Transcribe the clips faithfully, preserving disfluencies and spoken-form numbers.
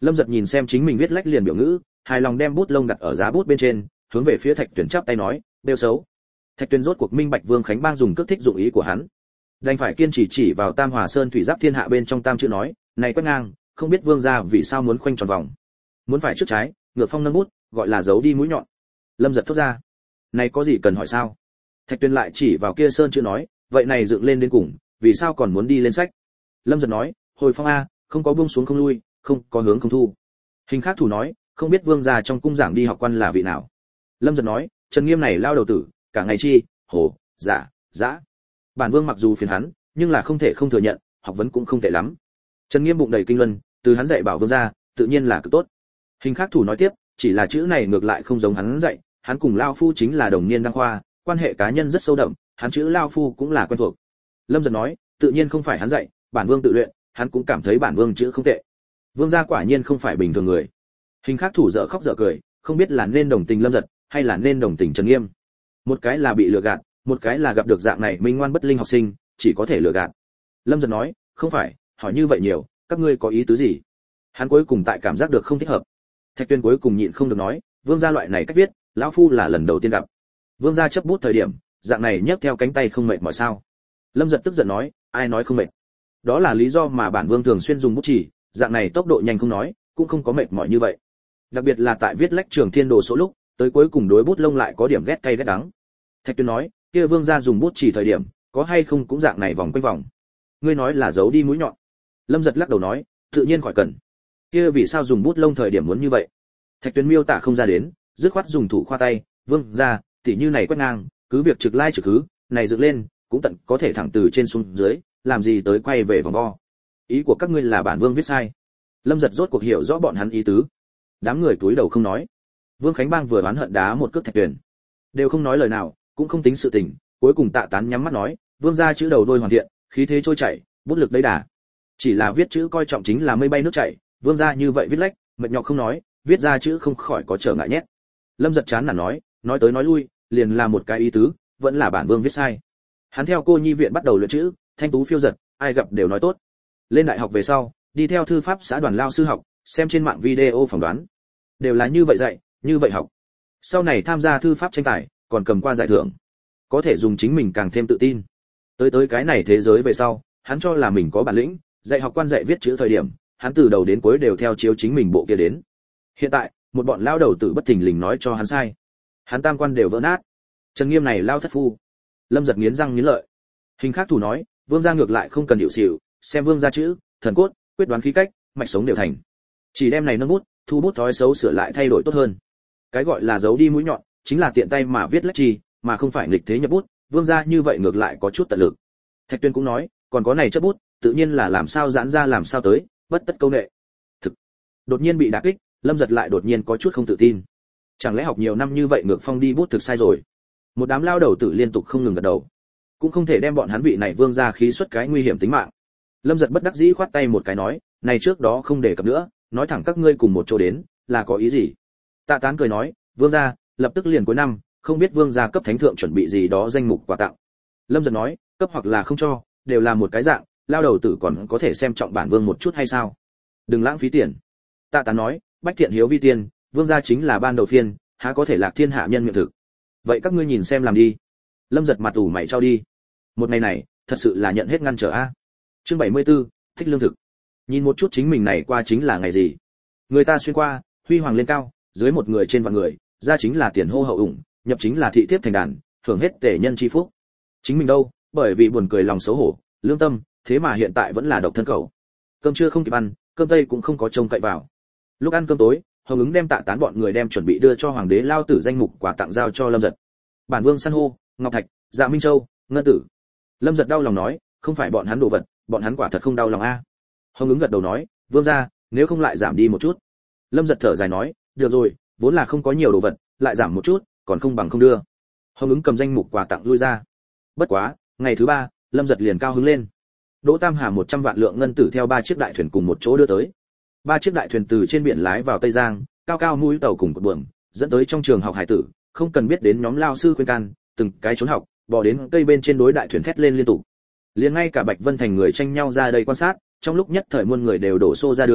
Lâm Giật nhìn xem chính mình viết lách liền biểu ngữ, hài lòng đem bút lông đặt ở giá bút bên trên, hướng về phía Thạch Tuyền chắp tay nói, "Bêu xấu." Thạch Tuyền rốt cuộc minh bạch Vương Khánh Bang dùng cước thích dụng ý của hắn, đành phải kiên trì chỉ vào Tam Hòa Sơn thủy giáp thiên hạ bên trong tam chữ nói, "Này quét ngang, không biết Vương gia vì sao muốn khoanh tròn vòng, muốn phải trước trái, ngược phong nâng bút, gọi là giấu đi mũi nhọn." Lâm Giật thốt ra, "Này có gì cần hỏi sao?" Thạch Tuyền lại chỉ vào kia sơn chữ nói, "Vậy này dựng lên đến cùng, vì sao còn muốn đi lên sách?" Lâm Giật nói, "Hồi phong a, không có buông xuống không lui, không có hướng không thu." Hình khác thủ nói, "Không biết Vương gia trong cung giảng đi học quan là vị nào?" Lâm Giật nói, "Trần Nghiêm này lao đầu tử, cả ngày chi, hồ, giả, dã. Bản Vương mặc dù phiền hắn, nhưng là không thể không thừa nhận, học vấn cũng không tệ lắm." Trần Nghiêm bụng đầy kinh luân, từ hắn dạy bảo Vương gia, tự nhiên là cực tốt. Hình khác thủ nói tiếp, chỉ là chữ này ngược lại không giống hắn dạy, hắn cùng lao phu chính là đồng niên đăng khoa, quan hệ cá nhân rất sâu đậm, hắn chữ lao phu cũng là quen thuộc. Lâm Giật nói, "Tự nhiên không phải hắn dạy, bản Vương tự luyện, hắn cũng cảm thấy bản Vương chữ không tệ." Vương gia quả nhiên không phải bình thường người. Hình khác thủ dở khóc dở cười, không biết là nên đồng tình Lâm Giật hay là nên đồng tình Trần Nghiêm. Một cái là bị lừa gạt, một cái là gặp được dạng này minh ngoan bất linh học sinh, chỉ có thể lừa gạt. Lâm Giật nói, "Không phải, hỏi như vậy nhiều, các ngươi có ý tứ gì?" Hắn cuối cùng tại cảm giác được không thích hợp. Thạch Tuyên cuối cùng nhịn không được nói, "Vương gia loại này cách viết, lão phu là lần đầu tiên gặp." Vương gia chấp bút thời điểm, dạng này nhấc theo cánh tay không mệt mỏi sao? Lâm Giật tức giận nói, "Ai nói không mệt? Đó là lý do mà bản Vương thường xuyên dùng bút chỉ, dạng này tốc độ nhanh không nói, cũng không có mệt mỏi như vậy. Đặc biệt là tại viết lách trường thiên đồ số lúc, tới cuối cùng đối bút lông lại có điểm ghét cay ghét đắng." Thạch Tuyên nói, "Kia Vương gia dùng bút chỉ thời điểm, có hay không cũng dạng này vòng quanh vòng?" Ngươi nói là giấu đi mũi nhọn. Lâm Giật lắc đầu nói, "Tự nhiên khỏi cần." Kia vì sao dùng bút lông thời điểm muốn như vậy? Thạch Tuyên miêu tả không ra đến, dứt khoát dùng thủ khoa tay, "Vương gia, tỉ như này quét ngang, cứ việc trực lai trực cứ, này dựng lên, cũng tận có thể thẳng từ trên xuống dưới, làm gì tới quay về vòng vo. Ý của các ngươi là bản Vương viết sai." Lâm Giật rốt cuộc hiểu rõ bọn hắn ý tứ. Đám người cúi đầu không nói. Vương Khánh Bang vừa oán hận đá một cước Thạch Tuyền, đều không nói lời nào, cũng không tính sự tình, cuối cùng Tạ Tán nhắm mắt nói, "Vương gia chữ đầu đôi hoàn thiện, khí thế trôi chảy, bút lực đấy đà. Chỉ là viết chữ coi trọng chính là mây bay nước chảy, Vương gia như vậy viết lách, mệt nhọc không nói, viết ra chữ không khỏi có trở ngại nhét." Lâm Giật chán nản nói, nói tới nói lui, liền là một cái ý tứ, vẫn là bản Vương viết sai. Hắn theo cô nhi viện bắt đầu luyện chữ, thanh tú phiêu giật, ai gặp đều nói tốt. Lên đại học về sau, đi theo thư pháp xã đoàn lao sư học, xem trên mạng video phỏng đoán, đều là như vậy dạy, như vậy học. Sau này tham gia thư pháp tranh tài, còn cầm qua giải thưởng, có thể dùng chính mình càng thêm tự tin. Tới tới cái này thế giới về sau, hắn cho là mình có bản lĩnh, dạy học quan dạy viết chữ thời điểm, hắn từ đầu đến cuối đều theo chiếu chính mình bộ kia đến. Hiện tại, một bọn lao đầu tử bất thình lình nói cho hắn sai, hắn tam quan đều vỡ nát. Trần Nghiêm này lao thất phu. Lâm Giật nghiến răng nghiến lợi. Hình khác thủ nói, Vương gia ngược lại không cần hiệu xỉu, xem Vương gia chữ, thần cốt, quyết đoán khí cách, mạch sống đều thành. Chỉ đem này nâng bút, thu bút thói xấu sửa lại thay đổi tốt hơn. Cái gọi là giấu đi mũi nhọn, chính là tiện tay mà viết lách chi, mà không phải nghịch thế nhập bút, Vương gia như vậy ngược lại có chút tận lực. Thạch Tuyên cũng nói, còn có này chất bút, tự nhiên là làm sao giãn ra làm sao tới, bất tất câu nệ. Thực, đột nhiên bị đả kích, Lâm Giật lại đột nhiên có chút không tự tin. Chẳng lẽ học nhiều năm như vậy ngược phong đi bút thực sai rồi? Một đám lao đầu tử liên tục không ngừng gật đầu, cũng không thể đem bọn hắn vị này Vương gia khí xuất cái nguy hiểm tính mạng. Lâm Giật bất đắc dĩ khoát tay một cái nói, này trước đó không đề cập nữa, nói thẳng các ngươi cùng một chỗ đến, là có ý gì? Tạ Tán cười nói, Vương gia, lập tức liền cuối năm, không biết Vương gia cấp thánh thượng chuẩn bị gì đó danh mục quà tặng. Lâm Giật nói, cấp hoặc là không cho, đều là một cái dạng, lao đầu tử còn có thể xem trọng bản Vương một chút hay sao? Đừng lãng phí tiền. Tạ Tán nói, bách thiện hiếu vi tiên, Vương gia chính là ban đầu phiên, há có thể lạc thiên hạ nhân miệng thực. Vậy các ngươi nhìn xem làm đi. Lâm Giật mặt ủ mày trao đi. Một ngày này, thật sự là nhận hết ngăn trở a. Chương bảy mươi tư, thích lương thực. Nhìn một chút chính mình này qua chính là ngày gì? Người ta xuyên qua, huy hoàng lên cao, dưới một người trên vạn người, ra chính là tiền hô hậu ủng, nhập chính là thị thiếp thành đàn, hưởng hết tể nhân chi phúc. Chính mình đâu, bởi vì buồn cười lòng xấu hổ, lương tâm, thế mà hiện tại vẫn là độc thân cầu. Cơm trưa không kịp ăn, cơm tây cũng không có trông cậy vào. Lúc ăn cơm tối, Hồng ứng đem Tạ Tán bọn người đem chuẩn bị đưa cho hoàng đế lao tử danh mục quà tặng giao cho Lâm Giật. Bản Vương san hô, ngọc thạch, dạ minh châu, ngân tử. Lâm Giật đau lòng nói, không phải bọn hắn đồ vật, bọn hắn quả thật không đau lòng a. Hồng ứng gật đầu nói, Vương gia, nếu không lại giảm đi một chút. Lâm Giật thở dài nói, được rồi, vốn là không có nhiều đồ vật, lại giảm một chút, còn không bằng không đưa. Hồng ứng cầm danh mục quà tặng lui ra. Bất quá, ngày thứ ba, Lâm Giật liền cao hứng lên. Đỗ Tam Hà một trăm vạn lượng ngân tử theo ba chiếc đại thuyền cùng một chỗ đưa tới. Ba chiếc đại thuyền từ trên biển lái vào Tây Giang, cao cao mũi tàu cùng cột buồm, dẫn tới trong trường học hải tử, không cần biết đến nhóm lao sư khuyên can, từng cái trốn học, bò đến cây bên trên đối đại thuyền thét lên liên tục. Liền ngay cả Bạch Vân Thành người tranh nhau ra đây quan sát, trong lúc nhất thời muôn người đều đổ xô ra đường,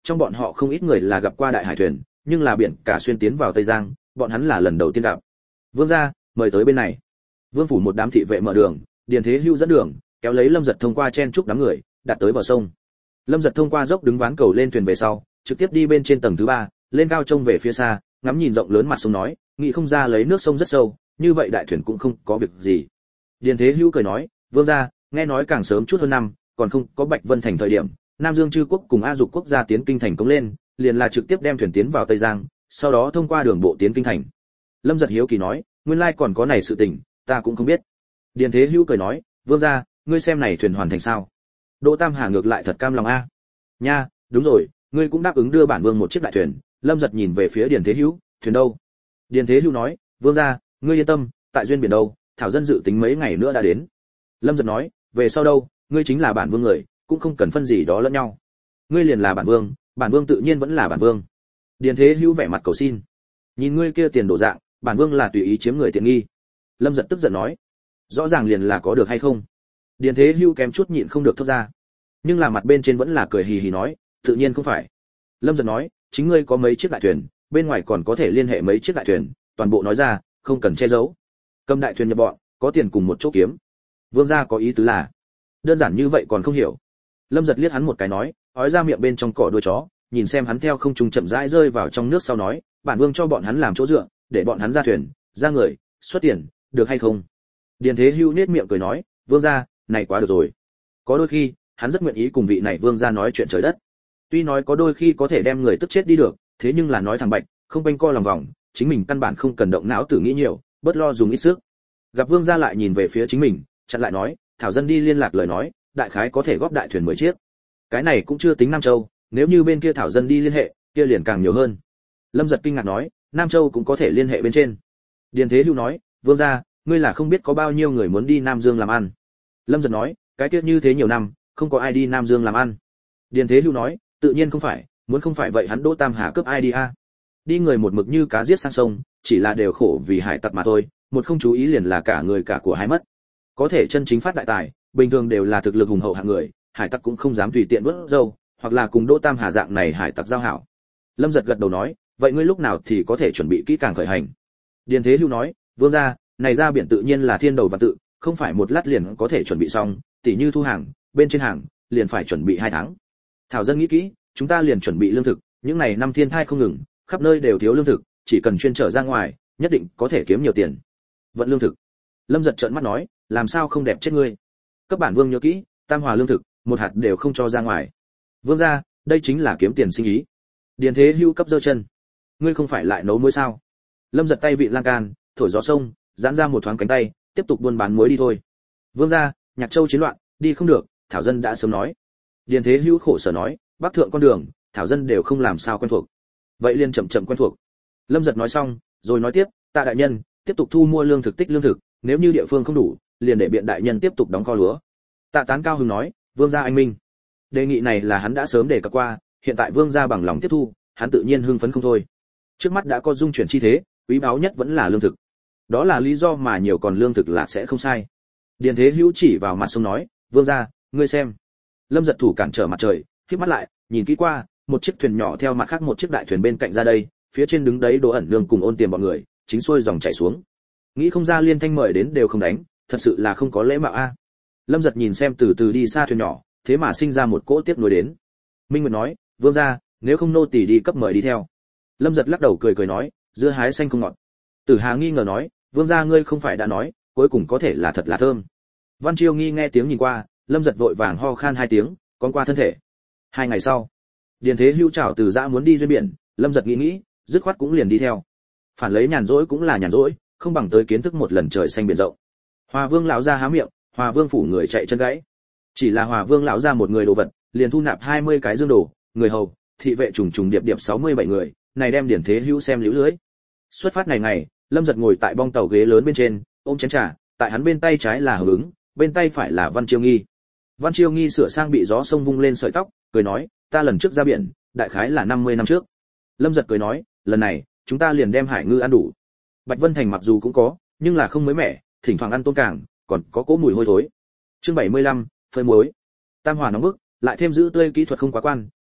trong bọn họ không ít người là gặp qua đại hải thuyền, nhưng là biển cả xuyên tiến vào Tây Giang, bọn hắn là lần đầu tiên gặp. Vương gia, mời tới bên này. Vương phủ một đám thị vệ mở đường, Điền Thế Hưu dẫn đường, kéo lấy Lâm Giật thông qua chen chúc đám người, đặt tới bờ sông. Lâm Giật thông qua dốc đứng ván cầu lên thuyền về sau, trực tiếp đi bên trên tầng thứ ba, lên cao trông về phía xa, ngắm nhìn rộng lớn mặt sông nói, nghĩ không ra lấy nước sông rất sâu, như vậy đại thuyền cũng không có việc gì. Điền Thế Hưu cười nói, vương gia, nghe nói càng sớm chút hơn năm, còn không có Bạch Vân thành thời điểm, Nam Dương Chư quốc cùng A Dục quốc gia tiến kinh thành công lên, liền là trực tiếp đem thuyền tiến vào Tây Giang, sau đó thông qua đường bộ tiến kinh thành. Lâm Giật hiếu kỳ nói, nguyên lai còn có này sự tình, ta cũng không biết. Điền Thế Hưu cười nói, vương gia, ngươi xem này thuyền hoàn thành sao? Đỗ Tam Hà ngược lại thật cam lòng a. Nha, đúng rồi, ngươi cũng đáp ứng đưa bản vương một chiếc đại thuyền. Lâm Giật nhìn về phía Điền Thế Hưu, thuyền đâu? Điền Thế Hưu nói, vương gia, ngươi yên tâm, tại duyên biển đâu, thảo dân dự tính mấy ngày nữa đã đến. Lâm Giật nói, về sau đâu, ngươi chính là bản vương người, cũng không cần phân gì đó lẫn nhau. Ngươi liền là bản vương, bản vương tự nhiên vẫn là bản vương. Điền Thế Hưu vẻ mặt cầu xin. Nhìn ngươi kia tiền đổ dạng, bản vương là tùy ý chiếm người tiện nghi. Lâm Giật tức giận nói, rõ ràng liền là có được hay không? Điền Thế Hưu kém chút nhịn không được thốt ra, nhưng là mặt bên trên vẫn là cười hì hì nói, tự nhiên không phải. Lâm Giật nói, chính ngươi có mấy chiếc đại thuyền, bên ngoài còn có thể liên hệ mấy chiếc đại thuyền, toàn bộ nói ra, không cần che giấu. Cầm đại thuyền nhập bọn, có tiền cùng một chỗ kiếm. Vương gia có ý tứ là, đơn giản như vậy còn không hiểu. Lâm Giật liếc hắn một cái nói, ói ra miệng bên trong cỏ đuôi chó, nhìn xem hắn theo không trung chậm rãi rơi vào trong nước sau nói, bản vương cho bọn hắn làm chỗ dựa, để bọn hắn ra thuyền, ra người, xuất tiền, được hay không? Điền Thế Hưu nhếch miệng cười nói, vương gia, này quá được rồi. Có đôi khi, hắn rất nguyện ý cùng vị này vương gia nói chuyện trời đất. Tuy nói có đôi khi có thể đem người tức chết đi được, thế nhưng là nói thẳng bạch, không quanh co lòng vòng, chính mình căn bản không cần động não tử nghĩ nhiều, bớt lo dùng ít sức. Gặp vương gia lại nhìn về phía chính mình, chặn lại nói, thảo dân đi liên lạc lời nói, đại khái có thể góp đại thuyền mười chiếc. Cái này cũng chưa tính Nam Châu, nếu như bên kia thảo dân đi liên hệ, kia liền càng nhiều hơn. Lâm Giật kinh ngạc nói, Nam Châu cũng có thể liên hệ bên trên. Điền Thế Hưu nói, vương gia, ngươi là không biết có bao nhiêu người muốn đi Nam Dương làm ăn. Lâm Giật nói, cái kia như thế nhiều năm, không có ai đi Nam Dương làm ăn. Điền Thế Hưu nói, tự nhiên không phải, muốn không phải vậy hắn Đỗ Tam Hà cướp ai đi a? Đi người một mực như cá giết sang sông, chỉ là đều khổ vì hải tặc mà thôi, một không chú ý liền là cả người cả của hai mất. Có thể chân chính phát đại tài, bình thường đều là thực lực hùng hậu hạng người, hải tặc cũng không dám tùy tiện vớt dâu, hoặc là cùng Đỗ Tam Hà dạng này hải tặc giao hảo. Lâm Giật gật đầu nói, vậy ngươi lúc nào thì có thể chuẩn bị kỹ càng khởi hành? Điền Thế Hưu nói, vương gia, này ra biển tự nhiên là thiên đầu và tự, không phải một lát liền có thể chuẩn bị xong, tỉ như thu hàng, bên trên hàng, liền phải chuẩn bị hai tháng. Thảo dân nghĩ kỹ, chúng ta liền chuẩn bị lương thực, những này năm thiên thai không ngừng, khắp nơi đều thiếu lương thực, chỉ cần chuyên trở ra ngoài, nhất định có thể kiếm nhiều tiền. Vận lương thực. Lâm Giật trợn mắt nói, làm sao không đẹp chết ngươi? Các bản vương nhớ kỹ, tam hòa lương thực, một hạt đều không cho ra ngoài. Vương gia, đây chính là kiếm tiền sinh ý. Điền Thế Hưu cấp giơ chân. Ngươi không phải lại nấu muối sao? Lâm Giật tay vị lan can, thổi gió sông, giãn ra một thoáng cánh tay, tiếp tục buôn bán muối đi thôi. Vương gia, Nhạc Châu chiến loạn, đi không được, thảo dân đã sớm nói. Điền Thế Hưu khổ sở nói, bắc thượng con đường, thảo dân đều không làm sao quen thuộc. Vậy liền chậm chậm quen thuộc. Lâm Giật nói xong, rồi nói tiếp, Tạ đại nhân, tiếp tục thu mua lương thực tích lương thực, nếu như địa phương không đủ, liền để biện đại nhân tiếp tục đóng kho lúa. Tạ Tán cao hứng nói, vương gia anh minh. Đề nghị này là hắn đã sớm đề cập qua, hiện tại vương gia bằng lòng tiếp thu, hắn tự nhiên hưng phấn không thôi. Trước mắt đã có dung chuyển chi thế, quý báu nhất vẫn là lương thực. Đó là lý do mà nhiều còn lương thực là sẽ không sai. Điền Thế Hữu chỉ vào mặt sông nói, vương gia, ngươi xem. Lâm Giật thủ cản trở mặt trời, khép mắt lại, nhìn kỹ qua, một chiếc thuyền nhỏ theo mặt khác một chiếc đại thuyền bên cạnh ra đây, phía trên đứng đấy Đỗ ẩn nương cùng Ôn Tiềm bọn người, chính xuôi dòng chảy xuống. Nghĩ không ra liên thanh mời đến đều không đánh, thật sự là không có lễ mạo a. Lâm Giật nhìn xem từ từ đi xa thuyền nhỏ, thế mà sinh ra một cỗ tiếp nối đến. Minh Nguyệt nói, vương gia, nếu không nô tỳ đi cấp mời đi theo. Lâm Giật lắc đầu cười cười nói, dưa hái xanh không ngọt. Tử Hà nghi ngờ nói, vương gia ngươi không phải đã nói, cuối cùng có thể là thật là thơm. Văn Chiêu nghi nghe tiếng nhìn qua, Lâm Giật vội vàng ho khan hai tiếng, con qua thân thể. Hai ngày sau, Điền Thế Hữu chảo từ dã muốn đi duyên biển, Lâm Giật nghĩ nghĩ, dứt khoát cũng liền đi theo. Phản lấy nhàn rỗi cũng là nhàn rỗi, không bằng tới kiến thức một lần trời xanh biển rộng. Hòa Vương lão gia há miệng, Hòa Vương phủ người chạy chân gãy. Chỉ là Hòa Vương lão gia một người đồ vật, liền thu nạp hai mươi cái dương đồ, người hầu, thị vệ trùng trùng điệp điệp sáu mươi bảy người, này đem Điền Thế Hữu xem liễu lưới. Xuất phát ngày ngày, Lâm Giật ngồi tại bong tàu ghế lớn bên trên, ôm chén trà, tại hắn bên tay trái là Hưởng Ứng, bên tay phải là Văn Chiêu Nghi. Văn Chiêu Nghi sửa sang bị gió sông vung lên sợi tóc, cười nói, ta lần trước ra biển, đại khái là năm mươi năm trước. Lâm Giật cười nói, lần này, chúng ta liền đem hải ngư ăn đủ. Bạch Vân Thành mặc dù cũng có, nhưng là không mới mẻ, thỉnh thoảng ăn tôm càng, còn có cỗ mùi hôi thối. Chương bảy mươi lăm, phơi muối. Tam hòa nóng bức, lại thêm giữ tươi kỹ thuật không quá quan,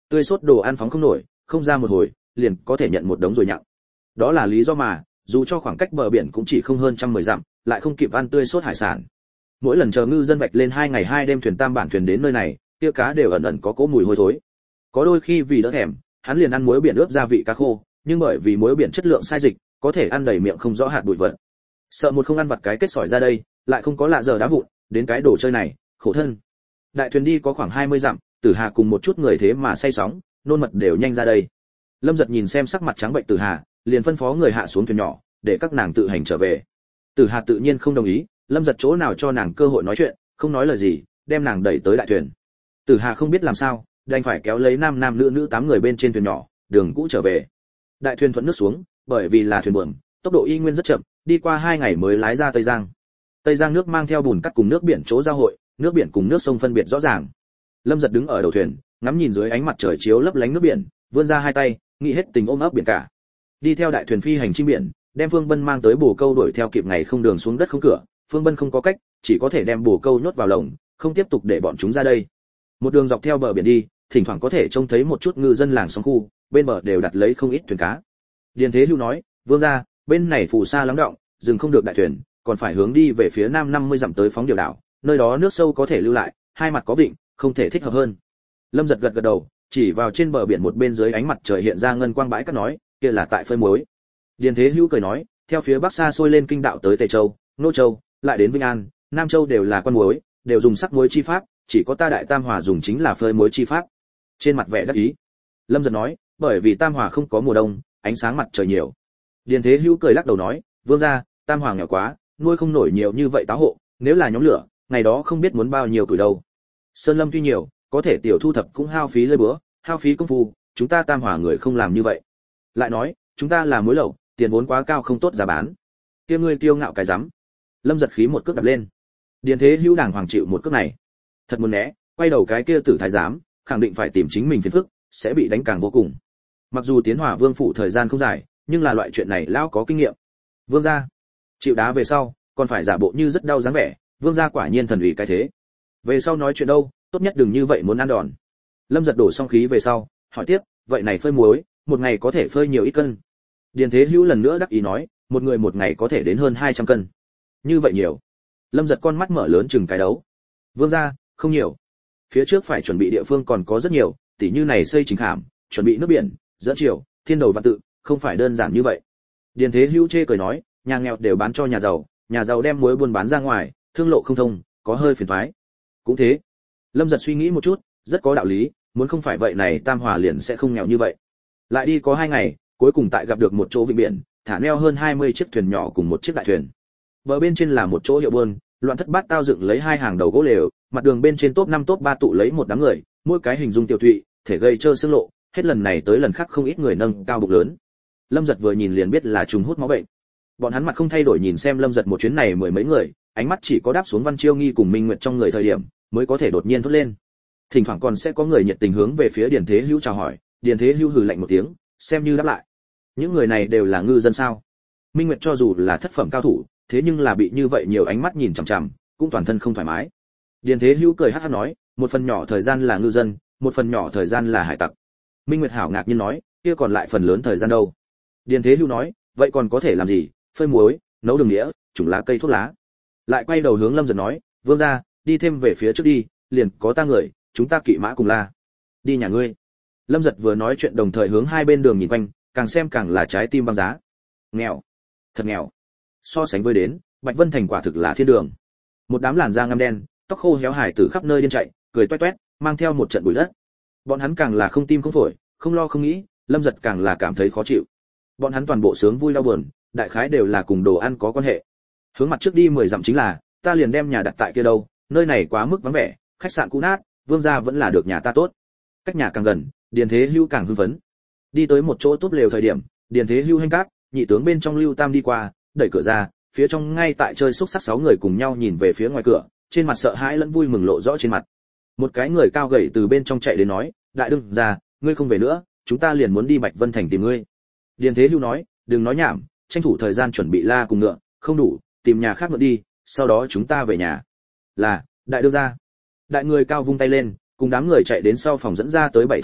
tươi sốt đồ ăn phóng không nổi, không ra một hồi liền có thể nhận một đống rồi nhặng. Đó là lý do mà dù cho khoảng cách bờ biển cũng chỉ không hơn trăm mười dặm, lại không kịp ăn tươi sốt hải sản. Mỗi lần chờ ngư dân vạch lên hai ngày hai đêm thuyền tam bản thuyền đến nơi này, kia cá đều ẩn ẩn có cỗ mùi hôi thối. Có đôi khi vì đỡ thèm, hắn liền ăn muối biển ướp gia vị cá khô, nhưng bởi vì muối biển chất lượng sai dịch, có thể ăn đầy miệng không rõ hạt bụi vật. Sợ một không ăn vặt cái kết sỏi ra đây, lại không có lạ giờ đá vụn, đến cái đồ chơi này, khổ thân. Đại thuyền đi có khoảng hai mươi dặm, Tử Hà cùng một chút người thế mà say sóng, nôn mật đều nhanh ra đây. Lâm Giật nhìn xem sắc mặt trắng bệnh Tử Hà, liền phân phó người hạ xuống thuyền nhỏ, để các nàng tự hành trở về. Tử Hà tự nhiên không đồng ý, Lâm Giật chỗ nào cho nàng cơ hội nói chuyện, không nói lời gì, đem nàng đẩy tới đại thuyền. Tử Hà không biết làm sao, đành phải kéo lấy nam nam nữ nữ tám người bên trên thuyền nhỏ, đường cũ trở về. Đại thuyền thuận nước xuống, bởi vì là thuyền buồm, tốc độ y nguyên rất chậm, đi qua hai ngày mới lái ra Tây Giang. Tây Giang nước mang theo bùn cát cùng nước biển chỗ giao hội, nước biển cùng nước sông phân biệt rõ ràng. Lâm Giật đứng ở đầu thuyền, ngắm nhìn dưới ánh mặt trời chiếu lấp lánh nước biển, vươn ra hai tay, nghĩ hết tình ôm ấp biển cả. Đi theo đại thuyền phi hành trên biển, đem Phương Bân mang tới bồ câu đuổi theo kịp ngày không đường xuống đất không cửa, Phương Bân không có cách, chỉ có thể đem bồ câu nhốt vào lồng, không tiếp tục để bọn chúng ra đây. Một đường dọc theo bờ biển đi, thỉnh thoảng có thể trông thấy một chút ngư dân làng xóm khu, bên bờ đều đặt lấy không ít thuyền cá. Điền Thế Hưu nói, "Vương gia, bên này phù sa lắng động, dừng không được đại thuyền, còn phải hướng đi về phía nam năm mươi dặm tới Phóng Điều đảo, nơi đó nước sâu có thể lưu lại, hai mặt có vịnh, không thể thích hợp hơn." Lâm Giật gật gật đầu, chỉ vào trên bờ biển một bên dưới ánh mặt trời hiện ra ngân quang bãi cát nói, kia là tại phơi muối. Điền Thế Hữu cười nói, theo phía bắc xa xôi lên kinh đạo tới Tề Châu, Nô Châu, lại đến Vĩnh An, Nam Châu đều là con muối, đều dùng sắc muối chi pháp, chỉ có ta Đại Tam Hòa dùng chính là phơi muối chi pháp. Trên mặt vẻ đắc ý. Lâm Giật nói, bởi vì Tam Hòa không có mùa đông, ánh sáng mặt trời nhiều. Điền Thế Hữu cười lắc đầu nói, vương gia, Tam Hòa nghèo quá, nuôi không nổi nhiều như vậy táo hộ, nếu là nhóm lửa, ngày đó không biết muốn bao nhiêu tuổi đâu. Sơn lâm tuy nhiều, có thể tiểu thu thập cũng hao phí lơi búa, hao phí công phu, chúng ta Tam Hòa người không làm như vậy. Lại nói, chúng ta là muối lậu, tiền vốn quá cao không tốt giá bán. Kia ngươi kiêu ngạo cái rắm. Lâm Giật khí một cước đập lên. Điền Thế Hữu đàng hoàng chịu một cước này. Thật muốn né, quay đầu cái kia tử thái giám, khẳng định phải tìm chính mình phiền phức, sẽ bị đánh càng vô cùng. Mặc dù tiến Hòa Vương phủ thời gian không dài, nhưng là loại chuyện này lão có kinh nghiệm. Vương gia, chịu đá về sau, còn phải giả bộ như rất đau dáng vẻ, vương gia quả nhiên thần ủy cái thế. Về sau nói chuyện đâu, tốt nhất đừng như vậy muốn ăn đòn. Lâm Giật đổ xong khí về sau, hỏi tiếp, vậy này phơi muối, một ngày có thể phơi nhiều ít cân? Điền Thế Hữu lần nữa đắc ý nói, một người một ngày có thể đến hơn hai trăm cân. Như vậy nhiều. Lâm Giật con mắt mở lớn chừng cái đấu. Vương gia, không nhiều. Phía trước phải chuẩn bị địa phương còn có rất nhiều, tỉ như này xây chính khảm, chuẩn bị nước biển, dẫn chiều, thiên đầu vạn tự, không phải đơn giản như vậy. Điền Thế Hữu chê cười nói, nhà nghèo đều bán cho nhà giàu, nhà giàu đem muối buôn bán ra ngoài, thương lộ không thông, có hơi phiền toái. Cũng thế. Lâm Giật suy nghĩ một chút, rất có đạo lý, muốn không phải vậy này Tam Hòa liền sẽ không nghèo như vậy. Lại đi có hai ngày, cuối cùng tại gặp được một chỗ vịnh biển, thả neo hơn hai mươi chiếc thuyền nhỏ cùng một chiếc đại thuyền. Bờ bên trên là một chỗ hiệu buôn, loạn thất bát tao dựng lấy hai hàng đầu gỗ lều, mặt đường bên trên top năm top ba tụ lấy một đám người, mỗi cái hình dung tiểu thụy, thể gây trơ xương lộ, hết lần này tới lần khác không ít người nâng cao bụng lớn. Lâm Giật vừa nhìn liền biết là trùng hút máu bệnh. Bọn hắn mặt không thay đổi nhìn xem Lâm Giật một chuyến này mười mấy người, ánh mắt chỉ có đáp xuống Văn Chiêu Nghi cùng Minh Nguyệt trong người thời điểm, mới có thể đột nhiên thốt lên. Thỉnh thoảng còn sẽ có người nhiệt tình hướng về phía Điền Thế Hữu chào hỏi, Điền Thế Hữu hừ lạnh một tiếng, xem như đáp lại. Những người này đều là ngư dân sao? Minh Nguyệt cho dù là thất phẩm cao thủ, thế nhưng là bị như vậy nhiều ánh mắt nhìn chằm chằm, cũng toàn thân không thoải mái. Điền Thế Hữu cười hắc hắc nói, một phần nhỏ thời gian là ngư dân, một phần nhỏ thời gian là hải tặc. Minh Nguyệt hảo ngạc nhiên nói, kia còn lại phần lớn thời gian đâu? Điền Thế Hữu nói, vậy còn có thể làm gì? Phơi muối, nấu đường đĩa, trùng lá cây thuốc lá. Lại quay đầu hướng Lâm Giật nói, vương gia, đi thêm về phía trước đi, liền có ta người, chúng ta kỵ mã cùng la. Đi nhà ngươi. Lâm Giật vừa nói chuyện đồng thời hướng hai bên đường nhìn quanh, càng xem càng là trái tim băng giá. Nghèo, thật nghèo. So sánh với đến, Bạch Vân Thành quả thực là thiên đường. Một đám làn da ngăm đen, tóc khô héo hải tử khắp nơi điên chạy, cười toét toét, mang theo một trận bụi đất. Bọn hắn càng là không tim không phổi, không lo không nghĩ, Lâm Giật càng là cảm thấy khó chịu. Bọn hắn toàn bộ sướng vui đau buồn, đại khái đều là cùng đồ ăn có quan hệ. Hướng mặt trước đi mười dặm chính là, ta liền đem nhà đặt tại kia đâu, nơi này quá mức vắng vẻ, khách sạn cũ nát, vương gia vẫn là được nhà ta tốt. Cách nhà càng gần, Điền Thế Hữu càng hưng phấn. Đi tới một chỗ tốt lều thời điểm, Điền Thế Hữu hành cát, nhị tướng bên trong Lưu Tam đi qua, đẩy cửa ra, phía trong ngay tại chơi xúc sắc sáu người cùng nhau nhìn về phía ngoài cửa, trên mặt sợ hãi lẫn vui mừng lộ rõ trên mặt. Một cái người cao gầy từ bên trong chạy đến nói, đại đương gia, ngươi không về nữa, chúng ta liền muốn đi Bạch Vân Thành tìm ngươi. Điền Thế Hữu nói, đừng nói nhảm, tranh thủ thời gian chuẩn bị la cùng ngựa, không đủ, tìm nhà khác ngựa đi, sau đó chúng ta về nhà. Là, đại đương gia. Đại người cao vung tay lên, cùng đám người chạy đến sau phòng dẫn ra tới bảy thất mã,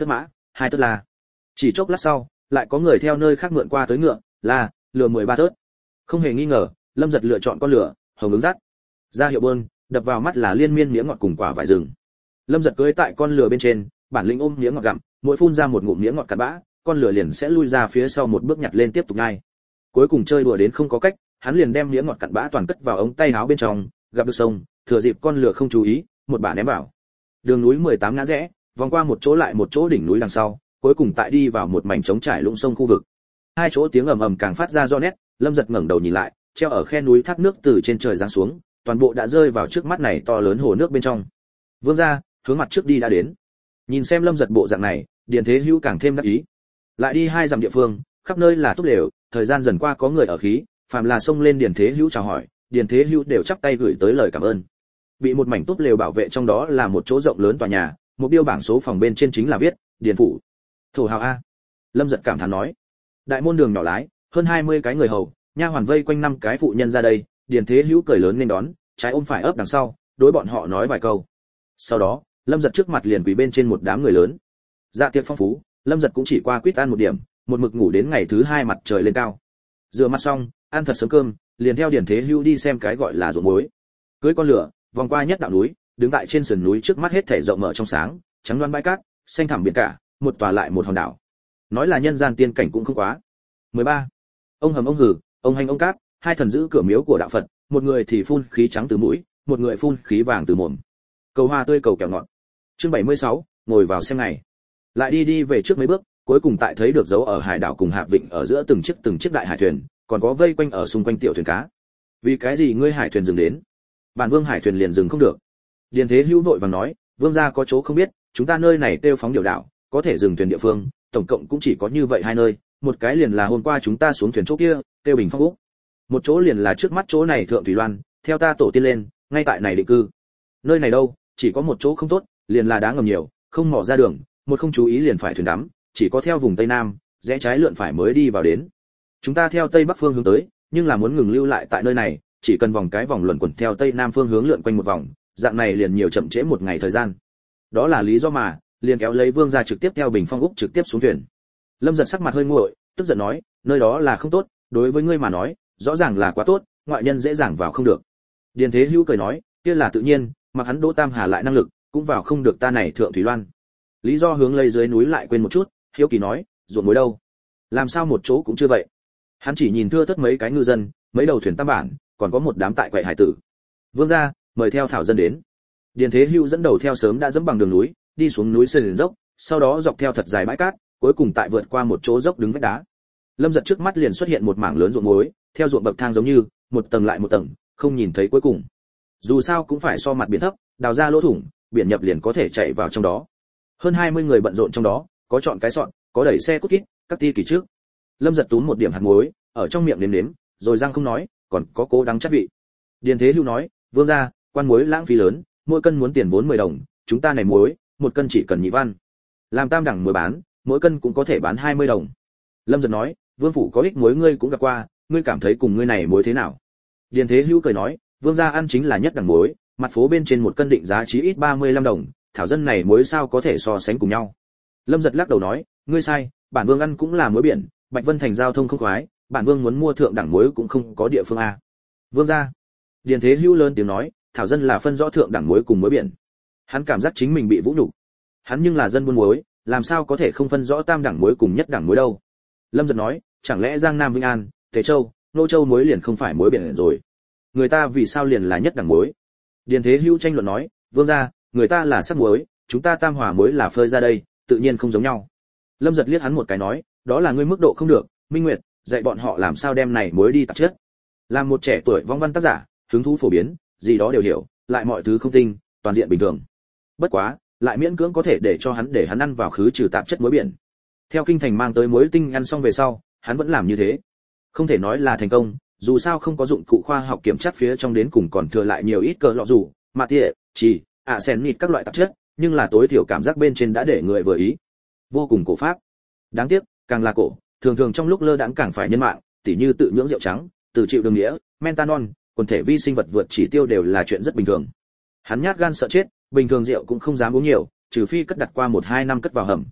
hai tớt la. Chỉ chốc lát sau, lại có người theo nơi khác mượn qua tới ngựa, la, lừa mười ba tớt. Không hề nghi ngờ, Lâm Giật lựa chọn con lửa, hồng ứng dắt. Ra hiệu bơn, đập vào mắt là liên miên miếng ngọt cùng quả vải rừng. Lâm Giật cưỡi tại con lửa bên trên, bản lĩnh ôm miếng ngọt gặm, mỗi phun ra một ngụm miếng ngọt cặn bã, con lửa liền sẽ lui ra phía sau một bước nhặt lên tiếp tục nhai. Cuối cùng chơi đùa đến không có cách, hắn liền đem miếng ngọt cặn bã toàn cất vào ống tay áo bên trong, gặp được sông, thừa dịp con lửa không chú ý, một bả ném vào. Đường núi mười tám ngã rẽ, vòng qua một chỗ lại một chỗ đỉnh núi đằng sau, cuối cùng tại đi vào một mảnh trống trải lũng sông khu vực. Hai chỗ tiếng ầm ầm càng phát ra rõ nét, Lâm Giật ngẩng đầu nhìn lại, treo ở khe núi thác nước từ trên trời giáng xuống, toàn bộ đã rơi vào trước mắt này to lớn hồ nước bên trong. Vương gia, hướng mặt trước đi đã đến. Nhìn xem Lâm Giật bộ dạng này, Điền Thế Hữu càng thêm đắc ý. Lại đi hai dặm địa phương, khắp nơi là túp lều, thời gian dần qua có người ở khí, phàm là xông lên Điền Thế Hữu chào hỏi, Điền Thế Hữu đều chắp tay gửi tới lời cảm ơn. Bị một mảnh túp lều bảo vệ trong đó là một chỗ rộng lớn tòa nhà, một điêu bảng số phòng bên trên chính là viết Điền phủ. Thổ hào a. Lâm Giật cảm thán nói. Đại môn đường nhỏ lái, hơn hai mươi cái người hầu, nha hoàn vây quanh năm cái phụ nhân ra đây, Điền Thế Hữu cười lớn nên đón, trái ôm phải ấp đằng sau, đối bọn họ nói vài câu. Sau đó, Lâm Giật trước mặt liền quỳ bên trên một đám người lớn. Dạ tiệc phong phú, Lâm Giật cũng chỉ qua quýt ăn một điểm, một mực ngủ đến ngày thứ hai mặt trời lên cao. Rửa mặt xong, ăn thật sớm cơm, liền theo Điền Thế Hữu đi xem cái gọi là ruộng muối. Cưỡi con lửa, vòng qua nhất đạo núi, đứng tại trên sườn núi trước mắt hết thảy rộng mở trong sáng, trắng loáng bãi cát, xanh thẳm biển cả, một tòa lại một hòn đảo. Nói là nhân gian tiên cảnh cũng không quá. mười ba. Ông hầm ông hử, ông hành ông cáp, hai thần giữ cửa miếu của đạo Phật, một người thì phun khí trắng từ mũi, một người phun khí vàng từ mồm. Cầu hoa tươi cầu kẹo ngọt. Chương bảy mươi sáu, ngồi vào xem ngày. Lại đi đi về trước mấy bước, cuối cùng tại thấy được dấu ở hải đảo cùng Hạp Vịnh ở giữa từng chiếc từng chiếc đại hải thuyền, còn có vây quanh ở xung quanh tiểu thuyền cá. Vì cái gì ngươi hải thuyền dừng đến? Bản vương hải thuyền liền dừng không được. Điền Thế Hữu vội vàng nói, vương gia có chỗ không biết, chúng ta nơi này tiêu phóng điều đảo, có thể dừng thuyền địa phương, tổng cộng cũng chỉ có như vậy hai nơi, một cái liền là hôm qua chúng ta xuống thuyền chỗ kia, tiêu Bình Phong Úc. Một chỗ liền là trước mắt chỗ này Thượng Thủy Loan, theo ta tổ tiên lên, ngay tại này định cư. Nơi này đâu, chỉ có một chỗ không tốt, liền là đá ngầm nhiều, không mò ra đường, một không chú ý liền phải thuyền đắm, chỉ có theo vùng tây nam, rẽ trái lượn phải mới đi vào đến. Chúng ta theo tây bắc phương hướng tới, nhưng là muốn ngừng lưu lại tại nơi này, chỉ cần vòng cái vòng luẩn quẩn theo tây nam phương hướng lượn quanh một vòng, dạng này liền nhiều chậm trễ một ngày thời gian. Đó là lý do mà, liền kéo lấy vương gia trực tiếp theo Bình Phong Úc trực tiếp xuống thuyền. Lâm Giật sắc mặt hơi nguội, tức giận nói, nơi đó là không tốt, đối với ngươi mà nói, rõ ràng là quá tốt, ngoại nhân dễ dàng vào không được. Điền Thế Hữu cười nói, kia là tự nhiên, mặc hắn Đỗ Tam Hà lại năng lực, cũng vào không được ta này Thượng Thủy Loan. Lý do hướng lấy dưới núi lại quên một chút, hiếu kỳ nói, ruộng muối đâu? Làm sao một chỗ cũng chưa vậy? Hắn chỉ nhìn thưa thớt mấy cái ngư dân, mấy đầu thuyền tam bản, còn có một đám tại quậy hải tử. Vương gia, mời theo thảo dân đến. Điền Thế Hữu dẫn đầu theo sớm đã dẫm bằng đường núi, đi xuống núi sườn dốc, sau đó dọc theo thật dài bãi cát, cuối cùng tại vượt qua một chỗ dốc đứng vách đá. Lâm Giật trước mắt liền xuất hiện một mảng lớn ruộng muối, theo ruộng bậc thang giống như một tầng lại một tầng, không nhìn thấy cuối cùng. Dù sao cũng phải so mặt biển thấp, đào ra lỗ thủng, biển nhập liền có thể chạy vào trong đó. Hơn hai mươi người bận rộn trong đó, có chọn cái sọn, có đẩy xe cút kít, các ti kỳ trước. Lâm Giật túm một điểm hạt muối, ở trong miệng nếm nếm, rồi răng không nói, còn có cố đắng chất vị. Điền Thế Hữu nói, vương gia, quan muối lãng phí lớn, mỗi cân muốn tiền vốn mười đồng, chúng ta này muối, một cân chỉ cần nhị văn. Làm tam đẳng muối bán, mỗi cân cũng có thể bán hai mươi đồng. Lâm Giật nói, vương phủ có ích muối ngươi cũng gặp qua, ngươi cảm thấy cùng ngươi này muối thế nào? Điền Thế Hữu cười nói, vương gia ăn chính là nhất đẳng muối, mặt phố bên trên một cân định giá chí ít ba mươi lăm đồng, thảo dân này muối sao có thể so sánh cùng nhau. Lâm Giật lắc đầu nói, ngươi sai, bản vương ăn cũng là muối biển, Bạch Vân thành giao thông không khoái, bản vương muốn mua thượng đẳng muối cũng không có địa phương a. Vương gia. Điền Thế Hữu lớn tiếng nói, thảo dân là phân rõ thượng đẳng muối cùng muối biển. Hắn cảm giác chính mình bị vũ nhục. Hắn nhưng là dân buôn muối, làm sao có thể không phân rõ tam đẳng muối cùng nhất đẳng muối đâu? Lâm Giật nói, chẳng lẽ Giang Nam Vĩnh An, Tề Châu, Nô Châu muối liền không phải muối biển rồi? Người ta vì sao liền là nhất đẳng muối? Điền Thế Hữu tranh luận nói, vương gia, người ta là sắc muối, chúng ta tam hòa muối là phơi ra đây, tự nhiên không giống nhau. Lâm Giật liếc hắn một cái nói, đó là ngươi mức độ không được, Minh Nguyệt, dạy bọn họ làm sao đem này muối đi tạp chất. Làm một trẻ tuổi vong văn tác giả, hứng thú phổ biến, gì đó đều hiểu, lại mọi thứ không tinh, toàn diện bình thường. Bất quá, lại miễn cưỡng có thể để cho hắn để hắn ăn vào khứ trừ tạp chất muối biển. Theo kinh thành mang tới muối tinh ăn xong về sau, hắn vẫn làm như thế. Không thể nói là thành công, dù sao không có dụng cụ khoa học kiểm tra phía trong đến cùng còn thừa lại nhiều ít cờ lọ rủ, mạ tỉa, chỉ, ạ sen nịt các loại tạp chất, nhưng là tối thiểu cảm giác bên trên đã để người vừa ý. Vô cùng cổ pháp. Đáng tiếc, càng là cổ, thường thường trong lúc lơ đãng càng phải nhân mạng, tỉ như tự nhưỡng rượu trắng, từ chịu đường nghĩa, mentanol, quần thể vi sinh vật vượt chỉ tiêu đều là chuyện rất bình thường. Hắn nhát gan sợ chết, bình thường rượu cũng không dám uống nhiều, trừ phi cất đặt qua một hai năm cất vào hầm.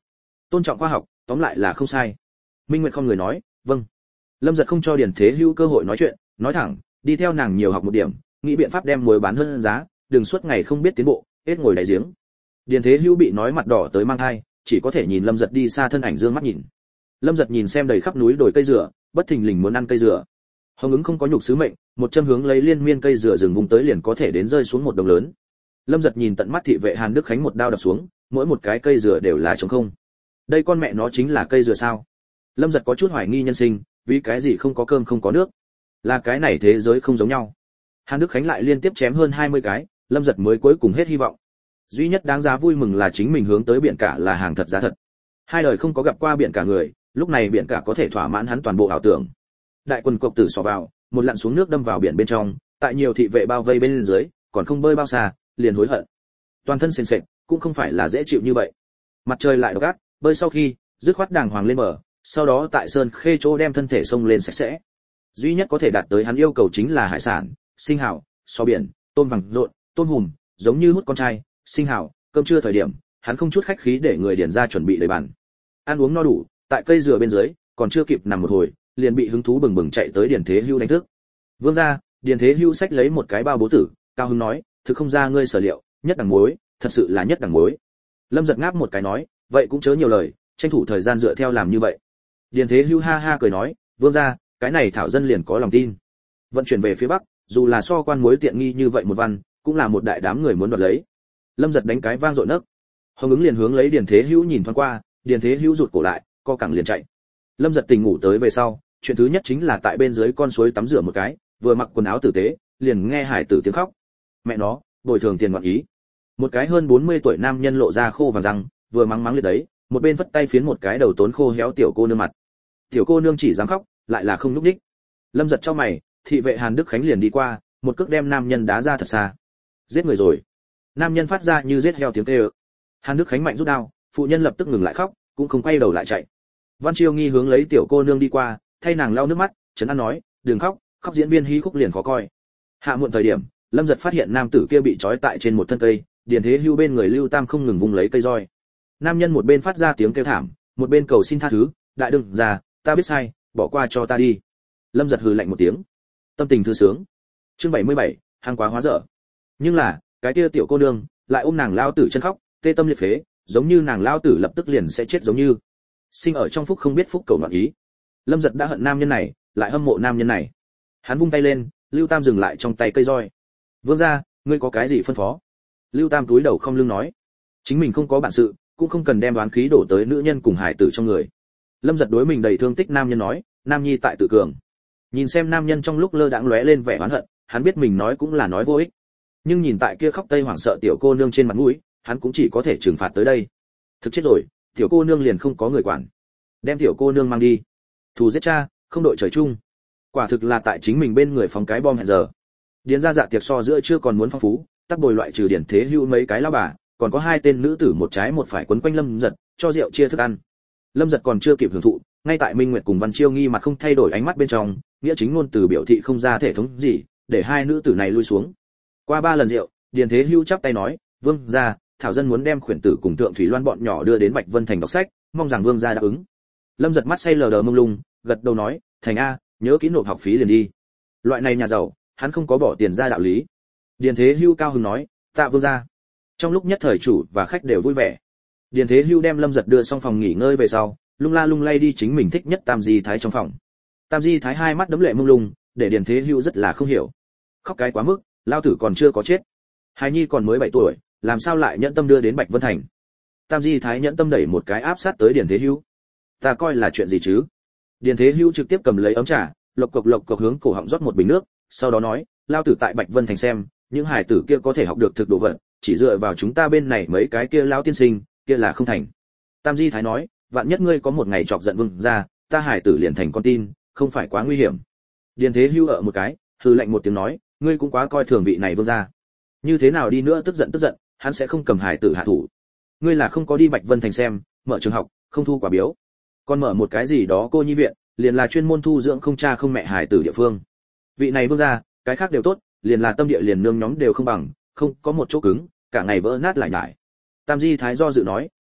tôn trọng khoa học, tóm lại là không sai. Minh Nguyệt không người nói, vâng. Lâm Giật không cho Điền Thế Hữu cơ hội nói chuyện, nói thẳng, đi theo nàng nhiều học một điểm, nghĩ biện pháp đem muối bán hơn giá, đừng suốt ngày không biết tiến bộ, hết ngồi đáy giếng. Điền Thế Hữu bị nói mặt đỏ tới mang thai, chỉ có thể nhìn Lâm Giật đi xa thân ảnh dương mắt nhìn. Lâm Giật nhìn xem đầy khắp núi đồi cây dừa, bất thình lình muốn ăn cây dừa. Hồng ứng không có nhục sứ mệnh, một châm hướng lấy liên miên cây dừa rừng vùng tới liền có thể đến rơi xuống một đồng lớn. Lâm Giật nhìn tận mắt thị vệ Hàn Đức Khánh một đao đập xuống, mỗi một cái cây dừa đều là trống không. Đây con mẹ nó chính là cây dừa sao? Lâm Giật có chút hoài nghi nhân sinh, vì cái gì không có cơm không có nước? Là cái này thế giới không giống nhau. Hàn Đức Khánh lại liên tiếp chém hơn hai mươi cái, Lâm Giật mới cuối cùng hết hy vọng. Duy nhất đáng giá vui mừng là chính mình hướng tới biển cả là hàng thật giá thật. Hai đời không có gặp qua biển cả người, lúc này biển cả có thể thỏa mãn hắn toàn bộ ảo tưởng. Đại quần cộc tử xỏ vào, một lặn xuống nước đâm vào biển bên trong, tại nhiều thị vệ bao vây bên dưới, còn không bơi bao xa, liền hối hận. Toàn thân sền sệt, cũng không phải là dễ chịu như vậy. Mặt trời lại độc ác, bơi sau khi, dứt khoát đàng hoàng lên bờ, sau đó tại sơn khê chỗ đem thân thể sông lên sạch sẽ. Duy nhất có thể đạt tới hắn yêu cầu chính là hải sản, sinh hảo, so biển, tôm vàng rộn, tôm hùm, giống như hút con trai, sinh hảo, cơm trưa thời điểm, hắn không chút khách khí để người điền ra chuẩn bị đầy bàn. Ăn uống no đủ, tại cây dừa bên dưới, còn chưa kịp nằm một hồi, liền bị hứng thú bừng bừng chạy tới Điền Thế Hưu đánh thức. Vương gia, Điền Thế Hưu xách lấy một cái bao bố tử, cao hứng nói, thực không ra ngươi sở liệu, nhất đẳng muối, thật sự là nhất đẳng muối. Lâm Giật ngáp một cái nói, vậy cũng chớ nhiều lời, tranh thủ thời gian dựa theo làm như vậy. Điền Thế Hưu ha ha cười nói, vương gia, cái này thảo dân liền có lòng tin. Vận chuyển về phía bắc, dù là so quan muối tiện nghi như vậy một văn, cũng là một đại đám người muốn đoạt lấy. Lâm Giật đánh cái vang dội nấc. Hồng ứng liền hướng lấy Điền Thế Hữu nhìn thoáng qua, Điền Thế Hữu rụt cổ lại, co cẳng liền chạy. Lâm Giật tỉnh ngủ tới về sau, chuyện thứ nhất chính là tại bên dưới con suối tắm rửa một cái, vừa mặc quần áo tử tế, liền nghe hải tử tiếng khóc. Mẹ nó, bồi thường tiền ngoạn ý. Một cái hơn bốn mươi tuổi nam nhân lộ ra khô vàng răng, vừa mắng mắng liệt đấy, một bên vất tay phiến một cái đầu tốn khô héo tiểu cô nương mặt. Tiểu cô nương chỉ dám khóc, lại là không lúc đích. Lâm Giật chau mày, thị vệ Hàn Đức Khánh liền đi qua, một cước đem nam nhân đá ra thật xa. Giết người rồi. Nam nhân phát ra như giết heo tiếng kêu. Hàn Đức Khánh mạnh rút đao, phụ nhân lập tức ngừng lại khóc, cũng không quay đầu lại chạy. Văn Chiêu Nghi hướng lấy tiểu cô nương đi qua, thay nàng lau nước mắt, trấn an nói, đừng khóc, khóc diễn viên hí khúc liền khó coi. Hạ muộn thời điểm, Lâm Giật phát hiện nam tử kia bị trói tại trên một thân cây, Điền Thế Hưu bên người Lưu Tam không ngừng vung lấy cây roi. Nam nhân một bên phát ra tiếng kêu thảm, một bên cầu xin tha thứ, đại đừng già, ta biết sai, bỏ qua cho ta đi. Lâm Giật hừ lạnh một tiếng, tâm tình thư sướng. Chương bảy mươi bảy, hàng quá hóa dở. Nhưng là, cái kia tiểu cô nương lại ôm nàng lao tử chân khóc, tê tâm liệt phế, giống như nàng lao tử lập tức liền sẽ chết giống như. Sinh ở trong phúc không biết phúc cầu ngoạn ý. Lâm Giật đã hận nam nhân này, lại hâm mộ nam nhân này. Hắn vung tay lên, Lưu Tam dừng lại trong tay cây roi. Vương gia, ngươi có cái gì phân phó? Lưu Tam túi đầu không lưng nói, chính mình không có bản sự, cũng không cần đem đoán khí đổ tới nữ nhân cùng hải tử trong người. Lâm Giật đối mình đầy thương tích nam nhân nói, nam nhi tại tự cường. Nhìn xem nam nhân trong lúc lơ đãng lóe lên vẻ oán hận, hắn biết mình nói cũng là nói vô ích. Nhưng nhìn tại kia khóc tây hoảng sợ tiểu cô nương trên mặt mũi, hắn cũng chỉ có thể trừng phạt tới đây. Thực chết rồi, tiểu cô nương liền không có người quản. Đem tiểu cô nương mang đi. Thù giết cha, không đội trời chung. Quả thực là tại chính mình bên người phóng cái bom hẹn giờ. Điền ra dạ tiệc so giữa chưa còn muốn phong phú, tắc bồi loại trừ Điền Thế Hưu mấy cái lão bà, còn có hai tên nữ tử một trái một phải quấn quanh Lâm Giật, cho rượu chia thức ăn. Lâm Giật còn chưa kịp hưởng thụ, ngay tại Minh Nguyệt cùng Văn Chiêu Nghi mặt không thay đổi ánh mắt bên trong, nghĩa chính ngôn từ biểu thị không ra thể thống gì, để hai nữ tử này lui xuống. Qua ba lần rượu, Điền Thế Hưu chắp tay nói, vương gia, thảo dân muốn đem khuyển tử cùng Tượng Thủy Loan bọn nhỏ đưa đến Bạch Vân thành đọc sách, mong rằng vương gia đáp ứng. Lâm Giật mắt say lờ đờ mông lung, gật đầu nói, thành a, nhớ kỹ nộp học phí liền đi. Loại này nhà giàu, hắn không có bỏ tiền ra đạo lý. Điền Thế Hưu cao hứng nói, tạ vương gia. Trong lúc nhất thời chủ và khách đều vui vẻ. Điền Thế Hưu đem Lâm Giật đưa xong phòng nghỉ ngơi về sau, lung la lung lay đi chính mình thích nhất Tam Di Thái trong phòng. Tam Di Thái hai mắt đấm lệ mông lung, để Điền Thế Hưu rất là không hiểu. Khóc cái quá mức, lao tử còn chưa có chết. Hài nhi còn mới bảy tuổi, làm sao lại nhẫn tâm đưa đến Bạch Vân thành? Tam Di Thái nhẫn tâm đẩy một cái áp sát tới Điền Thế Hưu. Ta coi là chuyện gì chứ? Điền Thế Hưu trực tiếp cầm lấy ấm trà, lộc cộc lộc cộc hướng cổ họng rót một bình nước, sau đó nói, lao tử tại Bạch Vân thành xem, những hải tử kia có thể học được thực đồ vật, chỉ dựa vào chúng ta bên này mấy cái kia lão tiên sinh, kia là không thành. Tam Di Thái nói, vạn nhất ngươi có một ngày chọc giận vương gia, ta hải tử liền thành con tin, không phải quá nguy hiểm. Điền Thế Hưu ở một cái, hừ lạnh một tiếng nói, ngươi cũng quá coi thường vị này vương gia. Như thế nào đi nữa tức giận tức giận, hắn sẽ không cầm hải tử hạ thủ. Ngươi là không có đi Bạch Vân thành xem, mở trường học, không thu quả biếu, còn mở một cái gì đó cô nhi viện, liền là chuyên môn thu dưỡng không cha không mẹ hải tử địa phương. Vị này vương gia, cái khác đều tốt, liền là tâm địa liền nương nhóm đều không bằng, không có một chỗ cứng, cả ngày vỡ nát lại nhải. Tam Di Thái do dự nói,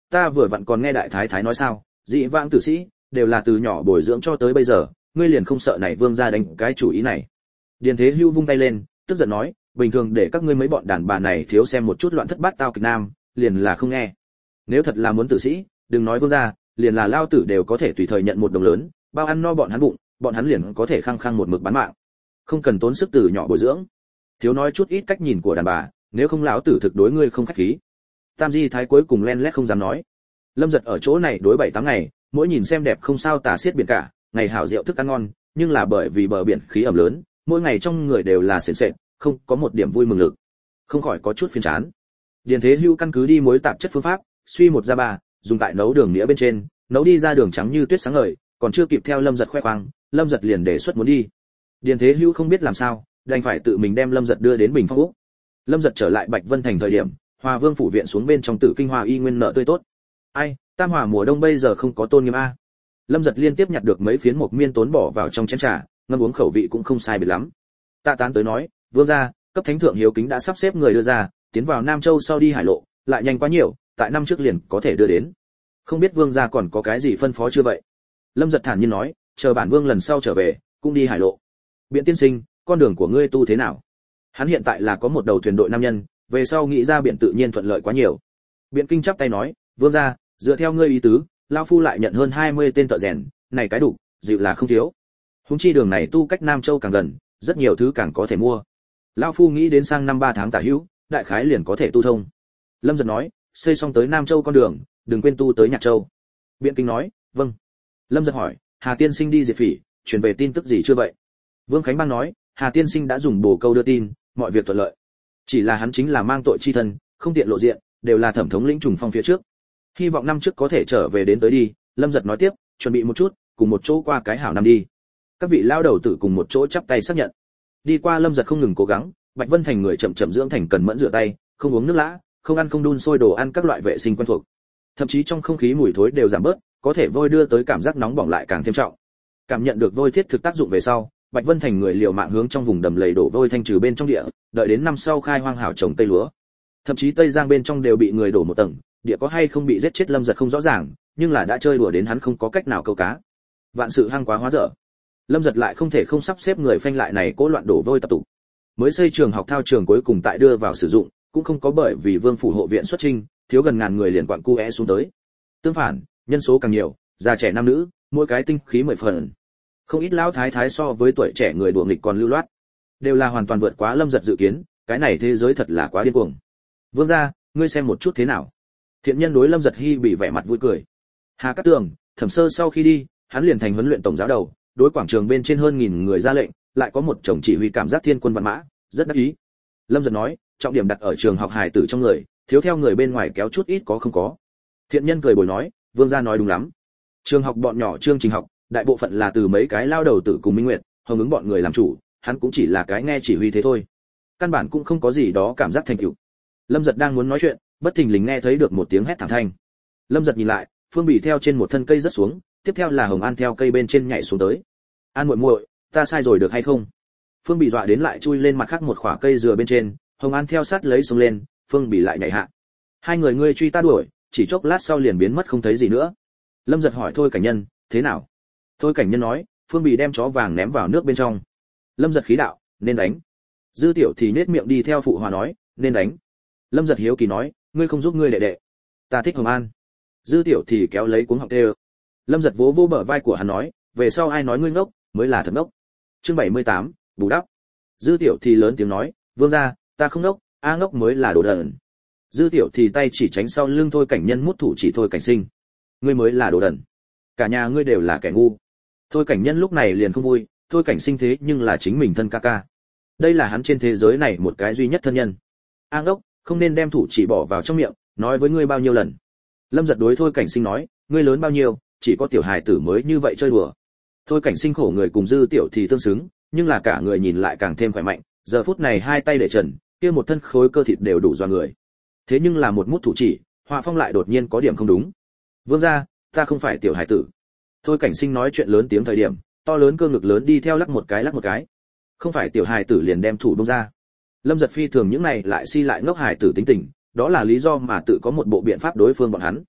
ta vừa vặn còn nghe đại thái thái nói sao, dị vãng tử sĩ đều là từ nhỏ bồi dưỡng cho tới bây giờ, ngươi liền không sợ này vương gia đánh cái chủ ý này. Điền Thế Hưu vung tay lên, tức giận nói, bình thường để các ngươi mấy bọn đàn bà này thiếu xem một chút loạn thất bát tao kịch nam, liền là không nghe. Nếu thật là muốn tử sĩ, đừng nói vương gia, liền là lao tử đều có thể tùy thời nhận một đồng lớn, bao ăn no bọn hắn bụng, bọn hắn liền có thể khăng khăng một mực bán mạng. Không cần tốn sức từ nhỏ bồi dưỡng. Thiếu nói chút ít cách nhìn của đàn bà, nếu không lão tử thực đối ngươi không khách khí. Tam Di Thái cuối cùng len lét không dám nói. Lâm Giật ở chỗ này đối bảy tám ngày, mỗi nhìn xem đẹp không sao tả xiết biển cả, ngày hảo rượu thức ăn ngon, nhưng là bởi vì bờ biển khí ẩm lớn, mỗi ngày trong người đều là sền sệt, không có một điểm vui mừng lực, không khỏi có chút phiền chán. Điền Thế Hưu căn cứ đi muối tạp chất phương pháp, suy một ra ba, dùng tại nấu đường nghĩa bên trên, nấu đi ra đường trắng như tuyết sáng ngời, còn chưa kịp theo Lâm Giật khoe khoang, Lâm Giật liền đề xuất muốn đi. Điền Thế Hưu không biết làm sao, đành phải tự mình đem Lâm Giật đưa đến Bình Phong Úc. Lâm Giật trở lại Bạch Vân Thành thời điểm, Hòa Vương phủ viện xuống bên trong Tử Kinh Hoa y nguyên nợ tươi tốt. Ai, Tam Hòa mùa đông bây giờ không có tôn nghiêm a. Lâm Giật liên tiếp nhặt được mấy phiến mộc miên tốn bỏ vào trong chén trà, ngâm uống khẩu vị cũng không sai biệt lắm. Tạ Tán tới nói, vương gia, cấp thánh thượng hiếu kính đã sắp xếp người đưa ra, tiến vào Nam Châu sau đi hải lộ, lại nhanh quá nhiều, tại năm trước liền có thể đưa đến. Không biết vương gia còn có cái gì phân phó chưa vậy? Lâm Giật thản nhiên nói, chờ bản vương lần sau trở về, cũng đi hải lộ. Biện tiên sinh, con đường của ngươi tu thế nào? Hắn hiện tại là có một đầu thuyền đội nam nhân, về sau nghĩ ra biện tự nhiên thuận lợi quá nhiều. Biện Kinh chắp tay nói, vương gia, dựa theo ngươi ý tứ, lão phu lại nhận hơn hai mươi tên thợ rèn, này cái đủ, dịu là không thiếu. Huống chi đường này tu cách Nam Châu càng gần, rất nhiều thứ càng có thể mua. Lão phu nghĩ đến sang năm ba tháng tả hữu, đại khái liền có thể tu thông. Lâm Giật nói, xây xong tới Nam Châu con đường, đừng quên tu tới Nhạc Châu. Biện Kinh nói, vâng. Lâm Giật hỏi, Hà tiên sinh đi diệt phỉ, truyền về tin tức gì chưa vậy? Vương Khánh Bang nói, Hà tiên sinh đã dùng bồ câu đưa tin, mọi việc thuận lợi. Chỉ là hắn chính là mang tội chi thân, không tiện lộ diện, đều là thẩm thống lĩnh trùng phong phía trước. Hy vọng năm trước có thể trở về đến tới đi. Lâm Giật nói tiếp, chuẩn bị một chút, cùng một chỗ qua cái hảo năm đi. Các vị lao đầu tử cùng một chỗ chắp tay xác nhận. Đi qua Lâm Giật không ngừng cố gắng, Bạch Vân Thành người chậm chậm dưỡng thành cần mẫn rửa tay, không uống nước lã, không ăn không đun sôi đồ ăn các loại vệ sinh quen thuộc. Thậm chí trong không khí mùi thối đều giảm bớt, có thể vôi đưa tới cảm giác nóng bỏng lại càng thêm trọng. Cảm nhận được vôi thiết thực tác dụng về sau, Bạch Vân Thành người liều mạng hướng trong vùng đầm lầy đổ vôi thanh trừ bên trong địa, đợi đến năm sau khai hoang hảo trồng tây lúa. Thậm chí Tây Giang bên trong đều bị người đổ một tầng, địa có hay không bị giết chết Lâm Giật không rõ ràng, nhưng là đã chơi đùa đến hắn không có cách nào câu cá. Vạn sự hăng quá hóa dở. Lâm Giật lại không thể không sắp xếp người phanh lại này cố loạn đổ vôi tập tụ. Mới xây trường học thao trường cuối cùng tại đưa vào sử dụng, cũng không có bởi vì Vương phủ hộ viện xuất chinh, thiếu gần ngàn người liền quặn cu é xuống tới. Tương phản, nhân số càng nhiều, già trẻ nam nữ, mỗi cái tinh khí mười phần. Không ít lão thái thái so với tuổi trẻ người đùa nghịch còn lưu loát, đều là hoàn toàn vượt quá Lâm Giật dự kiến, cái này thế giới thật là quá điên cuồng. Vương gia, ngươi xem một chút thế nào? Thiện nhân đối Lâm Giật Hi bị vẻ mặt vui cười. Hà Cát Tường, Thẩm Sơ sau khi đi, hắn liền thành huấn luyện tổng giáo đầu, đối quảng trường bên trên hơn nghìn người ra lệnh, lại có một chồng chỉ huy cảm giác thiên quân vạn mã, rất đắc ý. Lâm Giật nói, trọng điểm đặt ở trường học hài tử trong người, thiếu theo người bên ngoài kéo chút ít có không có. Thiện nhân cười bồi nói, vương gia nói đúng lắm. Trường học bọn nhỏ chương trình học, đại bộ phận là từ mấy cái lao đầu tử cùng Minh Nguyệt, hồng ứng bọn người làm chủ, hắn cũng chỉ là cái nghe chỉ huy thế thôi. Căn bản cũng không có gì đó cảm giác thành tựu. Lâm Giật đang muốn nói chuyện, bất thình lình nghe thấy được một tiếng hét thảm thanh. Lâm Giật nhìn lại, Phương Bỉ theo trên một thân cây rất xuống, tiếp theo là Hồng An theo cây bên trên nhảy xuống tới. An muội muội, ta sai rồi được hay không? Phương Bỉ dọa đến lại chui lên mặt khác một khỏa cây dừa bên trên, Hồng An theo sát lấy xuống lên, Phương Bỉ lại nhảy hạ. Hai người ngươi truy ta đuổi, chỉ chốc lát sau liền biến mất không thấy gì nữa. Lâm Giật hỏi Thôi Cảnh Nhân, thế nào? Thôi Cảnh Nhân nói, Phương Bỉ đem chó vàng ném vào nước bên trong. Lâm Giật khí đạo, nên đánh. Dư Tiểu thì nết miệng đi theo phụ hòa nói, nên đánh. Lâm Giật hiếu kỳ nói, ngươi không giúp ngươi đệ đệ. Ta thích Hồng An. Dư Tiểu thì kéo lấy cuống họng tê. Lâm Giật vỗ vỗ bờ vai của hắn nói, về sau ai nói ngươi ngốc, mới là thật ngốc. Chương bảy mươi tám, bù đắp. Dư Tiểu thì lớn tiếng nói, vương gia, ta không ngốc, a ngốc mới là đồ đần. Dư Tiểu thì tay chỉ tránh sau lưng Thôi Cảnh Nhân mút thủ chỉ Thôi Cảnh Sinh. Ngươi mới là đồ đần. Cả nhà ngươi đều là kẻ ngu. Thôi Cảnh Nhân lúc này liền không vui, Thôi Cảnh Sinh thế nhưng là chính mình thân ca ca. Đây là hắn trên thế giới này một cái duy nhất thân nhân. A ngốc, không nên đem thủ chỉ bỏ vào trong miệng, nói với ngươi bao nhiêu lần. Lâm Giật đối Thôi Cảnh Sinh nói, ngươi lớn bao nhiêu, chỉ có tiểu hài tử mới như vậy chơi đùa. Thôi Cảnh Sinh khổ người cùng Dư Tiểu thì tương xứng, nhưng là cả người nhìn lại càng thêm khỏe mạnh, giờ phút này hai tay để trần, kia một thân khối cơ thịt đều đủ doa người. Thế nhưng là một mút thủ chỉ, Họa Phong lại đột nhiên có điểm không đúng. Vương gia, ta không phải tiểu hài tử. Thôi Cảnh Sinh nói chuyện lớn tiếng thời điểm, to lớn cơ ngực lớn đi theo lắc một cái lắc một cái. Không phải tiểu hài tử liền đem thủ buông ra. Lâm Giật phi thường những này lại si lại ngốc hài tử tính tình, đó là lý do mà tự có một bộ biện pháp đối phương bọn hắn.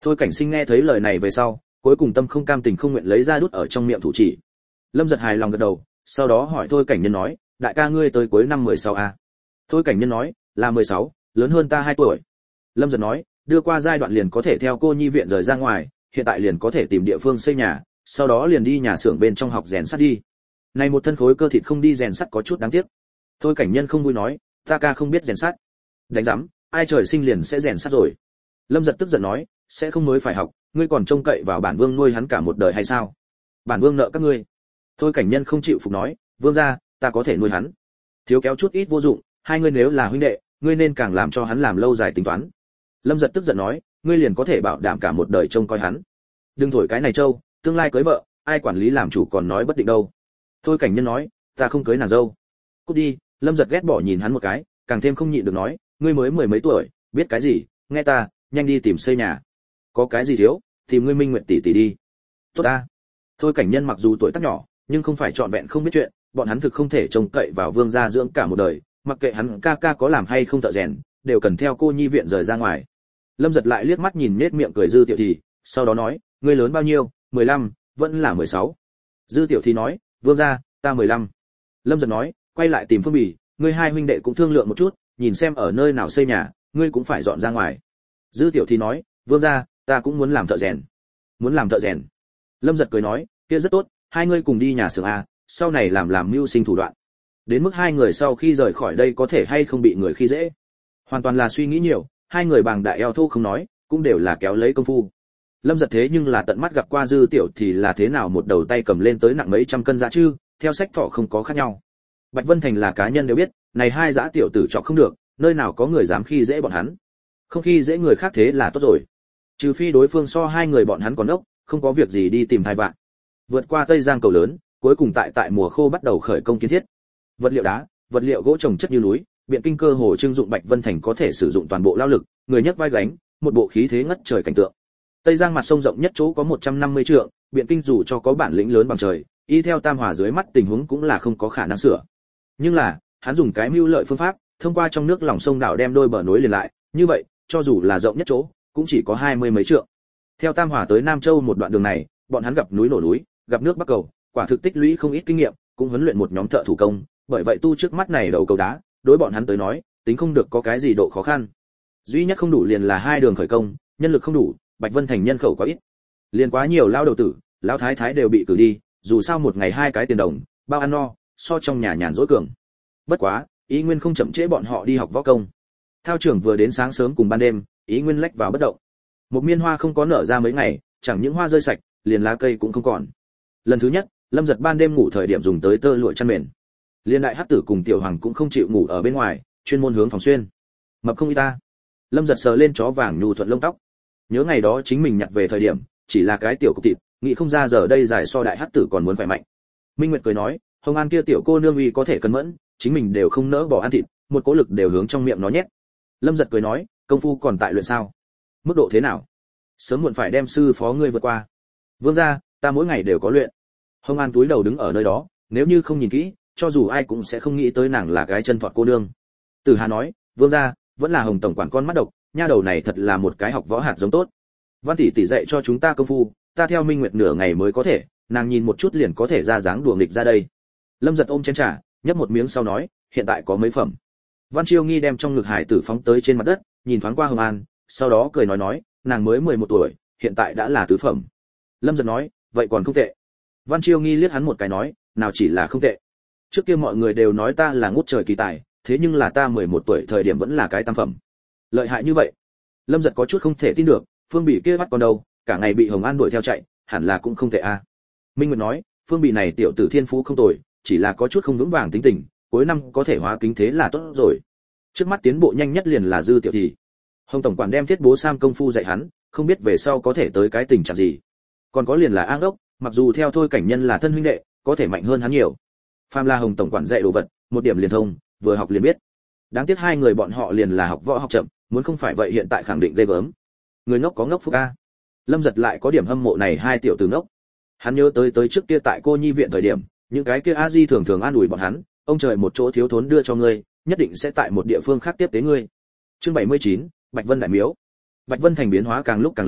Thôi Cảnh Sinh nghe thấy lời này về sau, cuối cùng tâm không cam tình không nguyện lấy ra đút ở trong miệng thủ chỉ. Lâm Giật hài lòng gật đầu, sau đó hỏi Thôi Cảnh Nhân nói, đại ca ngươi tới cuối năm mười sáu a? Thôi Cảnh Nhân nói, là mười sáu, lớn hơn ta hai tuổi. Lâm Giật nói, đưa qua giai đoạn liền có thể theo cô nhi viện rời ra ngoài, hiện tại liền có thể tìm địa phương xây nhà, sau đó liền đi nhà xưởng bên trong học rèn sắt đi. Này một thân khối cơ thịt không đi rèn sắt có chút đáng tiếc. Thôi Cảnh Nhân không vui nói, ta ca không biết rèn sắt. Đánh rắm, ai trời sinh liền sẽ rèn sắt rồi. Lâm Giật tức giận nói, sẽ không mới phải học, ngươi còn trông cậy vào bản vương nuôi hắn cả một đời hay sao? Bản vương nợ các ngươi. Thôi Cảnh Nhân không chịu phục nói, vương gia, ta có thể nuôi hắn. Thiếu kéo chút ít vô dụng, hai ngươi nếu là huynh đệ, ngươi nên càng làm cho hắn làm lâu dài tính toán. Lâm Giật tức giận nói, ngươi liền có thể bảo đảm cả một đời trông coi hắn. Đừng thổi cái này trâu, tương lai cưới vợ, ai quản lý làm chủ còn nói bất định đâu. Thôi Cảnh Nhân nói, ta không cưới nàng dâu. Cút đi. Lâm Giật ghét bỏ nhìn hắn một cái, càng thêm không nhịn được nói, ngươi mới mười mấy tuổi, biết cái gì, nghe ta, nhanh đi tìm xây nhà. Có cái gì thiếu, tìm ngươi Minh Nguyệt tỷ tỷ đi. Tốt ta. Thôi Cảnh Nhân mặc dù tuổi tác nhỏ, nhưng không phải trọn vẹn không biết chuyện, bọn hắn thực không thể trông cậy vào vương gia dưỡng cả một đời, mặc kệ hắn ca ca có làm hay không thợ rèn, đều cần theo cô nhi viện rời ra ngoài. Lâm Giật lại liếc mắt nhìn nết miệng cười Dư Tiểu Thì, sau đó nói, ngươi lớn bao nhiêu? mười lăm, vẫn là mười sáu. Dư Tiểu Thì nói, vương gia, ta mười lăm. Lâm Giật nói, quay lại tìm Phương Bỉ, ngươi hai huynh đệ cũng thương lượng một chút, nhìn xem ở nơi nào xây nhà, ngươi cũng phải dọn ra ngoài. Dư Tiểu Thì nói, vương gia, ta cũng muốn làm thợ rèn. Muốn làm thợ rèn? Lâm Giật cười nói, kia rất tốt, hai ngươi cùng đi nhà xưởng a, sau này làm làm mưu sinh thủ đoạn. Đến mức hai người sau khi rời khỏi đây có thể hay không bị người khi dễ, hoàn toàn là suy nghĩ nhiều, hai người bàng đại eo thô không nói, cũng đều là kéo lấy công phu. Lâm Giật thế nhưng là tận mắt gặp qua Dư Tiểu thì là thế nào một đầu tay cầm lên tới nặng mấy trăm cân dã chư, theo sách thọ không có khác nhau. Bạch Vân Thành là cá nhân đều biết, này hai dã tiểu tử chọc không được, nơi nào có người dám khi dễ bọn hắn. Không khi dễ người khác thế là tốt rồi. Trừ phi đối phương so hai người bọn hắn còn đốc, không có việc gì đi tìm hai vạn. Vượt qua Tây Giang cầu lớn, cuối cùng tại tại mùa khô bắt đầu khởi công kiến thiết. Vật liệu đá, vật liệu gỗ trồng chất như núi, biện kinh cơ hồ trưng dụng Bạch Vân Thành có thể sử dụng toàn bộ lao lực, người nhấc vai gánh, một bộ khí thế ngất trời cảnh tượng. Tây Giang mặt sông rộng nhất chỗ có một trăm năm mươi trượng, biện kinh dù cho có bản lĩnh lớn bằng trời, y theo Tam Hòa dưới mắt tình huống cũng là không có khả năng sửa. Nhưng là, hắn dùng cái mưu lợi phương pháp, thông qua trong nước lòng sông đảo đem đôi bờ nối liền lại, như vậy, cho dù là rộng nhất chỗ, cũng chỉ có hai mươi mấy trượng. Theo Tam Hòa tới Nam Châu một đoạn đường này, bọn hắn gặp núi nổ núi, gặp nước bắc cầu, quả thực tích lũy không ít kinh nghiệm, cũng huấn luyện một nhóm thợ thủ công, bởi vậy tu trước mắt này đầu cầu đá, đối bọn hắn tới nói, tính không được có cái gì độ khó khăn. Duy nhất không đủ liền là hai đường khởi công, nhân lực không đủ, Bạch Vân Thành nhân khẩu quá ít. Liền quá nhiều lao đầu tử, lão thái thái đều bị cử đi, dù sao một ngày hai cái tiền đồng, bao ăn no, so trong nhà nhàn rỗi cường. Bất quá, Ý Nguyên không chậm trễ bọn họ đi học võ công. Thao trưởng vừa đến sáng sớm cùng ban đêm, Ý Nguyên lách vào bất động. Một miên hoa không có nở ra mấy ngày, chẳng những hoa rơi sạch, liền lá cây cũng không còn. Lần thứ nhất, Lâm Giật ban đêm ngủ thời điểm dùng tới tơ lụa chăn mền. Liên đại hắc tử cùng tiểu hoàng cũng không chịu ngủ ở bên ngoài, chuyên môn hướng phòng xuyên. Mập không y ta. Lâm Giật sờ lên chó vàng nhu thuận lông tóc. Nhớ ngày đó chính mình nhặt về thời điểm, chỉ là cái tiểu cục thịt, nghĩ không ra giờ đây dài so đại hắc tử còn muốn khỏe mạnh. Minh Nguyệt cười nói, Hồng An kia tiểu cô nương uy có thể cân mẫn, chính mình đều không nỡ bỏ ăn thịt, một cỗ lực đều hướng trong miệng nó nhét. Lâm Giật cười nói, công phu còn tại luyện sao? Mức độ thế nào? Sớm muộn phải đem sư phó ngươi vượt qua. Vương gia, ta mỗi ngày đều có luyện. Hồng An túi đầu đứng ở nơi đó, nếu như không nhìn kỹ, cho dù ai cũng sẽ không nghĩ tới nàng là cái chân thọt cô nương. Từ Hà nói, vương gia, vẫn là Hồng tổng quản con mắt độc, nha đầu này thật là một cái học võ hạt giống tốt. Văn tỷ tỷ dạy cho chúng ta công phu, ta theo Minh Nguyệt nửa ngày mới có thể, nàng nhìn một chút liền có thể ra dáng đùa nghịch ra đây. Lâm Giật ôm chén trà, nhấp một miếng sau nói, hiện tại có mấy phẩm. Văn Chiêu Nghi đem trong ngực hải tử phóng tới trên mặt đất, nhìn thoáng qua Hồng An, sau đó cười nói nói, nàng mới mười một tuổi, hiện tại đã là tứ phẩm. Lâm Giật nói, vậy còn không tệ. Văn Chiêu Nghi liếc hắn một cái nói, nào chỉ là không tệ. Trước kia mọi người đều nói ta là ngút trời kỳ tài, thế nhưng là ta mười một tuổi thời điểm vẫn là cái tam phẩm. Lợi hại như vậy. Lâm Giật có chút không thể tin được, Phương Bỉ kia bắt con đâu, cả ngày bị Hồng An đuổi theo chạy, hẳn là cũng không tệ a. À. Minh Nguyệt nói, Phương Bỉ này tiểu tử thiên phú không tồi, chỉ là có chút không vững vàng tính tình, cuối năm có thể hóa kính thế là tốt rồi. Trước mắt tiến bộ nhanh nhất liền là Dư Tiểu Thì. Hồng tổng quản đem thiết bố sam công phu dạy hắn, không biết về sau có thể tới cái tình trạng gì. Còn có liền là An Đốc, mặc dù theo Thôi Cảnh Nhân là thân huynh đệ, có thể mạnh hơn hắn nhiều. Phàm là Hồng tổng quản dạy đồ vật, một điểm liền thông, vừa học liền biết. Đáng tiếc hai người bọn họ liền là học võ học chậm, muốn không phải vậy hiện tại khẳng định ghê gớm. Người ngốc có ngốc phúc a. Lâm Giật lại có điểm hâm mộ này hai tiểu tử ngốc. Hắn nhớ tới tới trước kia tại cô nhi viện thời điểm, những cái kia a di thường thường an ủi bọn hắn, ông trời một chỗ thiếu thốn đưa cho ngươi, nhất định sẽ tại một địa phương khác tiếp tế ngươi. Chương bảy mươi chín, Bạch Vân đại miếu. Bạch Vân thành biến hóa càng lúc càng lớn,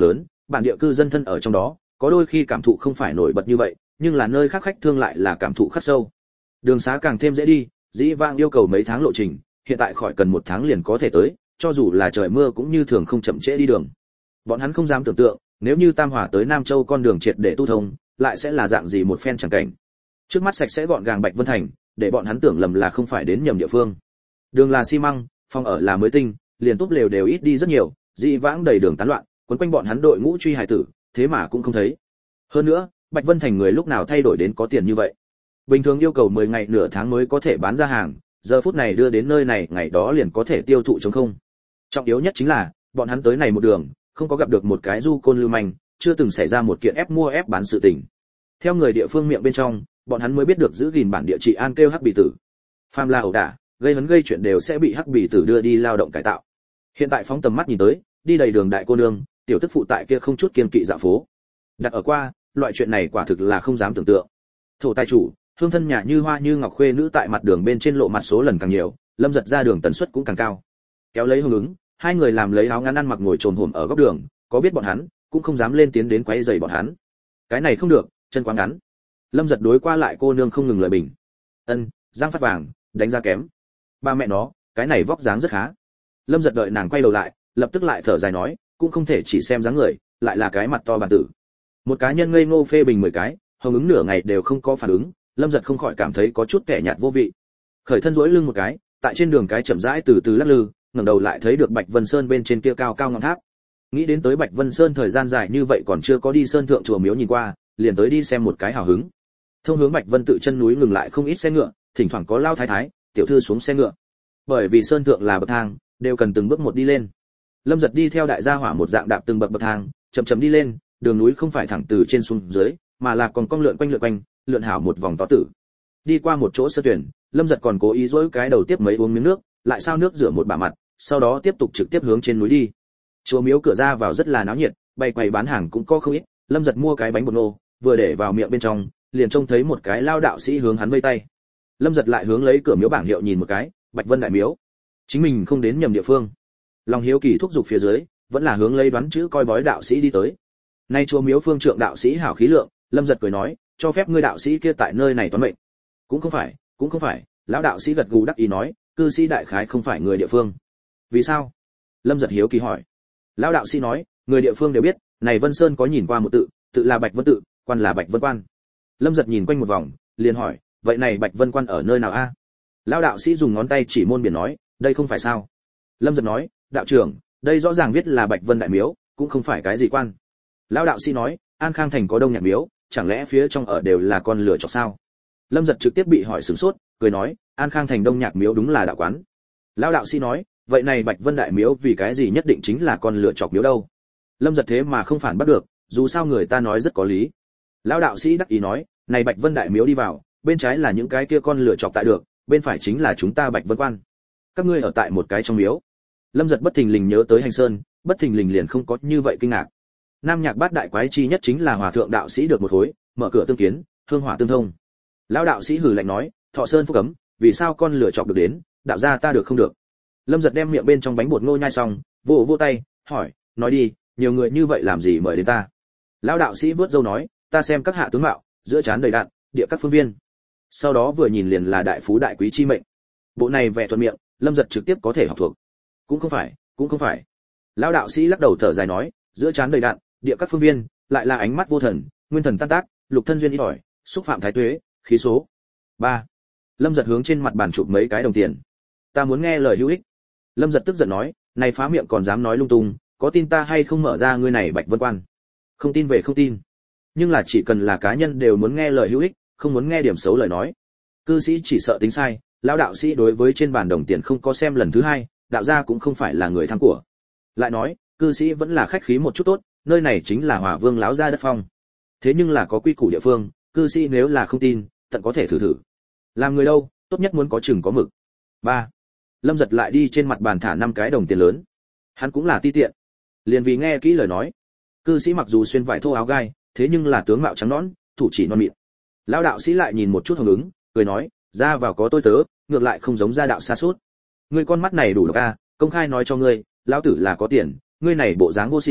bản địa cư dân thân ở trong đó, có đôi khi cảm thụ không phải nổi bật như vậy, nhưng là nơi khác khách thương lại là cảm thụ khắc sâu. Đường xá càng thêm dễ đi, dĩ vãng yêu cầu mấy tháng lộ trình, hiện tại khỏi cần một tháng liền có thể tới, cho dù là trời mưa cũng như thường không chậm trễ đi đường. Bọn hắn không dám tưởng tượng, nếu như Tam Hòa tới Nam Châu con đường triệt để tu thông, lại sẽ là dạng gì một phen chẳng cảnh. Trước mắt sạch sẽ gọn gàng Bạch Vân Thành, để bọn hắn tưởng lầm là không phải đến nhầm địa phương. Đường là xi măng, phòng ở là mới tinh, liền túp lều đều ít đi rất nhiều, dị vãng đầy đường tán loạn, quấn quanh bọn hắn đội ngũ truy hải tử, thế mà cũng không thấy. Hơn nữa, Bạch Vân Thành người lúc nào thay đổi đến có tiền như vậy. Bình thường yêu cầu mười ngày nửa tháng mới có thể bán ra hàng, giờ phút này đưa đến nơi này ngày đó liền có thể tiêu thụ trống không. Trọng yếu nhất chính là, bọn hắn tới này một đường, không có gặp được một cái du côn lưu manh, chưa từng xảy ra một kiện ép mua ép bán sự tình. Theo người địa phương miệng bên trong, bọn hắn mới biết được giữ gìn bản địa trị an kêu hắc bì tử. Phàm là ẩu đả, gây hấn gây chuyện đều sẽ bị hắc bì tử đưa đi lao động cải tạo. Hiện tại phóng tầm mắt nhìn tới, đi đầy đường đại cô nương, tiểu tức phụ tại kia không chút kiên kỵ dạo phố. Đặt ở qua, loại chuyện này quả thực là không dám tưởng tượng. Thổ tài chủ, hương thân nhà như hoa như ngọc khuê nữ tại mặt đường bên trên lộ mặt số lần càng nhiều, Lâm Giật ra đường tần suất cũng càng cao. Kéo lấy hương ứng, hai người làm lấy áo ngắn ăn mặc ngồi trồn hổm ở góc đường, có biết bọn hắn, cũng không dám lên tiến đến quấy rầy bọn hắn. Cái này không được, chân quá ngắn. Lâm Giật đối qua lại cô nương không ngừng lời bình. Ân, giang phát vàng, đánh ra kém. Ba mẹ nó, cái này vóc dáng rất khá. Lâm Giật đợi nàng quay đầu lại, lập tức lại thở dài nói, cũng không thể chỉ xem dáng người, lại là cái mặt to bản tử. Một cá nhân ngây ngô phê bình mười cái, hồng ứng nửa ngày đều không có phản ứng, Lâm Giật không khỏi cảm thấy có chút kẻ nhạt vô vị. Khởi thân duỗi lưng một cái, tại trên đường cái chậm rãi từ từ lắc lư, ngẩng đầu lại thấy được Bạch Vân Sơn bên trên kia cao cao ngọn tháp. Nghĩ đến tới Bạch Vân Sơn thời gian dài như vậy còn chưa có đi sơn thượng chùa miếu nhìn qua, liền tới đi xem một cái hào hứng. Thông hướng Bạch Vân tự chân núi ngừng lại không ít xe ngựa, thỉnh thoảng có lao thái thái, tiểu thư xuống xe ngựa. Bởi vì sơn thượng là bậc thang, đều cần từng bước một đi lên. Lâm Giật đi theo đại gia hỏa một dạng đạp từng bậc bậc thang, chậm chậm đi lên, đường núi không phải thẳng từ trên xuống dưới, mà là còn cong lượn quanh lượn quanh, lượn hảo một vòng to tử. Đi qua một chỗ sơ tuyển, Lâm Giật còn cố ý dỗi cái đầu tiếp mấy uống miếng nước, lại sao nước rửa một bả mặt, sau đó tiếp tục trực tiếp hướng trên núi đi. Chùa miếu cửa ra vào rất là náo nhiệt, bày quầy bán hàng cũng có không ít, Lâm Giật mua cái bánh bột nô, vừa để vào miệng bên trong, liền trông thấy một cái lao đạo sĩ hướng hắn vây tay. Lâm Giật lại hướng lấy cửa miếu bảng hiệu nhìn một cái, Bạch Vân đại miếu. Chính mình không đến nhầm địa phương. Lòng hiếu kỳ thúc giục phía dưới, vẫn là hướng lấy đoán chữ coi bói đạo sĩ đi tới. Nay chùa miếu phương trượng đạo sĩ hảo khí lượng, Lâm Giật cười nói, cho phép ngươi đạo sĩ kia tại nơi này toán mệnh. Cũng không phải, cũng không phải, lão đạo sĩ gật gù đắc ý nói, cư sĩ đại khái không phải người địa phương. Vì sao? Lâm Giật hiếu kỳ hỏi. Lão đạo sĩ nói, người địa phương đều biết, này Vân Sơn có nhìn qua một tự, tự là Bạch Vân tự, quan là Bạch Vân quan. Lâm Giật nhìn quanh một vòng, liền hỏi, vậy này Bạch Vân quan ở nơi nào a? Lão đạo sĩ dùng ngón tay chỉ môn biển nói, đây không phải sao? Lâm Giật nói, đạo trưởng, đây rõ ràng viết là Bạch Vân đại miếu, cũng không phải cái gì quan. Lão đạo sĩ nói, An Khang thành có Đông Nhạc miếu, chẳng lẽ phía trong ở đều là con lửa chọc sao? Lâm Giật trực tiếp bị hỏi sửng sốt, cười nói, An Khang thành Đông Nhạc miếu đúng là đạo quán. Lão đạo sĩ nói, vậy này Bạch Vân đại miếu vì cái gì nhất định chính là con lửa chọc miếu đâu? Lâm Giật thế mà không phản bắt được, dù sao người ta nói rất có lý. Lão đạo sĩ đắc ý nói, này Bạch Vân đại miếu đi vào, bên trái là những cái kia con lửa chọc tại được, bên phải chính là chúng ta Bạch Vân quan. Các ngươi ở tại một cái trong miếu. Lâm Giật bất thình lình nhớ tới Hành Sơn, bất thình lình liền không có như vậy kinh ngạc. Nam Nhạc Bát đại quái chi nhất chính là hòa thượng đạo sĩ được một khối, mở cửa tương kiến, hương hỏa tương thông. Lão đạo sĩ hừ lạnh nói, Thọ Sơn phúc cấm, vì sao con lửa chọc được đến, đạo gia ta được không được? Lâm Giật đem miệng bên trong bánh bột ngô nhai xong, vỗ vỗ tay, hỏi, nói đi, nhiều người như vậy làm gì mời đến ta? Lão đạo sĩ vớt râu nói, ta xem các hạ tướng mạo, giữa trán đầy đạn, địa các phương viên. Sau đó vừa nhìn liền là đại phú đại quý chi mệnh. Bộ này vẻ thuận miệng, Lâm Giật trực tiếp có thể học thuộc. Cũng không phải, cũng không phải. Lão đạo sĩ lắc đầu thở dài nói, giữa trán đầy đạn, địa các phương viên, lại là ánh mắt vô thần, nguyên thần tan tác, lục thân duyên ít ỏi, xúc phạm thái tuế, khí số. ba. Lâm Giật hướng trên mặt bàn chụp mấy cái đồng tiền. Ta muốn nghe lời hữu ích. Lâm Giật tức giận nói, này phá miệng còn dám nói lung tung, có tin ta hay không mở ra ngươi này Bạch Vân quan? Không tin về không tin. Nhưng là chỉ cần là cá nhân đều muốn nghe lời hữu ích, không muốn nghe điểm xấu lời nói. Cư sĩ chỉ sợ tính sai, lão đạo sĩ đối với trên bàn đồng tiền không có xem lần thứ hai, đạo gia cũng không phải là người tham của. Lại nói, cư sĩ vẫn là khách khí một chút tốt, nơi này chính là Hòa Vương lão gia đất phong. Thế nhưng là có quy củ địa phương, cư sĩ nếu là không tin, tận có thể thử thử. Làm người đâu, tốt nhất muốn có chừng có mực. ba. Lâm Giật lại đi trên mặt bàn thả năm cái đồng tiền lớn. Hắn cũng là ti tiện. Liền vì nghe kỹ lời nói. Cư sĩ mặc dù xuyên vải thô áo gai, thế nhưng là tướng mạo trắng nõn, thủ chỉ non mịn. Lão đạo sĩ lại nhìn một chút hưởng ứng, cười nói, ra vào có tôi tớ, ngược lại không giống gia đạo xa suốt. Ngươi con mắt này đủ độc a, công khai nói cho ngươi, lão tử là có tiền, ngươi này bộ dáng vô sỉ,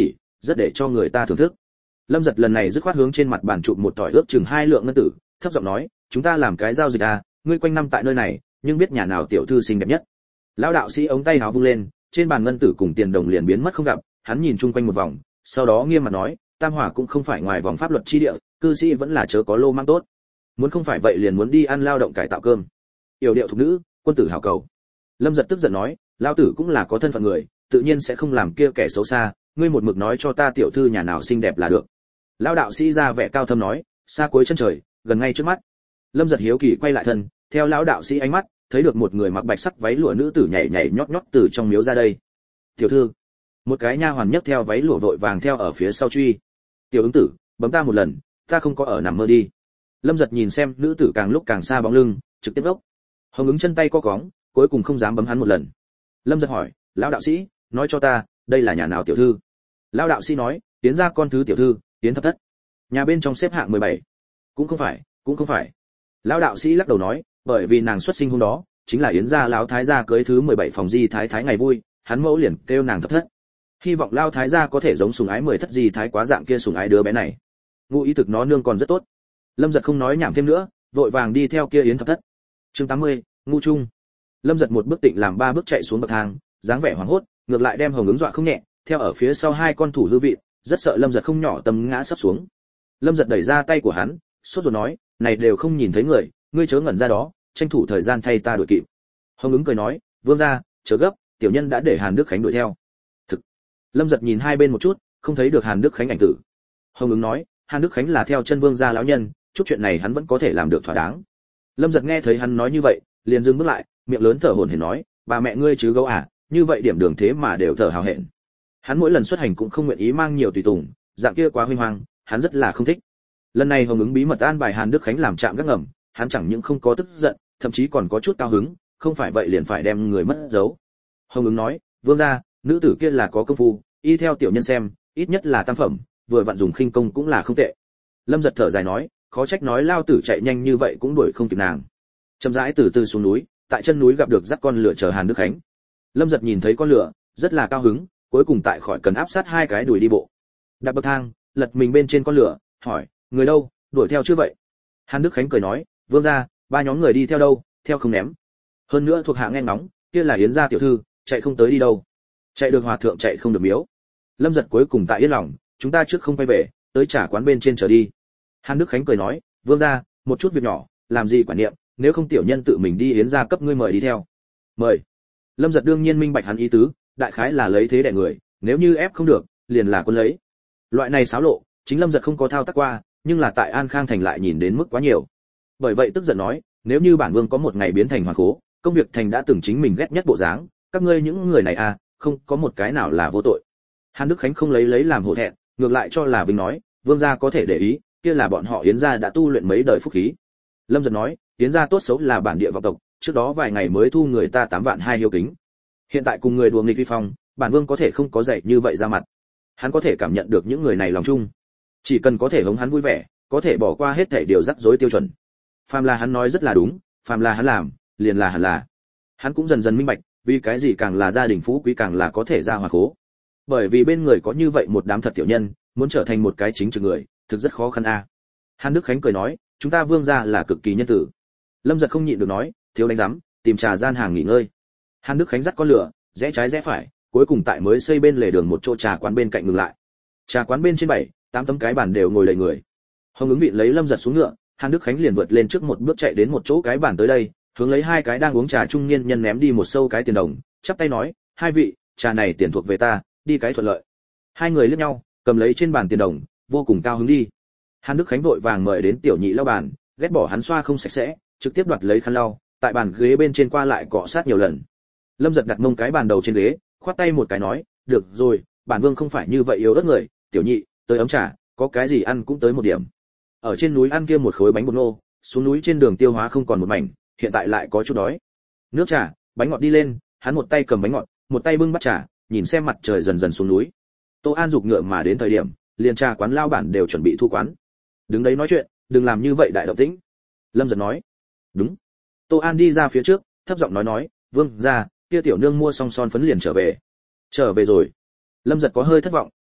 rất để cho người ta thưởng thức. Lâm Giật lần này dứt khoát hướng trên mặt bàn chụp một tỏi ước chừng hai lượng ngân tử, thấp giọng nói, chúng ta làm cái giao dịch à, ngươi quanh năm tại nơi này, nhưng biết nhà nào tiểu thư xinh đẹp nhất. Lão đạo sĩ ống tay áo vung lên, trên bàn ngân tử cùng tiền đồng liền biến mất không gặp, hắn nhìn chung quanh một vòng, sau đó nghiêm mặt nói, Tam Hỏa cũng không phải ngoài vòng pháp luật chi địa, cư sĩ vẫn là chớ có lô mang tốt. Muốn không phải vậy liền muốn đi ăn lao động cải tạo cơm. Yểu điệu thục nữ, quân tử hảo cầu. Lâm Giật tức giận nói, lão tử cũng là có thân phận người, tự nhiên sẽ không làm kia kẻ xấu xa, ngươi một mực nói cho ta tiểu thư nhà nào xinh đẹp là được. Lão đạo sĩ ra vẻ cao thâm nói, xa cuối chân trời, gần ngay trước mắt. Lâm Giật hiếu kỳ quay lại thân, theo lão đạo sĩ ánh mắt, thấy được một người mặc bạch sắc váy lụa nữ tử nhảy nhảy nhót nhót từ trong miếu ra đây. Tiểu thư. Một cái nha hoàn nhấc theo váy lụa vội vàng theo ở phía sau truy. Tiểu ứng tử, bấm ta một lần, ta không có ở nằm mơ đi. Lâm Giật nhìn xem nữ tử càng lúc càng xa bóng lưng, trực tiếp gốc. Hồng Ứng chân tay co cóng, cuối cùng không dám bấm hắn một lần. Lâm Giật hỏi, lão đạo sĩ, nói cho ta, đây là nhà nào tiểu thư? Lão đạo sĩ nói, tiến ra con thứ tiểu thư, tiến thập thất. Nhà bên trong xếp hạng mười bảy. Cũng không phải, cũng không phải. Lão đạo sĩ lắc đầu nói, bởi vì nàng xuất sinh hôm đó, chính là Yến gia lão thái gia cưới thứ mười bảy phòng di thái thái ngày vui, hắn mẫu liền kêu nàng thập thất. Hy vọng lão thái gia có thể giống sủng ái mười thất di thái quá dạng kia sủng ái đứa bé này. Ngụ ý thực nó nương còn rất tốt. Lâm Giật không nói nhảm thêm nữa, vội vàng đi theo kia Yến thập thất. Chương tám mươi, ngu trung. Lâm Giật một bước tịnh làm ba bước chạy xuống bậc thang, dáng vẻ hoảng hốt, ngược lại đem Hồng Ứng dọa không nhẹ, theo ở phía sau hai con thủ hư vị, rất sợ Lâm Giật không nhỏ tâm ngã sắp xuống. Lâm Giật đẩy ra tay của hắn, sốt ruột nói, này đều không nhìn thấy người, ngươi chớ ngẩn ra đó, tranh thủ thời gian thay ta đuổi kịp. Hồng Ứng cười nói, vương gia, chớ gấp, tiểu nhân đã để Hàn Đức Khánh đuổi theo. Thực. Lâm Giật nhìn hai bên một chút, không thấy được Hàn Đức Khánh ảnh tử. Hồng Ứng nói, Hàn Đức Khánh là theo chân vương gia lão nhân, chút chuyện này hắn vẫn có thể làm được thỏa đáng. Lâm Giật nghe thấy hắn nói như vậy, liền dừng bước lại, miệng lớn thở hổn hển nói, bà mẹ ngươi chứ gấu à, như vậy điểm đường thế mà đều thở hào hẹn. Hắn mỗi lần xuất hành cũng không nguyện ý mang nhiều tùy tùng, dạng kia quá huy hoàng, hắn rất là không thích. Lần này Hồng Ứng bí mật an bài Hàn Đức Khánh làm trạm gác ngầm, hắn chẳng những không có tức giận, thậm chí còn có chút cao hứng, không phải vậy liền phải đem người mất dấu. Hồng Ứng nói, vương gia, nữ tử kia là có công phu, y theo tiểu nhân xem, ít nhất là tam phẩm, vừa vặn dùng khinh công cũng là không tệ. Lâm Giật thở dài nói, khó trách nói lao tử chạy nhanh như vậy cũng đuổi không kịp nàng. Chậm rãi từ từ xuống núi, tại chân núi gặp được dắt con lửa chờ Hàn Đức Khánh. Lâm Giật nhìn thấy con lửa, rất là cao hứng, cuối cùng tại khỏi cần áp sát hai cái đuổi đi bộ. Đạp bậc thang, lật mình bên trên con lửa, hỏi, người đâu, đuổi theo chưa vậy? Hàn Đức Khánh cười nói, vương gia, ba nhóm người đi theo đâu, theo không ném. Hơn nữa thuộc hạ nghe ngóng, kia là Yến gia tiểu thư, chạy không tới đi đâu. Chạy được hòa thượng chạy không được miếu. Lâm Giật cuối cùng tại yên lòng, chúng ta trước không quay về, tới trả quán bên trên chờ đi. Hàn Đức Khánh cười nói, vương gia, một chút việc nhỏ, làm gì quản niệm, nếu không tiểu nhân tự mình đi Yến gia cấp ngươi mời đi theo. Mời. Lâm Giật đương nhiên minh bạch hắn ý tứ, đại khái là lấy thế đẻ người, nếu như ép không được, liền là quân lấy. Loại này xáo lộ, chính Lâm Giật không có thao tác qua, nhưng là tại An Khang thành lại nhìn đến mức quá nhiều. Bởi vậy tức giận nói, nếu như bản vương có một ngày biến thành hoàn khố, công việc thành đã từng chính mình ghét nhất bộ dáng, các ngươi những người này à, không có một cái nào là vô tội. Hàn Đức Khánh không lấy lấy làm hổ thẹn, ngược lại cho là vinh nói, vương gia có thể để ý, kia là bọn họ Yến gia đã tu luyện mấy đời phúc khí. Lâm Giật nói, Yến gia tốt xấu là bản địa vọng tộc, trước đó vài ngày mới thu người ta tám vạn hai hiếu kính. Hiện tại cùng người đùa nghịch vi phong, bản vương có thể không có dạy như vậy ra mặt. Hắn có thể cảm nhận được những người này lòng chung, chỉ cần có thể hống hắn vui vẻ, có thể bỏ qua hết thảy điều rắc rối tiêu chuẩn. Phàm là hắn nói rất là đúng, phàm là hắn làm, liền là hẳn là. Hắn cũng dần dần minh bạch, vì cái gì càng là gia đình phú quý càng là có thể ra hòa khố. Bởi vì bên người có như vậy một đám thật tiểu nhân, muốn trở thành một cái chính trực người, thực rất khó khăn a. À. Hàn Đức Khánh cười nói, chúng ta vương gia là cực kỳ nhân tử. Lâm Giật không nhịn được nói, thiếu đánh rắm, tìm trà gian hàng nghỉ ngơi. Hàn Đức Khánh dắt con lửa, rẽ trái rẽ phải, cuối cùng tại mới xây bên lề đường một chỗ trà quán bên cạnh ngừng lại. Trà quán bên trên bảy, tám tấm cái bàn đều ngồi đầy người. Hồng Ứng vị lấy Lâm Giật xuống ngựa, Hàn Đức Khánh liền vượt lên trước một bước chạy đến một chỗ cái bàn tới đây, hướng lấy hai cái đang uống trà trung niên nhân ném đi một sâu cái tiền đồng, chắp tay nói, hai vị, trà này tiền thuộc về ta, đi cái thuận lợi. Hai người liếc nhau, cầm lấy trên bàn tiền đồng, vô cùng cao hứng đi. Hàn Đức Khánh vội vàng mời đến tiểu nhị lau bàn, ghét bỏ hắn xoa không sạch sẽ, trực tiếp đoạt lấy khăn lau, tại bàn ghế bên trên qua lại cọ sát nhiều lần. Lâm Giật đặt mông cái bàn đầu trên ghế, khoát tay một cái nói, được rồi, bản vương không phải như vậy yếu ớt người, tiểu nhị, tới ấm trà, có cái gì ăn cũng tới một điểm. Ở trên núi ăn kia một khối bánh bột nô, xuống núi trên đường tiêu hóa không còn một mảnh, hiện tại lại có chút đói. Nước trà, bánh ngọt đi lên, hắn một tay cầm bánh ngọt, một tay bưng bát trà, nhìn xem mặt trời dần dần xuống núi. Tô An giục ngựa mà đến thời điểm, liền trà quán lao bản đều chuẩn bị thu quán. Đứng đấy nói chuyện, đừng làm như vậy đại động tĩnh. Lâm Giật nói. Đúng. Tô An đi ra phía trước, thấp giọng nói nói, vương gia, kia tiểu nương mua xong son phấn liền trở về. Trở về rồi. Lâm Giật có hơi thất vọng,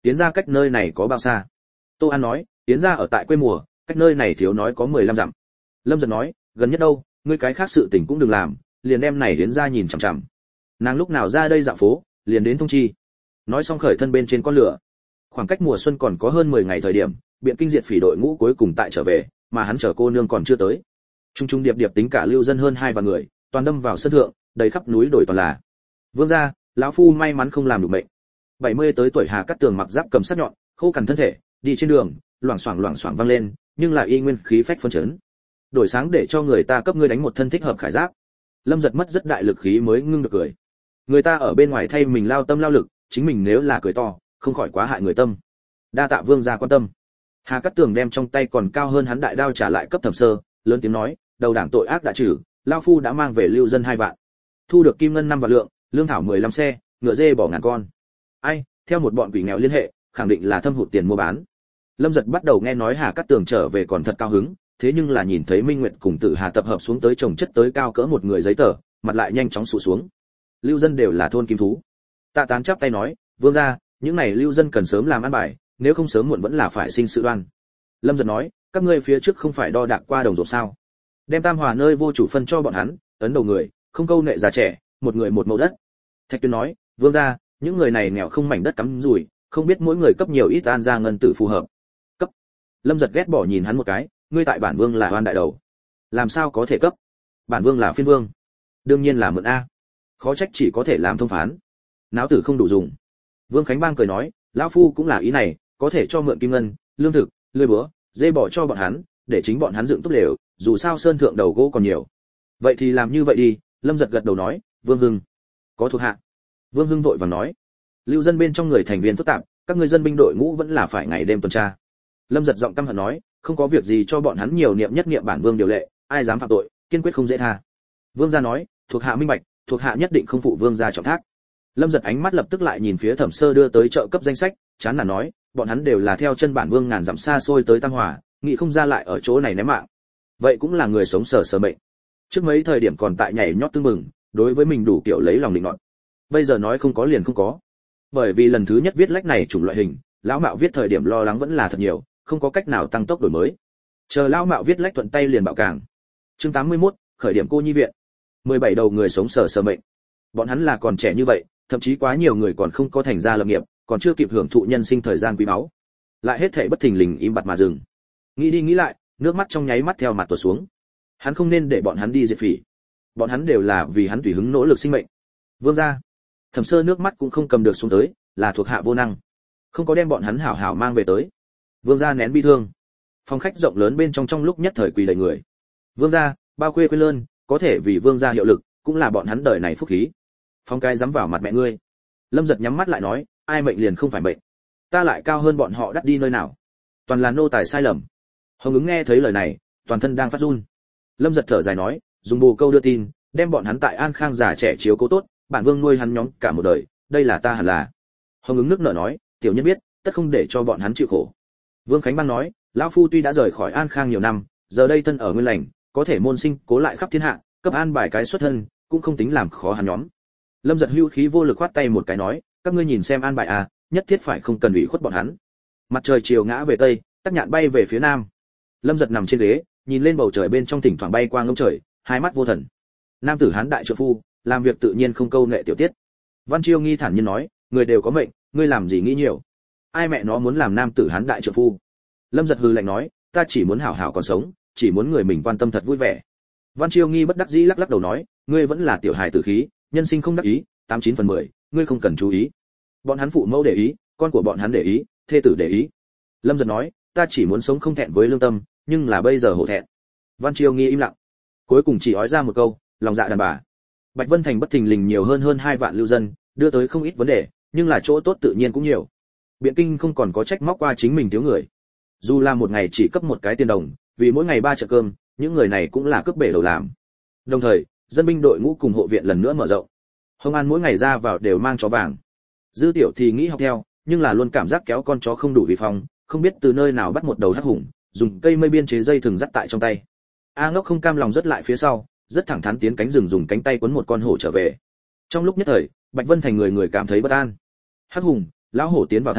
Tiến gia cách nơi này có bao xa? Tô An nói, Tiến gia ở tại quê mùa, cách nơi này thiếu nói có mười lăm dặm. Lâm Giật nói, gần nhất đâu, ngươi cái khác sự tình cũng đừng làm, liền đem này Tiến gia nhìn chằm chằm. Nàng lúc nào ra đây dạo phố, liền đến thông chi. Nói xong khởi thân bên trên con lửa. Khoảng cách mùa xuân còn có hơn mười ngày thời điểm, Biện Kinh diệt phỉ đội ngũ cuối cùng tại trở về, mà hắn chở cô nương còn chưa tới. Trung trung điệp điệp tính cả lưu dân hơn hai vạn người, toàn đâm vào sân thượng, đầy khắp núi đồi toàn là. Vương gia, lão phu may mắn không làm được mệnh. bảy mươi tới tuổi Hà Cát Tường mặc giáp cầm sắc nhọn, khô cằn thân thể, đi trên đường, loảng xoảng loảng xoảng vang lên, nhưng là y nguyên khí phách phấn chấn. Đổi sáng để cho người ta cấp ngươi đánh một thân thích hợp khải giáp. Lâm Giật mất rất đại lực khí mới ngưng được cười. Người ta ở bên ngoài thay mình lao tâm lao lực, chính mình nếu là cười to, không khỏi quá hại người tâm. Đa tạ vương gia quan tâm. Hà Cát Tường đem trong tay còn cao hơn hắn đại đao trả lại cấp Thẩm Sơ, lớn tiếng nói, đầu đảng tội ác đã trừ, lão phu đã mang về lưu dân hai vạn, thu được kim ngân năm vạn lượng, lương thảo mười lăm xe, ngựa dê bỏ ngàn con. Ai, theo một bọn quỷ nghèo liên hệ, khẳng định là thâm hụt tiền mua bán. Lâm Giật bắt đầu nghe nói Hà Cát Tường trở về còn thật cao hứng, thế nhưng là nhìn thấy Minh Nguyệt cùng Tử Hà tập hợp xuống tới chồng chất tới cao cỡ một người giấy tờ, mặt lại nhanh chóng sụ xuống. Lưu dân đều là thôn kim thú. Tạ Tán chắp tay nói, vương gia, những này lưu dân cần sớm làm ăn bài, nếu không sớm muộn vẫn là phải sinh sự đoan. Lâm Giật nói, các ngươi phía trước không phải đo đạc qua đồng ruộng sao? Đem Tam Hòa nơi vô chủ phân cho bọn hắn, ấn đầu người, không câu nệ già trẻ, một người một mẫu đất. Thạch Tuyên nói, vương gia, những người này nghèo không mảnh đất cắm rủi, không biết mỗi người cấp nhiều ít an ra ngân tử phù hợp. Cấp. Lâm Giật ghét bỏ nhìn hắn một cái, ngươi tại bản vương là oan đại đầu, làm sao có thể cấp? Bản vương là phiên vương, đương nhiên là mượn a. Khó trách chỉ có thể làm thông phán, náo tử không đủ dùng. Vương Khánh Bang cười nói, lão phu cũng là ý này, có thể cho mượn kim ngân, lương thực, lưỡi búa, dê bỏ cho bọn hắn, để chính bọn hắn dựng tốt đều, dù sao sơn thượng đầu gỗ còn nhiều. Vậy thì làm như vậy đi. Lâm Giật gật đầu nói, Vương Hưng có thuộc hạ. Vương Hưng vội vàng nói, lưu dân bên trong người thành viên phức tạp, các ngươi dân binh đội ngũ vẫn là phải ngày đêm tuần tra. Lâm Giật giọng căm hận nói, không có việc gì cho bọn hắn nhiều niệm nhất niệm bản vương điều lệ, ai dám phạm tội, kiên quyết không dễ tha. Vương gia nói, thuộc hạ minh bạch, thuộc hạ nhất định không phụ vương gia trọng thác. Lâm Giật ánh mắt lập tức lại nhìn phía Thẩm Sơ đưa tới trợ cấp danh sách, chán nản nói, bọn hắn đều là theo chân bản vương ngàn dặm xa xôi tới Tam Hòa, nghĩ không ra lại ở chỗ này ném mạng. Vậy cũng là người sống sờ sờ mệnh. Trước mấy thời điểm còn tại nhảy nhót tương mừng, đối với mình đủ kiểu lấy lòng định nọt. Bây giờ nói không có liền không có. Bởi vì lần thứ nhất viết lách này chủng loại hình, lão Mạo viết thời điểm lo lắng vẫn là thật nhiều, không có cách nào tăng tốc đổi mới. Chờ lão Mạo viết lách thuận tay liền bạo càng. Chương tám mươi mốt, khởi điểm cô nhi viện. mười bảy đầu người sống sờ sờ mệnh. Bọn hắn là còn trẻ như vậy, thậm chí quá nhiều người còn không có thành gia lập nghiệp, còn chưa kịp hưởng thụ nhân sinh thời gian quý báu. Lại hết thảy bất thình lình im bặt mà dừng. Nghĩ đi nghĩ lại, nước mắt trong nháy mắt theo mặt tuột xuống. Hắn không nên để bọn hắn đi diệt phỉ. Bọn hắn đều là vì hắn tùy hứng nỗ lực sinh mệnh. Vương gia, Thẩm Sơ nước mắt cũng không cầm được xuống tới, là thuộc hạ vô năng, không có đem bọn hắn hảo hảo mang về tới. Vương gia nén bi thương. Phòng khách rộng lớn bên trong trong lúc nhất thời quỳ đầy người. Vương gia, bao khuê quê lơn, có thể vì vương gia hiệu lực, cũng là bọn hắn đời này phúc khí. Phong cái dám vào mặt mẹ ngươi. Lâm Giật nhắm mắt lại nói, ai mệnh liền không phải mệnh, ta lại cao hơn bọn họ đắt đi nơi nào, toàn là nô tài sai lầm. Hồng Ứng nghe thấy lời này, toàn thân đang phát run. Lâm Giật thở dài nói, dùng bồ câu đưa tin, đem bọn hắn tại An Khang già trẻ chiếu cố tốt, bản vương nuôi hắn nhóm cả một đời, đây là ta hẳn là. Hồng Ứng nước nở nói, tiểu nhân biết, tất không để cho bọn hắn chịu khổ. Vương Khánh Bang nói, lão phu tuy đã rời khỏi An Khang nhiều năm, giờ đây thân ở nguyên lành, có thể môn sinh cố lại khắp thiên hạ, cấp an bài cái xuất thân, cũng không tính làm khó hắn nhóm. Lâm Giật hưu khí vô lực khoát tay một cái nói, các ngươi nhìn xem an bài à, nhất thiết phải không cần ủy khuất bọn hắn. Mặt trời chiều ngã về tây, Tắc Nhạn bay về phía nam. Lâm Giật nằm trên ghế, nhìn lên bầu trời bên trong thỉnh thoảng bay qua ngông trời, hai mắt vô thần. Nam tử hán đại trợ phu, làm việc tự nhiên không câu nệ tiểu tiết. Văn Chiêu Nghi thản nhiên nói, người đều có mệnh, ngươi làm gì nghĩ nhiều? Ai mẹ nó muốn làm nam tử hán đại trợ phu? Lâm Giật hừ lạnh nói, ta chỉ muốn hảo hảo còn sống, chỉ muốn người mình quan tâm thật vui vẻ. Văn Chiêu Nghi bất đắc dĩ lắc lắc đầu nói, ngươi vẫn là tiểu hài tử khí, nhân sinh không đắc ý, tám chín phần mười, ngươi không cần chú ý. Bọn hắn phụ mẫu để ý, con của bọn hắn để ý, thê tử để ý. Lâm Giật nói, ta chỉ muốn sống không thẹn với lương tâm, nhưng là bây giờ hổ thẹn. Văn Chiêu Nghi im lặng, cuối cùng chỉ ói ra một câu, lòng dạ đàn bà. Bạch Vân Thành bất thình lình nhiều hơn hơn hai vạn lưu dân, đưa tới không ít vấn đề, nhưng là chỗ tốt tự nhiên cũng nhiều. Biện Kinh không còn có trách móc qua chính mình thiếu người. Dù là một ngày chỉ cấp một cái tiền đồng, vì mỗi ngày ba trận cơm, những người này cũng là cướp bể đầu làm. Đồng thời, dân binh đội ngũ cùng hộ viện lần nữa mở rộng. Hồng An mỗi ngày ra vào đều mang chó vàng. Dư Tiểu thì nghĩ học theo, nhưng là luôn cảm giác kéo con chó không đủ vì phong, không biết từ nơi nào bắt một đầu hắc hùng, dùng cây mây biên chế dây thừng dắt tại trong tay. A Ngốc không cam lòng rất lại phía sau, rất thẳng thắn tiến cánh rừng dùng cánh tay quấn một con hổ trở về. Trong lúc nhất thời, Bạch Vân Thành người người cảm thấy bất an. Hắc hùng, lão hổ tiến vào thành,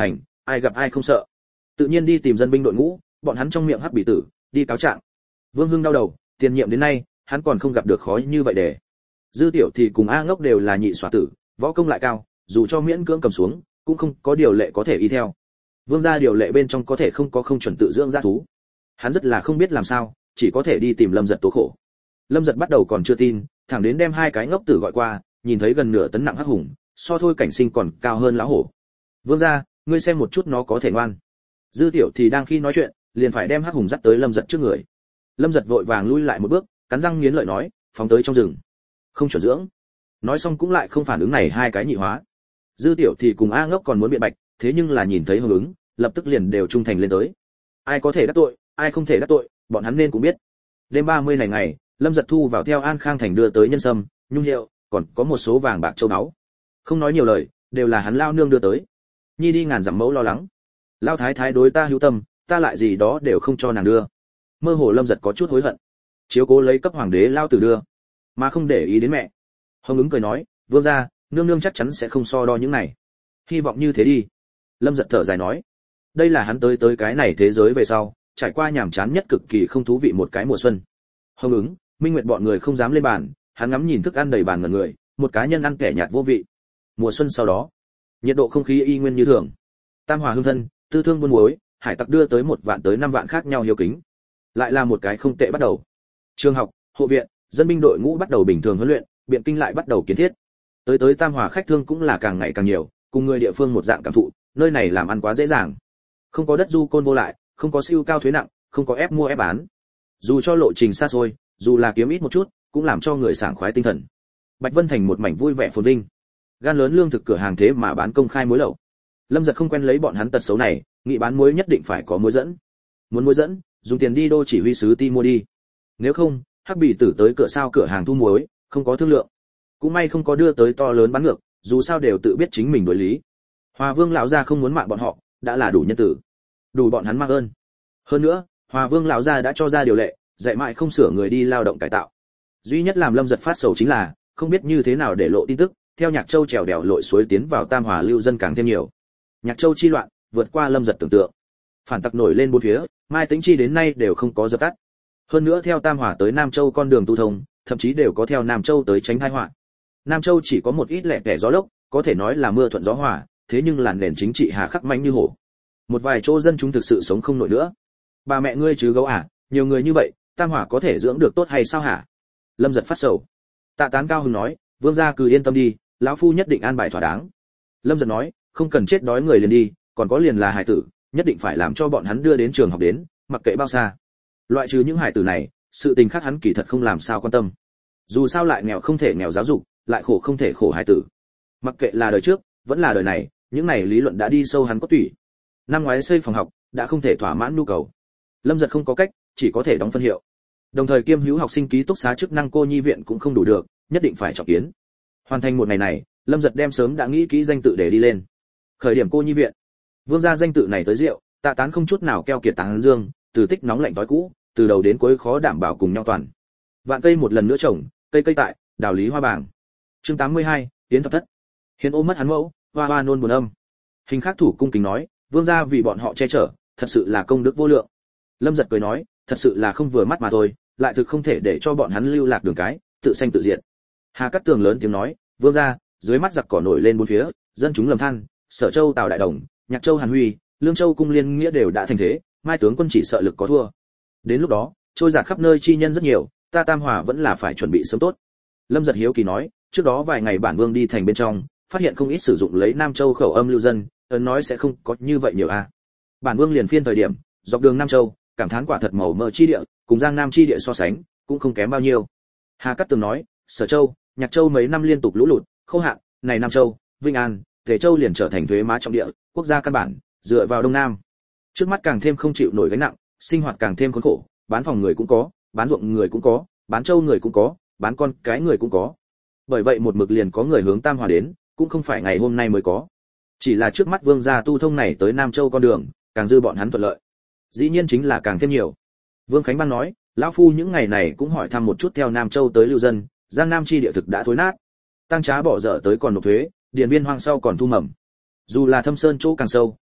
ai gặp ai không sợ. Tự nhiên đi tìm dân binh đội ngũ, bọn hắn trong miệng hắc bị tử, đi cáo trạng. Vương Hưng đau đầu, tiền nhiệm đến nay, hắn còn không gặp được khó như vậy để. Dư Tiểu thì cùng A Ngốc đều là nhị xóa tử, võ công lại cao, dù cho miễn cưỡng cầm xuống, cũng không có điều lệ có thể y theo. Vương gia điều lệ bên trong có thể không có không chuẩn tự dưỡng dã thú. Hắn rất là không biết làm sao, chỉ có thể đi tìm Lâm Giật tố khổ. Lâm Giật bắt đầu còn chưa tin, thẳng đến đem hai cái ngốc tử gọi qua, nhìn thấy gần nửa tấn nặng hắc hùng, so thôi cảnh sinh còn cao hơn lão hổ. Vương gia, ngươi xem một chút nó có thể ngoan. Dư Tiểu thì đang khi nói chuyện, liền phải đem hắc hùng dắt tới Lâm Giật trước người. Lâm Giật vội vàng lui lại một bước, cắn răng nghiến lợi nói, phóng tới trong rừng. Không chuẩn dưỡng. Nói xong cũng lại không phản ứng này hai cái nhị hóa. Dư Tiểu thì cùng A Ngốc còn muốn biện bạch, thế nhưng là nhìn thấy hưởng ứng, lập tức liền đều trung thành lên tới. Ai có thể đắc tội, ai không thể đắc tội, bọn hắn nên cũng biết. Đêm ba mươi này ngày, Lâm Giật thu vào theo An Khang thành đưa tới nhân sâm, nhung hiệu, còn có một số vàng bạc châu báu. Không nói nhiều lời, đều là hắn lao nương đưa tới. Nhi đi ngàn dặm mẫu lo lắng. Lao thái thái đối ta hữu tâm, ta lại gì đó đều không cho nàng đưa. Mơ hồ Lâm Giật có chút hối hận. Chiếu cố lấy cấp hoàng đế lao tử đưa, mà không để ý đến mẹ. Hồng ứng cười nói, vương gia, nương nương chắc chắn sẽ không so đo những này. Hy vọng như thế đi. Lâm Giật thở dài nói, đây là hắn tới tới cái này thế giới về sau, trải qua nhàm chán nhất cực kỳ không thú vị một cái mùa xuân. Hồng ứng, Minh Nguyệt bọn người không dám lên bàn, hắn ngắm nhìn thức ăn đầy bàn ngẩn người, một cá nhân ăn kẻ nhạt vô vị. Mùa xuân sau đó, nhiệt độ không khí y nguyên như thường. Tam hòa hương thân, tư thương buôn muối, hải tặc đưa tới một vạn tới năm vạn khác nhau hiếu kính. Lại là một cái không tệ bắt đầu. Trường học, hộ viện, dân binh đội ngũ bắt đầu bình thường huấn luyện, biện kinh lại bắt đầu kiến thiết. Tới tới Tam Hòa khách thương cũng là càng ngày càng nhiều, cùng người địa phương một dạng cảm thụ, nơi này làm ăn quá dễ dàng. Không có đất du côn vô lại, không có siêu cao thuế nặng, không có ép mua ép bán. Dù cho lộ trình xa xôi, dù là kiếm ít một chút, cũng làm cho người sảng khoái tinh thần. Bạch Vân thành một mảnh vui vẻ phồn vinh. Gan lớn lương thực cửa hàng thế mà bán công khai muối lậu. Lâm Giật không quen lấy bọn hắn tật xấu này, nghĩ bán muối nhất định phải có muối dẫn. Muốn muối dẫn, dùng tiền đi đô chỉ huy sứ ti mua đi. Nếu không, hắc bì tử tới cửa sao cửa hàng thu muối, không có thương lượng. Cũng may không có đưa tới to lớn bán ngược, dù sao đều tự biết chính mình đối lý. Hòa Vương lão gia không muốn mạng bọn họ, đã là đủ nhân tử, đủ bọn hắn mang ơn. Hơn nữa, Hòa Vương lão gia đã cho ra điều lệ, dạy mãi không sửa người đi lao động cải tạo. Duy nhất làm Lâm Giật phát sầu chính là, không biết như thế nào để lộ tin tức, theo Nhạc Châu trèo đèo lội suối tiến vào Tam Hòa lưu dân càng thêm nhiều. Nhạc Châu chi loạn, vượt qua Lâm Giật tưởng tượng. Phản tặc nổi lên bốn phía, Mai Tĩnh Chi đến nay đều không có dập tắt. Hơn nữa theo Tam Hòa tới Nam Châu con đường tu thông, thậm chí đều có theo Nam Châu tới tránh tai họa. Nam Châu chỉ có một ít lẻ tẻ gió lốc, có thể nói là mưa thuận gió hòa, thế nhưng làn nền chính trị hà khắc mạnh như hổ. Một vài chỗ dân chúng thực sự sống không nổi nữa. Bà mẹ ngươi chứ gấu à, nhiều người như vậy, Tam Hòa có thể dưỡng được tốt hay sao hả? Lâm Giật phát sầu. Tạ Tán cao hứng nói, vương gia cứ yên tâm đi, lão phu nhất định an bài thỏa đáng. Lâm Giật nói, không cần chết đói người liền đi, còn có liền là hải tử, nhất định phải làm cho bọn hắn đưa đến trường học đến, mặc kệ bao xa. Loại trừ những hải tử này, sự tình khác hắn kỳ thật không làm sao quan tâm. Dù sao lại nghèo không thể nghèo giáo dục, lại khổ không thể khổ hải tử. Mặc kệ là đời trước, vẫn là đời này, những này lý luận đã đi sâu hắn có tủy. Năm ngoái xây phòng học, đã không thể thỏa mãn nhu cầu. Lâm Giật không có cách, chỉ có thể đóng phân hiệu. Đồng thời kiêm hữu học sinh ký túc xá chức năng cô nhi viện cũng không đủ được, nhất định phải trọng kiến. Hoàn thành một ngày này, Lâm Giật đem sớm đã nghĩ kỹ danh tự để đi lên. Khởi điểm cô nhi viện. Vương gia danh tự này tới rượu, Tạ Tán không chút nào keo kiệt tán dương, từ tích nóng lạnh tối cũ, từ đầu đến cuối khó đảm bảo cùng nhau toàn. Vạn cây một lần nữa trồng, cây cây tại, đào lý hoa bảng. Chương tám mươi hai, tiến thập thất. Hiến ôm mất hắn mẫu, hoa hoa nôn buồn âm. Hình khắc thủ cung kính nói, vương gia vì bọn họ che chở, thật sự là công đức vô lượng. Lâm Giật cười nói, thật sự là không vừa mắt mà thôi, lại thực không thể để cho bọn hắn lưu lạc đường cái, tự sanh tự diệt. Hà Cát Tường lớn tiếng nói, vương gia, dưới mắt giặc cỏ nổi lên bốn phía, dân chúng lầm than, Sở Châu Tào Đại Đồng, Nhạc Châu Hàn Huy, Lương Châu Cung Liên nghĩa đều đã thành thế, Mai tướng quân chỉ sợ lực có thua. Đến lúc đó, trôi giạt khắp nơi chi nhân rất nhiều, ta Tam Hòa vẫn là phải chuẩn bị sớm tốt. Lâm Giật hiếu kỳ nói, trước đó vài ngày bản vương đi thành bên trong, phát hiện không ít sử dụng lấy Nam Châu khẩu âm lưu dân, ấn nói sẽ không có như vậy nhiều a. À. Bản vương liền phiên thời điểm, dọc đường Nam Châu, cảm thán quả thật màu mỡ chi địa, cùng Giang Nam chi địa so sánh, cũng không kém bao nhiêu. Hà Cát Tường nói, Sở Châu, Nhạc Châu mấy năm liên tục lũ lụt, khô hạn, này Nam Châu, Vinh An, Tề Châu liền trở thành thuế má trọng địa, quốc gia căn bản, dựa vào Đông Nam. Trước mắt càng thêm không chịu nổi gánh nặng, sinh hoạt càng thêm khốn khổ, bán phòng người cũng có, bán ruộng người cũng có, bán trâu người cũng có, bán con cái người cũng có. Bởi vậy một mực liền có người hướng Tam Hòa đến, cũng không phải ngày hôm nay mới có. Chỉ là trước mắt vương gia tu thông này tới Nam Châu con đường, càng dư bọn hắn thuận lợi. Dĩ nhiên chính là càng thêm nhiều. Vương Khánh Ban nói, lão phu những ngày này cũng hỏi thăm một chút theo Nam Châu tới lưu dân, Giang Nam chi địa thực đã thối nát. Tăng trá bỏ dở tới còn nộp thuế, điền viên hoang sau còn thu mầm. Dù là thâm sơn chỗ càng sâu,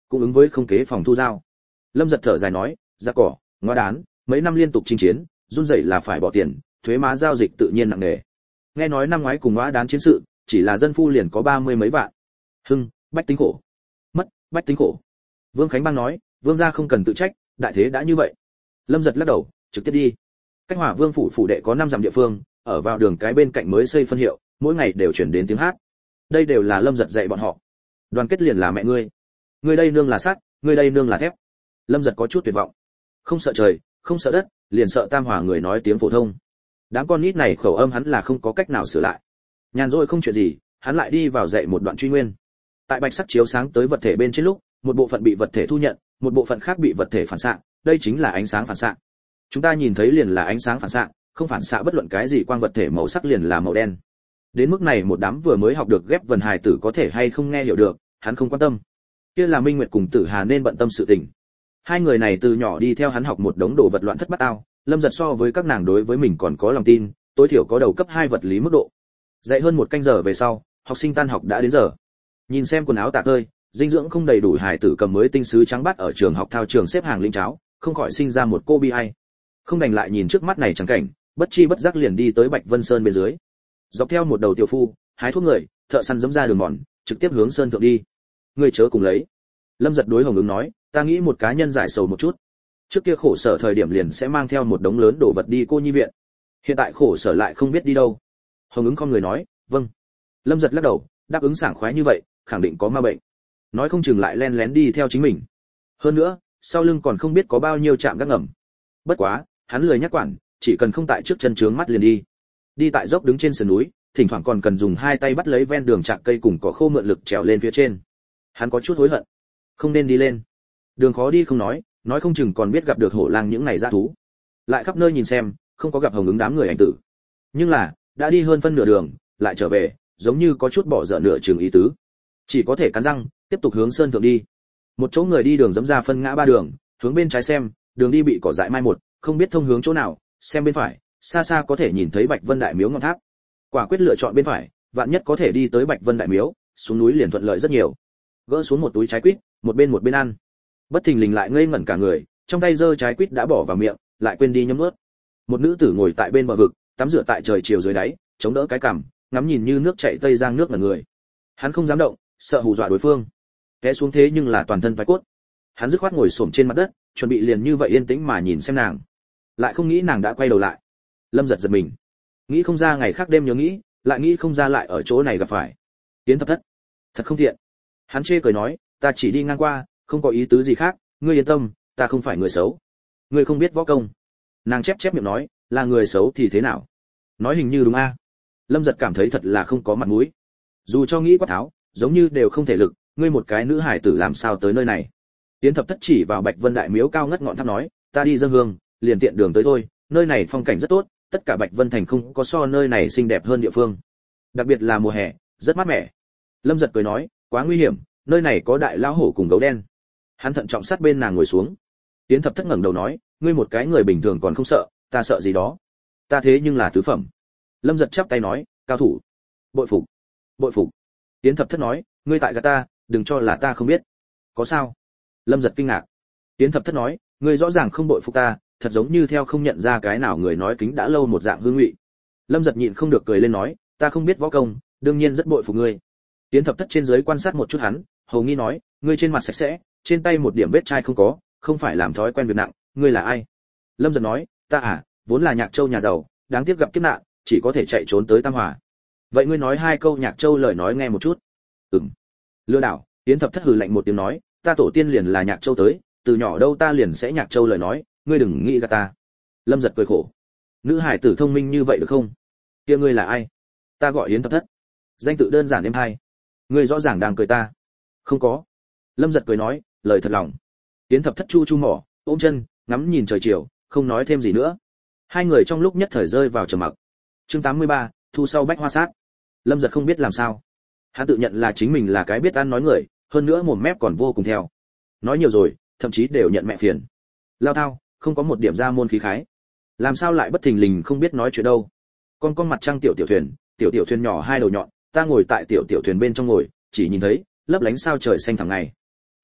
cũng ứng với không kế phòng thu giao. Lâm Giật thở dài nói, ra cỏ, ngoa đán, mấy năm liên tục chinh chiến, run rẩy là phải bỏ tiền, thuế má giao dịch tự nhiên nặng nề. Nghe nói năm ngoái cùng ngoa đán chiến sự, chỉ là dân phu liền có ba mươi mấy vạn. Hưng, bách tính khổ. Mất, bách tính khổ. Vương Khánh Bang nói, vương gia không cần tự trách, đại thế đã như vậy. Lâm Giật lắc đầu, trực tiếp đi. Cách Hỏa Vương phủ phủ đệ có năm dặm địa phương, ở vào đường cái bên cạnh mới xây phân hiệu, mỗi ngày đều chuyển đến tiếng hát. Đây đều là Lâm Giật dạy bọn họ. Đoàn kết liền là mẹ ngươi. Ngươi đây nương là sắt, ngươi đây nương là thép. Lâm Giật có chút tuyệt vọng. Không sợ trời, không sợ đất, liền sợ Tam Hòa người nói tiếng phổ thông. Đám con nít này khẩu âm hắn là không có cách nào sửa lại. Nhàn rỗi không chuyện gì, hắn lại đi vào dạy một đoạn truy nguyên. Tại bạch sắc chiếu sáng tới vật thể bên trên lúc, một bộ phận bị vật thể thu nhận, một bộ phận khác bị vật thể phản xạ, đây chính là ánh sáng phản xạ. Chúng ta nhìn thấy liền là ánh sáng phản xạ, không phản xạ bất luận cái gì quang vật thể màu sắc liền là màu đen. Đến mức này một đám vừa mới học được ghép vần hài tử có thể hay không nghe hiểu được, hắn không quan tâm. Kia là Minh Nguyệt cùng Tử Hà nên bận tâm sự tình. Hai người này từ nhỏ đi theo hắn học một đống đồ vật loạn thất bát ao, Lâm Giật so với các nàng đối với mình còn có lòng tin, tối thiểu có đầu cấp hai vật lý mức độ. Dạy hơn một canh giờ về sau, học sinh tan học đã đến giờ. Nhìn xem quần áo tả tơi, dinh dưỡng không đầy đủ hài tử cầm mới tinh sứ trắng bát ở trường học thao trường xếp hàng linh cháo, không khỏi sinh ra một cô bi ai. Không đành lại nhìn trước mắt này chẳng cảnh, bất chi bất giác liền đi tới Bạch Vân Sơn bên dưới. Dọc theo một đầu tiểu phu, hái thuốc người, thợ săn giẫm ra đường mòn, trực tiếp hướng sơn thượng đi. Ngươi chớ cùng lấy. Lâm Giật đối Hồng Ứng nói, ta nghĩ một cá nhân giải sầu một chút. Trước kia khổ sở thời điểm liền sẽ mang theo một đống lớn đồ vật đi cô nhi viện. Hiện tại khổ sở lại không biết đi đâu. Hồng Ứng con người nói, vâng. Lâm Giật lắc đầu, đáp ứng sảng khoái như vậy, khẳng định có ma bệnh. Nói không chừng lại len lén đi theo chính mình. Hơn nữa, sau lưng còn không biết có bao nhiêu trạm gác ngầm. Bất quá, hắn lười nhắc quản, chỉ cần không tại trước chân trướng mắt liền đi. Đi tại dốc đứng trên sườn núi, thỉnh thoảng còn cần dùng hai tay bắt lấy ven đường chạc cây cùng cỏ khô mượn lực trèo lên phía trên. Hắn có chút hối hận, không nên đi lên. Đường khó đi không nói, nói không chừng còn biết gặp được hổ lang những này dã thú. Lại khắp nơi nhìn xem, không có gặp Hồng Ứng đám người ảnh tử. Nhưng là, đã đi hơn phân nửa đường, lại trở về, giống như có chút bỏ dở nửa chừng ý tứ. Chỉ có thể cắn răng, tiếp tục hướng sơn thượng đi. Một chỗ người đi đường giẫm ra phân ngã ba đường, hướng bên trái xem, đường đi bị cỏ dại mai một, không biết thông hướng chỗ nào, xem bên phải, xa xa có thể nhìn thấy Bạch Vân Đại Miếu ngọn tháp. Quả quyết lựa chọn bên phải, vạn nhất có thể đi tới Bạch Vân Đại Miếu, xuống núi liền thuận lợi rất nhiều. Gỡ xuống một túi trái quýt, một bên một bên ăn. Bất thình lình lại ngây ngẩn cả người, trong tay giơ trái quýt đã bỏ vào miệng, lại quên đi nhấm nuốt. Một nữ tử ngồi tại bên bờ vực, tắm rửa tại trời chiều dưới đáy, chống đỡ cái cằm, ngắm nhìn như nước chảy tây giang nước là người. Hắn không dám động, sợ hù dọa đối phương. Té xuống thế nhưng là toàn thân phái cốt. Hắn dứt khoát ngồi xổm trên mặt đất, chuẩn bị liền như vậy yên tĩnh mà nhìn xem nàng. Lại không nghĩ nàng đã quay đầu lại. Lâm Giật giật mình, nghĩ không ra ngày khác đêm nhớ nghĩ, lại nghĩ không ra lại ở chỗ này gặp phải. Tiến Thập Thất, thật không tiện. Hắn chê cười nói, ta chỉ đi ngang qua, không có ý tứ gì khác, ngươi yên tâm, ta không phải người xấu. Ngươi không biết võ công. Nàng chép chép miệng nói, là người xấu thì thế nào? Nói hình như đúng a. Lâm Giật cảm thấy thật là không có mặt mũi. Dù cho nghĩ quát tháo, giống như đều không thể lực, ngươi một cái nữ hải tử làm sao tới nơi này? Tiến Thập Thất chỉ vào Bạch Vân Đại Miếu cao ngất ngọn tháp nói, ta đi dâng hương, liền tiện đường tới thôi, nơi này phong cảnh rất tốt, tất cả Bạch Vân thành không có so nơi này xinh đẹp hơn địa phương. Đặc biệt là mùa hè, rất mát mẻ. Lâm Giật cười nói, quá nguy hiểm, nơi này có đại lão hổ cùng gấu đen. Hắn thận trọng sát bên nàng ngồi xuống. Tiến Thập Thất ngẩng đầu nói, ngươi một cái người bình thường còn không sợ, ta sợ gì đó? Ta thế nhưng là tứ phẩm. Lâm Giật chắp tay nói, cao thủ. Bội phục, bội phục. Tiến Thập Thất nói, ngươi tại gạt ta, đừng cho là ta không biết. Có sao? Lâm Giật kinh ngạc. Tiến Thập Thất nói, ngươi rõ ràng không bội phục ta, thật giống như theo không nhận ra cái nào người nói kính đã lâu một dạng hương ngụy. Lâm Giật nhịn không được cười lên nói, ta không biết võ công, đương nhiên rất bội phục ngươi. Tiến Thập Thất trên dưới quan sát một chút hắn, hầu nghi nói, ngươi trên mặt sạch sẽ, trên tay một điểm vết chai không có, không phải làm thói quen việc nặng, ngươi là ai? Lâm Giật nói, ta à, vốn là Nhạc Châu nhà giàu, đáng tiếc gặp kiếp nạn, chỉ có thể chạy trốn tới Tam Hòa. Vậy ngươi nói hai câu Nhạc Châu lời nói nghe một chút. Ừm. Lừa đảo. Tiến Thập Thất hừ lạnh một tiếng nói, ta tổ tiên liền là Nhạc Châu tới, từ nhỏ đâu ta liền sẽ Nhạc Châu lời nói, ngươi đừng nghĩ gạt ta. Lâm Giật cười khổ, nữ hải tử thông minh như vậy được không? Kia ngươi là ai? Ta gọi Yến Thập Thất. Danh tự đơn giản êm hay. Ngươi rõ ràng đang cười ta. Không có. Lâm Giật cười nói, lời thật lòng. Yến Thập Thất chu chu mỏ, ôm chân, ngắm nhìn trời chiều, không nói thêm gì nữa. Hai người trong lúc nhất thời rơi vào trầm mặc. Chương tám mươi ba, thu sau bách hoa sát. Lâm Giật không biết làm sao. Hắn tự nhận là chính mình là cái biết ăn nói người, hơn nữa mồm mép còn vô cùng theo. Nói nhiều rồi, thậm chí đều nhận mẹ phiền. Lao thao, không có một điểm ra môn khí khái. Làm sao lại bất thình lình không biết nói chuyện đâu? Con con mặt trăng tiểu tiểu thuyền, tiểu tiểu thuyền nhỏ hai đầu nhọn, ta ngồi tại tiểu tiểu thuyền bên trong ngồi, chỉ nhìn thấy lấp lánh sao trời xanh thẳng ngày.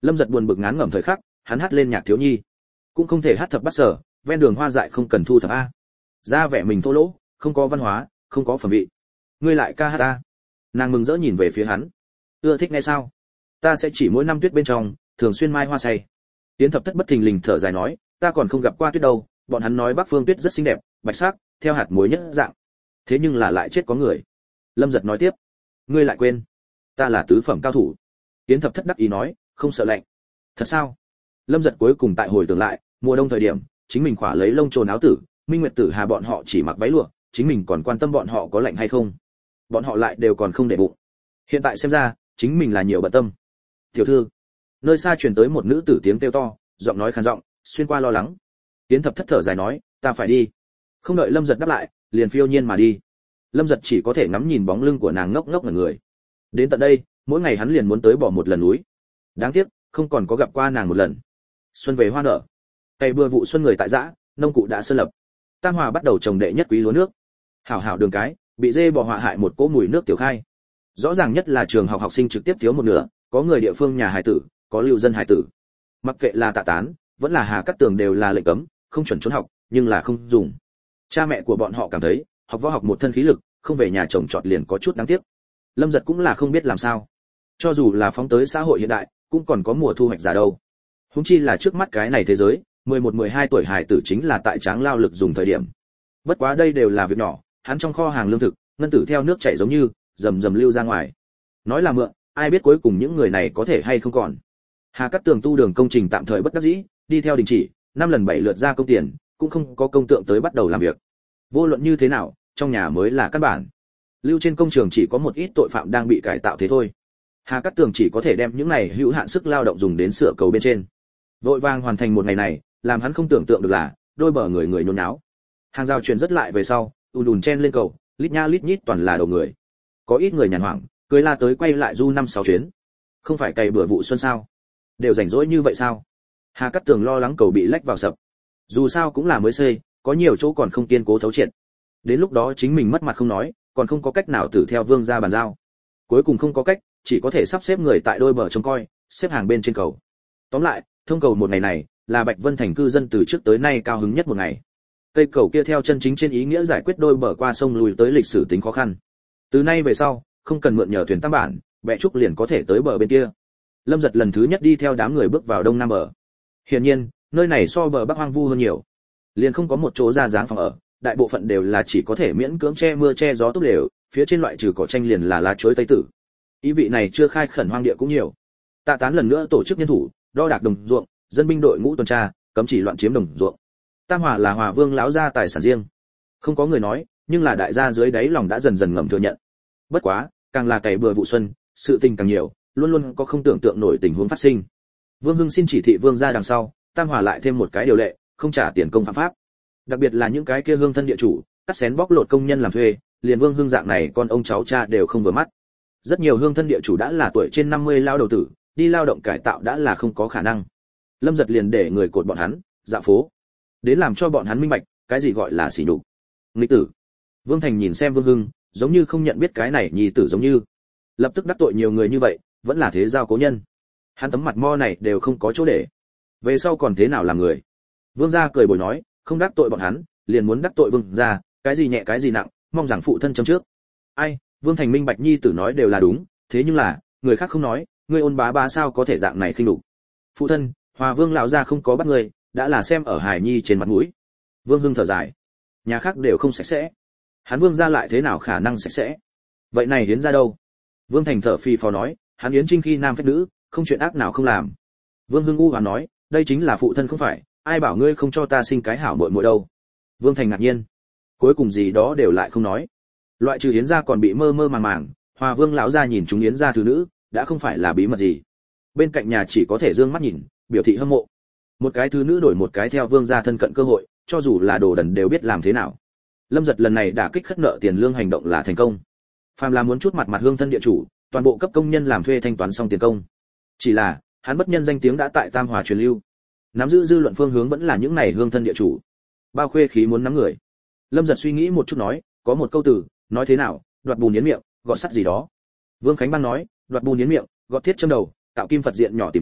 Lâm Giật buồn bực ngán ngẩm thời khắc, hắn hát lên nhạc thiếu nhi, cũng không thể hát thập bát sở, ven đường hoa dại không cần thu thập a. Ra vẻ mình thô lỗ, không có văn hóa, không có phẩm vị. Ngươi lại ca hát ta. Nàng mừng rỡ nhìn về phía hắn. Ưa thích nghe sao? Ta sẽ chỉ mỗi năm tuyết bên trong, thường xuyên mai hoa say. Tiến Thập Thất bất thình lình thở dài nói, ta còn không gặp qua tuyết đâu, bọn hắn nói Bắc Phương tuyết rất xinh đẹp, bạch sắc, theo hạt muối nhất dạng. Thế nhưng là lại chết có người. Lâm Giật nói tiếp, ngươi lại quên, ta là tứ phẩm cao thủ. Tiến Thập Thất đắc ý nói, không sợ lạnh. Thật sao? Lâm Giật cuối cùng tại hồi tưởng lại, mùa đông thời điểm, chính mình khỏa lấy lông trồn áo tử, Minh Nguyệt Tử Hà bọn họ chỉ mặc váy lụa, chính mình còn quan tâm bọn họ có lạnh hay không. Bọn họ lại đều còn không để bụng. Hiện tại xem ra, chính mình là nhiều bận tâm. Tiểu thư, nơi xa truyền tới một nữ tử tiếng kêu to, giọng nói khàn giọng, xuyên qua lo lắng. Tiến Thập Thất thở dài nói, ta phải đi. Không đợi Lâm Giật đáp lại, liền phiêu nhiên mà đi. Lâm Giật chỉ có thể ngắm nhìn bóng lưng của nàng ngốc ngốc ngẩn người. Đến tận đây, mỗi ngày hắn liền muốn tới bỏ một lần núi. Đáng tiếc, không còn có gặp qua nàng một lần. Xuân về hoa nở, cây bừa vụ xuân người tại dã, nông cụ đã sơn lập. Tam Hòa bắt đầu trồng đệ nhất quý lúa nước. Hảo hảo đường cái, bị dê bò họa hại một cỗ mùi nước tiểu khai. Rõ ràng nhất là trường học học sinh trực tiếp thiếu một nửa, có người địa phương nhà hài tử, có lưu dân hài tử. Mặc kệ là Tạ Tán, vẫn là Hà Cát Tường đều là lệnh cấm, không chuẩn trốn học, nhưng là không dùng. Cha mẹ của bọn họ cảm thấy, học võ học một thân khí lực, không về nhà chồng trọt liền có chút đáng tiếc. Lâm Giật cũng là không biết làm sao. Cho dù là phóng tới xã hội hiện đại, cũng còn có mùa thu hoạch giả đâu. Huống chi là trước mắt cái này thế giới, mười một mười hai tuổi hài tử chính là tại tráng lao lực dùng thời điểm. Bất quá đây đều là việc nhỏ, hắn trong kho hàng lương thực, ngân tử theo nước chảy giống như, rầm rầm lưu ra ngoài. Nói là mượn, ai biết cuối cùng những người này có thể hay không còn. Hà Cát Tường tu đường công trình tạm thời bất đắc dĩ, đi theo đình chỉ, năm lần bảy lượt ra công tiền, cũng không có công tượng tới bắt đầu làm việc. Vô luận như thế nào, trong nhà mới là căn bản. Lưu trên công trường chỉ có một ít tội phạm đang bị cải tạo thế thôi. Hà Cát Tường chỉ có thể đem những này hữu hạn sức lao động dùng đến sửa cầu bên trên. Vội vàng hoàn thành một ngày này, làm hắn không tưởng tượng được là đôi bờ người người nhốn nháo. Hàng rào chuyển rất lại về sau, ùn ùn chen lên cầu, lít nha lít nhít toàn là đầu người. Có ít người nhàn hoảng, cưới la tới quay lại du năm sáu chuyến. Không phải cày bừa vụ xuân sao? Đều rảnh rỗi như vậy sao? Hà Cát Tường lo lắng cầu bị lách vào sập. Dù sao cũng là mới xây, có nhiều chỗ còn không kiên cố thấu triệt. Đến lúc đó chính mình mất mặt không nói, còn không có cách nào tử theo vương gia bàn giao. Cuối cùng không có cách, chỉ có thể sắp xếp người tại đôi bờ trông coi, xếp hàng bên trên cầu. Tóm lại, thông cầu một ngày này là Bạch Vân thành cư dân từ trước tới nay cao hứng nhất một ngày. Cây cầu kia theo chân chính trên ý nghĩa giải quyết đôi bờ qua sông lùi tới lịch sử tính khó khăn. Từ nay về sau, không cần mượn nhờ thuyền tam bản, bè trúc liền có thể tới bờ bên kia. Lâm Giật lần thứ nhất đi theo đám người bước vào đông nam bờ. Hiển nhiên, nơi này so bờ bắc hoang vu hơn nhiều. Liền không có một chỗ ra dáng phòng ở, đại bộ phận đều là chỉ có thể miễn cưỡng che mưa che gió tốt lều, phía trên loại trừ cỏ tranh liền là lá chuối tây tử. Ý vị này chưa khai khẩn hoang địa cũng nhiều. Tạ Tán lần nữa tổ chức nhân thủ, đo đạc đồng ruộng, dân binh đội ngũ tuần tra, cấm chỉ loạn chiếm đồng ruộng. Tam Hòa là Hòa Vương lão gia tài sản riêng. Không có người nói, nhưng là đại gia dưới đáy lòng đã dần dần ngầm thừa nhận. Bất quá, càng là cày bừa vụ xuân, sự tình càng nhiều, luôn luôn có không tưởng tượng nổi tình huống phát sinh. Vương Hưng xin chỉ thị Vương gia đằng sau, Tam Hòa lại thêm một cái điều lệ, không trả tiền công phạm pháp. Đặc biệt là những cái kia hương thân địa chủ, cắt xén bóc lột công nhân làm thuê, liền Vương Hưng dạng này con ông cháu cha đều không vừa mắt. Rất nhiều hương thân địa chủ đã là tuổi trên năm mươi lao đầu tử, đi lao động cải tạo đã là không có khả năng. Lâm Giật liền để người cột bọn hắn, dạo phố, đến làm cho bọn hắn minh bạch, cái gì gọi là sỉ nhục. Nghịch tử. Vương Thành nhìn xem Vương Hưng, giống như không nhận biết cái này nhi tử giống như. Lập tức đắc tội nhiều người như vậy, vẫn là thế giao cố nhân. Hắn tấm mặt mo này đều không có chỗ để. Về sau còn thế nào làm người? Vương gia cười bồi nói, không đắc tội bọn hắn, liền muốn đắc tội Vương gia, cái gì nhẹ cái gì nặng, mong rằng phụ thân chấm trước. Ai, Vương Thành minh bạch nhi tử nói đều là đúng, thế nhưng là, người khác không nói, ngươi ôn bá bá sao có thể dạng này khinh đục. Phụ thân, Hòa Vương lão gia không có bắt người, đã là xem ở Hải Nhi trên mặt mũi. Vương Hưng thở dài, nhà khác đều không sạch sẽ, hắn Vương gia lại thế nào khả năng sạch sẽ? Vậy này Yến gia đâu? Vương Thành thở phì phò nói, hắn Yến Trinh khi nam phách nữ, không chuyện ác nào không làm. Vương Hưng u hoán nói, đây chính là phụ thân không phải, ai bảo ngươi không cho ta sinh cái hảo muội muội đâu. Vương Thành ngạc nhiên, cuối cùng gì đó đều lại không nói. Loại trừ Yến gia còn bị mơ mơ màng màng, Hòa Vương lão gia nhìn chúng Yến gia thứ nữ, đã không phải là bí mật gì. Bên cạnh nhà chỉ có thể dương mắt nhìn, biểu thị hâm mộ. Một cái thứ nữ đổi một cái theo Vương gia thân cận cơ hội, cho dù là đồ đần đều biết làm thế nào. Lâm Giật lần này đả kích khất nợ tiền lương hành động là thành công. Phàm là muốn chút mặt mặt hương thân địa chủ, toàn bộ cấp công nhân làm thuê thanh toán xong tiền công. Chỉ là, hắn bất nhân danh tiếng đã tại Tam Hòa truyền lưu. Nắm giữ dư luận phương hướng vẫn là những này hương thân địa chủ. Bao khuê khí muốn nắm người. Lâm Giật suy nghĩ một chút nói, có một câu từ, nói thế nào, đoạt bùn yến miệng, gọt sắt gì đó. Vương Khánh Bang nói, đoạt bùn yến miệng, gọt thiết châm đầu, tạo kim Phật diện nhỏ tìm cầu,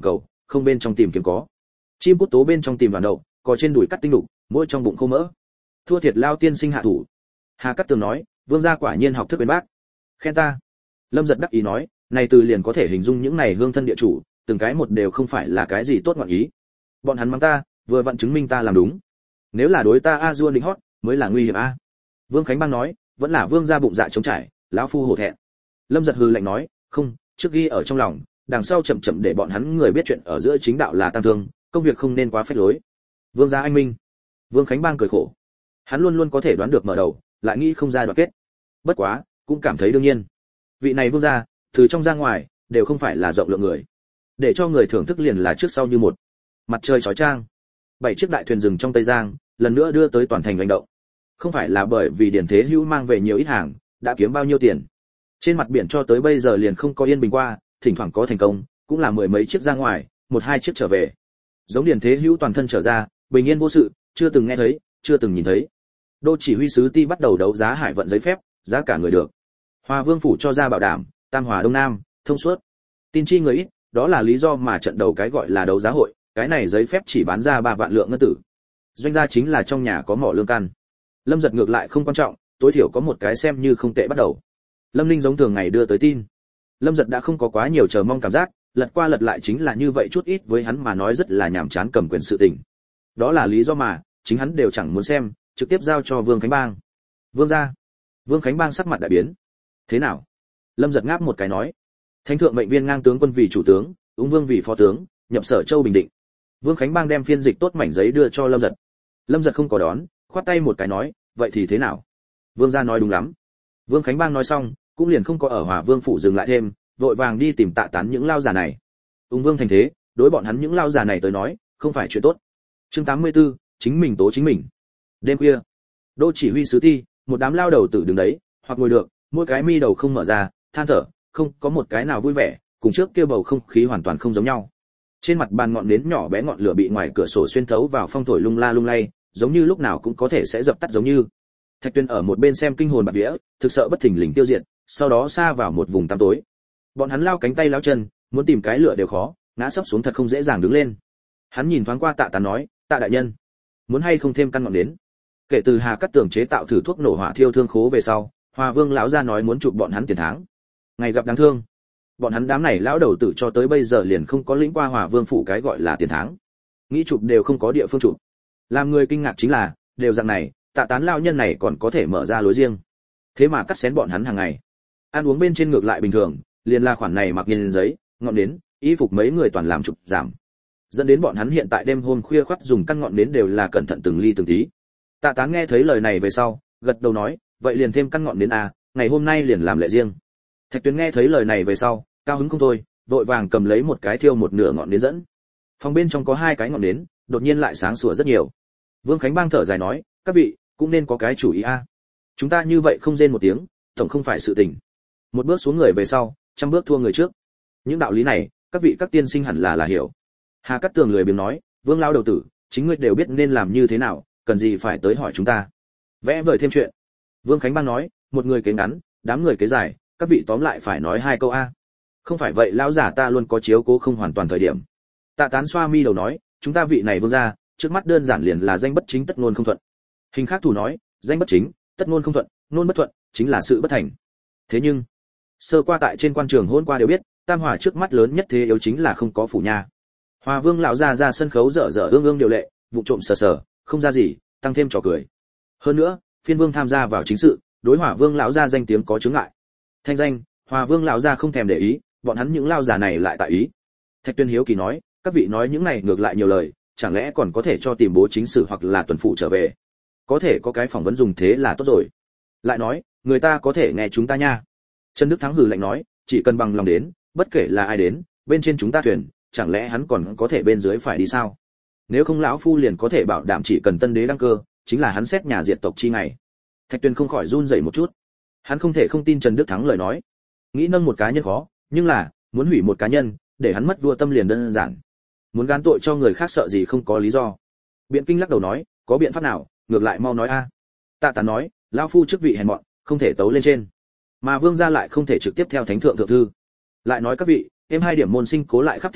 không bên trong tìm kiếm có. Chim cút tố bên trong tìm đoàn đậu, có trên đùi cắt tinh đục, mỗi trong bụng khô mỡ. Thua thiệt Lao tiên sinh hạ thủ. Hà Cát Tường nói, vương gia quả nhiên học thức bên bác. Khen ta. Lâm Giật đắc ý nói, này từ liền có thể hình dung những này hương thân địa chủ, từng cái một đều không phải là cái gì tốt ngọn ý. Bọn hắn mắng ta, vừa vặn chứng minh ta làm đúng. Nếu là đối ta a dua định hót, mới là nguy hiểm a. Vương Khánh Bang nói, vẫn là vương gia bụng dạ trống trải, lão phu hổ thẹn. Lâm Giật hừ lạnh nói, không, trước ghi ở trong lòng, đằng sau chậm chậm để bọn hắn người biết chuyện ở giữa chính đạo là tăng thương, công việc không nên quá phách lối. Vương gia anh minh. Vương Khánh Bang cười khổ. Hắn luôn luôn có thể đoán được mở đầu, lại nghĩ không ra đoạn kết. Bất quá, cũng cảm thấy đương nhiên. Vị này vương gia, từ trong ra ngoài, đều không phải là rộng lượng người. Để cho người thưởng thức liền là trước sau như một. Mặt trời chói chang. Bảy chiếc đại thuyền dừng trong Tây Giang, lần nữa đưa tới toàn thành hành động. Không phải là bởi vì Điền Thế Hữu mang về nhiều ít hàng, đã kiếm bao nhiêu tiền. Trên mặt biển cho tới bây giờ liền không có yên bình qua, thỉnh thoảng có thành công, cũng là mười mấy chiếc ra ngoài, một hai chiếc trở về. Giống Điền Thế Hữu toàn thân trở ra, bình yên vô sự, chưa từng nghe thấy, chưa từng nhìn thấy. Đô chỉ huy sứ Ti bắt đầu đấu giá hải vận giấy phép, giá cả người được. Hòa Vương phủ cho ra bảo đảm, Tam Hòa Đông Nam, thông suốt. Tin chi người ít, đó là lý do mà trận đầu cái gọi là đấu giá hội, cái này giấy phép chỉ bán ra ba vạn lượng ngân tử. Doanh gia chính là trong nhà có mỏ lương căn. Lâm Giật ngược lại không quan trọng, tối thiểu có một cái xem như không tệ bắt đầu. Lâm Linh giống thường ngày đưa tới tin. Lâm Giật đã không có quá nhiều chờ mong cảm giác, lật qua lật lại chính là như vậy chút ít với hắn mà nói rất là nhàm chán cầm quyền sự tình. Đó là lý do mà chính hắn đều chẳng muốn xem, trực tiếp giao cho Vương Khánh Bang. Vương gia. Vương Khánh Bang sắc mặt đại biến. Thế nào? Lâm Giật ngáp một cái nói, thánh thượng mệnh viên ngang tướng quân vì chủ tướng, ung vương vì phó tướng, nhập Sở Châu Bình Định. Vương Khánh Bang đem phiên dịch tốt mảnh giấy đưa cho Lâm Giật. Lâm Giật không có đón, khoát tay một cái nói, vậy thì thế nào? Vương gia nói đúng lắm. Vương Khánh Bang nói xong, cũng liền không có ở Hòa Vương phủ dừng lại thêm, vội vàng đi tìm Tạ Tán những lao già này. Ung vương thành thế, đối bọn hắn những lao già này tới nói, không phải chuyện tốt. Chương tám mươi tư, chính mình tố chính mình. Đêm khuya, Đô chỉ huy sứ Ti, một đám lao đầu tử đứng đấy, hoặc ngồi được, mỗi cái mi đầu không mở ra, than thở, không có một cái nào vui vẻ, cùng trước kia bầu không khí hoàn toàn không giống nhau. Trên mặt bàn ngọn nến nhỏ bé ngọn lửa bị ngoài cửa sổ xuyên thấu vào phong thổi lung la lung lay, giống như lúc nào cũng có thể sẽ dập tắt giống như. Thạch Tuyên ở một bên xem kinh hồn bạt vía, thực sợ bất thình lình tiêu diệt, sau đó xa vào một vùng tăm tối. Bọn hắn lao cánh tay lao chân, muốn tìm cái lửa đều khó, ngã sấp xuống thật không dễ dàng đứng lên. Hắn nhìn thoáng qua Tạ Tán nói, Tạ đại nhân, muốn hay không thêm căn ngọn nến? Kể từ Hà Cát Tường chế tạo thử thuốc nổ hỏa thiêu thương khố về sau, Hòa Vương lão gia nói muốn chụp bọn hắn tiền tháng. Ngày gặp đáng thương. Bọn hắn đám này lão đầu tử cho tới bây giờ liền không có lĩnh qua Hòa Vương phủ cái gọi là tiền tháng. Nghĩ chụp đều không có địa phương chụp. Làm người kinh ngạc chính là, đều dạng này, Tạ Tán lão nhân này còn có thể mở ra lối riêng. Thế mà cắt xén bọn hắn hàng ngày. Ăn uống bên trên ngược lại bình thường, liền là khoản này mặc nhìn giấy, ngọn nến, y phục mấy người toàn làm chụp giảm. Dẫn đến bọn hắn hiện tại đêm hôm khuya khoắt dùng căn ngọn nến đều là cẩn thận từng ly từng tí. Tạ Tán nghe thấy lời này về sau, gật đầu nói, vậy liền thêm căn ngọn nến a, ngày hôm nay liền làm lệ riêng. Thạch Tuyên nghe thấy lời này về sau, cao hứng không thôi, vội vàng cầm lấy một cái thiêu một nửa ngọn nến dẫn. Phòng bên trong có hai cái ngọn nến, đột nhiên lại sáng sủa rất nhiều. Vương Khánh Bang thở dài nói, các vị cũng nên có cái chủ ý a. Chúng ta như vậy không rên một tiếng, tổng không phải sự tình. Một bước xuống người về sau, trăm bước thua người trước. Những đạo lý này, các vị các tiên sinh hẳn là là hiểu. Hà Cát Tường lười biếng nói, Vương lão đầu tử, chính ngươi đều biết nên làm như thế nào, cần gì phải tới hỏi chúng ta? Vẽ vời thêm chuyện. Vương Khánh Bang nói, một người kế ngắn, đám người kế dài, các vị tóm lại phải nói hai câu a. Không phải vậy lão giả ta luôn có chiếu cố không hoàn toàn thời điểm. Tạ Tán xoa mi đầu nói, chúng ta vị này vương gia, trước mắt đơn giản liền là danh bất chính tất ngôn không thuận. Hình khác thủ nói, danh bất chính, tất ngôn không thuận, ngôn bất thuận, chính là sự bất thành. Thế nhưng, sơ qua tại trên quan trường hôn qua đều biết, Tam Hòa trước mắt lớn nhất thế yếu chính là không có phủ nha. Hòa Vương lão gia ra sân khấu dở dở ương ương điều lệ, vụ trộm sờ sờ, không ra gì, tăng thêm trò cười. Hơn nữa, phiên vương tham gia vào chính sự, đối Hỏa Vương lão gia danh tiếng có chướng ngại. Thanh danh, Hòa Vương lão gia không thèm để ý, bọn hắn những lao già này lại tại ý. Thạch Tuyên hiếu kỳ nói, các vị nói những này ngược lại nhiều lời, chẳng lẽ còn có thể cho tìm bố chính sự hoặc là tuần phụ trở về? Có thể có cái phỏng vấn dùng thế là tốt rồi. Lại nói, người ta có thể nghe chúng ta nha. Trần Đức Thắng hừ lạnh nói, chỉ cần bằng lòng đến, bất kể là ai đến, bên trên chúng ta thuyền, chẳng lẽ hắn còn có thể bên dưới phải đi sao? Nếu không lão phu liền có thể bảo đảm chỉ cần tân đế đăng cơ, chính là hắn xét nhà diệt tộc chi ngày. Thạch Tuyên không khỏi run rẩy một chút. Hắn không thể không tin Trần Đức Thắng lời nói. Nghĩ nâng một cá nhân khó, nhưng là muốn hủy một cá nhân, để hắn mất vua tâm liền đơn giản. Muốn gán tội cho người khác sợ gì không có lý do. Biện Kinh lắc đầu nói, có biện pháp nào, ngược lại mau nói a. Tạ Tán nói, lão phu chức vị hèn mọn, không thể tấu lên trên. Mà vương gia lại không thể trực tiếp theo thánh thượng thượng thư. Lại nói các vị, em hai điểm môn sinh cố lại khắp thiên hạ,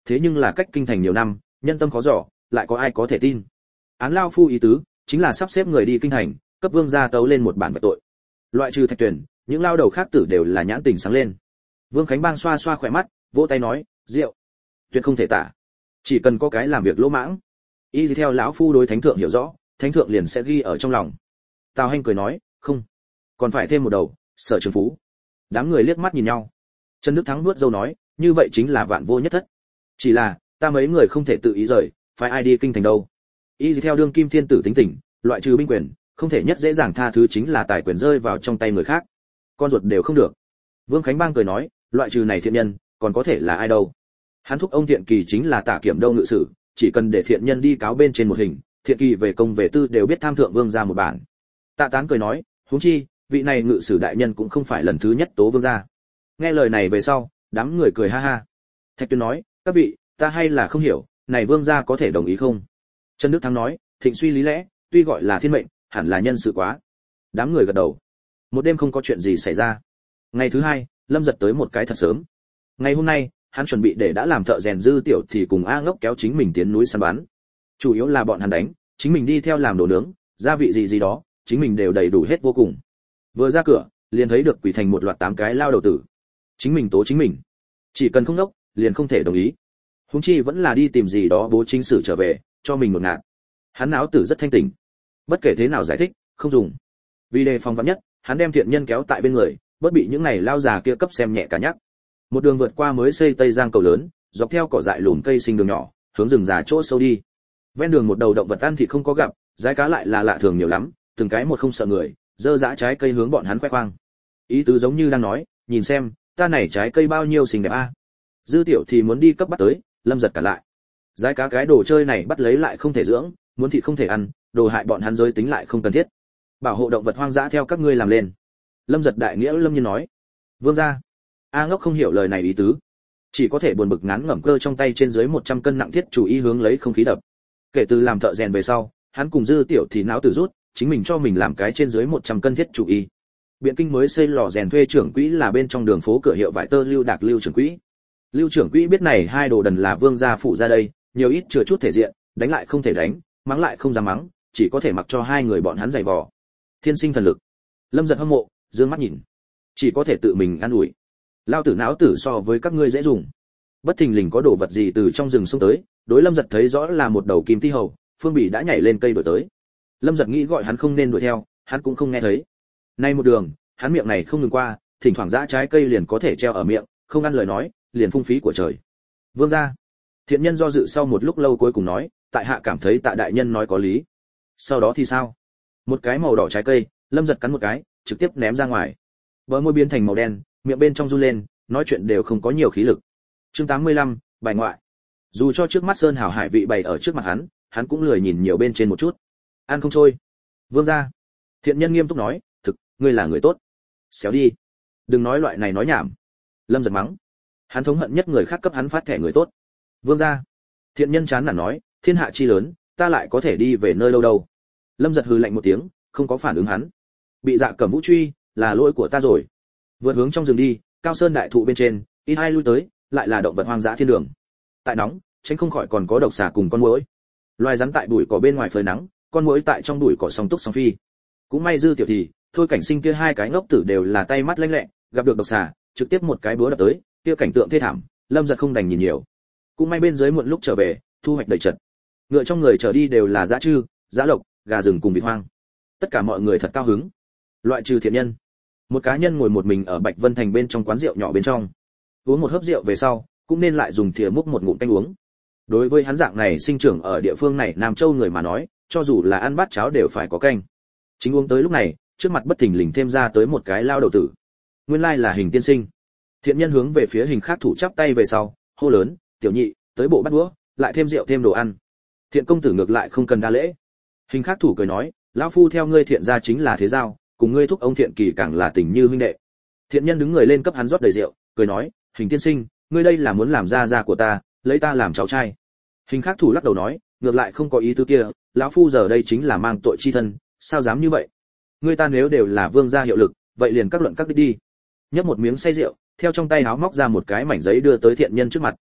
thế nhưng là cách kinh thành nhiều năm, nhân tâm khó dò, lại có ai có thể tin. Án lao phu ý tứ chính là sắp xếp người đi kinh thành, cấp vương gia tấu lên một bản vạch tội. Loại trừ Thạch Tuyển, những lao đầu khác tử đều là nhãn tình sáng lên. Vương Khánh Bang xoa xoa khỏe mắt, vỗ tay nói, rượu, tuyệt không thể tả. Chỉ cần có cái làm việc lỗ mãng, y theo lão phu đối thánh thượng hiểu rõ, thánh thượng liền sẽ ghi ở trong lòng. Tào Hành cười nói, không, còn phải thêm một đầu, Sở Trường Phú. Đám người liếc mắt nhìn nhau. Trần Đức Thắng nuốt dâu nói, như vậy chính là vạn vô nhất thất. Chỉ là, ta mấy người không thể tự ý rời, phải ai đi kinh thành đâu. Y theo đương kim thiên tử tính tình, loại trừ binh quyền, không thể nhất dễ dàng tha thứ chính là tài quyền rơi vào trong tay người khác. Con ruột đều không được. Vương Khánh Bang cười nói, loại trừ này thiện nhân, còn có thể là ai đâu? Hắn thúc ông Thiện Kỳ chính là Tả Kiểm Đâu ngự sử, chỉ cần để thiện nhân đi cáo bên trên một hình, Thiện Kỳ về công về tư đều biết tham thượng vương gia một bản. Tạ Tán cười nói, huống chi, vị này ngự sử đại nhân cũng không phải lần thứ nhất tố vương gia. Nghe lời này về sau, đám người cười ha ha. Thạch Tuyên nói, các vị, ta hay là không hiểu, này vương gia có thể đồng ý không? Trần Đức Thắng nói, thịnh suy lý lẽ, tuy gọi là thiên mệnh, hẳn là nhân sự quá. Đám người gật đầu. Một đêm không có chuyện gì xảy ra. Ngày thứ hai, Lâm Giật tới một cái thật sớm. Ngày hôm nay, hắn chuẩn bị để đã làm thợ rèn Dư Tiểu thì cùng A Ngốc kéo chính mình tiến núi săn bắn. Chủ yếu là bọn hắn đánh, chính mình đi theo làm đồ nướng, gia vị gì gì đó, chính mình đều đầy đủ hết vô cùng. Vừa ra cửa, liền thấy được quỷ thành một loạt tám cái lao đầu tử. Chính mình tố chính mình, chỉ cần không ngốc, liền không thể đồng ý. Huống chi vẫn là đi tìm gì đó bố chính sử trở về, cho mình một ngạt. Hắn náo tử rất thanh tỉnh. Bất kể thế nào giải thích, không dùng. Vì đề phòng vắn nhất, hắn đem thiện nhân kéo tại bên người, bất bị những này lao già kia cấp xem nhẹ cả nhắc. Một đường vượt qua mới xây Tây Giang cầu lớn, dọc theo cỏ dại lùm cây sinh đường nhỏ, hướng rừng già chỗ sâu đi. Ven đường một đầu động vật ăn thịt không có gặp, dái cá lại là lạ thường nhiều lắm, từng cái một không sợ người, dơ dã trái cây hướng bọn hắn khoe khoang. Ý tứ giống như đang nói, nhìn xem, ta này trái cây bao nhiêu xinh đẹp a. Dư Tiểu thì muốn đi cấp bắt tới, Lâm Giật cả lại. Dái cá cái đồ chơi này bắt lấy lại không thể dưỡng, muốn thịt không thể ăn, đồ hại bọn hắn giới tính lại không cần thiết. Bảo hộ động vật hoang dã theo các ngươi làm lên. Lâm Giật đại nghĩa lâm nhiên nói. Vương gia. A Ngốc không hiểu lời này ý tứ, chỉ có thể buồn bực ngán ngẩm cơ trong tay trên dưới một trăm cân nặng thiết chủ ý hướng lấy không khí đập. Kể từ làm thợ rèn về sau, hắn cùng Dư Tiểu thì não tử rút, chính mình cho mình làm cái trên dưới một trăm cân thiết chủ ý. Biện Kinh mới xây lò rèn thuê trưởng quỹ là bên trong đường phố cửa hiệu vải tơ Lưu Đạc Lưu trưởng quỹ. Lưu trưởng quỹ biết này hai đồ đần là vương gia phụ ra đây, nhiều ít chừa chút thể diện, đánh lại không thể đánh, mắng lại không dám mắng, chỉ có thể mặc cho hai người bọn hắn giày vò. Thiên sinh thần lực. Lâm Giật hâm mộ, dương mắt nhìn, chỉ có thể tự mình an ủi. Lao tử não tử so với các ngươi dễ dùng. Bất thình lình có đồ vật gì từ trong rừng xông tới, đối Lâm Giật thấy rõ là một đầu kim ti hầu, Phương Bỉ đã nhảy lên cây đuổi tới. Lâm Giật nghĩ gọi hắn không nên đuổi theo, hắn cũng không nghe thấy. Nay một đường, hắn miệng này không ngừng qua, thỉnh thoảng dã trái cây liền có thể treo ở miệng, không ăn lời nói, liền phung phí của trời. Vương gia. Thiện nhân do dự sau một lúc lâu cuối cùng nói, tại hạ cảm thấy Tạ đại nhân nói có lý. Sau đó thì sao? Một cái màu đỏ trái cây, Lâm Giật cắn một cái, trực tiếp ném ra ngoài. Bờ môi biến thành màu đen, miệng bên trong run lên, nói chuyện đều không có nhiều khí lực. Chương tám mươi lăm, bài ngoại. Dù cho trước mắt sơn hào hải vị bày ở trước mặt hắn, hắn cũng lười nhìn nhiều bên trên một chút. Ăn không trôi. Vương gia. Thiện nhân nghiêm túc nói, thực, ngươi là người tốt. Xéo đi. Đừng nói loại này nói nhảm. Lâm Giật mắng. Hắn thống hận nhất người khác cấp hắn phát thẻ người tốt. Vương gia. Thiện nhân chán nản nói, thiên hạ chi lớn, ta lại có thể đi về nơi đâu đâu. Lâm Giật hừ lạnh một tiếng, không có phản ứng hắn. Bị Dạ Cẩm Vũ truy, là lỗi của ta rồi. Vượt hướng trong rừng đi, cao sơn đại thụ bên trên, ít ai lui tới, lại là động vật hoang dã thiên đường. Tại nóng, tránh không khỏi còn có độc xà cùng con muỗi. Loài rắn tại bụi cỏ bên ngoài phơi nắng, con muỗi tại trong bụi cỏ song túc song phi. Cũng may Dư Tiểu thì, thôi cảnh sinh kia hai cái ngốc tử đều là tay mắt lanh lẹ, gặp được độc xà, trực tiếp một cái búa đập tới, kia cảnh tượng thê thảm, Lâm Giật không đành nhìn nhiều. Cũng may bên dưới muộn lúc trở về, thu hoạch đầy trật. Ngựa trong người trở đi đều là dã trư, dã lộc, gà rừng cùng vịt hoang. Tất cả mọi người thật cao hứng. Loại trừ thiện nhân, một cá nhân ngồi một mình ở Bạch Vân Thành bên trong quán rượu nhỏ bên trong, uống một hớp rượu về sau, cũng nên lại dùng thìa múc một ngụm canh uống. Đối với hắn dạng này sinh trưởng ở địa phương này Nam Châu người mà nói, cho dù là ăn bát cháo đều phải có canh. Chính uống tới lúc này, trước mặt bất thình lình thêm ra tới một cái lao đầu tử. Nguyên lai là Hình tiên sinh. Thiện nhân hướng về phía Hình khác thủ chắp tay về sau, hô lớn, tiểu nhị, tới bộ bắt đũa, lại thêm rượu thêm đồ ăn. Thiện công tử ngược lại không cần đa lễ. Hình khác thủ cười nói, lão phu theo ngươi Thiện gia chính là thế giao, cùng ngươi thúc ông Thiện Kỳ càng là tình như huynh đệ. Thiện nhân đứng người lên cấp hắn rót đầy rượu, cười nói, Hình tiên sinh, ngươi đây là muốn làm gia gia của ta, lấy ta làm cháu trai. Hình khác thủ lắc đầu nói, ngược lại không có ý tứ kia, lão phu giờ đây chính là mang tội chi thân, sao dám như vậy? Ngươi ta nếu đều là vương gia hiệu lực, vậy liền các luận các đích đi. Nhấp một miếng say rượu, theo trong tay áo móc ra một cái mảnh giấy đưa tới thiện nhân trước mặt.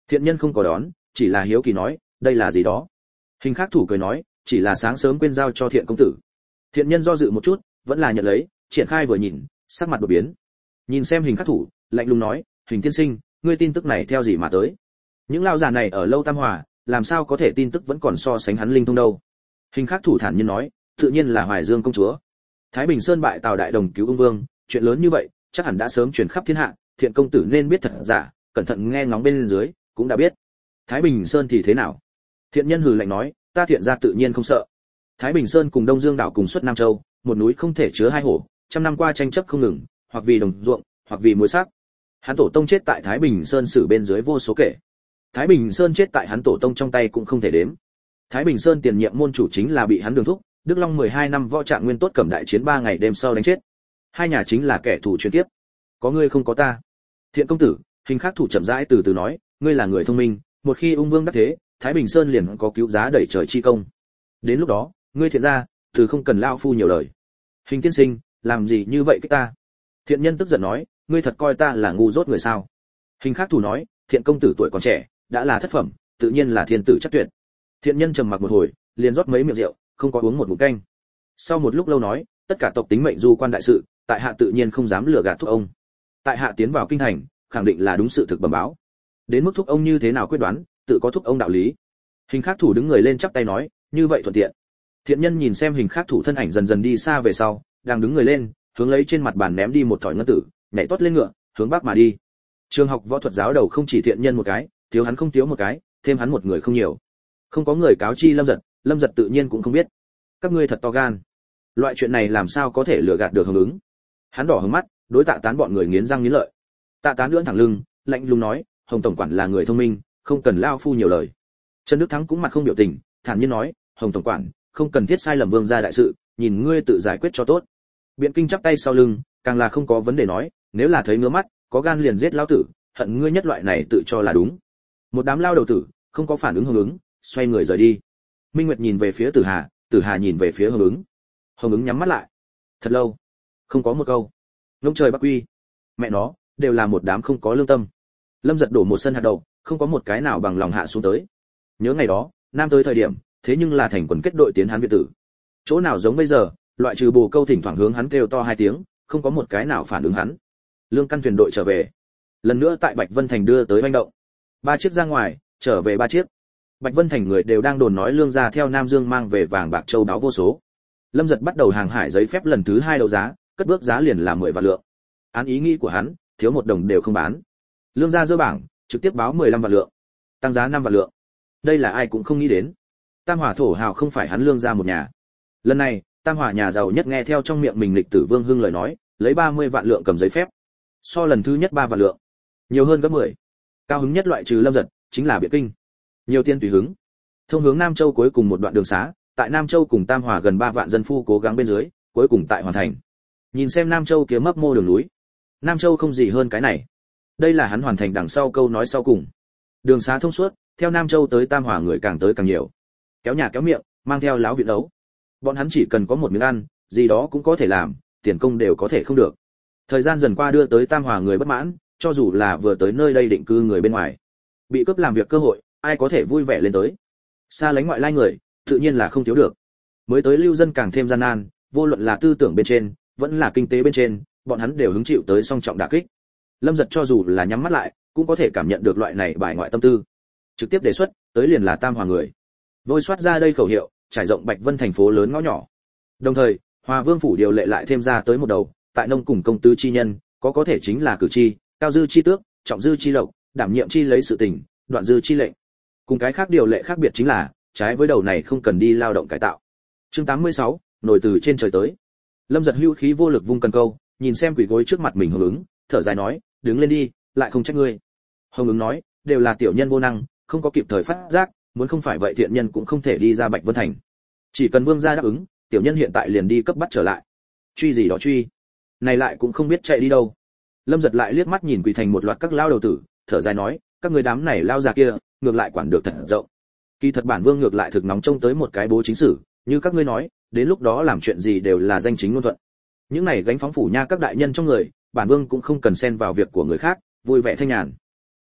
Thiện nhân không có đón, chỉ là hiếu kỳ nói, đây là gì đó? Hình khắc thủ cười nói, chỉ là sáng sớm quên giao cho Thiện công tử. Thiện nhân do dự một chút, vẫn là nhận lấy, triển khai vừa nhìn, sắc mặt đột biến. Nhìn xem hình khắc thủ, lạnh lùng nói, Hình tiên sinh, ngươi tin tức này theo gì mà tới? Những lao già này ở lâu Tam Hòa, làm sao có thể tin tức vẫn còn so sánh hắn linh thông đâu? Hình khắc thủ thản nhiên nói, tự nhiên là Hoài Dương công chúa. Thái Bình Sơn bại Tào đại đồng cứu ung vương, chuyện lớn như vậy, chắc hẳn đã sớm truyền khắp thiên hạ, Thiện công tử nên biết thật giả, cẩn thận nghe ngóng bên dưới, cũng đã biết. Thái Bình Sơn thì thế nào? Thiện nhân hừ lạnh nói, ta Thiện gia tự nhiên không sợ. Thái Bình Sơn cùng Đông Dương đảo cùng xuất Nam Châu, một núi không thể chứa hai hổ, trăm năm qua tranh chấp không ngừng, hoặc vì đồng ruộng, hoặc vì muối sắc. Hắn tổ tông chết tại Thái Bình Sơn sử bên dưới vô số kể. Thái Bình Sơn chết tại hắn tổ tông trong tay cũng không thể đếm. Thái Bình Sơn tiền nhiệm môn chủ chính là bị hắn đường thúc, Đức Long mười hai năm võ trạng nguyên tốt cầm đại chiến ba ngày đêm sau đánh chết. Hai nhà chính là kẻ thù truyền kiếp. Có ngươi không có ta. Thiện công tử, Hình khắc thủ chậm rãi từ từ nói, ngươi là người thông minh, một khi ung vương đắc thế, Thái Bình Sơn liền có cứu giá đẩy trời chi công. Đến lúc đó, ngươi Thiện gia, từ không cần lao phu nhiều lời. Hình tiên sinh, làm gì như vậy cái ta? Thiện nhân tức giận nói, ngươi thật coi ta là ngu dốt người sao? Hình khắc thủ nói, Thiện công tử tuổi còn trẻ, đã là thất phẩm, tự nhiên là thiên tử chắc tuyệt. Thiện nhân trầm mặc một hồi, liền rót mấy miệng rượu, không có uống một ngụm canh. Sau một lúc lâu nói, tất cả tộc tính mệnh du quan đại sự, tại hạ tự nhiên không dám lừa gạt thúc ông. Tại hạ tiến vào kinh thành, khẳng định là đúng sự thực bẩm báo. Đến mức thúc ông như thế nào quyết đoán, tự có thúc ông đạo lý. Hình khắc thủ đứng người lên chắp tay nói, như vậy thuận tiện. Thiện nhân nhìn xem hình khắc thủ thân ảnh dần dần đi xa về sau, đang đứng người lên, hướng lấy trên mặt bàn ném đi một thỏi ngân tử, nhảy tót lên ngựa, hướng bắc mà đi. Trường học võ thuật giáo đầu không chỉ Thiện nhân một cái, thiếu hắn không thiếu một cái, thêm hắn một người không nhiều. Không có người cáo chi Lâm Giật, Lâm Giật tự nhiên cũng không biết. Các ngươi thật to gan. Loại chuyện này làm sao có thể lừa gạt được Hồng Ứng? Hắn đỏ hứng mắt, đối Tạ Tán bọn người nghiến răng nghiến lợi. Tạ Tán lưỡn thẳng lưng, lạnh lùng nói, Hồng tổng quản là người thông minh, không cần lao phu nhiều lời. Trần Đức Thắng cũng mặt không biểu tình, thản nhiên nói, Hồng tổng quản, không cần thiết sai lầm vương gia đại sự, nhìn ngươi tự giải quyết cho tốt. Biện Kinh chắp tay sau lưng, càng là không có vấn đề nói, nếu là thấy ngứa mắt, có gan liền giết lão tử, hận ngươi nhất loại này tự cho là đúng. Một đám lao đầu tử, không có phản ứng Hồng Ứng, xoay người rời đi. Minh Nguyệt nhìn về phía Tử Hà, Tử Hà nhìn về phía Hồng Ứng. Hồng Ứng nhắm mắt lại. Thật lâu, không có một câu. Ngông trời Bắc Quy, mẹ nó, đều là một đám không có lương tâm. Lâm Giật đổ một sân hạt đậu, không có một cái nào bằng lòng hạ xuống tới. Nhớ ngày đó, Nam tới thời điểm, thế nhưng là thành quần kết đội tiến hắn Việt tử. Chỗ nào giống bây giờ, loại trừ Bồ Câu thỉnh thoảng hướng hắn kêu to hai tiếng, không có một cái nào phản ứng hắn. Lương căn thuyền đội trở về. Lần nữa tại Bạch Vân Thành đưa tới manh động. Ba chiếc ra ngoài, trở về ba chiếc. Bạch Vân Thành người đều đang đồn nói Lương gia theo Nam Dương mang về vàng bạc châu đáo vô số. Lâm Giật bắt đầu hàng hải giấy phép lần thứ hai đấu giá, cất bước giá liền là mười vạn lượng. Án ý nghĩ của hắn, thiếu một đồng đều không bán. Lương gia dơ bảng, trực tiếp báo mười lăm vạn lượng, tăng giá năm vạn lượng. Đây là ai cũng không nghĩ đến. Tam Hòa thổ hào không phải hắn Lương gia một nhà. Lần này, Tam Hòa nhà giàu nhất nghe theo trong miệng mình lịch tử Vương Hưng lời nói, lấy ba mươi vạn lượng cầm giấy phép. So lần thứ nhất ba vạn lượng, nhiều hơn gấp mười. Cao hứng nhất loại trừ Lâm Giật, chính là Biện Kinh. Nhiều tiên tùy hứng. Thông hướng Nam Châu cuối cùng một đoạn đường xá, tại Nam Châu cùng Tam Hòa gần ba vạn dân phu cố gắng bên dưới, cuối cùng tại hoàn thành. Nhìn xem Nam Châu kia mấp mô đường núi. Nam Châu không gì hơn cái này. Đây là hắn hoàn thành đằng sau câu nói sau cùng. Đường xá thông suốt, theo Nam Châu tới Tam Hòa người càng tới càng nhiều. Kéo nhà kéo miệng, mang theo láo vị đấu. Bọn hắn chỉ cần có một miếng ăn, gì đó cũng có thể làm, tiền công đều có thể không được. Thời gian dần qua đưa tới Tam Hòa người bất mãn, cho dù là vừa tới nơi đây định cư người bên ngoài, bị cướp làm việc cơ hội, ai có thể vui vẻ lên tới. Xa lánh ngoại lai người, tự nhiên là không thiếu được. Mới tới lưu dân càng thêm gian nan, vô luận là tư tưởng bên trên, vẫn là kinh tế bên trên, bọn hắn đều hứng chịu tới song trọng đả kích. Lâm Giật cho dù là nhắm mắt lại, cũng có thể cảm nhận được loại này bài ngoại tâm tư. Trực tiếp đề xuất, tới liền là Tam Hòa người. Vôi soát ra đây khẩu hiệu, trải rộng Bạch Vân thành phố lớn ngõ nhỏ. Đồng thời, Hòa Vương phủ điều lệ lại thêm ra tới một đầu, tại nông cùng công tứ chi nhân, có có thể chính là cử tri, cao dư chi tước, trọng dư chi lộc, đảm nhiệm chi lấy sự tình, đoạn dư chi lệnh. Cùng cái khác điều lệ khác biệt chính là, trái với đầu này không cần đi lao động cải tạo. Chương tám mươi sáu, nổi từ trên trời tới. Lâm Giật hưu khí vô lực vung cần câu, nhìn xem quỷ gối trước mặt mình Hồng Ứng, thở dài nói, đứng lên đi, lại không trách ngươi. Hồng Ứng nói, đều là tiểu nhân vô năng, không có kịp thời phát giác, muốn không phải vậy thiện nhân cũng không thể đi ra Bạch Vân thành. Chỉ cần vương gia đáp ứng, tiểu nhân hiện tại liền đi cấp bắt trở lại. Truy gì đó truy, này lại cũng không biết chạy đi đâu. Lâm Giật lại liếc mắt nhìn quỳ thành một loạt các lao đầu tử, thở dài nói, các người đám này lao già kia, ngược lại quản được thật rộng. Kỳ thật bản vương ngược lại thực nóng trông tới một cái bố chính sử, như các ngươi nói, đến lúc đó làm chuyện gì đều là danh chính ngôn thuận. Những này gánh phóng phủ nha các đại nhân trong người, bản vương cũng không cần xen vào việc của người khác, vui vẻ thanh nhàn.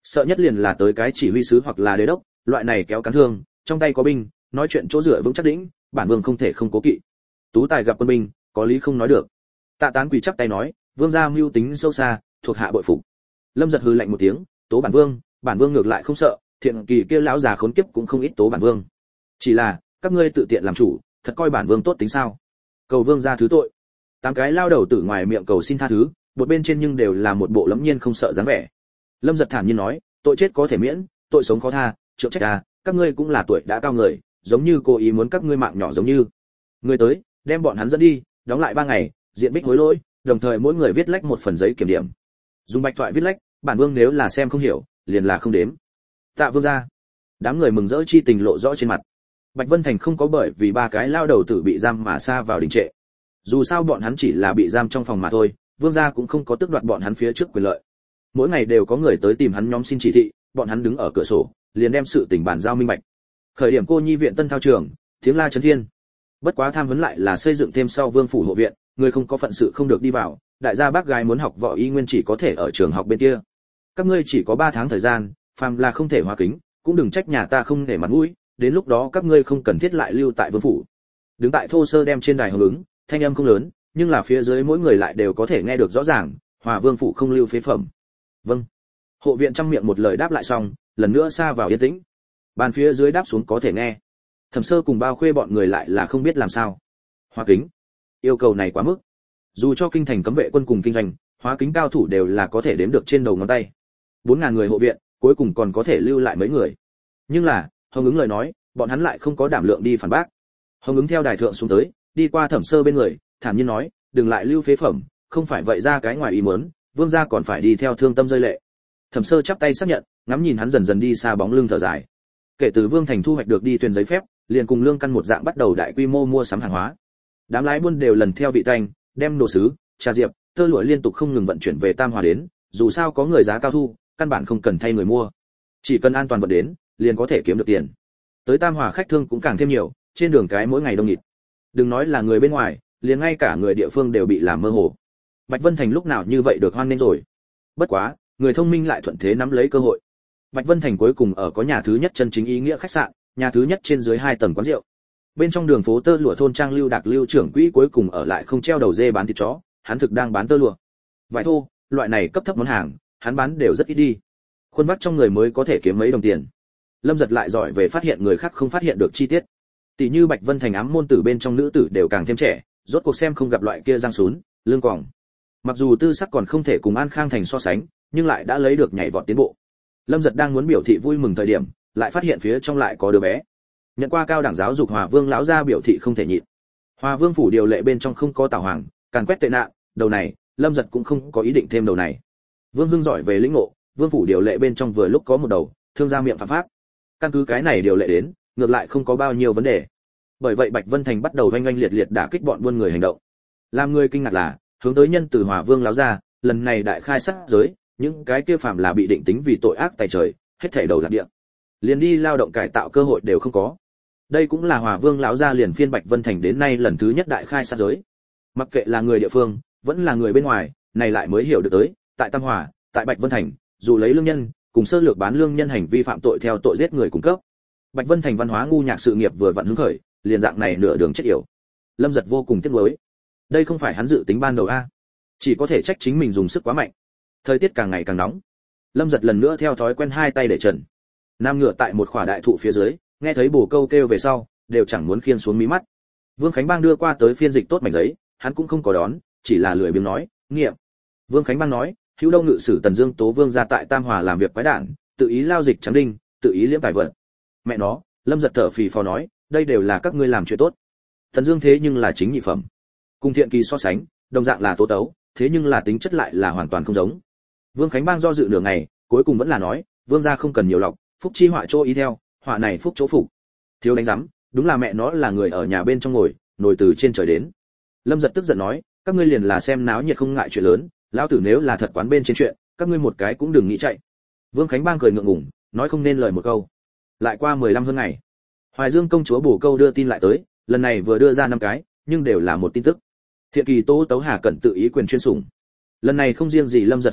Sợ nhất liền là tới cái chỉ huy sứ hoặc là đế đốc, loại này kéo cán thương, trong tay có binh, nói chuyện chỗ dựa vững chắc đỉnh, bản vương không thể không cố kỵ. Tú tài gặp quân binh, có lý không nói được. Tạ Tán quỳ chắp tay nói, vương gia mưu tính sâu xa, thuộc hạ bội phục. Lâm giật hừ lạnh một tiếng, tố bản vương, bản vương ngược lại không sợ, thiện kỳ kia lão già khốn kiếp cũng không ít tố bản vương. Chỉ là, các ngươi tự tiện làm chủ, thật coi bản vương tốt tính sao? Cầu vương gia thứ tội. Tám cái lao đầu tử ngoài miệng cầu xin tha thứ, một bên trên nhưng đều là một bộ lẫm nhiên không sợ dáng vẻ. Lâm giật thản nhiên nói, tội chết có thể miễn, tội sống khó tha, trượng trách à, các ngươi cũng là tuổi đã cao người, giống như cố ý muốn các ngươi mạng nhỏ giống như. Người tới, đem bọn hắn dẫn đi, đóng lại ba ngày, diện bích hối lỗi, đồng thời mỗi người viết lách một phần giấy kiểm điểm. Dùng bạch thoại viết lách, bản vương nếu là xem không hiểu, liền là không đếm. Tạ vương gia. Đám người mừng rỡ chi tình lộ rõ trên mặt. Bạch Vân Thành không có bởi vì ba cái lao đầu tử bị giam mà xa vào đình trệ. Dù sao bọn hắn chỉ là bị giam trong phòng mà thôi, vương gia cũng không có tước đoạt bọn hắn phía trước quyền lợi. Mỗi ngày đều có người tới tìm hắn nhóm xin chỉ thị, bọn hắn đứng ở cửa sổ, liền đem sự tình bản giao minh bạch. Khởi điểm cô nhi viện Tân Thao trường, tiếng la chấn thiên. Bất quá tham vấn lại là xây dựng thêm sau vương phủ hộ viện, người không có phận sự không được đi vào, đại gia bác gái muốn học võ y nguyên chỉ có thể ở trường học bên kia. Các ngươi chỉ có ba tháng thời gian, phàm là không thể hóa kính, cũng đừng trách nhà ta không để mặt mũi, đến lúc đó các ngươi không cần thiết lại lưu tại vương phủ. Đứng tại thô sơ đem trên đài hưởng ứng, thanh âm không lớn, nhưng là phía dưới mỗi người lại đều có thể nghe được rõ ràng, Hòa Vương phủ không lưu phế phẩm. Vâng. Hộ viện trăm miệng một lời đáp lại xong, lần nữa xa vào yên tĩnh. Bàn phía dưới đáp xuống có thể nghe. Thẩm Sơ cùng Bao Khuê bọn người lại là không biết làm sao. Hóa kính. Yêu cầu này quá mức. Dù cho kinh thành cấm vệ quân cùng kinh doanh, hóa kính cao thủ đều là có thể đếm được trên đầu ngón tay. Bốn ngàn người hộ viện, cuối cùng còn có thể lưu lại mấy người. Nhưng là, Hồng ứng lời nói, bọn hắn lại không có đảm lượng đi phản bác. Hồng ứng theo đài thượng xuống tới, đi qua Thẩm Sơ bên người, thản nhiên nói, đừng lại lưu phế phẩm, không phải vậy ra cái ngoài ý muốn, vương gia còn phải đi theo thương tâm rơi lệ. Thẩm Sơ chắp tay xác nhận, ngắm nhìn hắn dần dần đi xa bóng lưng thở dài. Kể từ Vương Thành thu hoạch được đi thuyền giấy phép, liền cùng lương căn một dạng bắt đầu đại quy mô mua sắm hàng hóa. Đám lái buôn đều lần theo vị tanh, đem đồ sứ, trà diệp, tơ lụa liên tục không ngừng vận chuyển về Tam Hòa đến, dù sao có người giá cao thu, căn bản không cần thay người mua. Chỉ cần an toàn vận đến, liền có thể kiếm được tiền. Tới Tam Hòa khách thương cũng càng thêm nhiều, trên đường cái mỗi ngày đông nghịt. Đừng nói là người bên ngoài, liền ngay cả người địa phương đều bị làm mơ hồ. Bạch Vân Thành lúc nào như vậy được hoan nghênh rồi. Bất quá, người thông minh lại thuận thế nắm lấy cơ hội. Bạch Vân Thành cuối cùng ở có nhà thứ nhất chân chính ý nghĩa khách sạn, nhà thứ nhất trên dưới hai tầng quán rượu. Bên trong đường phố tơ lụa thôn trang Lưu Đạc Lưu trưởng quỹ cuối cùng ở lại không treo đầu dê bán thịt chó, hắn thực đang bán tơ lụa. Vải thô, loại này cấp thấp món hàng, hắn bán đều rất ít đi. Khuôn vắt trong người mới có thể kiếm mấy đồng tiền. Lâm Giật lại giỏi về phát hiện người khác không phát hiện được chi tiết. Tỷ như Bạch Vân Thành ám môn tử bên trong nữ tử đều càng thêm trẻ, rốt cuộc xem không gặp loại kia răng sún, lưng còng. Mặc dù tư sắc còn không thể cùng An Khang Thành so sánh, nhưng lại đã lấy được nhảy vọt tiến bộ. Lâm Giật đang muốn biểu thị vui mừng thời điểm, lại phát hiện phía trong lại có đứa bé. Nhận qua cao đẳng giáo dục Hòa Vương lão gia biểu thị không thể nhịn. Hòa Vương phủ điều lệ bên trong không có tảo hoàng, càn quét tệ nạn, đầu này, Lâm Giật cũng không có ý định thêm đầu này. Vương Hưng giỏi về lĩnh ngộ, Vương phủ điều lệ bên trong vừa lúc có một đầu, thương gia miệng phạm pháp. Căn cứ cái này điều lệ đến, ngược lại không có bao nhiêu vấn đề. Bởi vậy Bạch Vân Thành bắt đầu oanh oanh liệt liệt đả kích bọn buôn người hành động. Làm người kinh ngạc là, hướng tới nhân từ Hòa Vương lão gia, lần này đại khai sát giới, những cái kia phạm là bị định tính vì tội ác tày trời, hết thảy đầu lạc địa. Liền đi lao động cải tạo cơ hội đều không có. Đây cũng là Hòa Vương lão gia liền phiên Bạch Vân Thành đến nay lần thứ nhất đại khai sát giới. Mặc kệ là người địa phương, vẫn là người bên ngoài, này lại mới hiểu được tới, tại Tam Hòa, tại Bạch Vân Thành, dù lấy lương nhân, cùng sơ lược bán lương nhân hành vi phạm tội theo tội giết người cung cấp. Bạch Vân Thành văn hóa ngu nhạc sự nghiệp vừa vặn hứng khởi, liền dạng này nửa đường chết yểu. Lâm Giật vô cùng tiếc nuối. Đây không phải hắn dự tính ban đầu a, chỉ có thể trách chính mình dùng sức quá mạnh. Thời tiết càng ngày càng nóng. Lâm Giật lần nữa theo thói quen hai tay để trần. Nam ngựa tại một khỏa đại thụ phía dưới, nghe thấy bồ câu kêu về sau, đều chẳng muốn khiên xuống mí mắt. Vương Khánh Bang đưa qua tới phiên dịch tốt mảnh giấy, hắn cũng không có đón, chỉ là lười biếng nói, "Nghiệm." Vương Khánh Bang nói, "Hữu Đông ngự sử Tần Dương Tố Vương gia tại Tam Hòa làm việc quái đản, tự ý lao dịch trắng đinh, tự ý liễm tài vật." Mẹ nó, Lâm Giật thở phì phò nói, "Đây đều là các ngươi làm chuyện tốt. Tần Dương thế nhưng là chính nhị phẩm. Cùng Thiện Kỳ so sánh, đồng dạng là tố tấu, thế nhưng là tính chất lại là hoàn toàn không giống." Vương Khánh Bang do dự nửa ngày, cuối cùng vẫn là nói, "Vương gia không cần nhiều lọc, phúc chi họa chỗ ý theo, họa này phúc chỗ phục." Thiếu đánh rắm, đúng là mẹ nó là người ở nhà bên trong ngồi, nổi từ trên trời đến. Lâm Giật tức giận nói, "Các ngươi liền là xem náo nhiệt không ngại chuyện lớn, lão tử nếu là thật quán bên trên chuyện, các ngươi một cái cũng đừng nghĩ chạy." Vương Khánh Bang cười ngượng ngùng, nói không nên lời một câu. Lại qua mười lăm hơn ngày, Hoài Dương công chúa bổ câu đưa tin lại tới, lần này vừa đưa ra năm cái, nhưng đều là một tin tức. Thiện Kỳ Tố Tấu Hà Cẩn tự ý quyền chuyên sủng. Lần này không riêng gì Lâm Giật sửng sốt,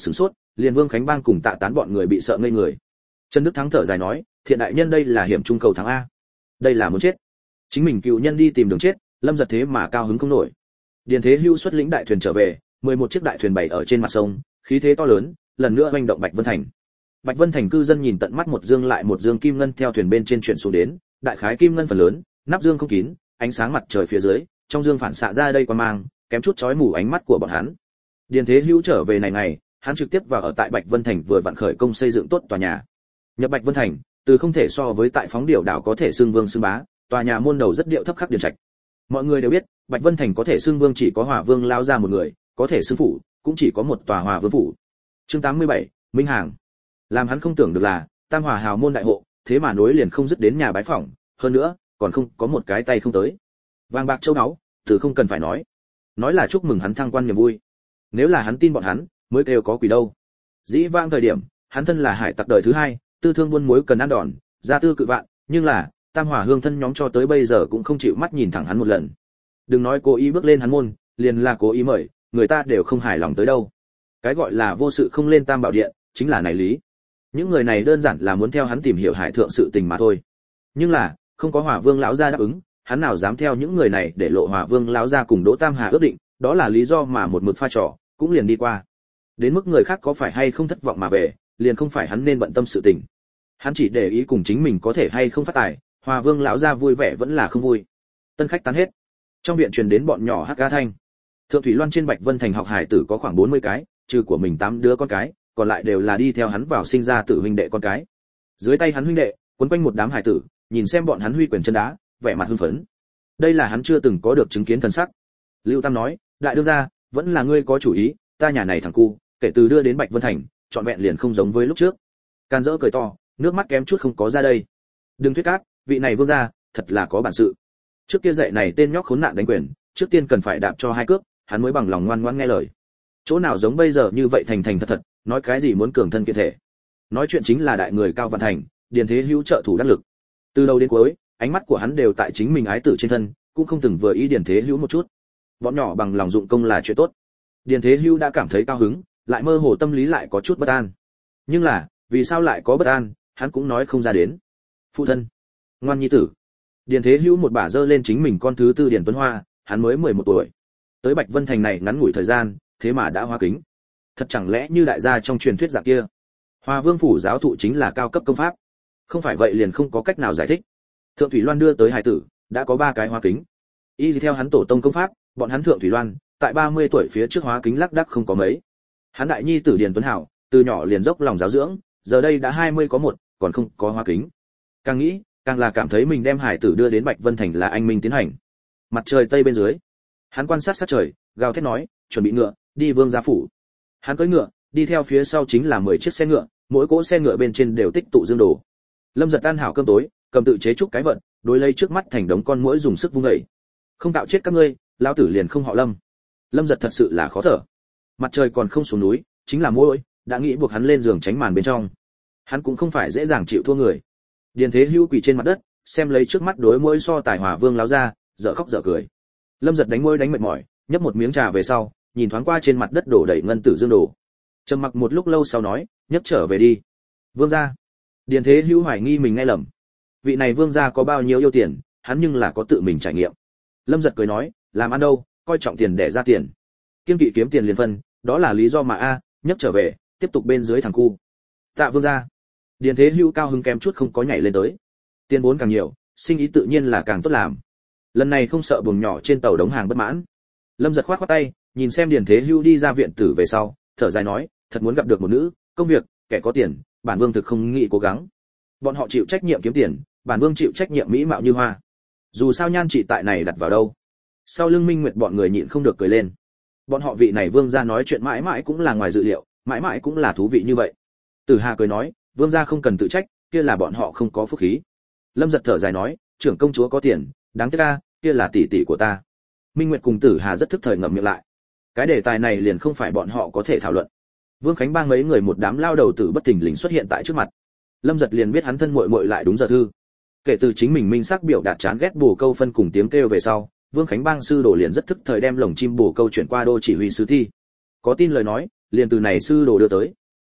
liền Vương Khánh Bang cùng Tạ Tán bọn người bị sợ ngây người. Trần Đức Thắng thở dài nói, Thiện đại nhân đây là hiểm trung cầu thắng a. Đây là muốn chết. Chính mình cựu nhân đi tìm đường chết, Lâm Giật thế mà cao hứng không nổi. Điền Thế Hưu xuất lĩnh đại thuyền trở về, mười một chiếc đại thuyền bày ở trên mặt sông, khí thế to lớn, lần nữa hoành động Bạch Vân Thành. Bạch Vân Thành cư dân nhìn tận mắt một dương lại một dương kim ngân theo thuyền bên trên chuyển xuống đến, đại khái kim ngân phần lớn, nắp dương không kín, ánh sáng mặt trời phía dưới, trong dương phản xạ ra đây qua mang, kém chút chói mù ánh mắt của bọn hắn. Điền Thế Hữu trở về này ngày, hắn trực tiếp vào ở tại Bạch Vân Thành vừa vặn khởi công xây dựng tốt tòa nhà. Nhập Bạch Vân Thành, từ không thể so với tại Phóng Điểu đảo có thể xưng vương xưng bá, tòa nhà môn đầu rất điệu thấp khắc điền trạch. Mọi người đều biết, Bạch Vân Thành có thể xưng vương chỉ có Hỏa Vương lao ra một người, có thể xưng phủ, cũng chỉ có một tòa Hỏa Vương phủ. Chương tám mươi bảy, Minh Hàng. Làm hắn không tưởng được là, Tam Hỏa hào môn đại hộ, thế mà nối liền không dứt đến nhà bái phỏng, hơn nữa, còn không có một cái tay không tới. Vàng bạc châu báu, từ không cần phải nói. Nói là chúc mừng hắn thăng quan niềm vui. Nếu là hắn tin bọn hắn, mới kêu có quỷ đâu. Dĩ vãng thời điểm, hắn thân là hải tặc đời thứ hai, tư thương buôn muối cần ăn đòn, gia tư cự vạn, nhưng là, Tam Hỏa hương thân nhóm cho tới bây giờ cũng không chịu mắt nhìn thẳng hắn một lần. Đừng nói cố ý bước lên hắn môn, liền là cố ý mời, người ta đều không hài lòng tới đâu. Cái gọi là vô sự không lên Tam Bảo Điện, chính là này lý. Những người này đơn giản là muốn theo hắn tìm hiểu hải thượng sự tình mà thôi. Nhưng là, không có Hỏa Vương lão gia đáp ứng, hắn nào dám theo những người này để lộ Hỏa Vương lão gia cùng Đỗ Tam Hà ước định, đó là lý do mà một mực pha trò, cũng liền đi qua. Đến mức người khác có phải hay không thất vọng mà về, liền không phải hắn nên bận tâm sự tình. Hắn chỉ để ý cùng chính mình có thể hay không phát tài, Hỏa Vương lão gia vui vẻ vẫn là không vui. Tân khách tán hết. Trong viện truyền đến bọn nhỏ hát ca thanh. Thượng Thủy Loan trên Bạch Vân Thành học hải tử có khoảng bốn mươi cái, trừ của mình tám đứa con cái, còn lại đều là đi theo hắn vào sinh ra tự huynh đệ con cái. Dưới tay hắn huynh đệ, quấn quanh một đám hải tử, nhìn xem bọn hắn huy quyền chân đá, vẻ mặt hưng phấn. Đây là hắn chưa từng có được chứng kiến thần sắc. Lưu Tam nói, đại đương gia, vẫn là ngươi có chủ ý, ta nhà này thằng cu, kể từ đưa đến Bạch Vân Thành, trọn vẹn liền không giống với lúc trước. Can dỡ cười to, nước mắt kém chút không có ra đây. Đừng thuyết cát, vị này vương gia, thật là có bản sự. Trước kia dạy này tên nhóc khốn nạn đánh quyền, trước tiên cần phải đạp cho hai cước, hắn mới bằng lòng ngoan ngoãn nghe lời. Chỗ nào giống bây giờ như vậy thành thành thật thật, nói cái gì muốn cường thân kiện thể. Nói chuyện chính là đại người Cao Văn Thành, Điền Thế Hữu trợ thủ đắc lực. Từ đầu đến cuối, ánh mắt của hắn đều tại chính mình ái tử trên thân, cũng không từng vừa ý Điền Thế Hữu một chút. Bọn nhỏ bằng lòng dụng công là chuyện tốt. Điền Thế Hữu đã cảm thấy cao hứng, lại mơ hồ tâm lý lại có chút bất an. Nhưng là, vì sao lại có bất an, hắn cũng nói không ra đến. Phụ thân, ngoan nhi tử. Điền Thế Hữu một bả giơ lên chính mình con thứ tư Điền Tuấn Hoa, hắn mới mười một tuổi. Tới Bạch Vân Thành này ngắn ngủi thời gian, thế mà đã hóa kính. Thật chẳng lẽ như đại gia trong truyền thuyết dạng kia, Hoa Vương phủ giáo thụ chính là cao cấp công pháp? Không phải vậy liền không có cách nào giải thích. Thượng Thủy Loan đưa tới hải tử, đã có ba cái hóa kính. Y theo hắn tổ tông công pháp, bọn hắn Thượng Thủy Loan, tại ba mươi tuổi phía trước hóa kính lác đác không có mấy. Hắn đại nhi tử Điền Tuấn Hảo, từ nhỏ liền dốc lòng giáo dưỡng, giờ đây đã hai mươi có một, còn không có hóa kính. Càng nghĩ, càng là cảm thấy mình đem hải tử đưa đến Bạch Vân Thành là anh minh tiến hành. Mặt trời tây bên dưới, hắn quan sát sát trời, gào thét nói, chuẩn bị ngựa, đi vương gia phủ. Hắn cưỡi ngựa, đi theo phía sau chính là mười chiếc xe ngựa, mỗi cỗ xe ngựa bên trên đều tích tụ dương đồ. Lâm Giật tan hảo cơm tối, cầm tự chế trúc cái vận, đối lấy trước mắt thành đống con muỗi dùng sức vung đẩy. Không tạo chết các ngươi, lão tử liền không họ Lâm. Lâm Giật thật sự là khó thở. Mặt trời còn không xuống núi, chính là muỗi đã nghĩ buộc hắn lên giường tránh màn bên trong. Hắn cũng không phải dễ dàng chịu thua người. Điền Thế Hữu quỳ trên mặt đất, xem lấy trước mắt đối muỗi so tài Hỏa Vương láo ra, dở khóc dở cười. Lâm Giật đánh muỗi đánh mệt mỏi, nhấp một miếng trà về sau, nhìn thoáng qua trên mặt đất đổ đầy ngân tử dương đồ. Trầm mặc một lúc lâu sau nói, nhấc trở về đi. Vương gia. Điền Thế Hữu hoài nghi mình nghe lầm. Vị này vương gia có bao nhiêu yêu tiền, hắn nhưng là có tự mình trải nghiệm. Lâm Giật cười nói, làm ăn đâu, coi trọng tiền để ra tiền. Kiên kỵ kiếm tiền liền phân, đó là lý do mà a, à, nhấc trở về, tiếp tục bên dưới thằng cu. Tạ vương gia. Điền Thế Hữu cao hứng kém chút không có nhảy lên tới. Tiền vốn càng nhiều, sinh ý tự nhiên là càng tốt làm. Lần này không sợ buồng nhỏ trên tàu đống hàng bất mãn. Lâm Giật khoát khoát tay, nhìn xem Điền Thế Hữu đi ra viện tử về sau, thở dài nói, thật muốn gặp được một nữ, công việc, kẻ có tiền, bản vương thực không nghĩ cố gắng. Bọn họ chịu trách nhiệm kiếm tiền, bản vương chịu trách nhiệm mỹ mạo như hoa. Dù sao nhan trị tại này đặt vào đâu. Sau lưng Minh Nguyệt bọn người nhịn không được cười lên. Bọn họ vị này vương gia nói chuyện mãi mãi cũng là ngoài dự liệu, mãi mãi cũng là thú vị như vậy. Tử Hà cười nói, vương gia không cần tự trách, kia là bọn họ không có phúc khí. Lâm Giật thở dài nói, trưởng công chúa có tiền, đáng tiếc a, kia là tỷ tỷ của ta. Minh Nguyệt cùng Tử Hà rất thức thời ngậm miệng lại. Cái đề tài này liền không phải bọn họ có thể thảo luận. Vương Khánh Bang mấy người một đám lao đầu tử bất thình lình xuất hiện tại trước mặt. Lâm Giật liền biết hắn thân muội muội lại đúng giờ thư. Kể từ chính mình minh xác biểu đạt chán ghét bổ câu phân cùng tiếng kêu về sau, Vương Khánh Bang sư đồ liền rất thức thời đem lồng chim bổ câu chuyển qua đô chỉ huy sứ thi. Có tin lời nói, liền từ này sư đồ đưa tới.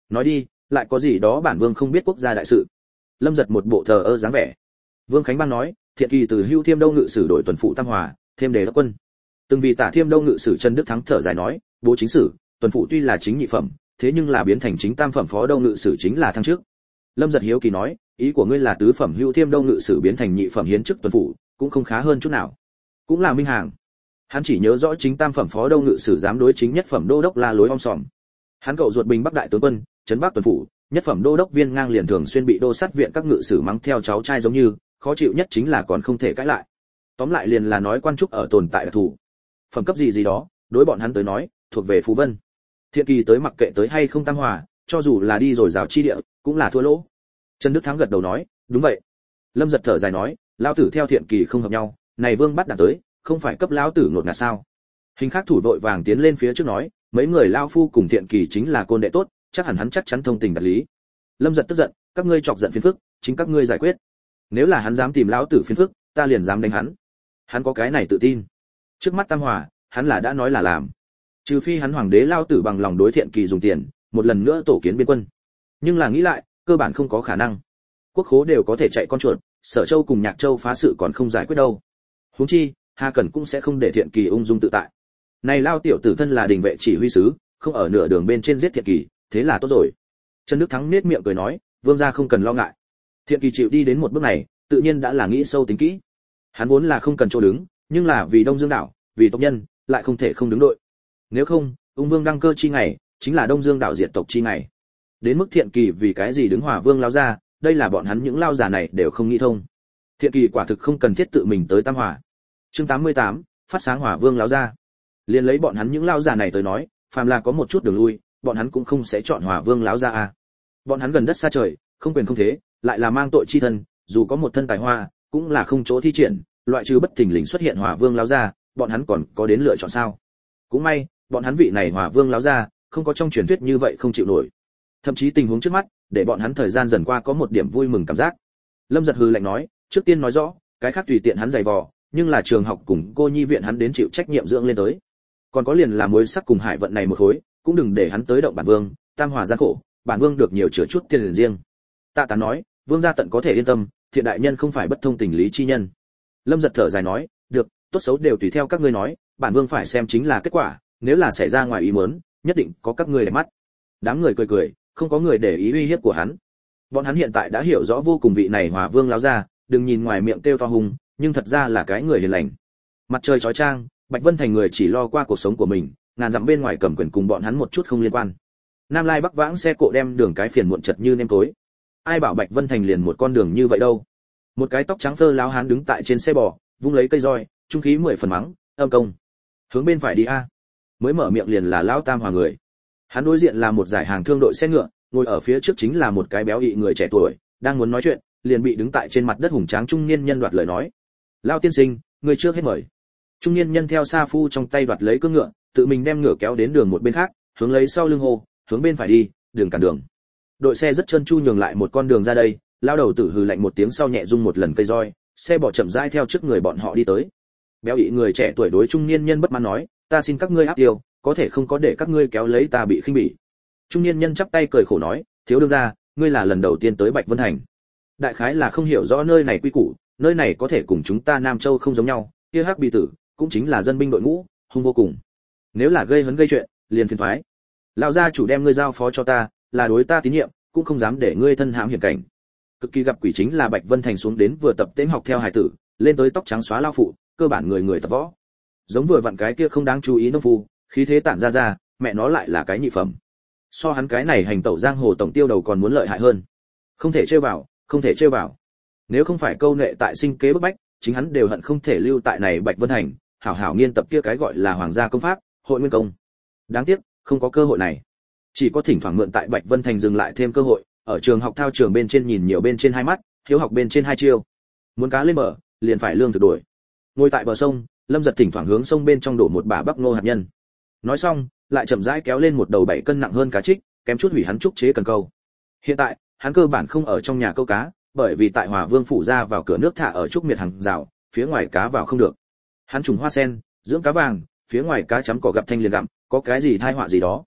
nói đi, lại có gì đó bản vương không biết quốc gia đại sự. Lâm Giật một bộ thờ ơ dáng vẻ. Vương Khánh Bang nói, thiện kỳ từ Hưu Thiêm Đâu ngự sử đổi tuần phụ Tam Hòa, thêm đề đốc quân. Từng vì Tả Thiêm Đâu ngự sử Trần Đức Thắng thở dài nói, bố chính sử, tuần phụ tuy là chính nhị phẩm, thế nhưng là biến thành chính tam phẩm phó đâu ngự sử chính là thăng trước. Lâm Giật hiếu kỳ nói, ý của ngươi là tứ phẩm Hưu Thiêm Đâu ngự sử biến thành nhị phẩm hiến chức tuần phụ, cũng không khá hơn chút nào. Cũng là minh hàng. Hắn chỉ nhớ rõ chính tam phẩm phó đâu ngự sử dám đối chính nhất phẩm đô đốc la lối om sòm. Hắn cậu ruột Bình Bắc đại tướng quân, trấn Bắc tuần phụ, nhất phẩm đô đốc Viên Ngang liền thường xuyên bị đô sát viện các ngự sử mắng theo cháu trai giống như, khó chịu nhất chính là còn không thể cãi lại. Tóm lại liền là nói quan trúc ở tồn tại đặc thù. Phẩm cấp gì gì đó, đối bọn hắn tới nói, thuộc về phù vân. Thiện kỳ tới mặc kệ tới hay không Tam Hòa, cho dù là đi rồi rào chi địa, cũng là thua lỗ. Trần Đức Thắng gật đầu nói, đúng vậy. Lâm Giật thở dài nói, lão tử theo Thiện kỳ không hợp nhau, này Vương bắt đạt tới, không phải cấp lão tử ngột ngạt sao? Hình khác thủ vội vàng tiến lên phía trước nói, mấy người lao phu cùng Thiện kỳ chính là côn đệ tốt, chắc hẳn hắn chắc chắn thông tình đạt lý. Lâm Giật tức giận, các ngươi chọc giận phiền phức, chính các ngươi giải quyết. Nếu là hắn dám tìm lão tử phiền phức, ta liền dám đánh hắn. Hắn có cái này tự tin. Trước mắt Tam Hòa, hắn là đã nói là làm. Trừ phi hắn hoàng đế lao tử bằng lòng đối Thiện kỳ dùng tiền, một lần nữa tổ kiến biên quân. Nhưng là nghĩ lại, cơ bản không có khả năng. Quốc khố đều có thể chạy con chuột, Sở Châu cùng Nhạc Châu phá sự còn không giải quyết đâu. Huống chi, Hà Cẩn cũng sẽ không để Thiện kỳ ung dung tự tại. Này lao tiểu tử thân là đình vệ chỉ huy sứ, không ở nửa đường bên trên giết Thiện kỳ, thế là tốt rồi. Trần Đức Thắng nết miệng cười nói, vương gia không cần lo ngại. Thiện kỳ chịu đi đến một bước này, tự nhiên đã là nghĩ sâu tính kỹ. Hắn vốn là không cần chỗ đứng, nhưng là vì Đông Dương đảo, vì tộc nhân, lại không thể không đứng đội. Nếu không, ung vương đăng cơ chi ngày, chính là Đông Dương đảo diệt tộc chi ngày. Đến mức Thiện kỳ vì cái gì đứng Hòa Vương lao ra, đây là bọn hắn những lao già này đều không nghĩ thông. Thiện kỳ quả thực không cần thiết tự mình tới Tam Hòa. Chương tám mươi tám, phát sáng Hòa Vương lao ra. Liên lấy bọn hắn những lao già này tới nói, phàm là có một chút đường lui, bọn hắn cũng không sẽ chọn Hòa Vương lão gia à. Bọn hắn gần đất xa trời, không quyền không thế, lại là mang tội chi thân, dù có một thân tài hoa, cũng là không chỗ thi triển, loại trừ bất thình lình xuất hiện Hòa Vương lão gia, bọn hắn còn có đến lựa chọn sao? Cũng may, bọn hắn vị này Hòa Vương lão gia, không có trong truyền thuyết như vậy không chịu nổi. Thậm chí tình huống trước mắt, để bọn hắn thời gian dần qua có một điểm vui mừng cảm giác. Lâm Giật hừ lạnh nói, trước tiên nói rõ, cái khác tùy tiện hắn giày vò, nhưng là trường học cùng cô nhi viện hắn đến chịu trách nhiệm dưỡng lên tới. Còn có liền là mối sắc cùng hải vận này một khối, cũng đừng để hắn tới động bản vương, Tam Hòa gian khổ, bản vương được nhiều chữa chút tiền riêng. Tạ Tán nói, vương gia tận có thể yên tâm, Thiện đại nhân không phải bất thông tình lý chi nhân. Lâm Giật thở dài nói, được, tốt xấu đều tùy theo các ngươi nói, bản vương phải xem chính là kết quả, nếu là xảy ra ngoài ý muốn, nhất định có các ngươi để mắt. Đám người cười cười, không có người để ý uy hiếp của hắn. Bọn hắn hiện tại đã hiểu rõ vô cùng vị này Hòa Vương lão gia, đừng nhìn ngoài miệng kêu to hùng, nhưng thật ra là cái người hiền lành. Mặt trời chói chang, Bạch Vân Thành người chỉ lo qua cuộc sống của mình, ngàn dặm bên ngoài cầm quyền cùng bọn hắn một chút không liên quan. Nam Lai Bắc vãng xe cộ đem đường cái phiền muộn chật như nêm tối. Ai bảo Bạch Vân Thành liền một con đường như vậy đâu? Một cái tóc trắng phơ láo hán đứng tại trên xe bò, vung lấy cây roi, trung khí mười phần mắng, âm công. Hướng bên phải đi a. Mới mở miệng liền là lão Tam Hòa người. Hắn đối diện là một giải hàng thương đội xe ngựa, ngồi ở phía trước chính là một cái béo ị người trẻ tuổi, đang muốn nói chuyện, liền bị đứng tại trên mặt đất hùng tráng trung niên nhân đoạt lời nói. Lão tiên sinh, người trước hết mời. Trung niên nhân theo sa phu trong tay đoạt lấy cương ngựa, tự mình đem ngựa kéo đến đường một bên khác, hướng lấy sau lưng hô, hướng bên phải đi, đường cản đường. Đội xe rất trơn tru nhường lại một con đường ra đây, lao đầu tử hừ lạnh một tiếng sau nhẹ rung một lần cây roi, xe bỏ chậm rãi theo trước người bọn họ đi tới. Béo ị người trẻ tuổi đối trung niên nhân bất mãn nói, ta xin các ngươi áp tiêu, có thể không có để các ngươi kéo lấy ta bị khinh bỉ. Trung niên nhân chắp tay cười khổ nói, thiếu đương gia, ngươi là lần đầu tiên tới Bạch Vân Thành, đại khái là không hiểu rõ nơi này quy củ, nơi này có thể cùng chúng ta Nam Châu không giống nhau, kia hắc bì tử cũng chính là dân binh đội ngũ, hung vô cùng. Nếu là gây hấn gây chuyện, liền phiền toái. Lão gia chủ đem ngươi giao phó cho ta, là đối ta tín nhiệm, cũng không dám để ngươi thân hãm hiểm cảnh. Cực kỳ gặp quỷ chính là Bạch Vân Thành xuống đến vừa tập tễnh học theo hải tử, lên tới tóc trắng xóa lao phụ, cơ bản người người tập võ. Giống vừa vặn cái kia không đáng chú ý nông phu, khí thế tản ra ra, mẹ nó lại là cái nhị phẩm. So hắn cái này hành tẩu giang hồ tổng tiêu đầu còn muốn lợi hại hơn. Không thể trêu vào, không thể trêu vào. Nếu không phải câu nệ tại sinh kế bức bách, chính hắn đều hận không thể lưu tại này Bạch Vân Thành, hảo hảo nghiên tập kia cái gọi là hoàng gia công pháp, hội nguyên công. Đáng tiếc, không có cơ hội này. Chỉ có thỉnh thoảng mượn tại Bạch Vân Thành dừng lại thêm cơ hội, ở trường học thao trường bên trên nhìn nhiều bên trên hai mắt, hiếu học bên trên hai chiêu. Muốn cá lên bờ, liền phải lương thực đuổi. Ngồi tại bờ sông, Lâm Giật thỉnh thoảng hướng sông bên trong đổ một bả bắp ngô hạt nhân. Nói xong, lại chậm rãi kéo lên một đầu bảy cân nặng hơn cá trích, kém chút hủy hắn trúc chế cần câu. Hiện tại, hắn cơ bản không ở trong nhà câu cá, bởi vì tại Hòa Vương phủ ra vào cửa nước thả ở trúc miệt hàng rào, phía ngoài cá vào không được. Hắn trùng hoa sen, dưỡng cá vàng, phía ngoài cá chấm cỏ gặp thanh liền gặm, có cái gì tai họa gì đó.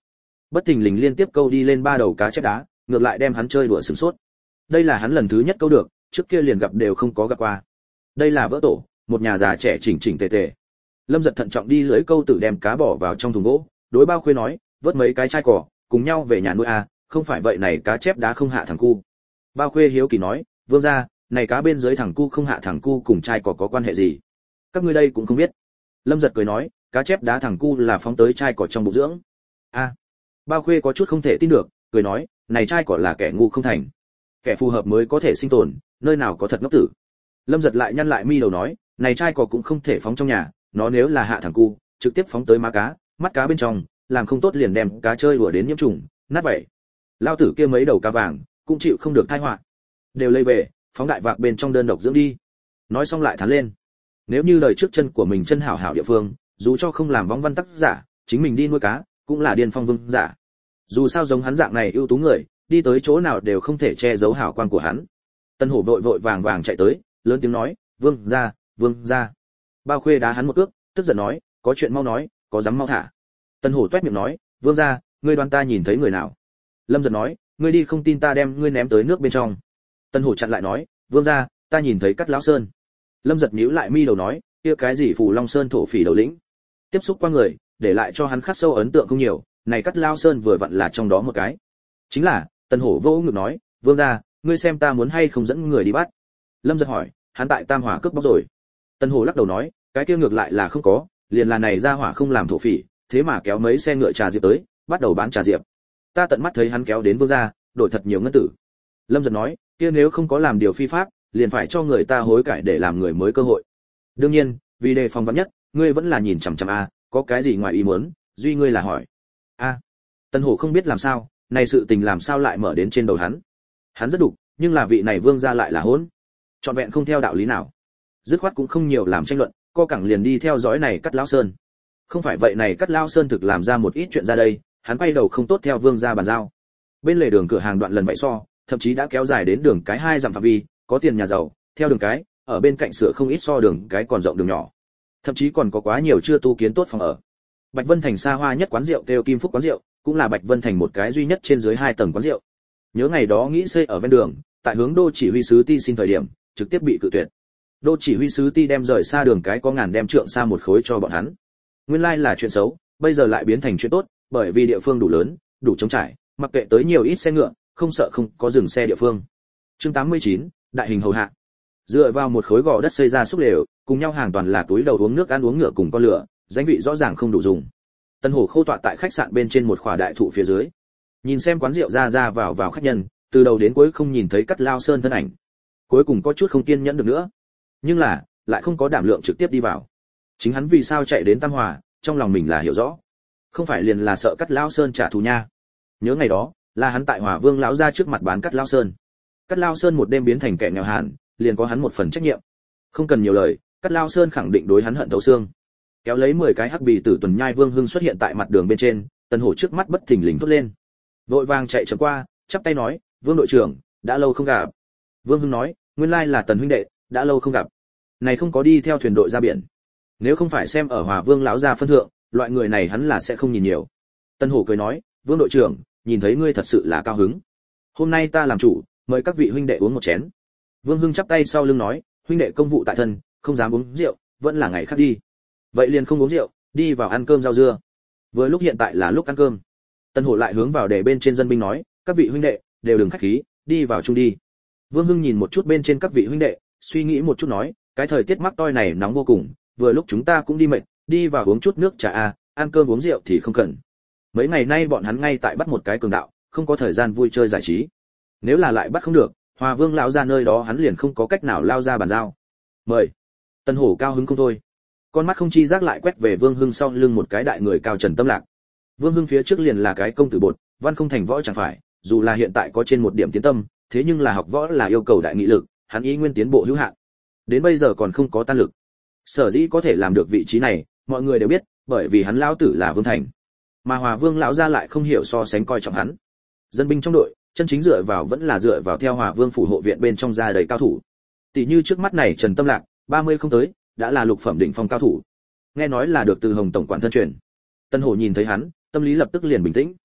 bất thình lình liên tiếp câu đi lên ba đầu cá chép đá, ngược lại đem hắn chơi đùa sửng sốt. Đây là hắn lần thứ nhất câu được, trước kia liền gặp đều không có gặp qua. Đây là vỡ tổ, một nhà già trẻ chỉnh chỉnh tề tề. Lâm Giật thận trọng đi lưới câu tự đem cá bỏ vào trong thùng gỗ, đối Bao Khuê nói, vớt mấy cái chai cỏ, cùng nhau về nhà nuôi à, không phải vậy này cá chép đá không hạ thằng cu. Bao Khuê hiếu kỳ nói, vương gia, này cá bên dưới thằng cu không hạ thằng cu cùng chai cỏ có quan hệ gì? Các ngươi đây cũng không biết. Lâm Giật cười nói, cá chép đá thằng cu là phóng tới chai cỏ trong bụng dưỡng. A. À. Bao Khuê có chút không thể tin được, cười nói, này chai cỏ là kẻ ngu không thành, kẻ phù hợp mới có thể sinh tồn, nơi nào có thật ngốc tử. Lâm Giật lại nhăn lại mi đầu nói, này chai cỏ cũng không thể phóng trong nhà, nó nếu là hạ thằng cu, trực tiếp phóng tới má cá, mắt cá bên trong, làm không tốt liền đem cá chơi đùa đến nhiễm trùng, nát vậy. Lao tử kia mấy đầu cá vàng, cũng chịu không được tai họa. Đều lấy về, phóng đại vạc bên trong đơn độc dưỡng đi. Nói xong lại thán lên. Nếu như đời trước chân của mình chân hảo hảo địa phương, dù cho không làm vong văn tác giả, chính mình đi nuôi cá, cũng là điên phong vương giả. Dù sao giống hắn dạng này ưu tú người, đi tới chỗ nào đều không thể che giấu hảo quan của hắn. Tân Hổ vội vội vàng vàng chạy tới, lớn tiếng nói, "Vương gia, vương gia." Bao Khuê đá hắn một cước, tức giận nói, "Có chuyện mau nói, có dám mau thả." Tân Hổ toét miệng nói, "Vương gia, ngươi đoán ta nhìn thấy người nào?" Lâm Giật nói, "Ngươi đi không tin ta đem ngươi ném tới nước bên trong." Tân Hổ chặn lại nói, "Vương gia, ta nhìn thấy Cắt lão sơn." Lâm Giật nhíu lại mi đầu nói, "Kia cái gì Phù Long Sơn thổ phỉ đầu lĩnh?" Tiếp xúc qua người, để lại cho hắn khắc sâu ấn tượng không nhiều, này Cắt Lao Sơn vừa vặn là trong đó một cái. Chính là, Tân Hổ vô ngực nói, "Vương gia, ngươi xem ta muốn hay không dẫn người đi bắt." Lâm Giật hỏi, "Hắn tại Tam Hỏa cướp bóc rồi?" Tân Hổ lắc đầu nói, "Cái kia ngược lại là không có, liền là này ra hỏa không làm thổ phỉ, thế mà kéo mấy xe ngựa trà diệp tới, bắt đầu bán trà diệp. Ta tận mắt thấy hắn kéo đến vương gia, đổi thật nhiều ngân tử." Lâm Giật nói, "Kia nếu không có làm điều phi pháp, liền phải cho người ta hối cải để làm người mới cơ hội. Đương nhiên, vì đề phòng vắn nhất, ngươi vẫn là nhìn chằm chằm a, có cái gì ngoài ý muốn, duy ngươi là hỏi." A. Tân Hổ không biết làm sao, này sự tình làm sao lại mở đến trên đầu hắn. Hắn rất đục, nhưng là vị này vương gia lại là hỗn, trọn vẹn không theo đạo lý nào. Dứt khoát cũng không nhiều làm tranh luận, co cẳng liền đi theo dõi này Cắt Lão Sơn. Không phải vậy này Cắt Lão Sơn thực làm ra một ít chuyện ra đây, hắn quay đầu không tốt theo vương gia bàn giao. Bên lề đường cửa hàng đoạn lần vậy so, thậm chí đã kéo dài đến đường cái hai dặm phạm vi, có tiền nhà giàu, theo đường cái, ở bên cạnh sửa không ít so đường cái còn rộng đường nhỏ. Thậm chí còn có quá nhiều chưa tu kiến tốt phòng ở. Bạch Vân Thành xa hoa nhất quán rượu kêu Kim Phúc quán rượu, cũng là Bạch Vân Thành một cái duy nhất trên dưới hai tầng quán rượu. Nhớ ngày đó nghĩ xây ở ven đường, tại hướng đô chỉ huy sứ ti xin thời điểm, trực tiếp bị cự tuyệt. Đô chỉ huy sứ ti đem rời xa đường cái có ngàn đem trượng xa một khối cho bọn hắn. Nguyên lai là chuyện xấu, bây giờ lại biến thành chuyện tốt, bởi vì địa phương đủ lớn, đủ trống trải, mặc kệ tới nhiều ít xe ngựa, không sợ không có dừng xe địa phương. Chương tám mươi chín, đại hình hầu hạ. Dựa vào một khối gò đất xây ra xúc lều, cùng nhau hàng toàn là túi đầu uống nước ăn uống ngựa cùng con lửa, danh vị rõ ràng không đủ dùng. Tân Hổ khâu tọa tại khách sạn bên trên một khỏa đại thụ phía dưới, nhìn xem quán rượu ra ra vào vào khách nhân, từ đầu đến cuối không nhìn thấy Cắt Lao Sơn thân ảnh. Cuối cùng có chút không kiên nhẫn được nữa, nhưng là lại không có đảm lượng trực tiếp đi vào. Chính hắn vì sao chạy đến Tam Hòa, trong lòng mình là hiểu rõ, không phải liền là sợ Cắt Lao Sơn trả thù nha. Nhớ ngày đó, là hắn tại Hòa Vương lão gia trước mặt bán Cắt Lao Sơn. Cắt Lao Sơn một đêm biến thành kẻ nghèo hàn, liền có hắn một phần trách nhiệm. Không cần nhiều lời, Cắt Lao Sơn khẳng định đối hắn hận thấu xương. Kéo lấy mười cái hắc bì tử tuần nhai Vương Hưng xuất hiện tại mặt đường bên trên, Tân Hổ trước mắt bất thình lình thốt lên. Vội vàng chạy chậm qua, chắp tay nói, "Vương đội trưởng, đã lâu không gặp." Vương Hưng nói, "Nguyên lai là Tần huynh đệ, đã lâu không gặp. Này không có đi theo thuyền đội ra biển. Nếu không phải xem ở Hòa Vương lão gia phân thượng, loại người này hắn là sẽ không nhìn nhiều." Tân Hổ cười nói, "Vương đội trưởng, nhìn thấy ngươi thật sự là cao hứng. Hôm nay ta làm chủ, mời các vị huynh đệ uống một chén." Vương Hưng chắp tay sau lưng nói, "Huynh đệ công vụ tại thân, không dám uống rượu, vẫn là ngày khác đi." Vậy liền không uống rượu, đi vào ăn cơm rau dưa. Vừa lúc hiện tại là lúc ăn cơm. Tân Hổ lại hướng vào để bên trên dân binh nói, "Các vị huynh đệ, đều đừng khách khí, đi vào chung đi." Vương Hưng nhìn một chút bên trên các vị huynh đệ, suy nghĩ một chút nói, "Cái thời tiết mắc toi này nóng vô cùng, vừa lúc chúng ta cũng đi mệt, đi vào uống chút nước trà a, ăn cơm uống rượu thì không cần." Mấy ngày nay bọn hắn ngay tại bắt một cái cường đạo, không có thời gian vui chơi giải trí. Nếu là lại bắt không được, Hòa Vương lão ra nơi đó hắn liền không có cách nào lao ra bàn giao. Mời. Tân Hổ cao hứng không thôi. Con mắt không chi giác lại quét về Vương Hưng sau lưng một cái đại người cao Trần Tâm Lạc. Vương Hưng phía trước liền là cái công tử bột, văn không thành võ chẳng phải, dù là hiện tại có trên một điểm tiến tâm, thế nhưng là học võ là yêu cầu đại nghị lực, hắn ý nguyên tiến bộ hữu hạn. Đến bây giờ còn không có tan lực. Sở dĩ có thể làm được vị trí này, mọi người đều biết, bởi vì hắn lão tử là Vương Thành. Mà Hòa Vương lão gia lại không hiểu so sánh coi trọng hắn. Dân binh trong đội, chân chính dựa vào vẫn là dựa vào theo Hòa Vương phủ hộ viện bên trong ra đầy cao thủ. Tỷ như trước mắt này Trần Tâm Lạc, ba mươi không tới, đã là lục phẩm đỉnh phong cao thủ. Nghe nói là được từ Hồng tổng quản thân truyền. Tân Hổ nhìn thấy hắn, tâm lý lập tức liền bình tĩnh.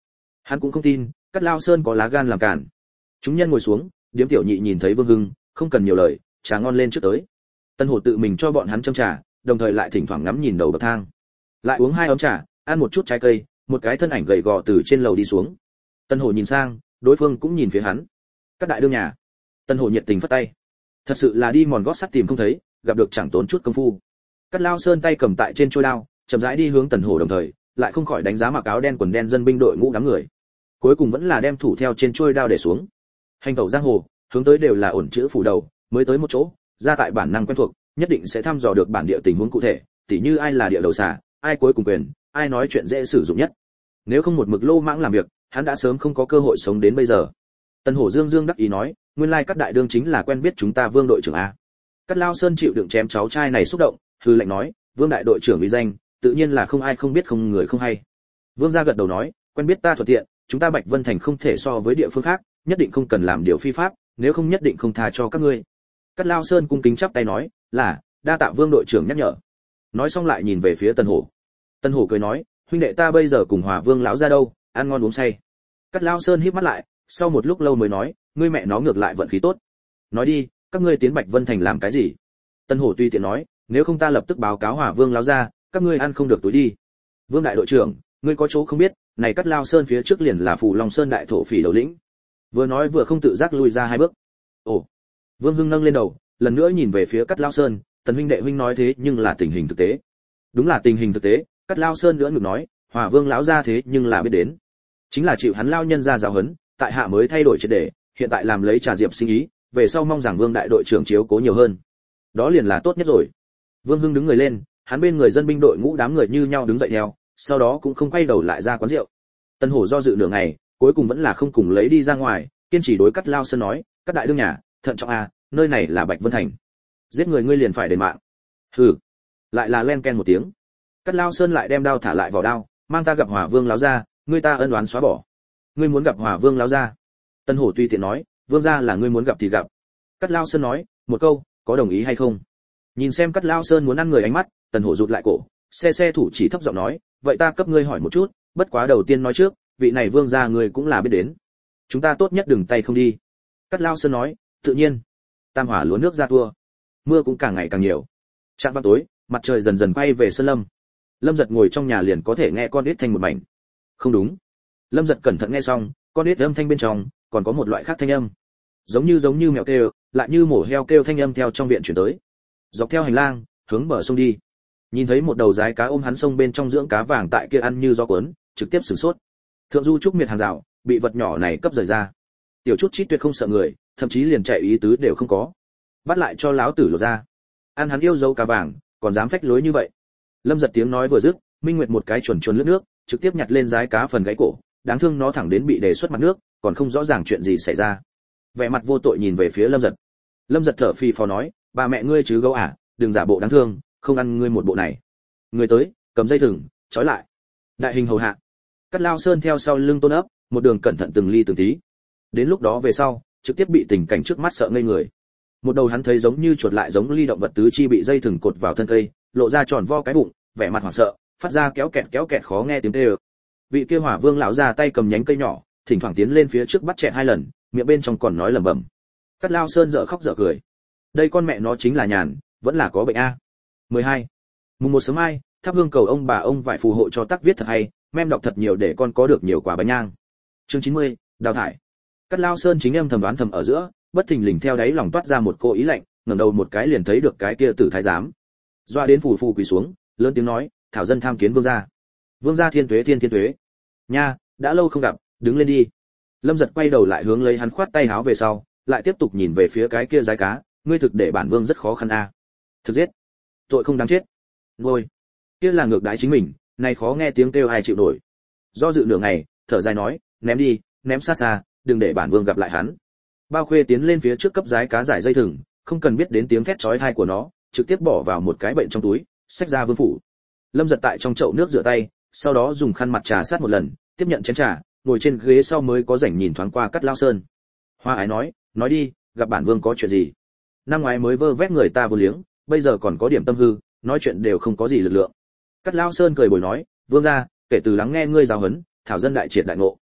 Hắn cũng không tin Cát Lao Sơn có lá gan làm cản. Chúng nhân ngồi xuống, Điếm Tiểu Nhị nhìn thấy Vương Hưng, không cần nhiều lời, trà ngon lên trước tới. Tân Hổ tự mình cho bọn hắn châm trà, đồng thời lại thỉnh thoảng ngắm nhìn đầu bậc thang. Lại uống hai ấm trà, ăn một chút trái cây, một cái thân ảnh gầy gò từ trên lầu đi xuống. Tân Hổ nhìn sang, đối phương cũng nhìn phía hắn. Các đại đương nhà. Tân Hổ nhiệt tình phất tay. Thật sự là đi mòn gót sắt tìm không thấy, gặp được chẳng tốn chút công phu. Cát Lao Sơn tay cầm tại trên trôi đao, chậm rãi đi hướng Tần Hổ, đồng thời lại không khỏi đánh giá mặc áo đen quần đen dân binh đội ngũ đám người. Cuối cùng vẫn là đem thủ theo trên trôi đao để xuống. Hành tẩu giang hồ, hướng tới đều là ổn chữ phủ đầu, mới tới một chỗ, ra tại bản năng quen thuộc, nhất định sẽ thăm dò được bản địa tình huống cụ thể, tỉ như ai là địa đầu xà, ai cuối cùng quyền, ai nói chuyện dễ sử dụng nhất. Nếu không một mực lô mãng làm việc, hắn đã sớm không có cơ hội sống đến bây giờ. Tần Hổ dương dương đắc ý nói, nguyên lai Cát đại đương chính là quen biết chúng ta Vương đội trưởng a. Cát Lao Sơn chịu đựng chém cháu trai này xúc động, hư lệnh nói, Vương đại đội trưởng uy danh, tự nhiên là không ai không biết không người không hay. Vương gia gật đầu nói, quen biết ta thuận tiện, chúng ta Bạch Vân Thành không thể so với địa phương khác, nhất định không cần làm điều phi pháp, nếu không nhất định không tha cho các ngươi. Cát Lao Sơn cung kính chắp tay nói, là, đa tạ Vương đội trưởng nhắc nhở. Nói xong lại nhìn về phía Tần Hổ. Tần Hổ cười nói, huynh đệ ta bây giờ cùng Hòa Vương lão ra đâu, ăn ngon uống say. Cát Lao Sơn híp mắt lại, sau một lúc lâu mới nói, ngươi mẹ nó ngược lại vận khí tốt. Nói đi, các ngươi tiến Bạch Vân Thành làm cái gì? Tần Hổ tùy tiện nói, nếu không ta lập tức báo cáo Hòa Vương lão ra, các ngươi ăn không được túi đi. Vương đại đội trưởng, ngươi có chỗ không biết, này Cát Lao Sơn phía trước liền là Phù Long Sơn đại thổ phỉ đầu lĩnh. Vừa nói vừa không tự giác lùi ra hai bước. Ồ. Vương Hưng nâng lên đầu, lần nữa nhìn về phía Cát Lao Sơn, Tần huynh đệ huynh nói thế nhưng là tình hình thực tế. Đúng là tình hình thực tế, Cát Lao Sơn nữa ngược nói, Hòa Vương lão gia thế nhưng là biết đến, chính là chịu hắn lao nhân ra giáo huấn, tại hạ mới thay đổi triệt để, hiện tại làm lấy trà diệp sinh ý, về sau mong rằng Vương đại đội trưởng chiếu cố nhiều hơn. Đó liền là tốt nhất rồi. Vương Hưng đứng người lên, hắn bên người dân binh đội ngũ đám người như nhau đứng dậy theo, sau đó cũng không quay đầu lại ra quán rượu. Tân Hổ do dự nửa ngày, cuối cùng vẫn là không cùng lấy đi ra ngoài, kiên trì đối Cát Lao Sơn nói, Cát đại đương nhà, thận trọng a, nơi này là Bạch Vân Thành, giết người ngươi liền phải đền mạng. Hừ. Lại là len ken một tiếng. Cát Lao Sơn lại đem đao thả lại vào đao, mang ta gặp Hòa Vương lão gia, ngươi ta ân oán xóa bỏ. Ngươi muốn gặp Hòa Vương lão gia? Tân Hổ tùy tiện nói, Vương gia là ngươi muốn gặp thì gặp. Cát Lao Sơn nói, một câu, có đồng ý hay không? Nhìn xem Cát Lao Sơn muốn ăn người ánh mắt, Tần Hổ rụt lại cổ, xe xe thủ chỉ thấp giọng nói, vậy ta cấp ngươi hỏi một chút, bất quá đầu tiên nói trước, vị này Vương gia ngươi cũng là biết đến, chúng ta tốt nhất đừng tay không đi. Cát Lao Sơn nói, tự nhiên. Tam hỏa lúa nước ra tua, mưa cũng càng ngày càng nhiều. Trạm vào tối, mặt trời dần dần quay về sơn lâm. Lâm Giật ngồi trong nhà liền có thể nghe con ếch thanh một mảnh. Không đúng. Lâm Giật cẩn thận nghe xong, con ếch âm thanh bên trong còn có một loại khác thanh âm, giống như giống như mèo kêu, lại như mổ heo kêu thanh âm theo trong viện chuyển tới. Dọc theo hành lang, hướng bờ sông đi. Nhìn thấy một đầu rái cá ôm hắn sông bên trong dưỡng cá vàng tại kia ăn như gió cuốn, trực tiếp sửng sốt. Thượng du trúc miệt hàng rào, bị vật nhỏ này cấp rời ra. Tiểu chút chít tuyệt không sợ người, thậm chí liền chạy ý tứ đều không có. Bắt lại cho láo tử lột ra. Ăn hắn yêu dấu cá vàng, còn dám phách lối như vậy. Lâm Giật tiếng nói vừa dứt, Minh Nguyệt một cái chuồn chuồn lướt nước, trực tiếp nhặt lên rái cá phần gáy cổ, đáng thương nó thẳng đến bị đề xuất mặt nước, còn không rõ ràng chuyện gì xảy ra. Vẻ mặt vô tội nhìn về phía Lâm Giật. Lâm Giật thở phì phò nói, bà mẹ ngươi chứ gấu à, đừng giả bộ đáng thương, không ăn ngươi một bộ này. Người tới, cầm dây thừng, trói lại. Đại hình hầu hạ. Cát Lao Sơn theo sau lưng Tôn Ấp, một đường cẩn thận từng ly từng tí. Đến lúc đó về sau, trực tiếp bị tình cảnh trước mắt sợ ngây người. Một đầu hắn thấy giống như chuột lại giống ly động vật tứ chi bị dây thừng cột vào thân cây, lộ ra tròn vo cái bụng, vẻ mặt hoảng sợ, phát ra kéo kẹt kéo kẹt khó nghe tiếng kêu. Vị kia Hỏa Vương lão ra tay cầm nhánh cây nhỏ, thỉnh thoảng tiến lên phía trước bắt chẹt hai lần, miệng bên trong còn nói lẩm bẩm. Cát Lao Sơn dở khóc dở cười. Đây con mẹ nó chính là nhàn, vẫn là có bệnh a. mười hai. Mùng một sớm mai, thắp hương cầu ông bà ông vải phù hộ cho tác viết thật hay, mem đọc thật nhiều để con có được nhiều quả bánh nhang. Chương chín mươi, đào thải. Cát Lao Sơn chính em thầm đoán thầm ở giữa, bất thình lình theo đáy lòng toát ra một cô ý lạnh, ngẩng đầu một cái liền thấy được cái kia tử thái giám. Doa đến phù phù quỳ xuống, lớn tiếng nói, thảo dân tham kiến vương gia. Vương gia thiên tuế thiên thiên tuế. Nha, đã lâu không gặp, đứng lên đi. Lâm Giật quay đầu lại hướng lấy hắn khoát tay háo về sau, lại tiếp tục nhìn về phía cái kia rái cá, ngươi thực để bản vương rất khó khăn a. Thực giết, tội không đáng chết. Ngôi, kia là ngược đãi chính mình, này khó nghe tiếng kêu ai chịu nổi. Do dự nửa ngày, thở dài nói, ném đi, ném xa xa, đừng để bản vương gặp lại hắn. Bao Khuê tiến lên phía trước cấp rái cá giải dây thừng, không cần biết đến tiếng thét chói tai của nó, trực tiếp bỏ vào một cái bệnh trong túi, xách ra vương phủ. Lâm Giật tại trong chậu nước rửa tay, sau đó dùng khăn mặt trà sát một lần, tiếp nhận chén trà, ngồi trên ghế sau mới có rảnh nhìn thoáng qua Cát Lao Sơn. Hoa Ái nói, nói đi, gặp bản vương có chuyện gì? Năm ngoái mới vơ vét người ta vô liếng, bây giờ còn có điểm tâm hư, nói chuyện đều không có gì lực lượng. Cát Lao Sơn cười bồi nói, vương gia, kể từ lắng nghe ngươi giáo huấn, thảo dân đại triệt đại ngộ.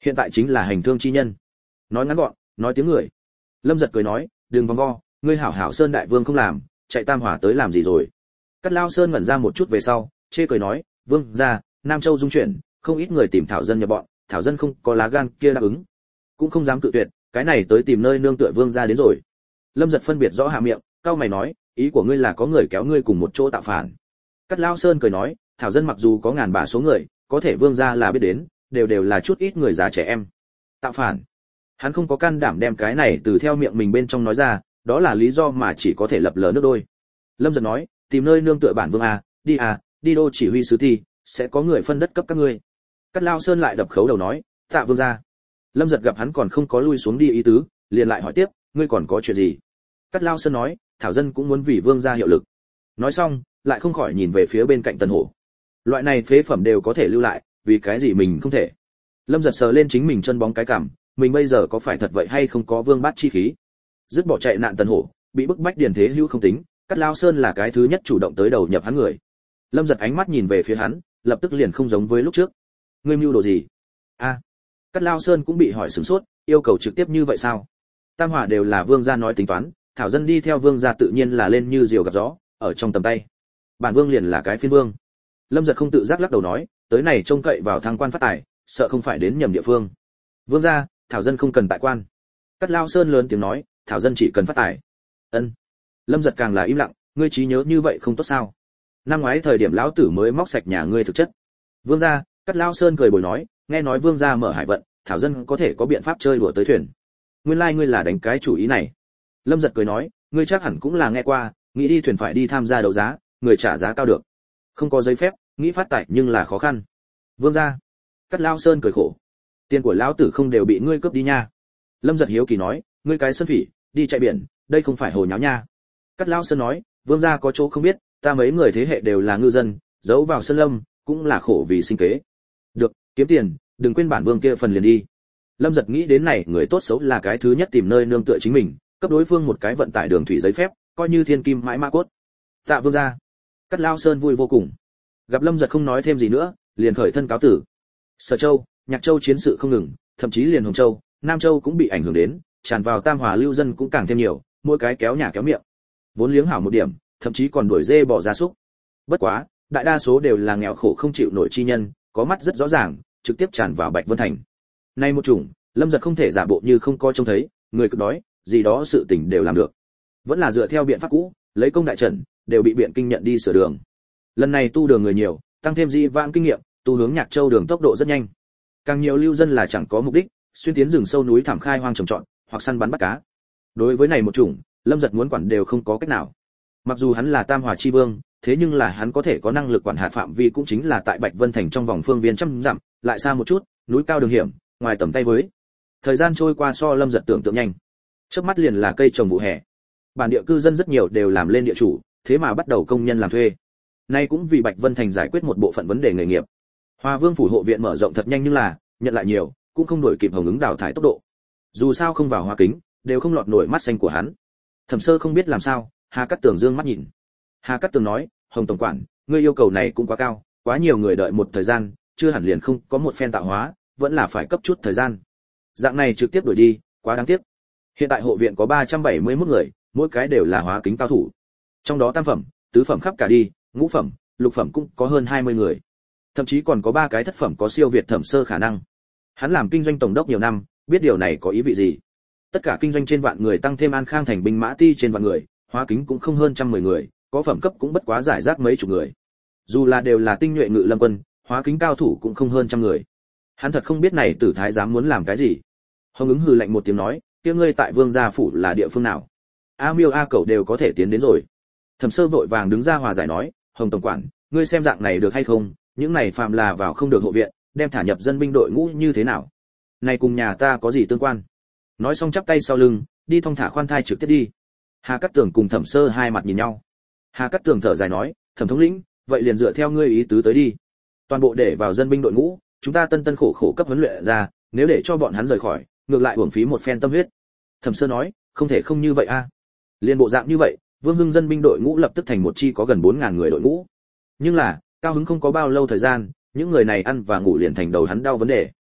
hiện tại chính là hành thương chi nhân. Nói ngắn gọn, nói tiếng người. Lâm Giật cười nói, đừng vòng vo, ngươi hảo hảo Sơn đại vương không làm, chạy Tam Hỏa tới làm gì rồi? Cát Lao Sơn ngẩn ra một chút về sau, chê cười nói, vương gia, Nam Châu dung chuyển, không ít người tìm Thảo dân nhập bọn, Thảo dân không có lá gan kia đáp ứng, cũng không dám cự tuyệt, cái này tới tìm nơi nương tựa vương gia đến rồi. Lâm Giật phân biệt rõ hạ miệng, cau mày nói, ý của ngươi là có người kéo ngươi cùng một chỗ tạo phản. Cát Lao Sơn cười nói, Thảo dân mặc dù có ngàn bả số người, có thể vương gia là biết đến, đều đều là chút ít người già trẻ em. Tạo phản? Hắn không có can đảm đem cái này từ theo miệng mình bên trong nói ra, đó là lý do mà chỉ có thể lập lờ nước đôi. Lâm Giật nói, tìm nơi nương tựa bản vương a, đi à, đi đô chỉ huy sứ thi, sẽ có người phân đất cấp các ngươi. Cát Lao Sơn lại đập khấu đầu nói, tạ vương gia. Lâm Giật gặp hắn còn không có lui xuống đi ý tứ, liền lại hỏi tiếp, ngươi còn có chuyện gì? Cát Lao Sơn nói, Thảo dân cũng muốn vì vương gia hiệu lực. Nói xong, lại không khỏi nhìn về phía bên cạnh Tần Hổ. Loại này phế phẩm đều có thể lưu lại, vì cái gì mình không thể? Lâm Giật sờ lên chính mình chân bóng cái cằm, mình bây giờ có phải thật vậy hay không có vương bát chi khí? Dứt bỏ chạy nạn Tần Hổ, bị bức bách điền thế hữu không tính, Cát Lao Sơn là cái thứ nhất chủ động tới đầu nhập hắn người. Lâm Giật ánh mắt nhìn về phía hắn, lập tức liền không giống với lúc trước. Ngươi mưu đồ gì? A, à, Cát Lao Sơn cũng bị hỏi sửng sốt, yêu cầu trực tiếp như vậy sao? Tam Hỏa đều là vương gia nói tính toán, Thảo dân đi theo vương gia tự nhiên là lên như diều gặp gió, ở trong tầm tay. Bản vương liền là cái phiên vương. Lâm Giật không tự giác lắc đầu nói, tới này trông cậy vào thăng quan phát tài, sợ không phải đến nhầm địa phương. Vương gia, Thảo dân không cần tại quan. Cát Lao Sơn lớn tiếng nói, Thảo dân chỉ cần phát tài. Ân. Lâm Giật càng là im lặng, ngươi trí nhớ như vậy không tốt sao? Năm ngoái thời điểm lão tử mới móc sạch nhà ngươi thực chất. Vương gia, Cát Lao Sơn cười bồi nói, nghe nói vương gia mở hải vận, Thảo dân có thể có biện pháp chơi đùa tới thuyền. Nguyên lai like ngươi là đánh cái chủ ý này. Lâm Giật cười nói, ngươi chắc hẳn cũng là nghe qua, nghĩ đi thuyền phải đi tham gia đấu giá, người trả giá cao được. Không có giấy phép, nghĩ phát tài nhưng là khó khăn. Vương gia. Cát Lao Sơn cười khổ. Tiền của lão tử không đều bị ngươi cướp đi nha. Lâm Giật hiếu kỳ nói, ngươi cái sân phỉ, đi chạy biển, đây không phải hồ nháo nha. Cát Lao Sơn nói, vương gia có chỗ không biết, ta mấy người thế hệ đều là ngư dân, giấu vào sân lâm, cũng là khổ vì sinh kế. Được, kiếm tiền, đừng quên bản vương kia phần liền đi. Lâm Giật nghĩ đến này người tốt xấu là cái thứ nhất tìm nơi nương tựa chính mình, cấp đối phương một cái vận tải đường thủy giấy phép, coi như thiên kim mãi mã cốt. Tạ vương gia. Cát Lao Sơn vui vô cùng. Gặp Lâm Giật không nói thêm gì nữa, liền khởi thân cáo tử. Sở Châu, Nhạc Châu chiến sự không ngừng, thậm chí liền Hồng Châu, Nam Châu cũng bị ảnh hưởng đến, tràn vào Tam Hòa lưu dân cũng càng thêm nhiều, mỗi cái kéo nhà kéo miệng. Vốn liếng hảo một điểm, thậm chí còn đuổi dê bỏ gia súc. Bất quá, đại đa số đều là nghèo khổ không chịu nổi chi nhân, có mắt rất rõ ràng, trực tiếp tràn vào Bạch Vân Thành. Nay một chủng, Lâm Giật không thể giả bộ như không coi trông thấy, người cực đói, gì đó sự tình đều làm được. Vẫn là dựa theo biện pháp cũ, lấy công đại trận, đều bị biện kinh nhận đi sửa đường. Lần này tu đường người nhiều, tăng thêm dị vãng kinh nghiệm, tu hướng Nhạc Châu đường tốc độ rất nhanh. Càng nhiều lưu dân là chẳng có mục đích, xuyên tiến rừng sâu núi thảm khai hoang trồng trọt, hoặc săn bắn bắt cá. Đối với này một chủng, Lâm Giật muốn quản đều không có cách nào. Mặc dù hắn là Tam Hòa chi vương, thế nhưng là hắn có thể có năng lực quản hạt phạm vi cũng chính là tại Bạch Vân Thành trong vòng phương viên trăm dặm, lại xa một chút, núi cao đường hiểm, ngoài tầm tay với. Thời gian trôi qua so Lâm Giật tưởng tượng nhanh. Chớp mắt liền là cây trồng vụ hè. Bản địa cư dân rất nhiều đều làm lên địa chủ, thế mà bắt đầu công nhân làm thuê. Nay cũng vì Bạch Vân Thành giải quyết một bộ phận vấn đề nghề nghiệp. Hoa Vương phủ hộ viện mở rộng thật nhanh nhưng là, nhận lại nhiều, cũng không đổi kịp hồng ứng đào thải tốc độ. Dù sao không vào hoa kính, đều không lọt nổi mắt xanh của hắn. Thẩm Sơ không biết làm sao, Hà Cát Tường dương mắt nhìn. Hà Cát Tường nói, Hồng tổng quản, ngươi yêu cầu này cũng quá cao, quá nhiều người đợi một thời gian, chưa hẳn liền không có một phen tạo hóa, vẫn là phải cấp chút thời gian. Dạng này trực tiếp đuổi đi, quá đáng tiếc. Hiện tại hộ viện có ba trăm bảy mươi mốt người, mỗi cái đều là hóa kính cao thủ. Trong đó tam phẩm, tứ phẩm khắp cả đi, ngũ phẩm, lục phẩm cũng có hơn hai mươi người. Thậm chí còn có ba cái thất phẩm có siêu việt Thẩm Sơ khả năng. Hắn làm kinh doanh tổng đốc nhiều năm, biết điều này có ý vị gì. Tất cả kinh doanh trên vạn người tăng thêm An Khang thành binh mã ti trên vạn người, hóa kính cũng không hơn trăm mười người, có phẩm cấp cũng bất quá giải rác mấy chục người. Dù là đều là tinh nhuệ ngự lâm quân, hóa kính cao thủ cũng không hơn trăm người. Hắn thật không biết này Tử Thái dám muốn làm cái gì. Hồng ứng hừ lạnh một tiếng nói, kia ngươi tại Vương gia phủ là địa phương nào? A Miêu A Cẩu đều có thể tiến đến rồi. Thẩm Sơ vội vàng đứng ra hòa giải nói, Hồng tổng quản, ngươi xem dạng này được hay không? Những này phạm là vào không được hộ viện, đem thả nhập dân binh đội ngũ như thế nào? Này cùng nhà ta có gì tương quan? Nói xong chắp tay sau lưng, đi thong thả khoan thai trực tiếp đi. Hà Cát Tường cùng Thẩm Sơ hai mặt nhìn nhau. Hà Cát Tường thở dài nói, Thẩm thống lĩnh, vậy liền dựa theo ngươi ý tứ tới đi. Toàn bộ để vào dân binh đội ngũ, chúng ta tân tân khổ khổ cấp huấn luyện ra, nếu để cho bọn hắn rời khỏi, ngược lại uổng phí một phen tâm huyết. Thẩm Sơ nói, không thể không như vậy a. À. Liên bộ dạng như vậy, Vương Hưng dân binh đội ngũ lập tức thành một chi có gần bốn ngàn người đội ngũ. Nhưng là, cao hứng không có bao lâu thời gian, những người này ăn và ngủ liền thành đầu hắn đau vấn đề.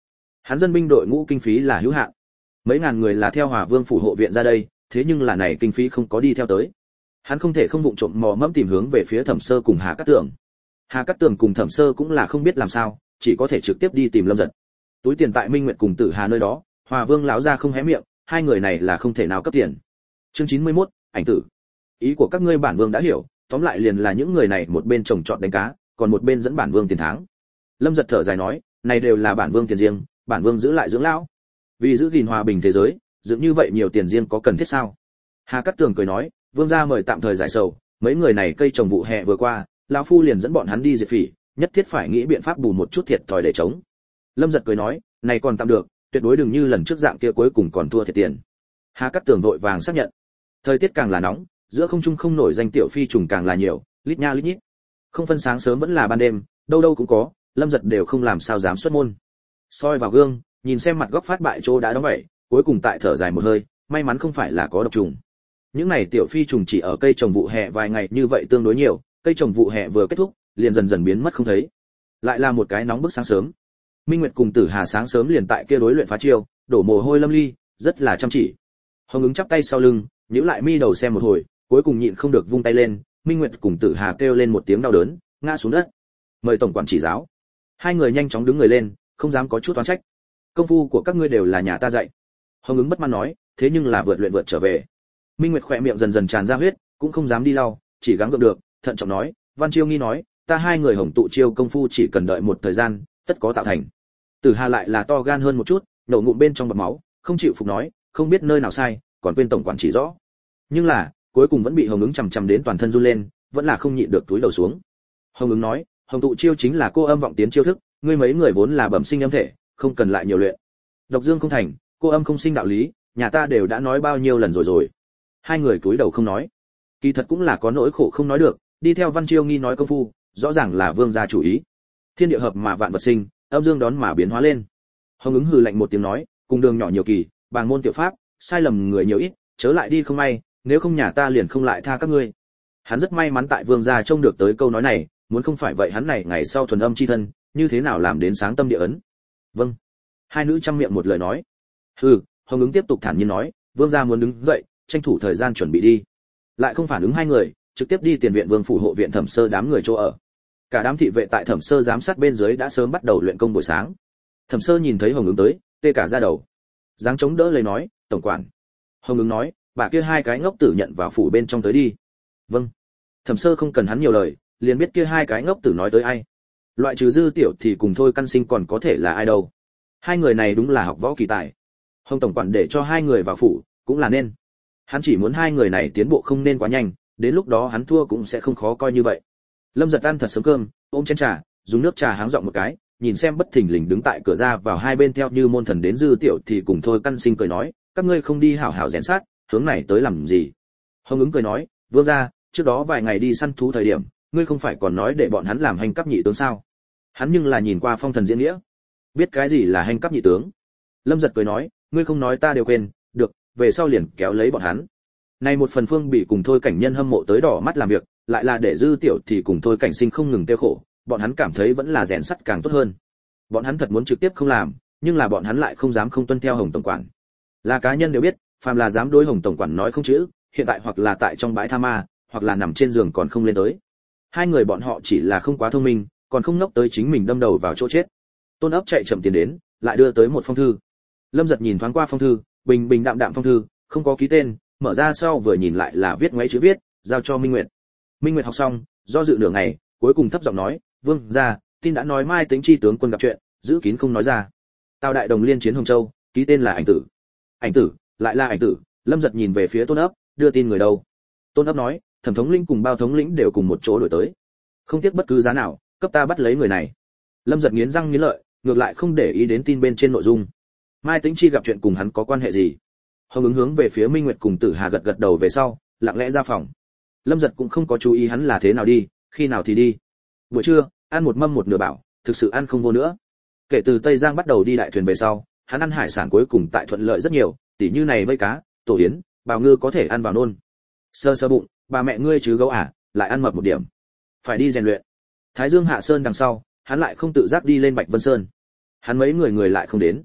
Hắn dân binh đội ngũ kinh phí là hữu hạn, mấy ngàn người là theo Hòa Vương phủ hộ viện ra đây, thế nhưng là này kinh phí không có đi theo tới. Hắn không thể không vụng trộm mò mẫm tìm hướng về phía Thẩm Sơ cùng Hà Cát Tường. Hà Cát Tường cùng Thẩm Sơ cũng là không biết làm sao, chỉ có thể trực tiếp đi tìm Lâm Dật. Túi tiền tại Minh Nguyệt cùng Tử Hà nơi đó, Hòa Vương lão gia không hé miệng, hai người này là không thể nào cấp tiền. Chương chín mươi mốt, ảnh tử. Ý của các ngươi bản vương đã hiểu, tóm lại liền là những người này một bên trồng trọt đánh cá, còn một bên dẫn bản vương tiền tháng. Lâm Dật thở dài nói, này đều là bản vương tiền riêng, bản vương giữ lại dưỡng lão. Vì giữ gìn hòa bình thế giới, dựng như vậy nhiều tiền riêng có cần thiết sao? Hà Cát Tường cười nói, vương gia mời tạm thời giải sầu, mấy người này cây trồng vụ hè vừa qua, lão phu liền dẫn bọn hắn đi diệt phỉ, nhất thiết phải nghĩ biện pháp bù một chút thiệt thòi để chống. Lâm Dật cười nói, này còn tạm được, tuyệt đối đừng như lần trước dạng kia cuối cùng còn thua thiệt tiền. Hà Cát Tường vội vàng xác nhận. Thời tiết càng là nóng, giữa không trung không nổi danh tiểu phi trùng càng là nhiều, lít nha lít nhít. Không phân sáng sớm vẫn là ban đêm, đâu đâu cũng có, Lâm Dật đều không làm sao dám xuất môn. Soi vào gương, nhìn xem mặt góc phát bại chỗ đã đóng vậy, cuối cùng tại thở dài một hơi, may mắn không phải là có độc trùng. Những này tiểu phi trùng chỉ ở cây trồng vụ hè vài ngày như vậy tương đối nhiều, cây trồng vụ hè vừa kết thúc, liền dần dần biến mất không thấy. Lại là một cái nóng bức sáng sớm. Minh Nguyệt cùng Tử Hà sáng sớm liền tại kia đối luyện phá chiêu, đổ mồ hôi lâm ly, rất là chăm chỉ. Hồng Ứng chắp tay sau lưng, nhíu lại mi đầu xem một hồi, cuối cùng nhịn không được vung tay lên, Minh Nguyệt cùng Tử Hà kêu lên một tiếng đau đớn, ngã xuống đất. Mời tổng quản chỉ giáo. Hai người nhanh chóng đứng người lên, không dám có chút oán trách. Công phu của các ngươi đều là nhà ta dạy. Hồng Ứng bất mãn nói, thế nhưng là vượt luyện vượt trở về. Minh Nguyệt khỏe miệng dần dần tràn ra huyết, cũng không dám đi lau, chỉ gắng gượng được, thận trọng nói, Văn Chiêu Nghi nói, ta hai người Hồng tụ chiêu công phu chỉ cần đợi một thời gian, tất có tạo thành. Tử Hà lại là to gan hơn một chút, nổ ngụm bên trong bọt máu, không chịu phục nói, không biết nơi nào sai, còn quên tổng quản chỉ rõ. Nhưng là, cuối cùng vẫn bị Hồng Ứng chằm chằm đến toàn thân run lên, vẫn là không nhịn được túi đầu xuống. Hồng Ứng nói, Hồng tụ chiêu chính là cô âm vọng tiến chiêu thức, ngươi mấy người vốn là bẩm sinh âm thể, không cần lại nhiều luyện. Độc dương không thành, cô âm không sinh đạo lý, nhà ta đều đã nói bao nhiêu lần rồi rồi. Hai người cúi đầu không nói. Kỳ thật cũng là có nỗi khổ không nói được, đi theo Văn Chiêu Nghi nói công phu, rõ ràng là vương gia chủ ý. Thiên địa hợp mà vạn vật sinh, âm dương đón mà biến hóa lên. Hồng Ứng hừ lạnh một tiếng nói, cùng đường nhỏ nhiều kỳ, bàng môn tiểu pháp, sai lầm người nhiều ít, chớ lại đi không may, nếu không nhà ta liền không lại tha các ngươi. Hắn rất may mắn tại vương gia trông được tới câu nói này, muốn không phải vậy hắn này ngày sau thuần âm chi thân, như thế nào làm đến sáng tâm địa ấn. Vâng. Hai nữ trăm miệng một lời nói. Hừ, Hồng Ứng tiếp tục thản nhiên nói, vương gia muốn đứng dậy, tranh thủ thời gian chuẩn bị đi. Lại không phản ứng hai người, trực tiếp đi tiền viện vương phủ hộ viện Thẩm Sơ đám người chỗ ở. Cả đám thị vệ tại Thẩm Sơ giám sát bên dưới đã sớm bắt đầu luyện công buổi sáng. Thẩm Sơ nhìn thấy Hồng Ứng tới, tê cả da đầu. Giáng chống đỡ lấy nói, tổng quản. Hồng Ứng nói, bà kia hai cái ngốc tử nhận vào phủ bên trong tới đi. Vâng. Thẩm Sơ không cần hắn nhiều lời, liền biết kia hai cái ngốc tử nói tới ai. Loại trừ Dư Tiểu thì cùng thôi căn sinh còn có thể là ai đâu. Hai người này đúng là học võ kỳ tài. Hồng tổng quản để cho hai người vào phủ, cũng là nên. Hắn chỉ muốn hai người này tiến bộ không nên quá nhanh, đến lúc đó hắn thua cũng sẽ không khó coi như vậy. Lâm Dật ăn thật sớm cơm, ôm chén trà, dùng nước trà háng giọng một cái, nhìn xem bất thình lình đứng tại cửa ra vào hai bên theo như môn thần đến Dư Tiểu thì cùng thôi căn sinh cười nói, các ngươi không đi hảo hảo rèn sát, hướng này tới làm gì? Hồng Ứng cười nói, vương gia, trước đó vài ngày đi săn thú thời điểm, ngươi không phải còn nói để bọn hắn làm hành cấp nhị tướng sao? Hắn nhưng là nhìn qua phong thần diễn nghĩa, biết cái gì là hành cấp nhị tướng. Lâm Dật cười nói, ngươi không nói ta đều quên, được, về sau liền kéo lấy bọn hắn. Này một phần Phương bị cùng thôi cảnh nhân hâm mộ tới đỏ mắt làm việc, lại là để Dư Tiểu thì cùng thôi cảnh sinh không ngừng tiêu khổ, bọn hắn cảm thấy vẫn là rèn sắt càng tốt hơn. Bọn hắn thật muốn trực tiếp không làm, nhưng là bọn hắn lại không dám không tuân theo Hồng tổng quản. Là cá nhân đều biết, phàm là dám đối Hồng tổng quản nói không chữ, hiện tại hoặc là tại trong bãi tha ma, hoặc là nằm trên giường còn không lên tới. Hai người bọn họ chỉ là không quá thông minh, còn không ngốc tới chính mình đâm đầu vào chỗ chết. Tôn Ấp chạy chậm tiến đến, lại đưa tới một phong thư. Lâm Dật nhìn thoáng qua phong thư, bình bình đạm đạm phong thư, không có ký tên, mở ra sau vừa nhìn lại là viết ngoáy chữ viết, giao cho Minh Nguyệt. Minh Nguyệt học xong, do dự nửa ngày, cuối cùng thấp giọng nói, "Vương gia, tin đã nói mai tính chi tướng quân gặp chuyện, giữ kín không nói ra. Tào đại đồng liên chiến Hồng Châu, ký tên là ảnh tử." Ảnh tử, lại là ảnh tử. Lâm Dật nhìn về phía Tôn Ấp, đưa tin người đâu? Tôn Ấp nói, Thẩm thống lĩnh cùng Bao thống lĩnh đều cùng một chỗ đổi tới. Không tiếc bất cứ giá nào, cấp ta bắt lấy người này. Lâm Dật nghiến răng nghiến lợi, ngược lại không để ý đến tin bên trên nội dung. Mai Tĩnh Chi gặp chuyện cùng hắn có quan hệ gì? Hồng Ứng hướng về phía Minh Nguyệt cùng Tử Hà gật gật đầu về sau, lặng lẽ ra phòng. Lâm Dật cũng không có chú ý hắn là thế nào đi, khi nào thì đi. Buổi trưa, ăn một mâm một nửa bảo, thực sự ăn không vô nữa. Kể từ Tây Giang bắt đầu đi đại thuyền về sau, hắn ăn hải sản cuối cùng tại thuận lợi rất nhiều, tỉ như này vây cá, tổ yến, bào ngư có thể ăn vào nôn. Sơ sơ bụng, bà mẹ ngươi chứ gấu à, lại ăn mập một điểm. Phải đi rèn luyện. Thái Dương hạ sơn đằng sau, hắn lại không tự giác đi lên Bạch Vân Sơn. Hắn mấy người người lại không đến.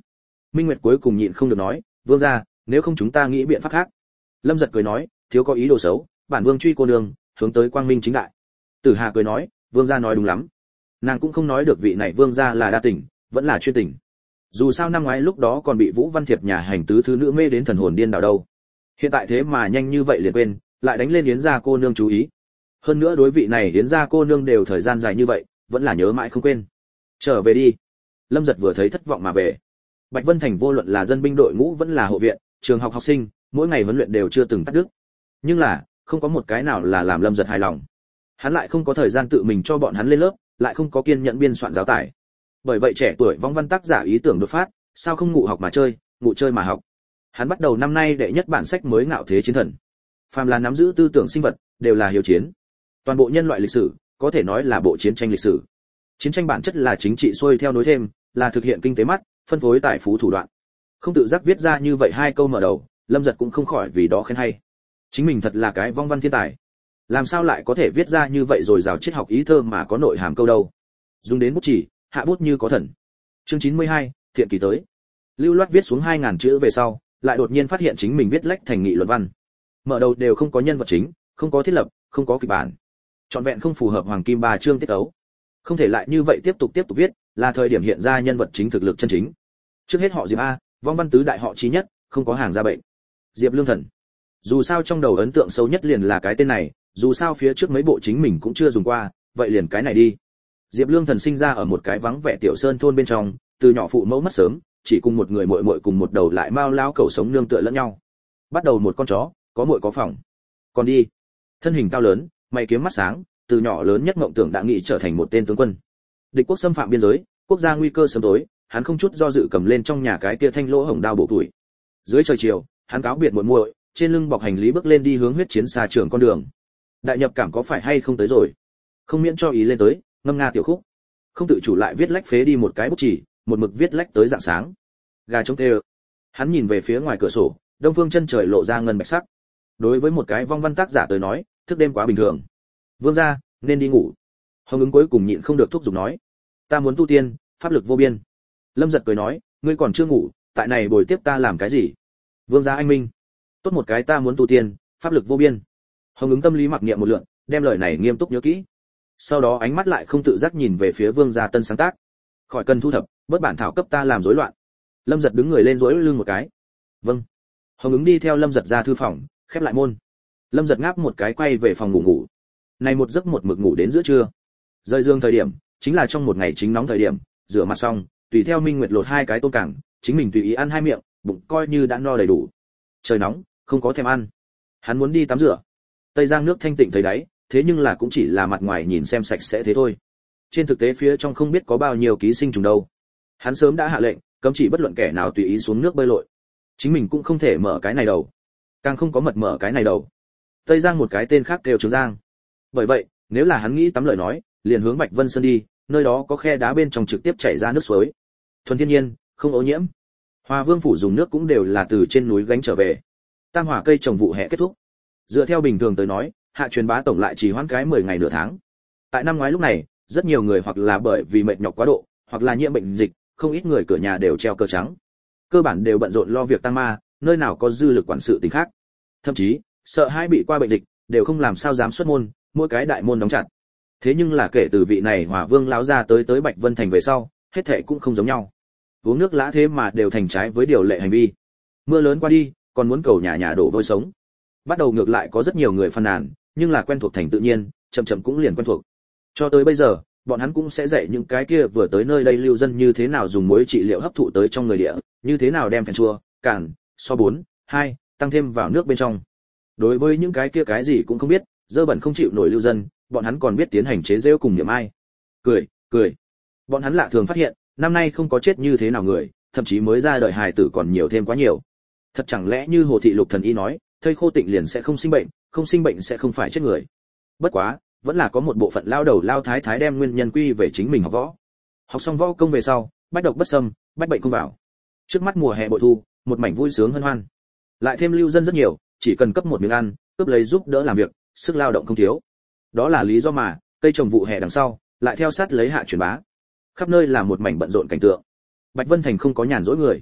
Minh Nguyệt cuối cùng nhịn không được nói, vương gia, nếu không chúng ta nghĩ biện pháp khác. Lâm Giật cười nói, thiếu có ý đồ xấu, bản vương truy cô nương, hướng tới quang minh chính đại. Tử Hà cười nói, vương gia nói đúng lắm. Nàng cũng không nói được vị này vương gia là đa tình, vẫn là chuyên tình. Dù sao năm ngoái lúc đó còn bị Vũ Văn Thiệp nhà hành tứ thứ nữ mê đến thần hồn điên đảo đâu. Hiện tại thế mà nhanh như vậy liền quên, lại đánh lên Yến gia cô nương chú ý. Hơn nữa đối vị này Yến gia cô nương đều thời gian dài như vậy, vẫn là nhớ mãi không quên. Trở về đi. Lâm Giật vừa thấy thất vọng mà về. Bạch Vân Thành vô luận là dân binh đội ngũ vẫn là hộ viện, trường học học sinh, mỗi ngày huấn luyện đều chưa từng cắt đứt. Nhưng là, không có một cái nào là làm Lâm Giật hài lòng. Hắn lại không có thời gian tự mình cho bọn hắn lên lớp, lại không có kiên nhẫn biên soạn giáo tải. Bởi vậy trẻ tuổi vong văn tác giả ý tưởng đột phát, sao không ngụ học mà chơi, ngụ chơi mà học. Hắn bắt đầu năm nay đệ nhất bản sách mới ngạo thế chiến thần. Phàm là nắm giữ tư tưởng sinh vật, đều là hiếu chiến. Toàn bộ nhân loại lịch sử, có thể nói là bộ chiến tranh lịch sử. Chiến tranh bản chất là chính trị xuôi theo nối thêm, là thực hiện kinh tế mắt, phân phối tài phú thủ đoạn. Không tự giác viết ra như vậy hai câu mở đầu, Lâm Giật cũng không khỏi vì đó khen hay. Chính mình thật là cái vong văn thiên tài. Làm sao lại có thể viết ra như vậy rồi rào triết học ý thơ mà có nội hàm câu đâu. Dùng đến bút chỉ, hạ bút như có thần. Chương chín mươi hai, thiện kỳ tới. Lưu loát viết xuống hai nghìn chữ về sau, lại đột nhiên phát hiện chính mình viết lách thành nghị luận văn. Mở đầu đều không có nhân vật chính, không có thiết lập, không có kịch bản. Trọn vẹn không phù hợp hoàng kim ba chương tiết ấu. Không thể lại như vậy tiếp tục tiếp tục viết, là thời điểm hiện ra nhân vật chính thực lực chân chính. Trước hết họ Diệp A, vong văn tứ đại họ chí nhất, không có hàng ra bệnh. Diệp Lương Thần. Dù sao trong đầu ấn tượng xấu nhất liền là cái tên này, dù sao phía trước mấy bộ chính mình cũng chưa dùng qua, vậy liền cái này đi. Diệp Lương Thần sinh ra ở một cái vắng vẻ tiểu sơn thôn bên trong, từ nhỏ phụ mẫu mất sớm, chỉ cùng một người muội muội cùng một đầu lại mao lao cẩu sống nương tựa lẫn nhau. Bắt đầu một con chó, có muội có phòng. Còn đi. Thân hình cao lớn, mày kiếm mắt sáng, từ nhỏ lớn nhất mộng tưởng đã nghĩ trở thành một tên tướng quân. Địch quốc xâm phạm biên giới, quốc gia nguy cơ sớm tối, hắn không chút do dự cầm lên trong nhà cái kia thanh lỗ hổng đao bổ tuổi. Dưới trời chiều, hắn cáo biệt muội muội, trên lưng bọc hành lý bước lên đi hướng huyết chiến xa trường con đường. Đại nhập cảm có phải hay không tới rồi? Không miễn cho ý lên tới, ngâm nga tiểu khúc. Không tự chủ lại viết lách phế đi một cái bút chỉ, một mực viết lách tới rạng sáng. Gà trống tê. Hắn nhìn về phía ngoài cửa sổ, đông phương chân trời lộ ra ngân bạch sắc. Đối với một cái vong văn tác giả tới nói, thức đêm quá bình thường. Vương gia, nên đi ngủ. Hồng Ứng cuối cùng nhịn không được thúc giục nói, ta muốn tu tiên, pháp lực vô biên. Lâm Giật cười nói, ngươi còn chưa ngủ, tại này bồi tiếp ta làm cái gì? Vương gia anh minh. Tốt một cái ta muốn tu tiên, pháp lực vô biên. Hồng Ứng tâm lý mặc niệm một lượt, đem lời này nghiêm túc nhớ kỹ. Sau đó ánh mắt lại không tự giác nhìn về phía Vương gia tân sáng tác. Khỏi cần thu thập, bớt bản thảo cấp ta làm rối loạn. Lâm Giật đứng người lên rối lưng một cái. Vâng. Hồng Ứng đi theo Lâm Giật ra thư phòng, khép lại môn. Lâm Giật ngáp một cái quay về phòng ngủ ngủ. Này một giấc một mực ngủ đến giữa trưa. Rơi dương thời điểm, chính là trong một ngày chính nóng thời điểm, rửa mặt xong, tùy theo Minh Nguyệt lột hai cái tôm cảng, chính mình tùy ý ăn hai miệng, bụng coi như đã no đầy đủ. Trời nóng, không có thèm ăn. Hắn muốn đi tắm rửa. Tây Giang nước thanh tịnh thấy đáy, thế nhưng là cũng chỉ là mặt ngoài nhìn xem sạch sẽ thế thôi. Trên thực tế phía trong không biết có bao nhiêu ký sinh trùng đâu. Hắn sớm đã hạ lệnh, cấm chỉ bất luận kẻ nào tùy ý xuống nước bơi lội. Chính mình cũng không thể mở cái này đầu, càng không có mật mở cái này đầu. Tây Giang một cái tên khác kêu Trường Giang. Bởi vậy, nếu là hắn nghĩ tắm lời nói, liền hướng Bạch Vân Sơn đi, nơi đó có khe đá bên trong trực tiếp chảy ra nước suối. Thuần thiên nhiên, không ô nhiễm. Hòa Vương phủ dùng nước cũng đều là từ trên núi gánh trở về. Tam hỏa cây trồng vụ hè kết thúc. Dựa theo bình thường tới nói, hạ truyền bá tổng lại chỉ hoãn cái mười ngày nửa tháng. Tại năm ngoái lúc này, rất nhiều người hoặc là bởi vì mệt nhọc quá độ, hoặc là nhiễm bệnh dịch, không ít người cửa nhà đều treo cờ trắng. Cơ bản đều bận rộn lo việc tăng ma, nơi nào có dư lực quản sự tình khác. Thậm chí, sợ hãi bị qua bệnh dịch, đều không làm sao dám xuất môn, mỗi cái đại môn đóng chặt. Thế nhưng là kể từ vị này Hỏa Vương lão ra tới tới Bạch Vân Thành về sau, hết thảy cũng không giống nhau. Uống nước lã thế mà đều thành trái với điều lệ hành vi. Mưa lớn qua đi, còn muốn cầu nhà nhà đổ vôi sống. Bắt đầu ngược lại có rất nhiều người phàn nàn, nhưng là quen thuộc thành tự nhiên, chậm chậm cũng liền quen thuộc. Cho tới bây giờ, bọn hắn cũng sẽ dạy những cái kia vừa tới nơi đây lưu dân như thế nào dùng muối trị liệu hấp thụ tới trong người địa, như thế nào đem phèn chua, cản, so bốn, hai, tăng thêm vào nước bên trong. Đối với những cái kia cái gì cũng không biết, dơ bẩn không chịu nổi lưu dân, bọn hắn còn biết tiến hành chế giễu cùng niệm ai. Cười, cười. Bọn hắn lạ thường phát hiện, năm nay không có chết như thế nào người, thậm chí mới ra đời hài tử còn nhiều thêm quá nhiều. Thật chẳng lẽ như Hồ thị Lục thần y nói, thây khô tịnh liền sẽ không sinh bệnh, không sinh bệnh sẽ không phải chết người. Bất quá, vẫn là có một bộ phận lao đầu lao thái thái đem nguyên nhân quy về chính mình học võ. Học xong võ công về sau, bách độc bất xâm, bách bệnh không vào. Trước mắt mùa hè bội thu, một mảnh vui sướng hân hoan. Lại thêm lưu dân rất nhiều, chỉ cần cấp một miếng ăn, cướp lấy giúp đỡ làm việc, sức lao động không thiếu. Đó là lý do mà cây trồng vụ hè đằng sau, lại theo sát lấy hạ truyền bá. Khắp nơi là một mảnh bận rộn cảnh tượng. Bạch Vân Thành không có nhàn rỗi người.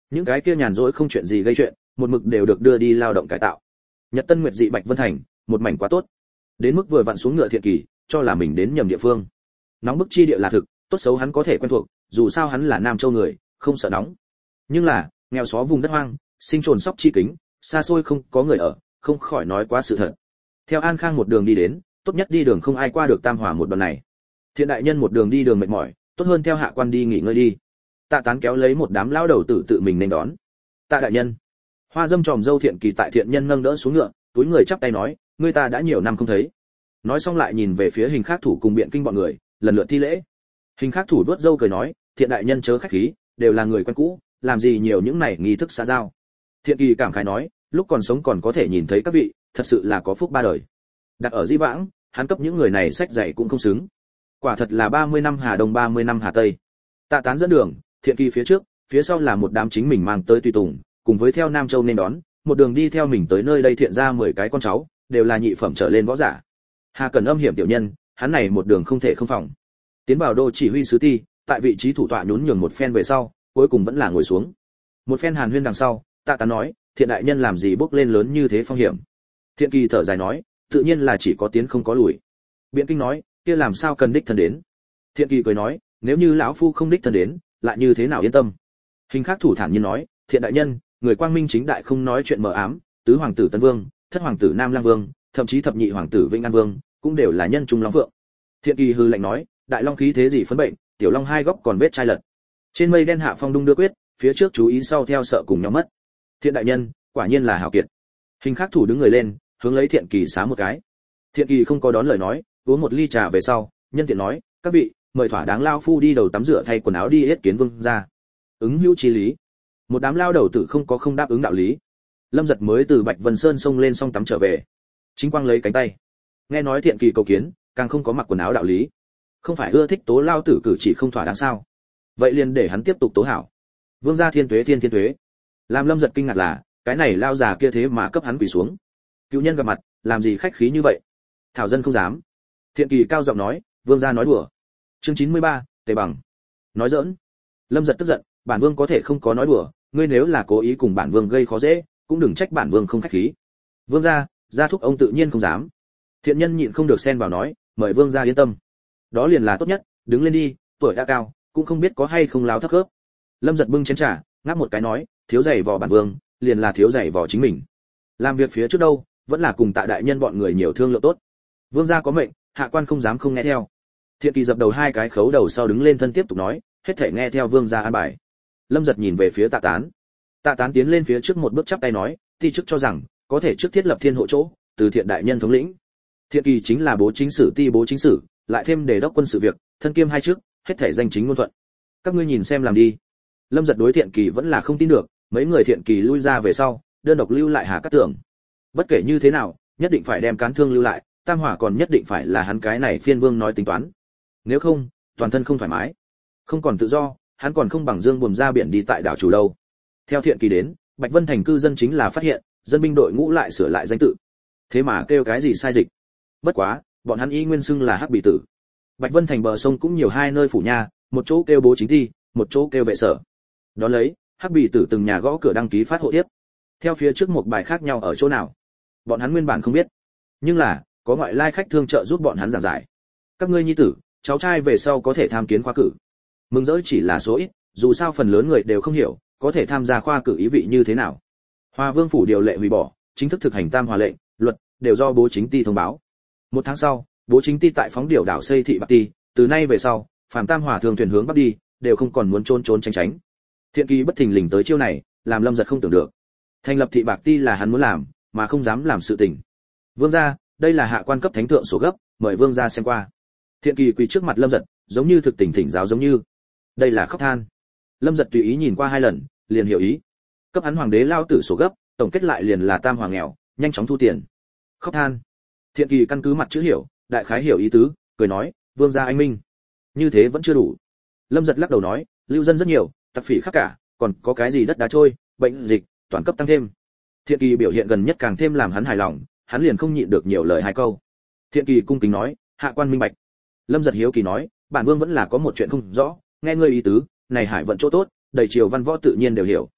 những cái kia nhàn rỗi không chuyện gì gây chuyện, một mực đều được đưa đi lao động cải tạo. Nhật Tân Nguyệt dị Bạch Vân Thành, một mảnh quá tốt. Đến mức vừa vặn xuống ngựa Thiện Kỳ, cho là mình đến nhầm địa phương. Nóng bức chi địa là thực, tốt xấu hắn có thể quen thuộc, dù sao hắn là Nam Châu người, không sợ nóng. Nhưng là, nghèo xó vùng đất hoang, sinh trồn sóc chi kính, xa xôi không có người ở, không khỏi nói quá sự thật. Theo An Khang một đường đi đến, tốt nhất đi đường không ai qua được Tam Hòa một đoạn này. Thiện đại nhân một đường đi đường mệt mỏi, tốt hơn theo hạ quan đi nghỉ ngơi đi. Tạ Tán kéo lấy một đám lão đầu tử tự mình nên đón. Tạ đại nhân. Hoa dâm tròm dâu Thiện Kỳ tại Thiện nhân nâng đỡ xuống ngựa, túi người chắp tay nói, ngươi ta đã nhiều năm không thấy. Nói xong lại nhìn về phía Hình Khắc Thủ cùng Biện Kinh bọn người, lần lượt thi lễ. Hình Khắc Thủ vuốt râu cười nói, Thiện đại nhân chớ khách khí, đều là người quen cũ, làm gì nhiều những này nghi thức xã giao. Thiện Kỳ cảm khái nói, lúc còn sống còn có thể nhìn thấy các vị, thật sự là có phúc ba đời. Đặt ở Di Vãng, hắn cấp những người này sách dạy cũng không xứng. Quả thật là ba mươi năm Hà Đông ba mươi năm Hà Tây. Tạ Tán dẫn đường, Thiện Kỳ phía trước, phía sau là một đám chính mình mang tới tùy tùng, cùng với theo Nam Châu nên đón, một đường đi theo mình tới nơi đây Thiện ra mười cái con cháu, đều là nhị phẩm trở lên võ giả. Hà Cẩn âm hiểm tiểu nhân, hắn này một đường không thể không phòng. Tiến vào đô chỉ huy sứ ti, tại vị trí thủ tọa nhún nhường một phen về sau, cuối cùng vẫn là ngồi xuống. Một phen hàn huyên đằng sau, Tạ Tán nói, Thiện đại nhân làm gì bước lên lớn như thế phong hiểm. Thiện Kỳ thở dài nói, tự nhiên là chỉ có tiến không có lùi. Biện Kinh nói, kia làm sao cần đích thân đến. Thiện Kỳ cười nói, nếu như lão phu không đích thân đến, lại như thế nào yên tâm. Hình Khắc Thủ thản nhiên nói, Thiện đại nhân, người quang minh chính đại không nói chuyện mờ ám, tứ hoàng tử Tân Vương, thất hoàng tử Nam Lang Vương, thậm chí thập nhị hoàng tử Vĩnh An Vương, cũng đều là nhân trung long vượng. Thiện Kỳ hừ lạnh nói, đại long khí thế gì phấn bệnh, tiểu long hai góc còn vết chai lật. Trên mây đen hạ phong đung đưa quyết, phía trước chú ý sau theo sợ cùng nhau mất. Thiện đại nhân, quả nhiên là hảo kiệt. Hình Khắc Thủ đứng người lên, hướng lấy Thiện Kỳ xá một cái. Thiện Kỳ không có đón lời nói, uống một ly trà về sau, nhân tiện nói, các vị, mời thỏa đáng lao phu đi đầu tắm rửa thay quần áo đi yết kiến vương gia. Ứng hữu chí lý. Một đám lao đầu tử không có không đáp ứng đạo lý. Lâm Giật mới từ Bạch Vân Sơn sông lên xong tắm trở về. Chính quang lấy cánh tay. Nghe nói Thiện Kỳ cầu kiến, càng không có mặc quần áo đạo lý. Không phải ưa thích tố lao tử cử chỉ không thỏa đáng sao? Vậy liền để hắn tiếp tục tố hảo. Vương gia thiên tuế thiên thiên tuế. Làm Lâm Giật kinh ngạc là, cái này lao già kia thế mà cấp hắn quỳ xuống. Cựu nhân gặp mặt, làm gì khách khí như vậy? Thảo dân không dám. Thiện Kỳ cao giọng nói, vương gia nói đùa. Chương chín mươi ba, Tề Bằng. Nói giỡn. Lâm Giật tức giận, bản vương có thể không có nói đùa, ngươi nếu là cố ý cùng bản vương gây khó dễ, cũng đừng trách bản vương không khách khí. Vương gia, gia thúc ông tự nhiên không dám. Thiện nhân nhịn không được xen vào nói, mời vương gia yên tâm. Đó liền là tốt nhất, đứng lên đi, tuổi đã cao, cũng không biết có hay không láo thấp khớp. Lâm Giật bưng chén trà, ngáp một cái nói, thiếu giày vò bản vương, liền là thiếu giày vò chính mình. Làm việc phía trước đâu, vẫn là cùng Tạ đại nhân bọn người nhiều thương lượng tốt. Vương gia có mệnh, hạ quan không dám không nghe theo. Thiện Kỳ dập đầu hai cái khấu đầu sau đứng lên thân tiếp tục nói, hết thể nghe theo vương gia an bài. Lâm Giật nhìn về phía Tạ Tán. Tạ Tán tiến lên phía trước một bước chắp tay nói, ti chức cho rằng có thể trước thiết lập thiên hộ chỗ, từ Thiện đại nhân thống lĩnh. Thiện Kỳ chính là bố chính sử ti bố chính sử, lại thêm đề đốc quân sự việc, thân kiêm hai chức, hết thể danh chính ngôn thuận. Các ngươi nhìn xem làm đi. Lâm Giật đối Thiện Kỳ vẫn là không tin được, mấy người Thiện Kỳ lui ra về sau, đơn độc lưu lại Hà Cát Tường. Bất kể như thế nào, nhất định phải đem Cán Thương lưu lại, Tam Hỏa còn nhất định phải là hắn cái này phiên vương nói tính toán. Nếu không, toàn thân không thoải mái, không còn tự do, hắn còn không bằng dương buồm ra biển đi tại đảo chủ đâu. Theo Thiện Kỳ đến, Bạch Vân thành cư dân chính là phát hiện, dân binh đội ngũ lại sửa lại danh tự. Thế mà kêu cái gì sai dịch? Bất quá, bọn hắn y nguyên xưng là Hắc Bì Tử. Bạch Vân thành bờ sông cũng nhiều hai nơi phủ nha, một chỗ kêu bố chính thi, một chỗ kêu vệ sở. Đó lấy, Hắc Bì Tử từng nhà gõ cửa đăng ký phát hộ tiếp. Theo phía trước một bài khác nhau ở chỗ nào, bọn hắn nguyên bản không biết, nhưng là có ngoại lai khách thương trợ giúp bọn hắn giảng giải. Các ngươi nhi tử, cháu trai về sau có thể tham kiến khoa cử. Mừng rỡ chỉ là số ít, dù sao phần lớn người đều không hiểu, có thể tham gia khoa cử ý vị như thế nào. Hoa Vương phủ điều lệ hủy bỏ, chính thức thực hành Tam Hòa lệnh, luật đều do bố chính ty thông báo. Một tháng sau, bố chính ty tại phóng điểu đảo xây thị Bắc Ty, từ nay về sau, phàm Tam Hòa thường thuyền hướng Bắc đi, đều không còn muốn trốn trốn tránh tránh. Thiện Kỳ bất thình lình tới chiêu này, làm Lâm Giật không tưởng được. Thành lập thị Bạc Ty là hắn muốn làm, mà không dám làm sự tình. Vương gia, đây là hạ quan cấp thánh thượng sổ gấp, mời vương gia xem qua. Thiện Kỳ quỳ trước mặt Lâm Giật, giống như thực tình thỉnh giáo giống như. Đây là khóc than. Lâm Giật tùy ý nhìn qua hai lần, liền hiểu ý. Cấp hắn hoàng đế lao tử sổ gấp, tổng kết lại liền là Tam Hoàng nghèo, nhanh chóng thu tiền. Khóc than. Thiện Kỳ căn cứ mặt chữ hiểu, đại khái hiểu ý tứ, cười nói, vương gia anh minh. Như thế vẫn chưa đủ. Lâm Giật lắc đầu nói, lưu dân rất nhiều, tặc phỉ khắp cả, còn có cái gì đất đá trôi, bệnh dịch, toàn cấp tăng thêm. Thiện Kỳ biểu hiện gần nhất càng thêm làm hắn hài lòng, hắn liền không nhịn được nhiều lời hai câu. Thiện Kỳ cung kính nói, hạ quan minh bạch. Lâm Giật hiếu kỳ nói, bản vương vẫn là có một chuyện không rõ, nghe ngươi ý tứ, này hải vận chỗ tốt, đầy triều văn võ tự nhiên đều hiểu.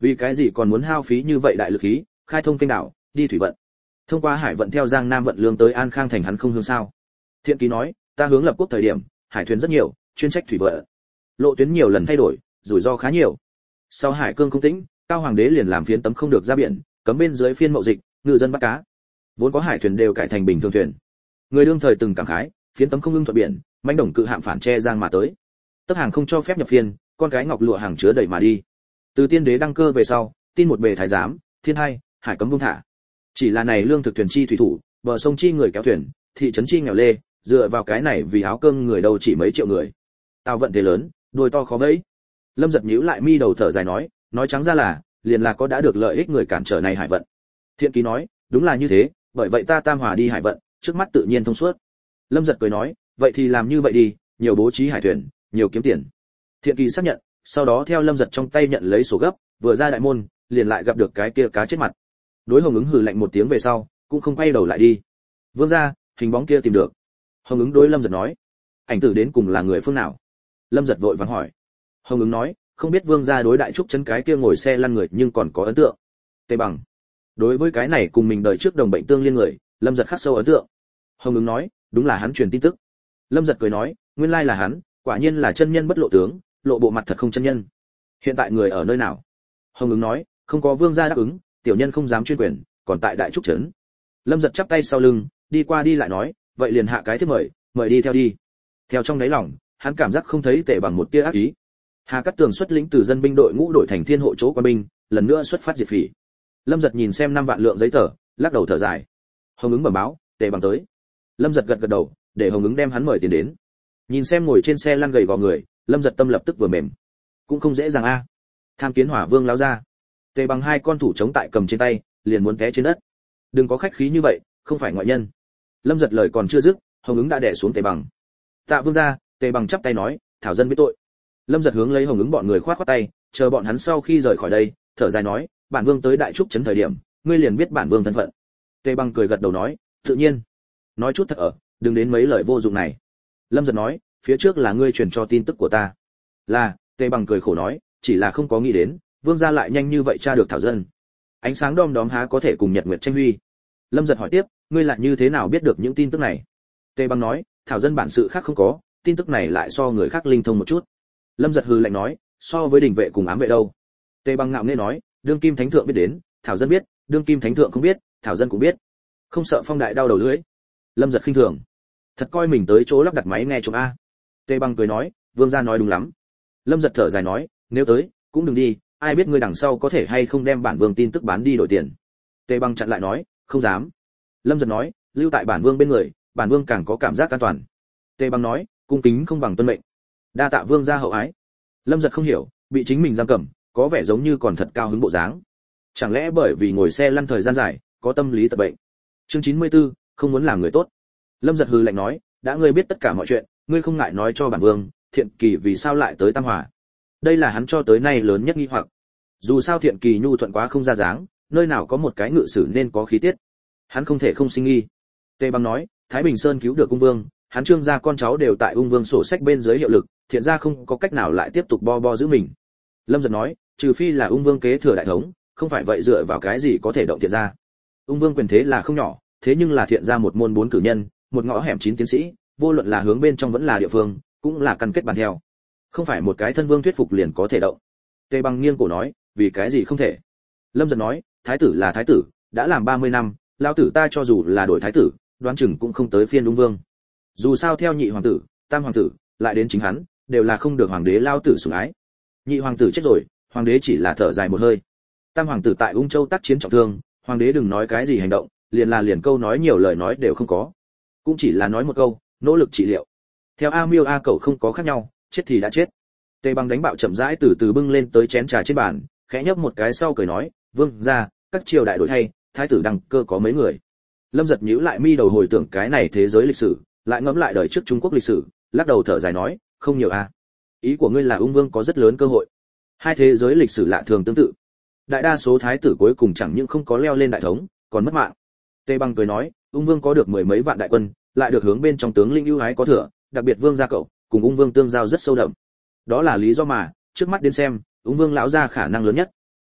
Vì cái gì còn muốn hao phí như vậy đại lực khí, khai thông kênh đảo, đi thủy vận. Thông qua hải vận theo Giang Nam vận lương tới An Khang thành hắn không hướng sao? Thiện Kỳ nói, ta hướng lập quốc thời điểm, hải thuyền rất nhiều, chuyên trách thủy vận. Lộ tuyến nhiều lần thay đổi, rủi ro khá nhiều. Sau hải cương không tĩnh, cao hoàng đế liền làm phiến tấm không được ra biển, cấm bên dưới phiên mậu dịch, ngư dân bắt cá. Vốn có hải thuyền đều cải thành bình thường thuyền. Người đương thời từng cảm khái, phiến tấm không ưng thuận biển, mãnh đồng cự hạm phản che Giang mà tới. Tấp hàng không cho phép nhập phiên, con gái ngọc lụa hàng chứa đầy mà đi. Từ tiên đế đăng cơ về sau, tin một bề thái giám, thiên hai, hải cấm buông thả. Chỉ là này lương thực thuyền chi thủy thủ, bờ sông chi người kéo thuyền, thị trấn chi nghèo lê, dựa vào cái này vì áo cơm người đâu chỉ mấy triệu người. Tao vận thế lớn, đuôi to khó vẫy. Lâm giật nhíu lại mi đầu thở dài nói, nói trắng ra là, liền là có đã được lợi ích người cản trở này hải vận. Thiện Kỳ nói, đúng là như thế, bởi vậy ta Tam Hòa đi hải vận, trước mắt tự nhiên thông suốt. Lâm giật cười nói, vậy thì làm như vậy đi, nhiều bố trí hải thuyền, nhiều kiếm tiền. Thiện Kỳ xác nhận, sau đó theo Lâm giật trong tay nhận lấy sổ gấp, vừa ra đại môn, liền lại gặp được cái kia cá chết mặt. Đối Hồng Ứng hừ lạnh một tiếng về sau, cũng không quay đầu lại đi. Vương gia, hình bóng kia tìm được. Hồng Ứng đối Lâm giật nói, ảnh tử đến cùng là người phương nào? Lâm giật vội vàng hỏi. Hồng Ứng nói, không biết vương gia đối đại trúc trấn cái kia ngồi xe lăn người nhưng còn có ấn tượng. Tề Bằng. Đối với cái này cùng mình đời trước đồng bệnh tương liên người, Lâm giật khắc sâu ấn tượng. Hồng Ứng nói, đúng là hắn truyền tin tức. Lâm giật cười nói, nguyên lai là hắn, quả nhiên là chân nhân bất lộ tướng, lộ bộ mặt thật không chân nhân. Hiện tại người ở nơi nào? Hồng Ứng nói, không có vương gia đáp ứng, tiểu nhân không dám chuyên quyền, còn tại đại trúc trấn. Lâm giật chắp tay sau lưng, đi qua đi lại nói, vậy liền hạ cái thiết mời, mời đi theo đi. Theo trong đáy lòng, hắn cảm giác không thấy Tề Bằng một tia ác ý. Hà Cát Tường xuất lĩnh từ dân binh đội ngũ đổi thành thiên hộ chỗ quan binh, lần nữa xuất phát diệt phỉ. Lâm giật nhìn xem năm vạn lượng giấy tờ, lắc đầu thở dài. Hồng Ứng bẩm báo, Tề Bằng tới. Lâm giật gật gật đầu, để Hồng Ứng đem hắn mời tiền đến. Nhìn xem ngồi trên xe lăn gầy gò người, Lâm giật tâm lập tức vừa mềm. Cũng không dễ dàng a. Tham kiến Hỏa Vương lão gia. Tề Bằng hai con thủ chống tại cầm trên tay, liền muốn té trên đất. Đừng có khách khí như vậy, không phải ngoại nhân. Lâm giật lời còn chưa dứt, Hồng Ứng đã đè xuống Tề Bằng. Tạ vương gia, Tề Bằng chắp tay nói, thảo dân biết tội. Lâm giật hướng lấy Hồng Ứng bọn người khoát khoát tay, chờ bọn hắn sau khi rời khỏi đây, thở dài nói, bản vương tới đại trúc trấn thời điểm, ngươi liền biết bản vương thân phận. Tề Bằng cười gật đầu nói, tự nhiên. Nói chút thật ở, đừng đến mấy lời vô dụng này. Lâm giật nói, phía trước là ngươi truyền cho tin tức của ta. Là, Tề Bằng cười khổ nói, chỉ là không có nghĩ đến, vương gia lại nhanh như vậy tra được thảo dân. Ánh sáng đom đóm há có thể cùng nhật nguyệt tranh huy. Lâm giật hỏi tiếp, ngươi lại như thế nào biết được những tin tức này? Tề Bằng nói, thảo dân bản sự khác không có, tin tức này lại so người khác linh thông một chút. Lâm giật hừ lạnh nói, so với đình vệ cùng ám vệ đâu? Tề Bằng ngạo nghễ nói, đương kim thánh thượng biết đến, thảo dân biết, đương kim thánh thượng không biết, thảo dân cũng biết. Không sợ phong đại đau đầu lưỡi. Lâm giật khinh thường, thật coi mình tới chỗ lắp đặt máy nghe trộm a. Tề Bằng cười nói, vương gia nói đúng lắm. Lâm giật thở dài nói, nếu tới, cũng đừng đi, ai biết ngươi đằng sau có thể hay không đem bản vương tin tức bán đi đổi tiền. Tề Bằng chặn lại nói, không dám. Lâm giật nói, lưu tại bản vương bên người, bản vương càng có cảm giác an toàn. Tề Bằng nói, cung kính không bằng tuân mệnh. Đa tạ vương gia hậu ái. Lâm giật không hiểu, bị chính mình giam cầm, có vẻ giống như còn thật cao hứng bộ dáng. Chẳng lẽ bởi vì ngồi xe lăn thời gian dài, có tâm lý tật bệnh? Chương chín mươi tư, không muốn làm người tốt. Lâm giật hừ lạnh nói, đã ngươi biết tất cả mọi chuyện, ngươi không ngại nói cho bản vương, Thiện Kỳ vì sao lại tới Tam Hòa? Đây là hắn cho tới nay lớn nhất nghi hoặc. Dù sao Thiện Kỳ nhu thuận quá không ra dáng, nơi nào có một cái ngự sử nên có khí tiết, hắn không thể không sinh nghi. Tề Bằng nói, Thái Bình Sơn cứu được ung vương, hắn Trương gia con cháu đều tại ung vương sổ sách bên dưới hiệu lực, Thiện gia không có cách nào lại tiếp tục bo bo giữ mình. Lâm giật nói, trừ phi là ung vương kế thừa đại thống, không phải vậy dựa vào cái gì có thể động Thiện gia? Ung vương quyền thế là không nhỏ, thế nhưng là Thiện gia một môn bốn cử nhân, một ngõ hẻm chín tiến sĩ, vô luận là hướng bên trong vẫn là địa phương, cũng là căn kết bàn theo, không phải một cái thân vương thuyết phục liền có thể động. Tề Bằng nghiêng cổ nói, vì cái gì không thể? Lâm giật nói, thái tử là thái tử, đã làm ba mươi năm, lão tử ta cho dù là đổi thái tử, đoán chừng cũng không tới phiên ung vương. Dù sao theo nhị hoàng tử, tam hoàng tử, lại đến chính hắn, đều là không được hoàng đế lao tử sủng ái. Nhị hoàng tử chết rồi, hoàng đế chỉ là thở dài một hơi. Tam hoàng tử tại Ung Châu tác chiến trọng thương, hoàng đế đừng nói cái gì hành động, liền là liền câu nói nhiều lời nói đều không có, cũng chỉ là nói một câu, nỗ lực trị liệu. Theo A Miêu A Cẩu không có khác nhau, chết thì đã chết. Tề Bằng đánh bạo chậm rãi từ từ bưng lên tới chén trà trên bàn, khẽ nhấp một cái sau cười nói, vương gia, các triều đại đổi thay, thái tử đăng cơ có mấy người? Lâm giật nhíu lại mi đầu hồi tưởng cái này thế giới lịch sử, lại ngẫm lại đời trước Trung Quốc lịch sử, lắc đầu thở dài nói, không nhiều a. Ý của ngươi là ung vương có rất lớn cơ hội. Hai thế giới lịch sử lạ thường tương tự. Đại đa số thái tử cuối cùng chẳng những không có leo lên đại thống, còn mất mạng. Tề Bằng cười nói, ung vương có được mười mấy vạn đại quân, lại được hướng bên trong tướng linh ưu ái có thừa, đặc biệt vương gia cậu, cùng ung vương tương giao rất sâu đậm. Đó là lý do mà, trước mắt đến xem, ung vương lão gia khả năng lớn nhất.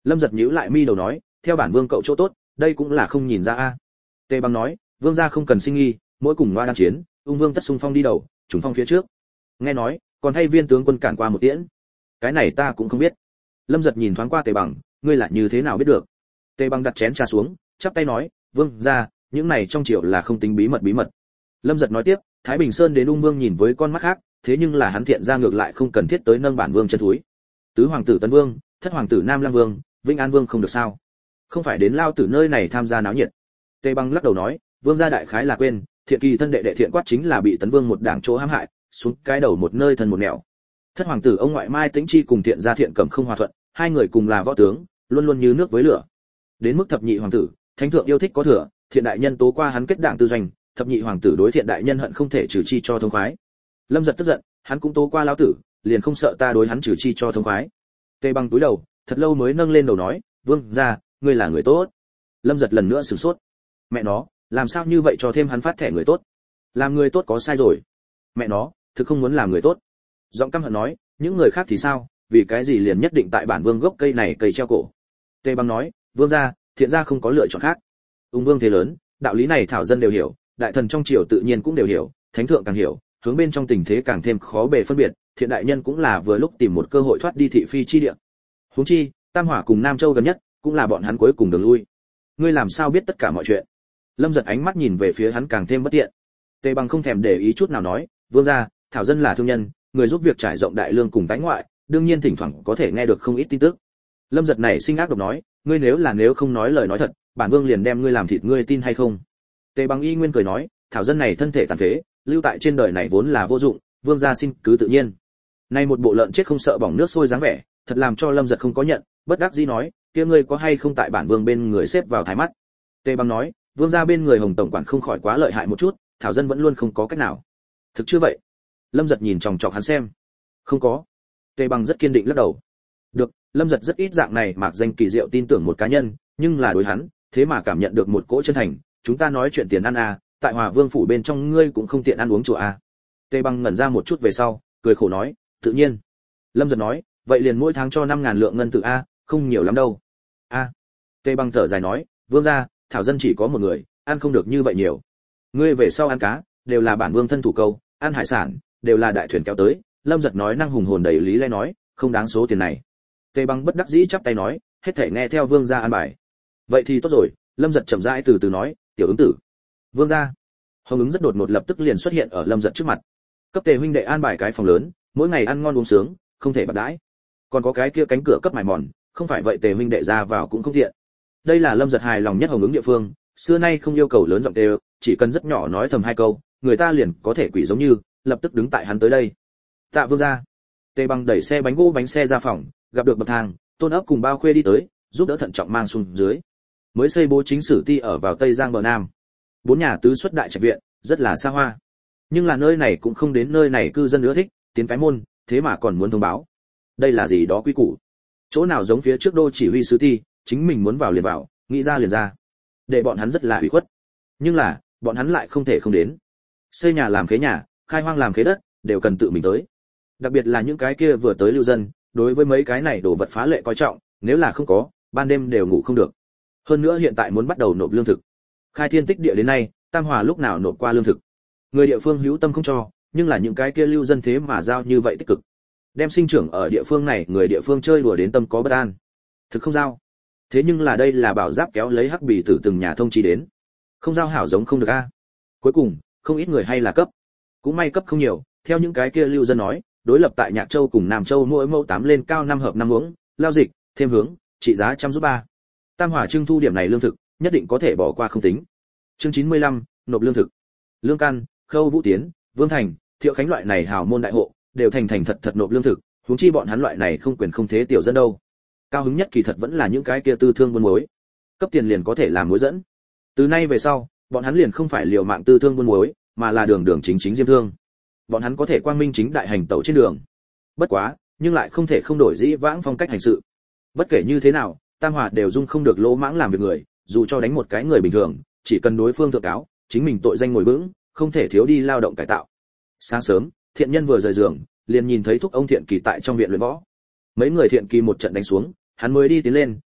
Lâm Giật nhíu lại mi đầu nói, theo bản vương cậu chỗ tốt, đây cũng là không nhìn ra a. Tề Bằng nói, vương gia không cần sinh nghi, mỗi cùng ngoa đan chiến, ung vương tất xung phong đi đầu, trùng phong phía trước. Nghe nói, còn thay viên tướng quân cản qua một tiễn. Cái này ta cũng không biết. Lâm Giật nhìn thoáng qua Tề Bằng, ngươi là như thế nào biết được? Tề Bằng đặt chén trà xuống, chắp tay nói, vương gia, những này trong triều là không tính bí mật bí mật. Lâm Giật nói tiếp, Thái Bình Sơn đến ung vương nhìn với con mắt khác, thế nhưng là hắn thiện ra ngược lại không cần thiết tới nâng bản vương chân thúi. Tứ hoàng tử Tấn Vương, thất hoàng tử Nam Lăng Vương, Vĩnh An Vương không được sao? Không phải đến lao tử nơi này tham gia náo nhiệt. Tề Bằng lắc đầu nói, vương gia đại khái là quên, thiện kỳ thân đệ đệ thiện quát chính là bị Tấn Vương một đảng chỗ hãm hại, xuống cái đầu một nơi thân một nẻo. Thất hoàng tử ông ngoại Mai Tĩnh Chi cùng thiện gia thiện cẩm không hòa thuận, hai người cùng là võ tướng, luôn luôn như nước với lửa. Đến mức thập nhị hoàng tử, thánh thượng yêu thích có thừa, thiện đại nhân tố qua hắn kết đảng tư doanh, thập nhị hoàng tử đối thiện đại nhân hận không thể trừ chi cho thông khoái. Lâm Giật tức giận, hắn cũng tố qua lão tử, liền không sợ ta đối hắn trừ chi cho thông khoái. Tề Bằng túi đầu, thật lâu mới nâng lên đầu nói, vương gia, ngươi là người tốt. Lâm Giật lần nữa sửng sốt. Mẹ nó, làm sao như vậy cho thêm hắn phát thẻ người tốt? Làm người tốt có sai rồi? Mẹ nó, thực không muốn làm người tốt. Giọng căm hận nói, những người khác thì sao, vì cái gì liền nhất định tại bản vương gốc cây này cây treo cổ? Tề Bằng nói, vương gia, thiện gia không có lựa chọn khác. Ung vương thế lớn, đạo lý này thảo dân đều hiểu, đại thần trong triều tự nhiên cũng đều hiểu, thánh thượng càng hiểu, hướng bên trong tình thế càng thêm khó bề phân biệt, thiện đại nhân cũng là vừa lúc tìm một cơ hội thoát đi thị phi chi địa. Huống chi, Tam Hỏa cùng Nam Châu gần nhất, cũng là bọn hắn cuối cùng đường lui. Ngươi làm sao biết tất cả mọi chuyện? Lâm Giật ánh mắt nhìn về phía hắn càng thêm bất tiện. Tề Bằng không thèm để ý chút nào nói, vương gia, thảo dân là thương nhân, người giúp việc trải rộng đại lương cùng tái ngoại, đương nhiên thỉnh thoảng có thể nghe được không ít tin tức. Lâm Giật này sinh ác độc nói, ngươi nếu là nếu không nói lời nói thật, bản vương liền đem ngươi làm thịt, ngươi tin hay không? Tề Bằng y nguyên cười nói, thảo dân này thân thể tàn phế, lưu tại trên đời này vốn là vô dụng, vương gia xin cứ tự nhiên. Nay một bộ lợn chết không sợ bỏng nước sôi dáng vẻ, thật làm cho Lâm Giật không có nhận, bất đắc dĩ nói, kia ngươi có hay không tại bản vương bên người xếp vào thái mắt? Tề Bằng nói, vương gia bên người Hồng tổng quản không khỏi quá lợi hại một chút, thảo dân vẫn luôn không có cách nào. Thực chưa vậy? Lâm Giật nhìn chòng chọc hắn xem. Không có. Tề Bằng rất kiên định lắc đầu. Được, Lâm Giật rất ít dạng này mạc danh kỳ diệu tin tưởng một cá nhân, nhưng là đối hắn, thế mà cảm nhận được một cỗ chân thành, chúng ta nói chuyện tiền ăn à, tại Hòa Vương phủ bên trong ngươi cũng không tiện ăn uống chùa à. Tề Bằng ngẩn ra một chút về sau, cười khổ nói, tự nhiên. Lâm Giật nói, vậy liền mỗi tháng cho năm ngàn lượng ngân tự a, không nhiều lắm đâu. A. Tề Bằng thở dài nói, vương gia, thảo dân chỉ có một người, ăn không được như vậy nhiều. Ngươi về sau ăn cá, đều là bản vương thân thủ câu, ăn hải sản, đều là đại thuyền kéo tới. Lâm Giật nói năng hùng hồn đầy lý lẽ nói, không đáng số tiền này. Tề Bằng bất đắc dĩ chắp tay nói, hết thảy nghe theo vương gia an bài. Vậy thì tốt rồi. Lâm Giật chậm rãi từ từ nói, tiểu ứng tử. Vương gia. Hồng ứng rất đột ngột lập tức liền xuất hiện ở Lâm Giật trước mặt. Cấp Tề huynh đệ an bài cái phòng lớn, mỗi ngày ăn ngon uống sướng, không thể bạc đãi. Còn có cái kia cánh cửa cấp mài mòn, không phải vậy Tề huynh đệ ra vào cũng không tiện. Đây là Lâm Giật hài lòng nhất Hồng ứng địa phương, xưa nay không yêu cầu lớn giọng đều, chỉ cần rất nhỏ nói thầm hai câu, người ta liền có thể quỷ giống như, lập tức đứng tại hắn tới đây. Tạ vương gia. Tề Bằng đẩy xe bánh gỗ bánh xe ra phòng, gặp được bậc thang, Tôn Ấp cùng Bao Khuê đi tới, giúp đỡ thận trọng mang xuống dưới. Mới xây bố chính sử ti ở vào Tây Giang bờ Nam. Bốn nhà tứ xuất đại trạch viện, rất là xa hoa. Nhưng là nơi này cũng không đến nơi này cư dân ưa thích, tiến cái môn, thế mà còn muốn thông báo. Đây là gì đó quy củ. Chỗ nào giống phía trước đô chỉ huy sứ ti, chính mình muốn vào liền vào, nghĩ ra liền ra. Để bọn hắn rất là ủy khuất. Nhưng là, bọn hắn lại không thể không đến. Xây nhà làm khế nhà, khai hoang làm khế đất, đều cần tự mình tới. Đặc biệt là những cái kia vừa tới lưu dân, đối với mấy cái này đồ vật phá lệ coi trọng, nếu là không có, ban đêm đều ngủ không được. Hơn nữa hiện tại muốn bắt đầu nộp lương thực. Khai thiên tích địa đến nay, Tam Hòa lúc nào nộp qua lương thực. Người địa phương hữu tâm không cho, nhưng là những cái kia lưu dân thế mà giao như vậy tích cực. Đem sinh trưởng ở địa phương này, người địa phương chơi đùa đến tâm có bất an. Thực không giao. Thế nhưng là đây là bảo giáp kéo lấy hắc bì tử từng nhà thông chi đến. Không giao hảo giống không được a. Cuối cùng, không ít người hay là cấp. Cũng may cấp không nhiều, theo những cái kia lưu dân nói, đối lập tại Nhạc Châu cùng Nam Châu mỗi mẫu tám lên cao năm hợp năm uống, lao dịch, thêm hướng, trị giá trăm giúp ba. Tam Hòa trưng thu điểm này lương thực, nhất định có thể bỏ qua không tính. Chương chín mươi lăm, nộp lương thực. Lương Căn, Khâu Vũ Tiến, Vương Thành, Thiệu Khánh loại này hào môn đại hộ, đều thành thành thật thật nộp lương thực, huống chi bọn hắn loại này không quyền không thế tiểu dân đâu. Cao hứng nhất kỳ thật vẫn là những cái kia tư thương buôn muối. Cấp tiền liền có thể làm muối dẫn. Từ nay về sau, bọn hắn liền không phải liều mạng tư thương buôn muối, mà là đường đường chính chính diêm thương. Bọn hắn có thể quang minh chính đại hành tẩu trên đường. Bất quá, nhưng lại không thể không đổi dĩ vãng phong cách hành sự. Bất kể như thế nào, Tam Hòa đều dung không được lỗ mãng làm việc người, dù cho đánh một cái người bình thường, chỉ cần đối phương thượng cáo, chính mình tội danh ngồi vững, không thể thiếu đi lao động cải tạo. Sáng sớm, Thiện Nhân vừa rời giường, liền nhìn thấy thúc ông Thiện Kỳ tại trong viện luyện võ. Mấy người Thiện Kỳ một trận đánh xuống, hắn mới đi tiến lên,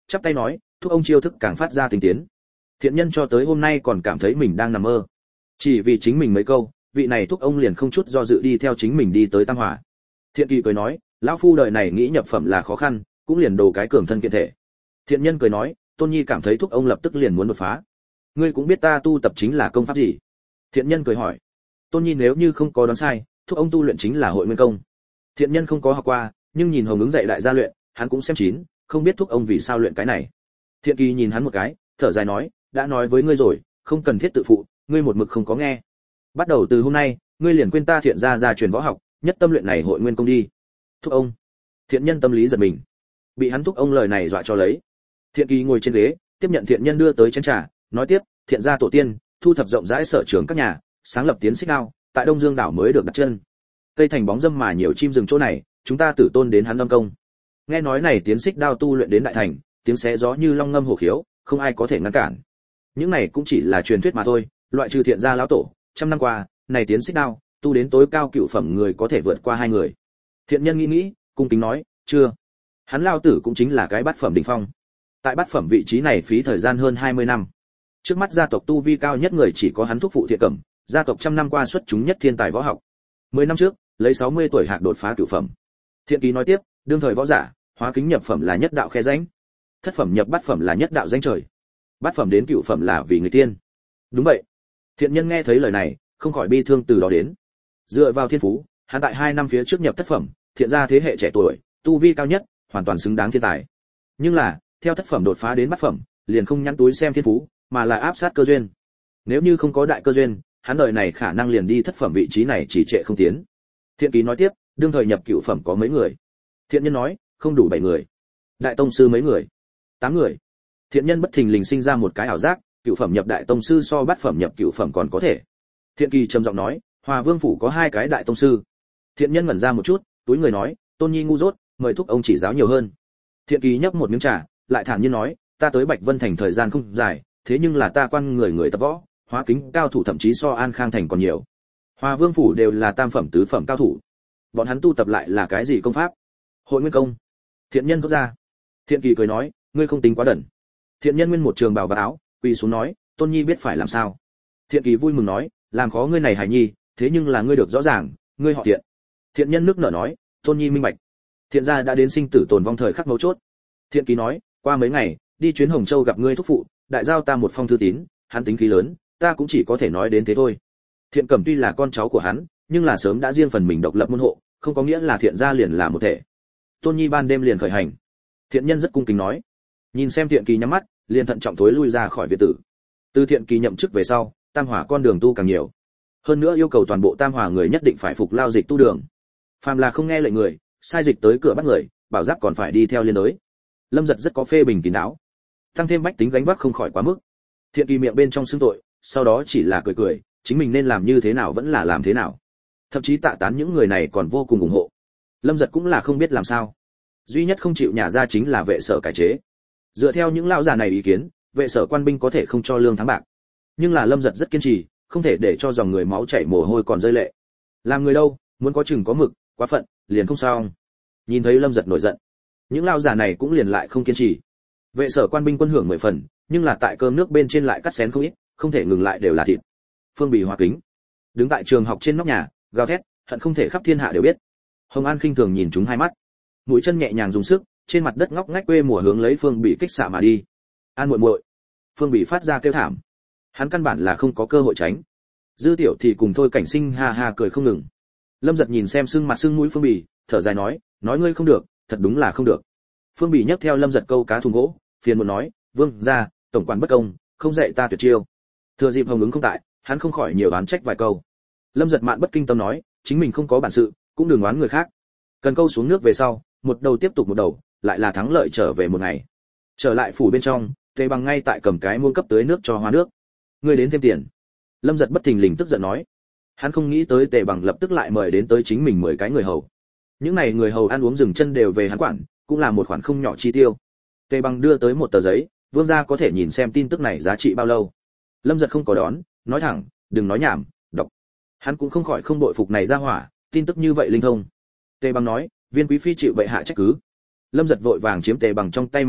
chắp tay nói, thúc ông chiêu thức càng phát ra tinh tiến. Thiện nhân cho tới hôm nay còn cảm thấy mình đang nằm mơ. Chỉ vì chính mình mấy câu, vị này thúc ông liền không chút do dự đi theo chính mình đi tới Tam Hòa. Thiện Kỳ cười nói, lão phu đời này nghĩ nhập phẩm là khó khăn, cũng liền đồ cái cường thân kiện thể. Thiện nhân cười nói, Tôn Nhi cảm thấy thúc ông lập tức liền muốn đột phá. Ngươi cũng biết ta tu tập chính là công pháp gì? Thiện nhân cười hỏi. Tôn Nhi nếu như không có đoán sai, thúc ông tu luyện chính là Hội Nguyên công. Thiện nhân không có học qua, nhưng nhìn Hồng ứng dạy đại gia luyện, hắn cũng xem chín, không biết thúc ông vì sao luyện cái này. Thiện Kỳ nhìn hắn một cái, thở dài nói, đã nói với ngươi rồi, không cần thiết tự phụ, ngươi một mực không có nghe. Bắt đầu từ hôm nay, ngươi liền quên ta Thiện gia gia truyền võ học, nhất tâm luyện này Hội Nguyên công đi. Thúc ông. Thiện nhân tâm lý giật mình, bị hắn thúc ông lời này dọa cho lấy. Thiện Kỳ ngồi trên ghế, tiếp nhận thiện nhân đưa tới chén trà, nói tiếp, Thiện gia tổ tiên thu thập rộng rãi sở trường các nhà, sáng lập tiến xích đao, tại Đông Dương đảo mới được đặt chân. Cây thành bóng dâm mà nhiều chim rừng chỗ này, chúng ta tử tôn đến hắn âm công. Nghe nói này tiến xích đao tu luyện đến đại thành, tiếng xé gió như long ngâm hổ khiếu, không ai có thể ngăn cản. Những này cũng chỉ là truyền thuyết mà thôi, loại trừ Thiện gia lão tổ, trăm năm qua, này tiến xích đao, tu đến tối cao cựu phẩm người có thể vượt qua hai người. Thiện nhân nghĩ nghĩ, cung kính nói, chưa. Hắn lao tử cũng chính là cái bát phẩm đỉnh phong. Tại bát phẩm vị trí này phí thời gian hơn hai mươi năm. Trước mắt gia tộc tu vi cao nhất người chỉ có hắn thúc phụ Thiện Cẩm, gia tộc trăm năm qua xuất chúng nhất thiên tài võ học. Mười năm trước, lấy sáu mươi tuổi hạc đột phá cửu phẩm. Thiện Kỳ nói tiếp, đương thời võ giả, hóa kính nhập phẩm là nhất đạo khe rãnh, thất phẩm nhập bát phẩm là nhất đạo danh trời, bát phẩm đến cửu phẩm là vì người tiên. Đúng vậy. Thiện nhân nghe thấy lời này, không khỏi bi thương từ đó đến. Dựa vào thiên phú, hắn tại hai năm phía trước nhập thất phẩm, Thiện gia thế hệ trẻ tuổi, tu vi cao nhất, hoàn toàn xứng đáng thiên tài. Nhưng là, theo thất phẩm đột phá đến bát phẩm, liền không nhắn túi xem thiên phú, mà là áp sát cơ duyên. Nếu như không có đại cơ duyên, hắn đời này khả năng liền đi thất phẩm vị trí này chỉ trệ không tiến. Thiện Kỳ nói tiếp, đương thời nhập cửu phẩm có mấy người? Thiện nhân nói, không đủ bảy người. Đại tông sư mấy người? Tám người. Thiện nhân bất thình lình sinh ra một cái ảo giác, cửu phẩm nhập đại tông sư so bát phẩm nhập cửu phẩm còn có thể. Thiện Kỳ trầm giọng nói, Hòa Vương phủ có hai cái đại tông sư. Thiện nhân ngẩn ra một chút, túi người nói, Tôn Nhi ngu dốt, mời thúc ông chỉ giáo nhiều hơn. Thiện Kỳ nhấp một miếng trà, lại thản nhiên nói, ta tới Bạch Vân thành thời gian không dài, thế nhưng là ta quan người người tập võ, hóa kính cao thủ thậm chí so An Khang thành còn nhiều. Hòa Vương phủ đều là tam phẩm tứ phẩm cao thủ. Bọn hắn tu tập lại là cái gì công pháp? Hội Nguyên công. Thiện nhân thốt ra. Thiện Kỳ cười nói, ngươi không tính quá đần. Thiện nhân nguyên một trường bào và áo, quỳ xuống nói, Tôn Nhi biết phải làm sao. Thiện Kỳ vui mừng nói, làm khó ngươi này hài nhi, thế nhưng là ngươi được rõ ràng, ngươi họ Thiện. Thiện nhân nước nở nói, Tôn Nhi minh bạch. Thiện gia đã đến sinh tử tồn vong thời khắc mấu chốt. Thiện Kỳ nói, qua mấy ngày, đi chuyến Hồng Châu gặp ngươi thúc phụ, đại giao ta một phong thư tín, hắn tính khí lớn, ta cũng chỉ có thể nói đến thế thôi. Thiện Cẩm tuy là con cháu của hắn, nhưng là sớm đã riêng phần mình độc lập môn hộ, không có nghĩa là Thiện gia liền là một thể. Tôn Nhi ban đêm liền khởi hành. Thiện nhân rất cung kính nói. Nhìn xem Thiện Kỳ nhắm mắt, liền thận trọng thối lui ra khỏi viện tử. Từ Thiện Kỳ nhậm chức về sau, Tam Hòa con đường tu càng nhiều. Hơn nữa yêu cầu toàn bộ Tam Hòa người nhất định phải phục lao dịch tu đường. Phàm là không nghe lệnh người, sai dịch tới cửa bắt người, bảo giáp còn phải đi theo liên đối. Lâm Giật rất có phê bình kín đáo, tăng thêm bách tính gánh vác không khỏi quá mức. Thiện Kỳ miệng bên trong xưng tội, sau đó chỉ là cười cười, chính mình nên làm như thế nào vẫn là làm thế nào. Thậm chí tạ tán những người này còn vô cùng ủng hộ. Lâm Giật cũng là không biết làm sao. Duy nhất không chịu nhả ra chính là vệ sở cải chế. Dựa theo những lão già này ý kiến, vệ sở quan binh có thể không cho lương tháng bạc. Nhưng là Lâm Giật rất kiên trì, không thể để cho dòng người máu chảy mồ hôi còn rơi lệ. Làm người đâu, muốn có chừng có mực, quá phận, liền không sao. Nhìn thấy Lâm Giật nổi giận, những lão già này cũng liền lại không kiên trì. Vệ sở quan binh quân hưởng mười phần, nhưng là tại cơm nước bên trên lại cắt xén không ít, không thể ngừng lại đều là thịt. Phương Bì Hoa kính, đứng tại trường học trên nóc nhà, gào thét, hận không thể khắp thiên hạ đều biết. Hồng An khinh thường nhìn chúng hai mắt, mũi chân nhẹ nhàng dùng sức, trên mặt đất ngóc ngách quê mùa hướng lấy Phương Bì kích xạ mà đi. An muội muội. Phương Bì phát ra kêu thảm. Hắn căn bản là không có cơ hội tránh. Dư Tiểu thì cùng Thôi Cảnh Sinh ha ha cười không ngừng. Lâm Giật nhìn xem sưng mặt sưng mũi Phương Bì, thở dài nói, nói ngươi không được, thật đúng là không được. Phương Bì nhấc theo Lâm Giật câu cá thùng gỗ, phiền muốn nói, vương gia, tổng quản bất công, không dạy ta tuyệt chiêu. Thừa dịp Hồng ứng không tại, hắn không khỏi nhiều oán trách vài câu. Lâm Giật mạn bất kinh tâm nói, chính mình không có bản sự, cũng đừng oán người khác. Cần câu xuống nước về sau, một đầu tiếp tục một đầu, lại là thắng lợi trở về một ngày. Trở lại phủ bên trong, Tề Bằng ngay tại cầm cái muỗng cấp tưới nước cho hoa nước. Ngươi đến thêm tiền. Lâm Giật bất thình lình tức giận nói. Hắn không nghĩ tới Tề Bằng lập tức lại mời đến tới chính mình mười cái người hầu. Những này người hầu ăn uống dừng chân đều về hắn quản, cũng là một khoản không nhỏ chi tiêu. Tề Bằng đưa tới một tờ giấy, vương gia có thể nhìn xem tin tức này giá trị bao lâu. Lâm Giật không có đón, nói thẳng, đừng nói nhảm, đọc. Hắn cũng không khỏi không đội phục này ra hỏa, tin tức như vậy linh thông. Tề Bằng nói, viên quý phi chịu bệ hạ trách cứ. Lâm Giật vội vàng chiếm Tề Bằng trong tay mảnh giấy,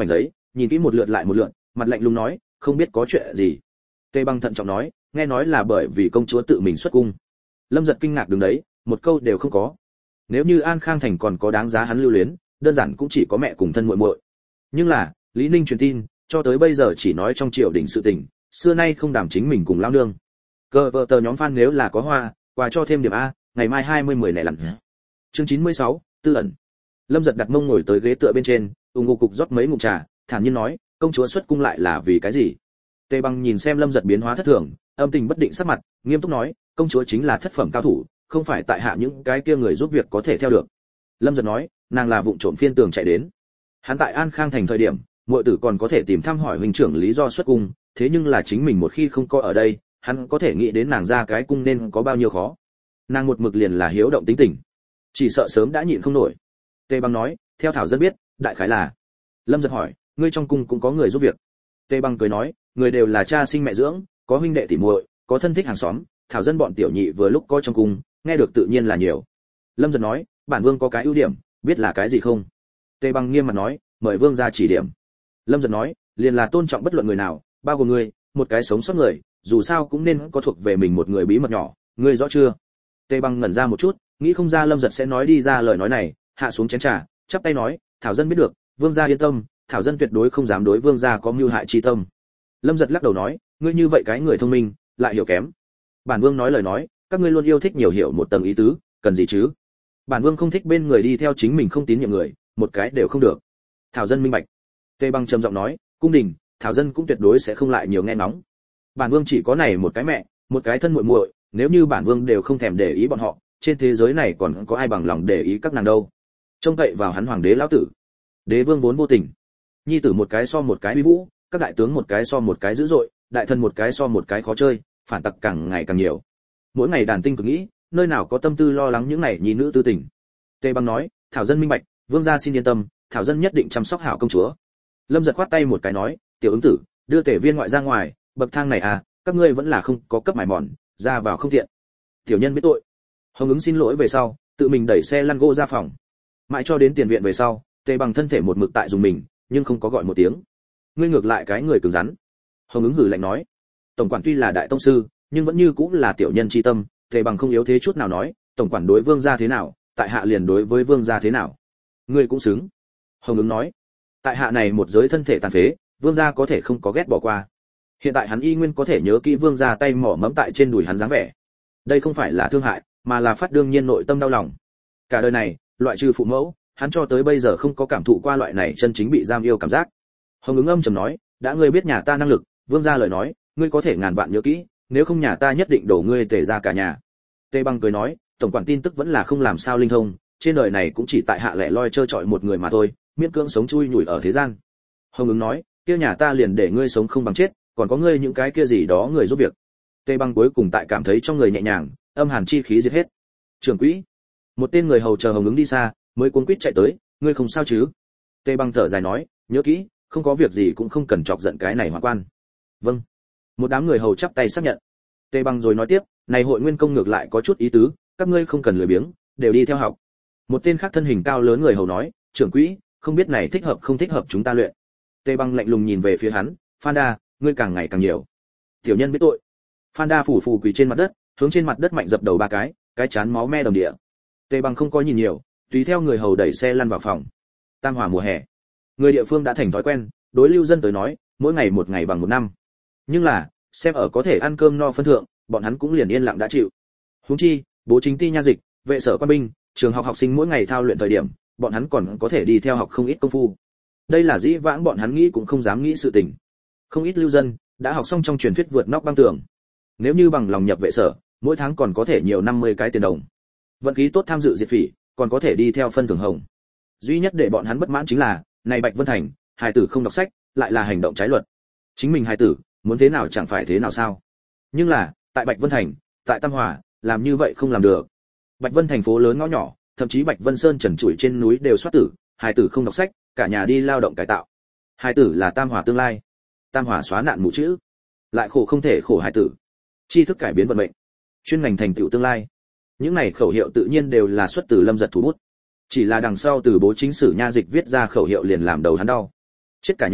nhìn kỹ một lượt lại một lượt, mặt lạnh lùng nói, không biết có chuyện gì. Tề Băng thận trọng nói, nghe nói là bởi vì công chúa tự mình xuất cung. Lâm Giật kinh ngạc đứng đấy, một câu đều không có. Nếu như An Khang thành còn có đáng giá hắn lưu luyến, đơn giản cũng chỉ có mẹ cùng thân muội muội. Nhưng là, Lý Ninh truyền tin, cho tới bây giờ chỉ nói trong triều đình sự tình, xưa nay không đảm chính mình cùng lão nương. Cơ vợ tờ nhóm fan nếu là có hoa, quà cho thêm điểm a, ngày mai hai mươi mười này lặn. Chương chín mươi sáu, Tư ẩn. Lâm Giật đặt mông ngồi tới ghế tựa bên trên, ung ngục cục rót mấy ngụm trà, thản nhiên nói, công chúa xuất cung lại là vì cái gì? Tề Băng nhìn xem Lâm Giật biến hóa thất thường, âm tình bất định sắc mặt, nghiêm túc nói, công chúa chính là thất phẩm cao thủ, không phải tại hạ những cái kia người giúp việc có thể theo được. Lâm Giật nói, nàng là vụng trộm phiên tường chạy đến. Hắn tại An Khang thành thời điểm, muội tử còn có thể tìm thăm hỏi huynh trưởng lý do xuất cung, thế nhưng là chính mình một khi không có ở đây, hắn có thể nghĩ đến nàng ra cái cung nên có bao nhiêu khó. Nàng một mực liền là hiếu động tính tình, chỉ sợ sớm đã nhịn không nổi. Tề Băng nói, theo thảo dân biết, đại khái là. Lâm Giật hỏi, ngươi trong cung cũng có người giúp việc? Tề Băng cười nói, người đều là cha sinh mẹ dưỡng, có huynh đệ tỉ muội, có thân thích hàng xóm, thảo dân bọn tiểu nhị vừa lúc có trong cung, nghe được tự nhiên là nhiều. Lâm Giật nói, bản vương có cái ưu điểm, biết là cái gì không? Tề Băng nghiêm mặt nói, mời vương ra chỉ điểm. Lâm Giật nói, liền là tôn trọng bất luận người nào, bao gồm ngươi, một cái sống sót người, dù sao cũng nên có thuộc về mình một người bí mật nhỏ, ngươi rõ chưa? Tề Băng ngẩn ra một chút, nghĩ không ra Lâm Giật sẽ nói đi ra lời nói này, hạ xuống chén trà, chắp tay nói, thảo dân biết được, vương gia yên tâm, thảo dân tuyệt đối không dám đối vương gia có mưu hại chi tâm. Lâm Giật lắc đầu nói, ngươi như vậy cái người thông minh, lại hiểu kém. Bản vương nói lời nói, các ngươi luôn yêu thích nhiều hiểu một tầng ý tứ, cần gì chứ? Bản vương không thích bên người đi theo chính mình không tín nhiệm người, một cái đều không được. Thảo dân minh bạch. Tề Băng trầm giọng nói, cung đình, thảo dân cũng tuyệt đối sẽ không lại nhiều nghe ngóng. Bản vương chỉ có này một cái mẹ, một cái thân muội muội, nếu như bản vương đều không thèm để ý bọn họ, trên thế giới này còn có ai bằng lòng để ý các nàng đâu? Trông cậy vào hắn hoàng đế lão tử. Đế vương vốn vô tình, nhi tử một cái so một cái uy vũ, các đại tướng một cái so một cái dữ dội, đại thần một cái so một cái khó chơi, phản tặc càng ngày càng nhiều. Mỗi ngày đàn tinh cực nghĩ, nơi nào có tâm tư lo lắng những này nhi nữ tư tình. Tề Băng nói, thảo dân minh bạch, vương gia xin yên tâm, thảo dân nhất định chăm sóc hảo công chúa. Lâm Giật khoát tay một cái nói, tiểu ứng tử, đưa tể viên ngoại ra ngoài, bậc thang này à, các ngươi vẫn là không có cấp mài mòn, ra vào không tiện. Tiểu nhân biết tội. Hồng ứng xin lỗi về sau, tự mình đẩy xe lăn gỗ ra phòng. Mãi cho đến tiền viện về sau, Tề Bằng thân thể một mực tại dùng mình, nhưng không có gọi một tiếng. Ngươi ngược lại cái người cứng rắn. Hồng ứng hử lạnh nói, tổng quản tuy là đại tông sư, nhưng vẫn như cũng là tiểu nhân chi tâm. Tề Bằng không yếu thế chút nào nói, tổng quản đối vương gia thế nào, tại hạ liền đối với vương gia thế nào. Ngươi cũng xứng. Hồng ứng nói, tại hạ này một giới thân thể tàn phế, vương gia có thể không có ghét bỏ qua. Hiện tại hắn y nguyên có thể nhớ kỹ vương gia tay mỏ mẫm tại trên đùi hắn dáng vẻ. Đây không phải là thương hại, mà là phát đương nhiên nội tâm đau lòng. Cả đời này, loại trừ phụ mẫu, hắn cho tới bây giờ không có cảm thụ qua loại này chân chính bị giam yêu cảm giác. Hồng ứng âm trầm nói, đã ngươi biết nhà ta năng lực, vương gia lời nói, ngươi có thể ngàn vạn nhớ kỹ, nếu không nhà ta nhất định đổ ngươi tề ra cả nhà. Tề Bằng cười nói, tổng quản tin tức vẫn là không làm sao linh thông, trên đời này cũng chỉ tại hạ lẻ loi trơ trọi một người mà thôi, miễn cưỡng sống chui nhủi ở thế gian. Hồng ứng nói, kia nhà ta liền để ngươi sống không bằng chết, còn có ngươi những cái kia gì đó người giúp việc. Tề Bằng cuối cùng tại cảm thấy trong người nhẹ nhàng, âm hàn chi khí diệt hết. Trưởng quỹ, một tên người hầu chờ Hồng ứng đi xa, mới cuống quýt chạy tới, ngươi không sao chứ? Tề Bằng thở dài nói, nhớ kỹ, không có việc gì cũng không cần chọc giận cái này hoạn quan. Vâng. Một đám người hầu chắp tay xác nhận. Tề Bằng rồi nói tiếp, này hội nguyên công ngược lại có chút ý tứ, các ngươi không cần lười biếng, đều đi theo học. Một tên khác thân hình cao lớn người hầu nói, trưởng quỹ, không biết này thích hợp không thích hợp chúng ta luyện. Tề Bằng lạnh lùng nhìn về phía hắn, Phan Đa, ngươi càng ngày càng nhiều. Tiểu nhân biết tội. Phan Đa phủ phù quỳ trên mặt đất, hướng trên mặt đất mạnh dập đầu ba cái, cái chán máu me đồng địa. Tề Bằng không có nhìn nhiều, tùy theo người hầu đẩy xe lăn vào phòng. Tam Hòa mùa hè, người địa phương đã thành thói quen, đối lưu dân tới nói, mỗi ngày một ngày bằng một năm. Nhưng là, xem ở có thể ăn cơm no phân thượng, bọn hắn cũng liền yên lặng đã chịu. Huống chi, bố chính ty nha dịch, vệ sở quan binh, trường học học sinh mỗi ngày thao luyện thời điểm, bọn hắn còn có thể đi theo học không ít công phu. Đây là dĩ vãng bọn hắn nghĩ cũng không dám nghĩ sự tình. Không ít lưu dân đã học xong trong truyền thuyết vượt nóc băng tường. Nếu như bằng lòng nhập vệ sở, mỗi tháng còn có thể nhiều năm mươi cái tiền đồng. Vận khí tốt tham dự diệt phỉ, còn có thể đi theo phân thưởng hồng. Duy nhất để bọn hắn bất mãn chính là, này Bạch Vân Thành, hài tử không đọc sách, lại là hành động trái luật. Chính mình hài tử, muốn thế nào chẳng phải thế nào sao? Nhưng là, tại Bạch Vân Thành, tại Tam Hòa, làm như vậy không làm được. Bạch Vân thành phố lớn ngõ nhỏ, thậm chí Bạch Vân Sơn trần trụi trên núi đều soát tử, hài tử không đọc sách, cả nhà đi lao động cải tạo. Hài tử là Tam Hòa tương lai. Tam Hòa xóa nạn mù chữ. Lại khổ không thể khổ hài tử. Tri thức cải biến vận mệnh. Chuyên ngành thành tựu tương lai. Những này khẩu hiệu tự nhiên đều là xuất từ Lâm Giật thủ bút. Chỉ là đằng sau từ bố chính sử nha dịch viết ra khẩu hiệu liền làm đầu hắn đau. Chết cả nhà,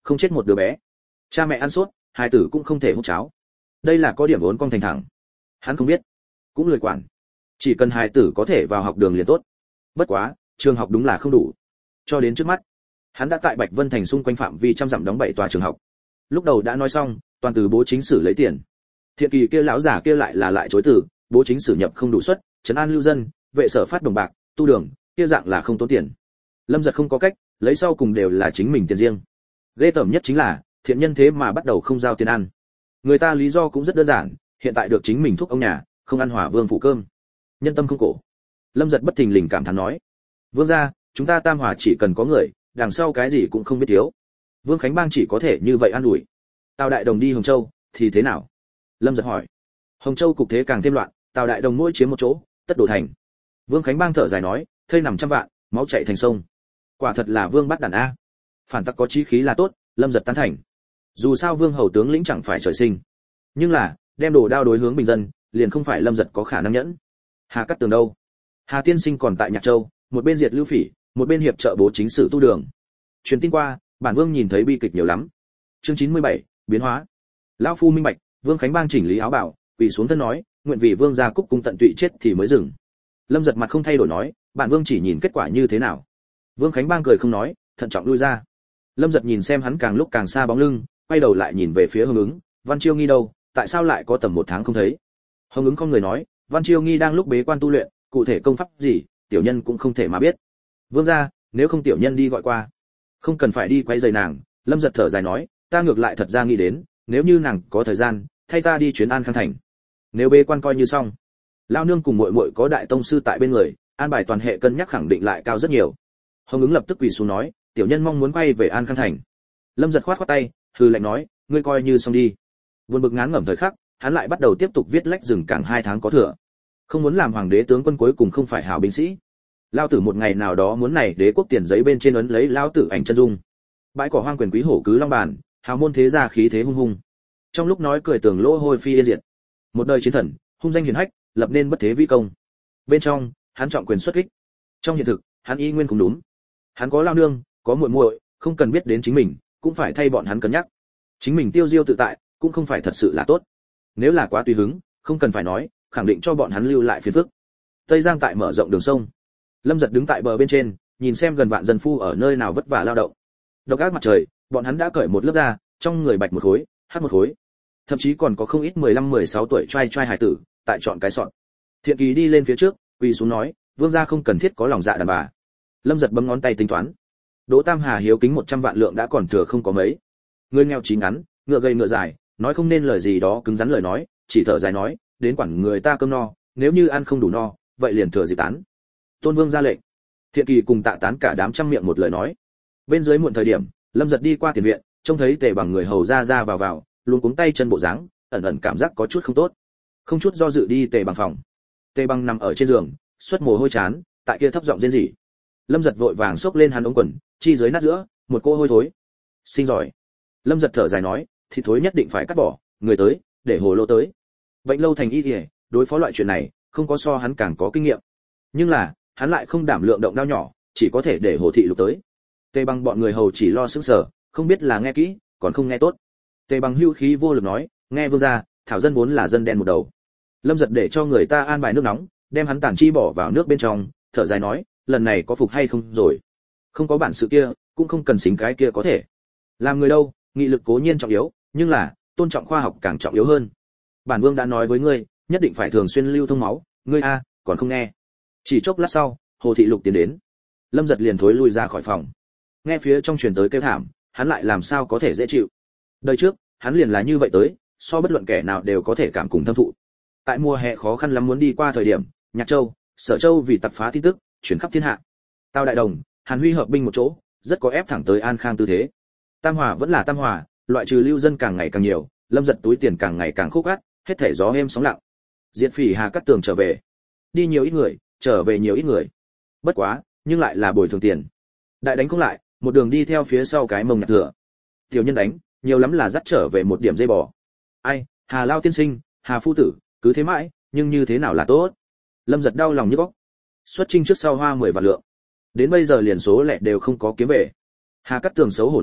không chết một đứa bé. Cha mẹ ăn sốt, hài tử cũng không thể hút cháo. Đây là có điểm vốn con thành thẳng. Hắn không biết, cũng lười quản. Chỉ cần hài tử có thể vào học đường liền tốt. Bất quá, trường học đúng là không đủ. Cho đến trước mắt, hắn đã tại Bạch Vân Thành xung quanh phạm vi trăm dặm đóng bảy tòa trường học. Lúc đầu đã nói xong, toàn từ Bố Chính Sử lấy tiền. Thiện kỳ kia lão giả kia lại là lại chối từ, Bố Chính Sử nhập không đủ suất, trấn an lưu dân, vệ sở phát đồng bạc, tu đường, kia dạng là không tốn tiền. Lâm Giật không có cách, lấy sau cùng đều là chính mình tiền riêng. Ghê tởm nhất chính là, thiện nhân thế mà bắt đầu không giao tiền ăn. Người ta lý do cũng rất đơn giản, hiện tại được chính mình thúc ông nhà, không ăn Hỏa Vương phủ cơm. Nhân tâm không cổ. Lâm Giật bất thình lình cảm thán nói: "Vương gia, chúng ta Tam Hòa chỉ cần có người, đằng sau cái gì cũng không biết thiếu." Vương Khánh Bang chỉ có thể như vậy an ủi. Tào Đại Đồng đi Hồng Châu, thì thế nào? Lâm Giật hỏi. Hồng Châu cục thế càng thêm loạn, Tào Đại Đồng mỗi chiếm một chỗ, tất đổ thành. Vương Khánh Bang thở dài nói, thây nằm trăm vạn, máu chảy thành sông. Quả thật là Vương bắt đàn a. Phản tặc có chí khí là tốt, Lâm Giật tán thành. Dù sao Vương hầu tướng lĩnh chẳng phải trời sinh, nhưng là đem đồ đao đối hướng bình dân, liền không phải Lâm Giật có khả năng nhẫn. Hà Cát Tường đâu? Hà tiên sinh còn tại Nhạc Châu, một bên diệt Lưu Phỉ, một bên hiệp trợ Bố Chính Sử tu đường. Truyền tin qua, bản Vương nhìn thấy bi kịch nhiều lắm. Chương chín mươi bảy, biến hóa. Lão phu minh bạch, Vương Khánh Bang chỉnh lý áo bào, quỳ xuống thân nói, nguyện vì Vương gia cúc cung tận tụy chết thì mới dừng. Lâm Giật mặt không thay đổi nói, bản Vương chỉ nhìn kết quả như thế nào. Vương Khánh Bang cười không nói, thận trọng lui ra. Lâm Giật nhìn xem hắn càng lúc càng xa bóng lưng, quay đầu lại nhìn về phía Hưng Ứng, Văn Chiêu Nghi đâu, tại sao lại có tầm một tháng không thấy? Hưng Ứng không người nói, Văn Chiêu Nghi đang lúc bế quan tu luyện, cụ thể công pháp gì, tiểu nhân cũng không thể mà biết. Vương gia, nếu không tiểu nhân đi gọi qua. Không cần phải đi quay giày nàng. Lâm Giật thở dài nói, ta ngược lại thật ra nghĩ đến, nếu như nàng có thời gian, thay ta đi chuyến An Khang thành. Nếu bế quan coi như xong, lao nương cùng muội muội có đại tông sư tại bên người, an bài toàn hệ cân nhắc khẳng định lại cao rất nhiều. Hồng Ứng lập tức quỳ xuống nói, tiểu nhân mong muốn quay về An Khang thành. Lâm Giật khoát khoát tay, hừ lạnh nói, ngươi coi như xong đi. Buồn bực ngán ngẩm thời khắc, hắn lại bắt đầu tiếp tục viết lách rừng càng hai tháng có thừa. Không muốn làm hoàng đế tướng quân cuối cùng không phải hảo binh sĩ. Lao tử một ngày nào đó muốn này đế quốc tiền giấy bên trên ấn lấy lao tử ảnh chân dung. Bãi cỏ hoang quyền quý hổ cứ long bàn, hào môn thế gia khí thế hung hung. Trong lúc nói cười tường lỗ hôi phi yên diệt. Một đời chiến thần, hung danh hiển hách, lập nên bất thế vĩ công. Bên trong, hắn trọng quyền xuất kích. Trong hiện thực, hắn y nguyên cũng đúng. Hắn có lao nương, có muội muội, không cần biết đến chính mình, cũng phải thay bọn hắn cân nhắc. Chính mình tiêu diêu tự tại, cũng không phải thật sự là tốt. Nếu là quá tùy hứng, không cần phải nói, khẳng định cho bọn hắn lưu lại phiền phức. Tây Giang tại mở rộng đường sông. Lâm Giật đứng tại bờ bên trên, nhìn xem gần vạn dân phu ở nơi nào vất vả lao động. Độc ác mặt trời, bọn hắn đã cởi một lớp da, trong người bạch một khối, hắc một khối. Thậm chí còn có không ít mười lăm mười sáu tuổi trai trai hài tử, tại chọn cái sọn. Thiện Kỳ đi lên phía trước, quỳ xuống nói, vương gia không cần thiết có lòng dạ đàn bà. Lâm Giật bấm ngón tay tính toán. Đỗ Tam Hà hiếu kính một trăm vạn lượng đã còn thừa không có mấy. Người nghèo chí ngắn, ngựa gầy ngựa dài, nói không nên lời gì đó cứng rắn lời nói, chỉ thở dài nói, đến quản người ta cơm no, nếu như ăn không đủ no, vậy liền thừa dịp tán. Tôn Vương ra lệnh. Thiện Kỳ cùng Tạ Tán cả đám trăm miệng một lời nói. Bên dưới muộn thời điểm, Lâm Giật đi qua tiền viện, trông thấy Tề Bằng người hầu ra ra vào vào, luôn cuống tay chân bộ dáng, ẩn ẩn cảm giác có chút không tốt. Không chút do dự đi Tề Bằng phòng. Tề Bằng nằm ở trên giường, xuất mồ hôi chán, tại kia thấp giọng rên rỉ. Lâm Giật vội vàng xốc lên hắn ống quần, chi dưới nát giữa, một cô hôi thối. Sinh giỏi. Lâm Giật thở dài nói, thịt thối nhất định phải cắt bỏ, người tới, để hồ lô tới. Bệnh lâu thành y y, đối phó loại chuyện này, không có so hắn càng có kinh nghiệm. Nhưng là, hắn lại không đảm lượng động đao nhỏ, chỉ có thể để hồ thị lục tới. Tề Bằng bọn người hầu chỉ lo sững sờ, không biết là nghe kỹ, còn không nghe tốt. Tề Bằng hưu khí vô lực nói, nghe vương gia, thảo dân vốn là dân đen một đầu. Lâm Giật để cho người ta an bài nước nóng, đem hắn tàn chi bỏ vào nước bên trong, thở dài nói, lần này có phục hay không rồi. Không có bản sự kia, cũng không cần xính cái kia có thể. Làm người đâu, nghị lực cố nhiên trọng yếu, nhưng là tôn trọng khoa học càng trọng yếu hơn. Bản vương đã nói với ngươi, nhất định phải thường xuyên lưu thông máu, ngươi a, còn không nghe. Chỉ chốc lát sau, Hồ thị lục tiến đến. Lâm Giật liền thối lui ra khỏi phòng. Nghe phía trong truyền tới kêu thảm, hắn lại làm sao có thể dễ chịu. Đời trước, hắn liền là như vậy tới, so bất luận kẻ nào đều có thể cảm cùng thâm thụ. Tại mùa hè khó khăn lắm muốn đi qua thời điểm, Nhạc Châu, Sở Châu vì tặc phá tin tức, truyền khắp thiên hạ. Tào Đại Đồng, Hàn Huy hợp binh một chỗ, rất có ép thẳng tới An Khang tư thế. Tam Hòa vẫn là Tam Hòa, loại trừ lưu dân càng ngày càng nhiều, Lâm Giật túi tiền càng ngày càng khúc ác, hết thảy gió êm sóng lặng. Diệt Phỉ Hà Cát Tường trở về, đi nhiều ít người, trở về nhiều ít người. Bất quá, nhưng lại là bồi thường tiền. Đại đánh không lại, một đường đi theo phía sau cái mông Nhạc Thừa. Tiểu nhân đánh, nhiều lắm là dắt trở về một điểm dây bò. Ai, Hà Lao tiên sinh, Hà phu tử, cứ thế mãi, nhưng như thế nào là tốt? Lâm Giật đau lòng như góc. Xuất chinh trước sau hoa mười vạn lượng, đến bây giờ liền số lẻ đều không có kiếm về. Hà Cát Tường xấu hổ nói,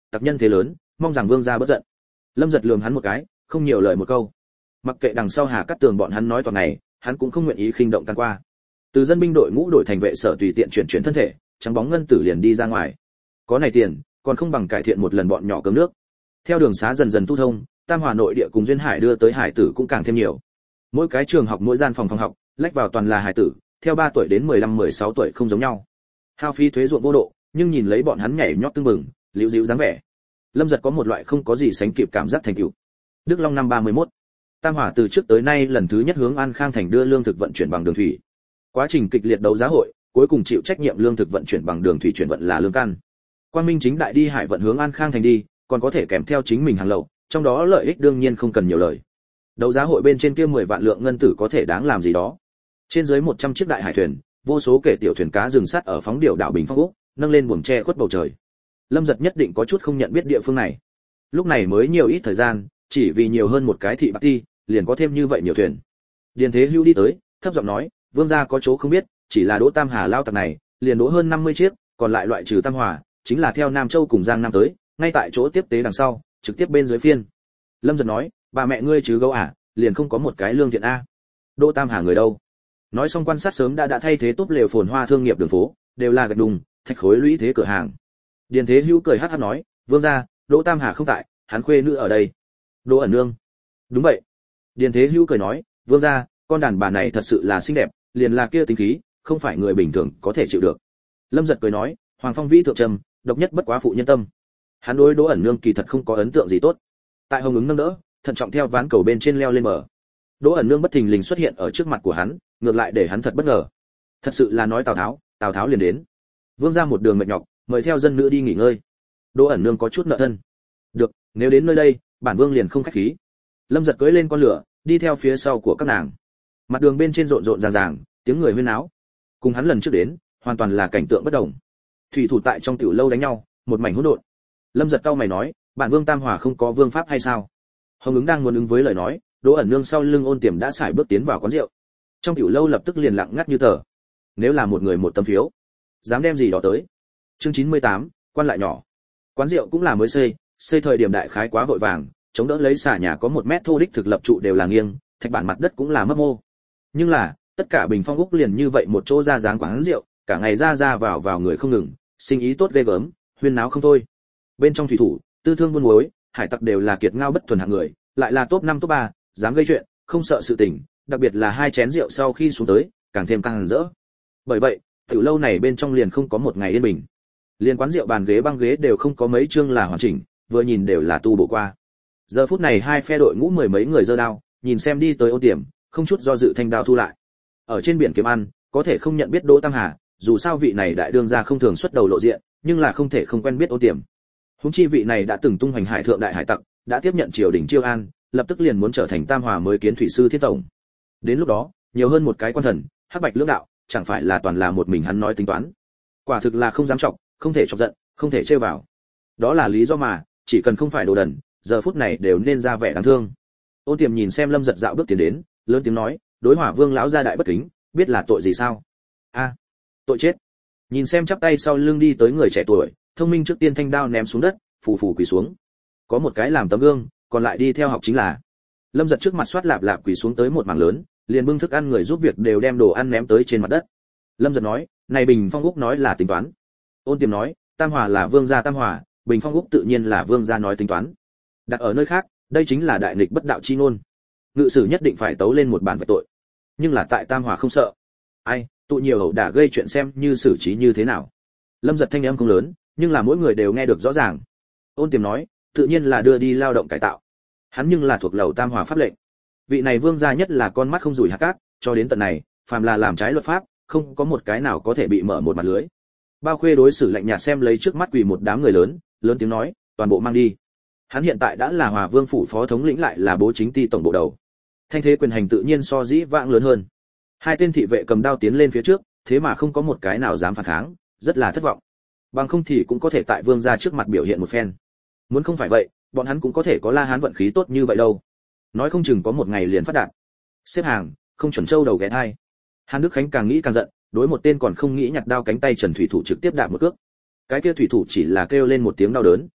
tặc nhân thế lớn, mong rằng vương gia bất giận. Lâm Giật lườm hắn một cái, không nhiều lời một câu. Mặc kệ đằng sau Hà Cát Tường bọn hắn nói toàn ngày, hắn cũng không nguyện ý khinh động can qua. Từ dân binh đội ngũ đổi thành vệ sở tùy tiện chuyển chuyển thân thể, trắng bóng ngân tử liền đi ra ngoài. Có này tiền, còn không bằng cải thiện một lần bọn nhỏ cơm nước. Theo đường xá dần dần tu thông, Tam Hòa nội địa cùng duyên hải đưa tới hải tử cũng càng thêm nhiều. Mỗi cái trường học mỗi gian phòng phòng học, lách vào toàn là hải tử, theo ba tuổi đến mười lăm mười sáu tuổi không giống nhau. Hao phí thuế ruộng vô độ, nhưng nhìn lấy bọn hắn nhảy nhót tưng bừng, liễu díu dáng vẻ. Lâm Giật có một loại không có gì sánh kịp cảm giác thành tựu. Đức Long năm ba mươi mốt. Tam Hòa từ trước tới nay lần thứ nhất hướng An Khang thành đưa lương thực vận chuyển bằng đường thủy. Quá trình kịch liệt đấu giá hội, cuối cùng chịu trách nhiệm lương thực vận chuyển bằng đường thủy chuyển vận là Lương Căn. Quang Minh chính đại đi hải vận hướng An Khang thành đi, còn có thể kèm theo chính mình hàng lậu, trong đó lợi ích đương nhiên không cần nhiều lời. Đấu giá hội bên trên kia mười vạn lượng ngân tử có thể đáng làm gì đó. Trên dưới một trăm chiếc đại hải thuyền, vô số kể tiểu thuyền cá dừng sắt ở phóng điệu đảo Bình Phong Úc, nâng lên buồm tre khuất bầu trời. Lâm Giật nhất định có chút không nhận biết địa phương này. Lúc này mới nhiều ít thời gian, chỉ vì nhiều hơn một cái thị bạc ti, liền có thêm như vậy nhiều thuyền. Điền Thế Hưu đi tới, thấp giọng nói, vương gia có chỗ không biết, chỉ là Đỗ Tam Hà lao tặc này, liền đỗ hơn năm mươi chiếc, còn lại loại trừ Tam Hòa, chính là theo Nam Châu cùng Giang Nam tới, ngay tại chỗ tiếp tế đằng sau, trực tiếp bên dưới phiên. Lâm Giật nói, bà mẹ ngươi chứ gấu à, liền không có một cái lương thiện a. Đỗ Tam Hà người đâu? Nói xong quan sát sớm đã đã thay thế tốt lều phồn hoa thương nghiệp đường phố, đều là gạch đùng, thạch khối lũy thế cửa hàng. Điền Thế Hữu cười hắc hắc nói, vương gia, Đỗ Tam Hà không tại, hắn khuê nữ ở đây. Đỗ ẩn nương. Đúng vậy. Điền Thế Hữu cười nói, vương gia, con đàn bà này thật sự là xinh đẹp, liền là kia tính khí, không phải người bình thường có thể chịu được. Lâm Giật cười nói, Hoàng Phong Vĩ thượng trầm, độc nhất bất quá phụ nhân tâm. Hắn đối Đỗ ẩn nương kỳ thật không có ấn tượng gì tốt. Tại Hồng Ứng nâng đỡ, thận trọng theo ván cầu bên trên leo lên bờ. Đỗ ẩn nương bất thình lình xuất hiện ở trước mặt của hắn, ngược lại để hắn thật bất ngờ. Thật sự là nói Tào Tháo, Tào Tháo liền đến. Vương gia một đường mệt nhọc, mời theo dân nữ đi nghỉ ngơi. Đỗ ẩn nương có chút nợ thân. Được, nếu đến nơi đây, bản vương liền không khách khí. Lâm Giật cưỡi lên con lửa, đi theo phía sau của các nàng. Mặt đường bên trên rộn rộn ràng ràng, tiếng người huyên náo. Cùng hắn lần trước đến, hoàn toàn là cảnh tượng bất đồng. Thủy thủ tại trong tiểu lâu đánh nhau, một mảnh hỗn độn. Lâm Giật cau mày nói, bản vương Tam Hòa không có vương pháp hay sao? Hồng Ứng đang muốn ứng với lời nói, Đỗ ẩn nương sau lưng Ôn Tiềm đã sải bước tiến vào quán rượu. Trong tiểu lâu lập tức liền lặng ngắt như tờ. Nếu là một người một tấm phiếu, dám đem gì đó tới. Chương chín mươi tám, quan lại nhỏ. Quán rượu cũng là mới xây, xây thời điểm đại khái quá vội vàng, chống đỡ lấy xà nhà có một mét thô đích thực lập trụ đều là nghiêng, thạch bản mặt đất cũng là mấp mô. Nhưng là, tất cả Bình Phong Úc liền như vậy một chỗ ra dáng quán rượu, cả ngày ra ra vào vào người không ngừng, sinh ý tốt ghê gớm, huyên náo không thôi. Bên trong thủy thủ, tư thương buôn muối, hải tặc đều là kiệt ngao bất thuần hạng người, lại là top năm top ba, dám gây chuyện, không sợ sự tình, đặc biệt là hai chén rượu sau khi xuống tới, càng thêm căng rỡ. Bởi vậy, tiểu lâu này bên trong liền không có một ngày yên bình. Liên quán rượu bàn ghế băng ghế đều không có mấy chương là hoàn chỉnh, vừa nhìn đều là tu bổ qua. Giờ phút này hai phe đội ngũ mười mấy người giơ đao, nhìn xem đi tới Ôn Tiềm, không chút do dự thanh đao thu lại. Ở trên biển kiếm ăn, có thể không nhận biết Đỗ Tam Hà, dù sao vị này đại đương gia không thường xuất đầu lộ diện, nhưng là không thể không quen biết Ôn Tiềm. Huống chi vị này đã từng tung hoành hải thượng đại hải tặc, đã tiếp nhận triều đình chiêu an, lập tức liền muốn trở thành Tam Hòa mới kiến thủy sư thiết tổng. Đến lúc đó, nhiều hơn một cái quan thần, hắc bạch lưỡng đạo, chẳng phải là toàn là một mình hắn nói tính toán. Quả thực là không dám chọc, không thể chọc giận, không thể trêu vào. Đó là lý do mà, chỉ cần không phải đồ đần, giờ phút này đều nên ra vẻ đáng thương. Ôn Tiềm nhìn xem Lâm Giật dạo bước tiến đến, lớn tiếng nói, đối Hỏa Vương lão gia đại bất kính, biết là tội gì sao? A, tội chết. Nhìn xem chắp tay sau lưng đi tới người trẻ tuổi, thông minh trước tiên thanh đao ném xuống đất, phù phù quỳ xuống. Có một cái làm tấm gương, còn lại đi theo học chính là. Lâm Giật trước mặt xoát lạp lạp quỳ xuống tới một mảng lớn, liền bưng thức ăn người giúp việc đều đem đồ ăn ném tới trên mặt đất. Lâm Giật nói, này Bình Phong Úc nói là tính toán. Ôn Tiềm nói, Tam Hòa là vương gia Tam Hòa, Bình Phong Úc tự nhiên là vương gia nói tính toán. Đặt ở nơi khác, đây chính là đại nghịch bất đạo chi ngôn. Ngự sử nhất định phải tấu lên một bản về tội. Nhưng là tại Tam Hòa không sợ. Ai, tụ nhiều hậu đả gây chuyện xem như xử trí như thế nào. Lâm Giật thanh âm không lớn, nhưng là mỗi người đều nghe được rõ ràng. Ôn Tiềm nói, tự nhiên là đưa đi lao động cải tạo. Hắn nhưng là thuộc lầu Tam Hòa pháp lệnh. Vị này vương gia nhất là con mắt không rủi hạt cát, cho đến tận này, phàm là làm trái luật pháp, không có một cái nào có thể bị mở một mặt lưới. Bao Khuê đối xử lạnh nhạt xem lấy trước mắt quỳ một đám người lớn, lớn tiếng nói, toàn bộ mang đi. Hắn hiện tại đã là Hòa Vương phủ phó thống lĩnh lại là bố chính ty tổng bộ đầu. Thanh thế quyền hành tự nhiên so dĩ vãng lớn hơn. Hai tên thị vệ cầm đao tiến lên phía trước, thế mà không có một cái nào dám phản kháng, rất là thất vọng. Bằng không thì cũng có thể tại vương gia trước mặt biểu hiện một phen. Muốn không phải vậy, bọn hắn cũng có thể có La Hán vận khí tốt như vậy đâu. Nói không chừng có một ngày liền phát đạt. Xếp hàng, không chuẩn châu đầu ghé thai. Hàn Đức Khánh càng nghĩ càng giận, đối một tên còn không nghĩ nhặt đao cánh tay Trần thủy thủ trực tiếp đạp một cước. Cái kia thủy thủ chỉ là kêu lên một tiếng đau đớn,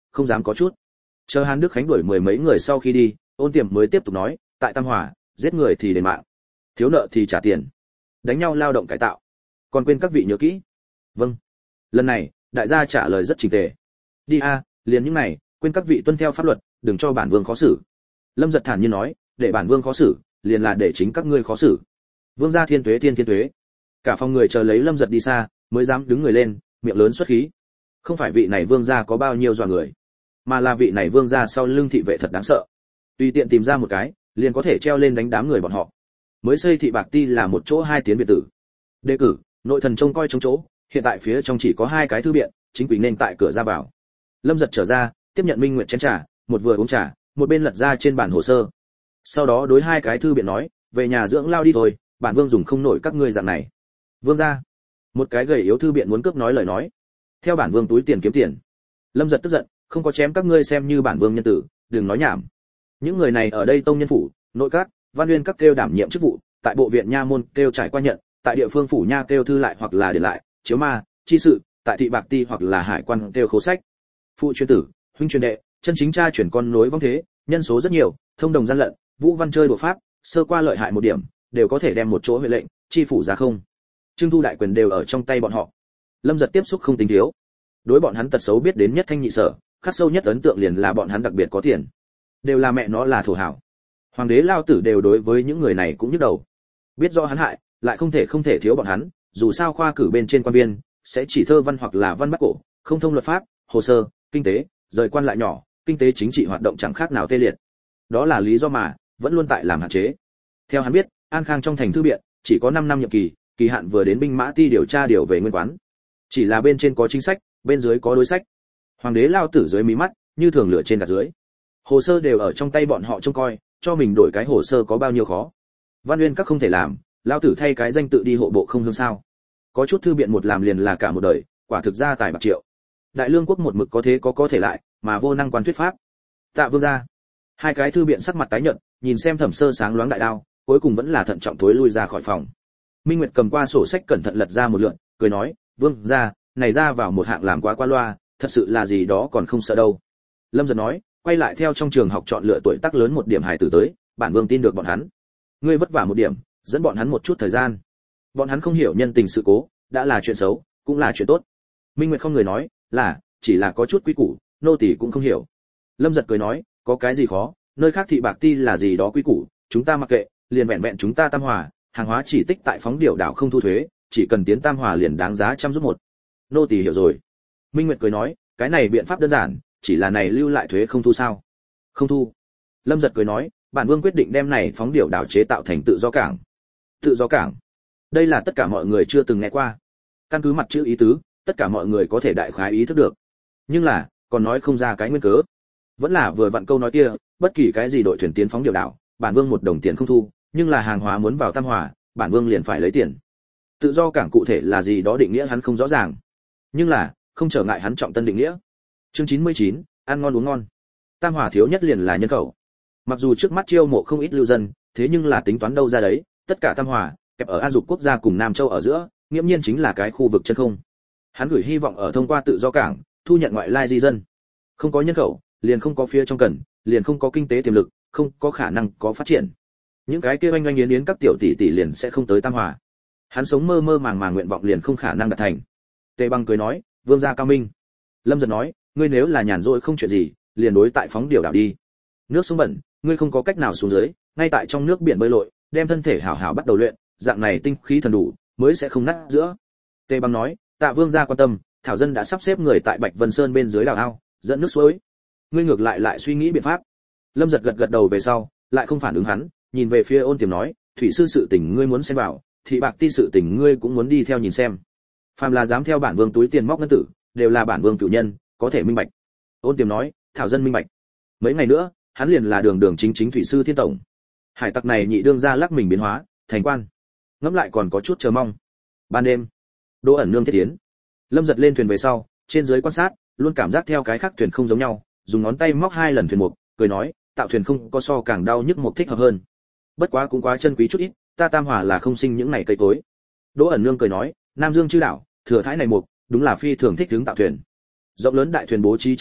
không dám có chút. Chờ Hàn Đức Khánh đuổi mười mấy người sau khi đi, Ôn Tiềm mới tiếp tục nói, tại Tam Hòa, giết người thì đền mạng, thiếu nợ thì trả tiền, đánh nhau lao động cải tạo, còn quên các vị nhớ kỹ. Vâng. Lần này, đại gia trả lời rất chỉnh tề. Đi a, liền những này, quên các vị tuân theo pháp luật, đừng cho bản vương khó xử. Lâm Giật thản nhiên nói, để bản vương khó xử, liền là để chính các ngươi khó xử. Vương gia thiên tuế thiên thiên tuế. Cả phòng người chờ lấy Lâm Giật đi xa, mới dám đứng người lên, miệng lớn xuất khí. Không phải vị này vương gia có bao nhiêu dọa người, mà là vị này vương gia sau lưng thị vệ thật đáng sợ. Tùy tiện tìm ra một cái, liền có thể treo lên đánh đám người bọn họ. Mới xây thị Bạc Ti là một chỗ hai tiến biệt tử. Đề cử, nội thần trông coi trông chỗ, hiện tại phía trong chỉ có hai cái thư viện, chính quỷ nên tại cửa ra vào. Lâm Giật trở ra, tiếp nhận Minh Nguyệt chén trà, một vừa uống trà, một bên lật ra trên bản hồ sơ. Sau đó đối hai cái thư viện nói, về nhà dưỡng lao đi thôi, bản vương dùng không nổi các ngươi dạng này. Vương gia. Một cái gầy yếu thư viện muốn cướp nói lời nói. Theo bản vương túi tiền kiếm tiền. Lâm Giật tức giận, không có chém các ngươi xem như bản vương nhân tử, đừng nói nhảm. Những người này ở đây tông nhân phủ, nội các, văn nguyên các kêu đảm nhiệm chức vụ, tại bộ viện nha môn kêu trải qua nhận, tại địa phương phủ nha kêu thư lại hoặc là để lại, chiếu ma, chi sự, tại thị Bạc Ti hoặc là hải quan kêu khố sách. Phụ truyền tử, huynh truyền đệ, chân chính cha chuyển con nối vong thế, nhân số rất nhiều, thông đồng gian lận, vũ văn chơi đùa pháp, sơ qua lợi hại một điểm, đều có thể đem một chỗ huệ lệnh, chi phủ ra không. Trưng thu đại quyền đều ở trong tay bọn họ. Lâm Giật tiếp xúc không tính thiếu. Đối bọn hắn tật xấu biết đến nhất thanh nhị sở, khắc sâu nhất ấn tượng liền là bọn hắn đặc biệt có tiền. Đều là mẹ nó là thổ hảo. Hoàng đế lao tử đều đối với những người này cũng nhức đầu. Biết rõ hắn hại, lại không thể không thể thiếu bọn hắn, dù sao khoa cử bên trên quan viên sẽ chỉ thơ văn hoặc là văn bắt cổ, không thông luật pháp, hồ sơ, kinh tế, rời quan lại nhỏ, kinh tế chính trị hoạt động chẳng khác nào tê liệt. Đó là lý do mà vẫn luôn tại làm hạn chế. Theo hắn biết, An Khang trong thành thư viện chỉ có năm năm nhiệm kỳ, kỳ hạn vừa đến binh mã ti điều tra điều về nguyên quán. Chỉ là bên trên có chính sách, bên dưới có đối sách. Hoàng đế lao tử dưới mí mắt, như thường lửa trên đặt dưới. Hồ sơ đều ở trong tay bọn họ trông coi, cho mình đổi cái hồ sơ có bao nhiêu khó. Văn Nguyên các không thể làm, lao tử thay cái danh tự đi hộ bộ không hương sao? Có chút thư viện một làm liền là cả một đời, quả thực ra tài bạc triệu. Đại lương quốc một mực có thế có có thể lại, mà vô năng quan thuyết pháp. Tạ vương gia. Hai cái thư viện sắc mặt tái nhợt, nhìn xem Thẩm Sơ sáng loáng đại đao, cuối cùng vẫn là thận trọng thối lui ra khỏi phòng. Minh Nguyệt cầm qua sổ sách cẩn thận lật ra một lượt, cười nói, vương gia, này ra vào một hạng làm quá qua loa, thật sự là gì đó còn không sợ đâu. Lâm Giật nói, quay lại theo trong trường học chọn lựa tuổi tác lớn một điểm hài tử tới, bản vương tin được bọn hắn. Ngươi vất vả một điểm, dẫn bọn hắn một chút thời gian. Bọn hắn không hiểu nhân tình sự cố, đã là chuyện xấu, cũng là chuyện tốt. Minh Nguyệt không người nói, là, chỉ là có chút quý củ, nô tỳ cũng không hiểu. Lâm Giật cười nói, có cái gì khó, nơi khác thị Bạc Ti là gì đó quý củ, chúng ta mặc kệ, liền vẹn vẹn chúng ta Tam Hòa, hàng hóa chỉ tích tại phóng điểu đảo không thu thuế, chỉ cần tiến Tam Hòa liền đáng giá trăm rút một. Nô tỳ hiểu rồi. Minh Nguyệt cười nói, cái này biện pháp đơn giản, chỉ là này lưu lại thuế không thu sao? Không thu. Lâm Giật cười nói, bản vương quyết định đem này phóng điểu đảo chế tạo thành tự do cảng. Tự do cảng. Đây là tất cả mọi người chưa từng nghe qua. Căn cứ mặt chữ ý tứ, tất cả mọi người có thể đại khái ý thức được. Nhưng là, còn nói không ra cái nguyên cớ. Vẫn là vừa vặn câu nói kia, bất kỳ cái gì đội thuyền tiến phóng điểu đảo, bản vương một đồng tiền không thu, nhưng là hàng hóa muốn vào Tam Hòa, bản vương liền phải lấy tiền. Tự do cảng cụ thể là gì đó định nghĩa hắn không rõ ràng. Nhưng là, không trở ngại hắn trọng tân định nghĩa. Chương chín mươi chín, ăn ngon uống ngon. Tam Hòa thiếu nhất liền là nhân khẩu. Mặc dù trước mắt chiêu mộ không ít lưu dân, thế nhưng là tính toán đâu ra đấy, tất cả Tam Hòa, kẹp ở An Dục quốc gia cùng Nam Châu ở giữa, nghiễm nhiên chính là cái khu vực chân không. Hắn gửi hy vọng ở thông qua tự do cảng, thu nhận ngoại lai di dân. Không có nhân khẩu, liền không có phía trong cần, liền không có kinh tế tiềm lực, không có khả năng có phát triển. Những cái kia oanh oanh yến yến các tiểu tỷ tỷ liền sẽ không tới Tam Hòa. Hắn sống mơ mơ màng màng nguyện vọng liền không khả năng đạt thành. Tề Băng cười nói, vương gia cao minh. Lâm Giật nói, ngươi nếu là nhàn rỗi không chuyện gì, liền đối tại phóng điểu đảo đi. Nước sông bẩn, ngươi không có cách nào xuống dưới, ngay tại trong nước biển bơi lội, đem thân thể hảo hảo bắt đầu luyện, dạng này tinh khí thần đủ, mới sẽ không nát giữa. Tề Băng nói, tạ vương gia quan tâm, thảo dân đã sắp xếp người tại Bạch Vân Sơn bên dưới đào ao, dẫn nước suối. Ngươi ngược lại lại suy nghĩ biện pháp. Lâm Giật gật gật đầu về sau, lại không phản ứng hắn, nhìn về phía Ôn Tiềm nói, thủy sư sự tình ngươi muốn xem vào, thị Bạc Ti sự tình ngươi cũng muốn đi theo nhìn xem. Phàm là dám theo bản vương túi tiền móc ngân tử, đều là bản vương cửu nhân, có thể minh bạch. Ôn Tiềm nói, thảo dân minh bạch. Mấy ngày nữa, hắn liền là đường đường chính chính thủy sư thiên tổng. Hải tặc này nhị đương ra lắc mình biến hóa, thành quan. Ngẫm lại còn có chút chờ mong. Ban đêm, Đỗ ẩn nương thiết tiến. Lâm Giật lên thuyền về sau, trên dưới quan sát, luôn cảm giác theo cái khác thuyền không giống nhau, dùng ngón tay móc hai lần thuyền mục, cười nói, tạo thuyền không có so càng đau nhức mục thích hợp hơn. Bất quá cũng quá chân quý chút ít, ta Tam Hòa là không sinh những này cây cối. Đỗ ẩn nương cười nói, Nam Dương chư đảo, thừa thái này mục, đúng là phi thường thích hướng tạo thuyền. Rộng lớn đại thuyền bố trí trắng lệ,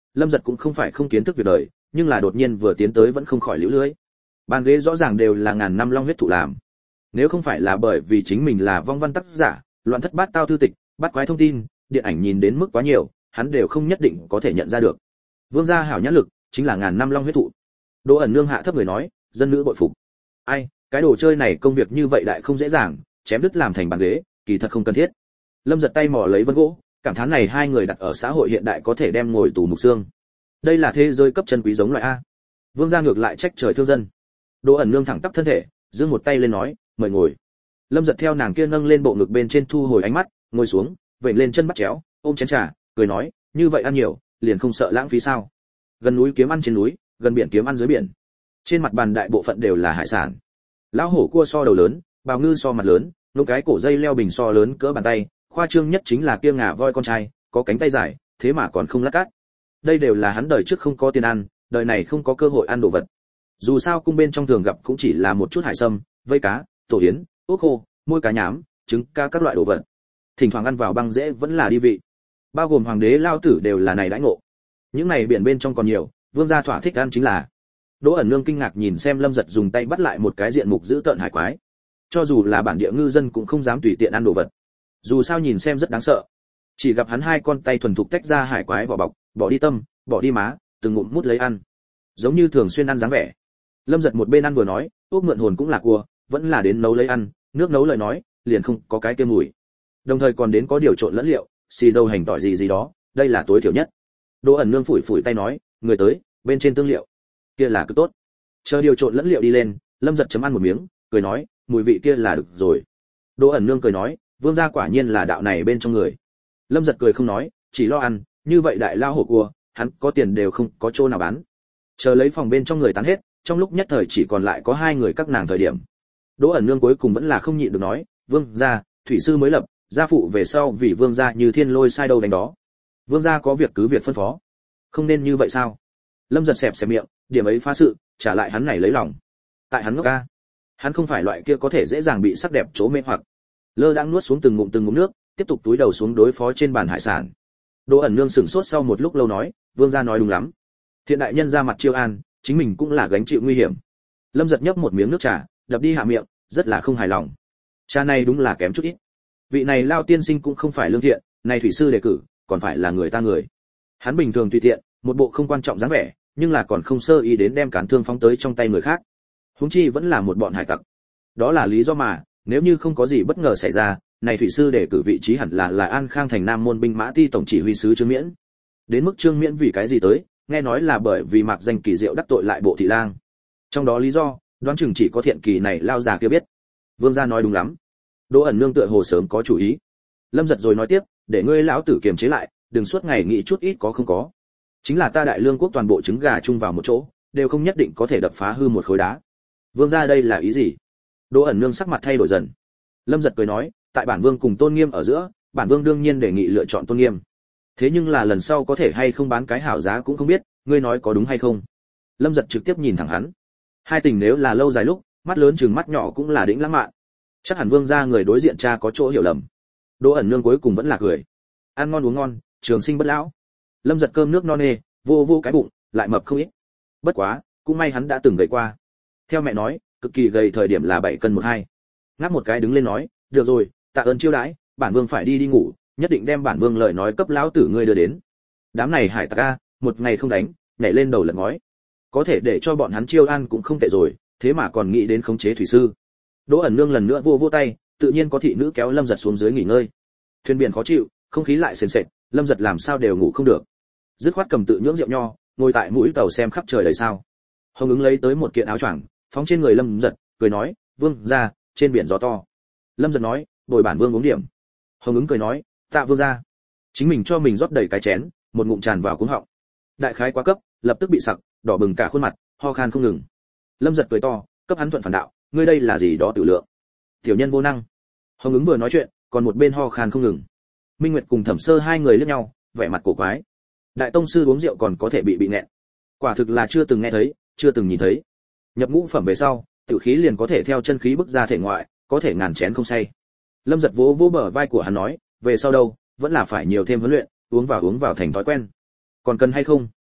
Lâm Giật cũng không phải không kiến thức việc đời, nhưng là đột nhiên vừa tiến tới vẫn không khỏi liễu lưới. Bàn ghế rõ ràng đều là ngàn năm long huyết thụ làm. Nếu không phải là bởi vì chính mình là vong văn tác giả, loạn thất bát tao thư tịch, bắt quái thông tin, điện ảnh nhìn đến mức quá nhiều, hắn đều không nhất định có thể nhận ra được. Vương gia hảo nhãn lực, chính là ngàn năm long huyết thụ. Đỗ ẩn nương hạ thấp người nói, dân nữ bội phục. Ai, cái đồ chơi này công việc như vậy đại không dễ dàng, chém đứt làm thành bàn ghế, kỳ thật không cần thiết. Lâm Giật tay mò lấy vân gỗ, cảm thán này hai người đặt ở xã hội hiện đại có thể đem ngồi tù mục xương. Đây là thế giới cấp chân quý giống loại a. Vương gia ngược lại trách trời thương dân. Đỗ ẩn nương thẳng tắp thân thể, giơ một tay lên nói, mời ngồi. Lâm Giật theo nàng kia nâng lên bộ ngực bên trên thu hồi ánh mắt, ngồi xuống, vểnh lên chân bắt chéo, ôm chén trà, cười nói, như vậy ăn nhiều, liền không sợ lãng phí sao? Gần núi kiếm ăn trên núi, gần biển kiếm ăn dưới biển. Trên mặt bàn đại bộ phận đều là hải sản. Lão hổ cua so đầu lớn, bào ngư so mặt lớn, nô cái cổ dây leo bình so lớn cỡ bàn tay, khoa trương nhất chính là kia ngà voi con trai, có cánh tay dài, thế mà còn không lát cát. Đây đều là hắn đời trước không có tiền ăn, đời này không có cơ hội ăn đồ vật. Dù sao cung bên trong thường gặp cũng chỉ là một chút hải sâm, vây cá, tổ yến, ốc khô, môi cá nhám, trứng cá các loại đồ vật. Thỉnh thoảng ăn vào băng dễ vẫn là đi vị. Bao gồm hoàng đế lao tử đều là này đãi ngộ. Những này biển bên trong còn nhiều, vương gia thỏa thích ăn chính là. Đỗ ẩn nương kinh ngạc nhìn xem Lâm Giật dùng tay bắt lại một cái diện mục giữ tợn hải quái. Cho dù là bản địa ngư dân cũng không dám tùy tiện ăn đồ vật. Dù sao nhìn xem rất đáng sợ. Chỉ gặp hắn hai con tay thuần thục tách ra hải quái vỏ bọc, bỏ đi tâm, bỏ đi má, từng ngụm mút lấy ăn. Giống như thường xuyên ăn dáng vẻ. Lâm Giật một bên ăn vừa nói, ốc mượn hồn cũng là cua, vẫn là đến nấu lấy ăn, nước nấu lời nói, liền không có cái kia mùi. Đồng thời còn đến có điều trộn lẫn liệu, xì dầu hành tỏi gì gì đó, đây là tối thiểu nhất. Đỗ ẩn nương phủi phủi tay nói, người tới, bên trên tương liệu. Kia là cứ tốt. Chờ điều trộn lẫn liệu đi lên, Lâm Giật chấm ăn một miếng, cười nói, mùi vị kia là được rồi. Đỗ ẩn nương cười nói, vương gia quả nhiên là đạo này bên trong người. Lâm Giật cười không nói, chỉ lo ăn, như vậy đại lao hổ cua, hắn có tiền đều không có chỗ nào bán. Chờ lấy phòng bên trong người tán hết, trong lúc nhất thời chỉ còn lại có hai người các nàng thời điểm. Đỗ ẩn nương cuối cùng vẫn là không nhịn được nói, vương gia, thủy sư mới lập, gia phụ về sau vì vương gia như thiên lôi sai đâu đánh đó. Vương gia có việc cứ việc phân phó, không nên như vậy sao? Lâm Giật xẹp xẹp miệng, điểm ấy phá sự, trả lại hắn này lấy lòng. Tại hắn ngốc ca, hắn không phải loại kia có thể dễ dàng bị sắc đẹp chỗ mê hoặc. Lơ đãng nuốt xuống từng ngụm từng ngụm nước, tiếp tục túi đầu xuống đối phó trên bàn hải sản. Đỗ ẩn nương sửng sốt sau một lúc lâu nói, vương gia nói đúng lắm. Thiện đại nhân ra mặt chiêu an, chính mình cũng là gánh chịu nguy hiểm. Lâm Giật nhấp một miếng nước trà, đập đi hạ miệng, rất là không hài lòng. Trà này đúng là kém chút ít. Vị này lao tiên sinh cũng không phải lương thiện, này thủy sư đề cử, còn phải là người ta người. Hắn bình thường tùy tiện, một bộ không quan trọng dáng vẻ, nhưng là còn không sơ ý đến đem cán thương phóng tới trong tay người khác. Huống chi vẫn là một bọn hải tặc. Đó là lý do mà, nếu như không có gì bất ngờ xảy ra, này thủy sư đề cử vị trí hẳn là là An Khang thành Nam môn binh mã ti tổng chỉ huy sứ Trương Miễn. Đến mức Trương Miễn vì cái gì tới, nghe nói là bởi vì Mạc Danh Kỳ Diệu đắc tội lại bộ thị lang. Trong đó lý do, đoán chừng chỉ có thiện kỳ này lao già kia biết. Vương gia nói đúng lắm. Đỗ ẩn nương tựa hồ sớm có chủ ý. Lâm Giật rồi nói tiếp, để ngươi lão tử kiềm chế lại, đừng suốt ngày nghĩ chút ít có không có. Chính là ta đại lương quốc toàn bộ trứng gà chung vào một chỗ, đều không nhất định có thể đập phá hư một khối đá. Vương gia đây là ý gì? Đỗ ẩn nương sắc mặt thay đổi dần. Lâm Giật cười nói, tại bản vương cùng Tôn Nghiêm ở giữa, bản vương đương nhiên đề nghị lựa chọn Tôn Nghiêm. Thế nhưng là lần sau có thể hay không bán cái hảo giá cũng không biết, ngươi nói có đúng hay không? Lâm Giật trực tiếp nhìn thẳng hắn. Hai tình nếu là lâu dài lúc, mắt lớn chừng mắt nhỏ cũng là đỉnh lãng mạn. Chắc hẳn vương gia người đối diện cha có chỗ hiểu lầm. Đỗ ẩn nương cuối cùng vẫn là cười. Ăn ngon uống ngon, trường sinh bất lão. Lâm Giật cơm nước no nê, vô vô cái bụng, lại mập không ít. Bất quá, cũng may hắn đã từng gầy qua. Theo mẹ nói, cực kỳ gầy thời điểm là bảy cân một hai. Ngáp một cái đứng lên nói, được rồi, tạ ơn chiêu đãi, bản vương phải đi đi ngủ, nhất định đem bản vương lời nói cấp lão tử ngươi đưa đến. Đám này hải tặc a, một ngày không đánh, nhảy lên đầu lật ngói. Có thể để cho bọn hắn chiêu ăn cũng không tệ rồi, thế mà còn nghĩ đến khống chế thủy sư. Đỗ ẩn nương lần nữa vô vô tay, tự nhiên có thị nữ kéo Lâm Giật xuống dưới nghỉ ngơi. Thuyền biển khó chịu, không khí lại sền sệt, Lâm Giật làm sao đều ngủ không được. Dứt khoát cầm tự nhưỡng rượu nho, ngồi tại mũi tàu xem khắp trời đầy sao. Hồng ứng lấy tới một kiện áo choàng, phóng trên người Lâm Giật, cười nói, vương gia, trên biển gió to. Lâm Giật nói, bồi bản vương uống điểm. Hồng ứng cười nói, tạ vương gia. Chính mình cho mình rót đầy cái chén, một ngụm tràn vào cuống họng. Đại khái quá cấp, lập tức bị sặc, đỏ bừng cả khuôn mặt, ho khan không ngừng. Lâm Giật cười to, cấp hắn thuận phản đạo, ngươi đây là gì đó tiểu lượng. Tiểu nhân vô năng. Hồng ứng vừa nói chuyện, còn một bên ho khan không ngừng. Minh Nguyệt cùng Thẩm Sơ hai người liếc nhau, vẻ mặt cổ quái. Đại tông sư uống rượu còn có thể bị bị nghẹn. Quả thực là chưa từng nghe thấy, chưa từng nhìn thấy. Nhập ngũ phẩm về sau, tiểu khí liền có thể theo chân khí bức ra thể ngoại, có thể ngàn chén không say. Lâm Giật vỗ vỗ bờ vai của hắn nói, về sau đâu, vẫn là phải nhiều thêm huấn luyện, uống vào uống vào thành thói quen. Còn cần hay không?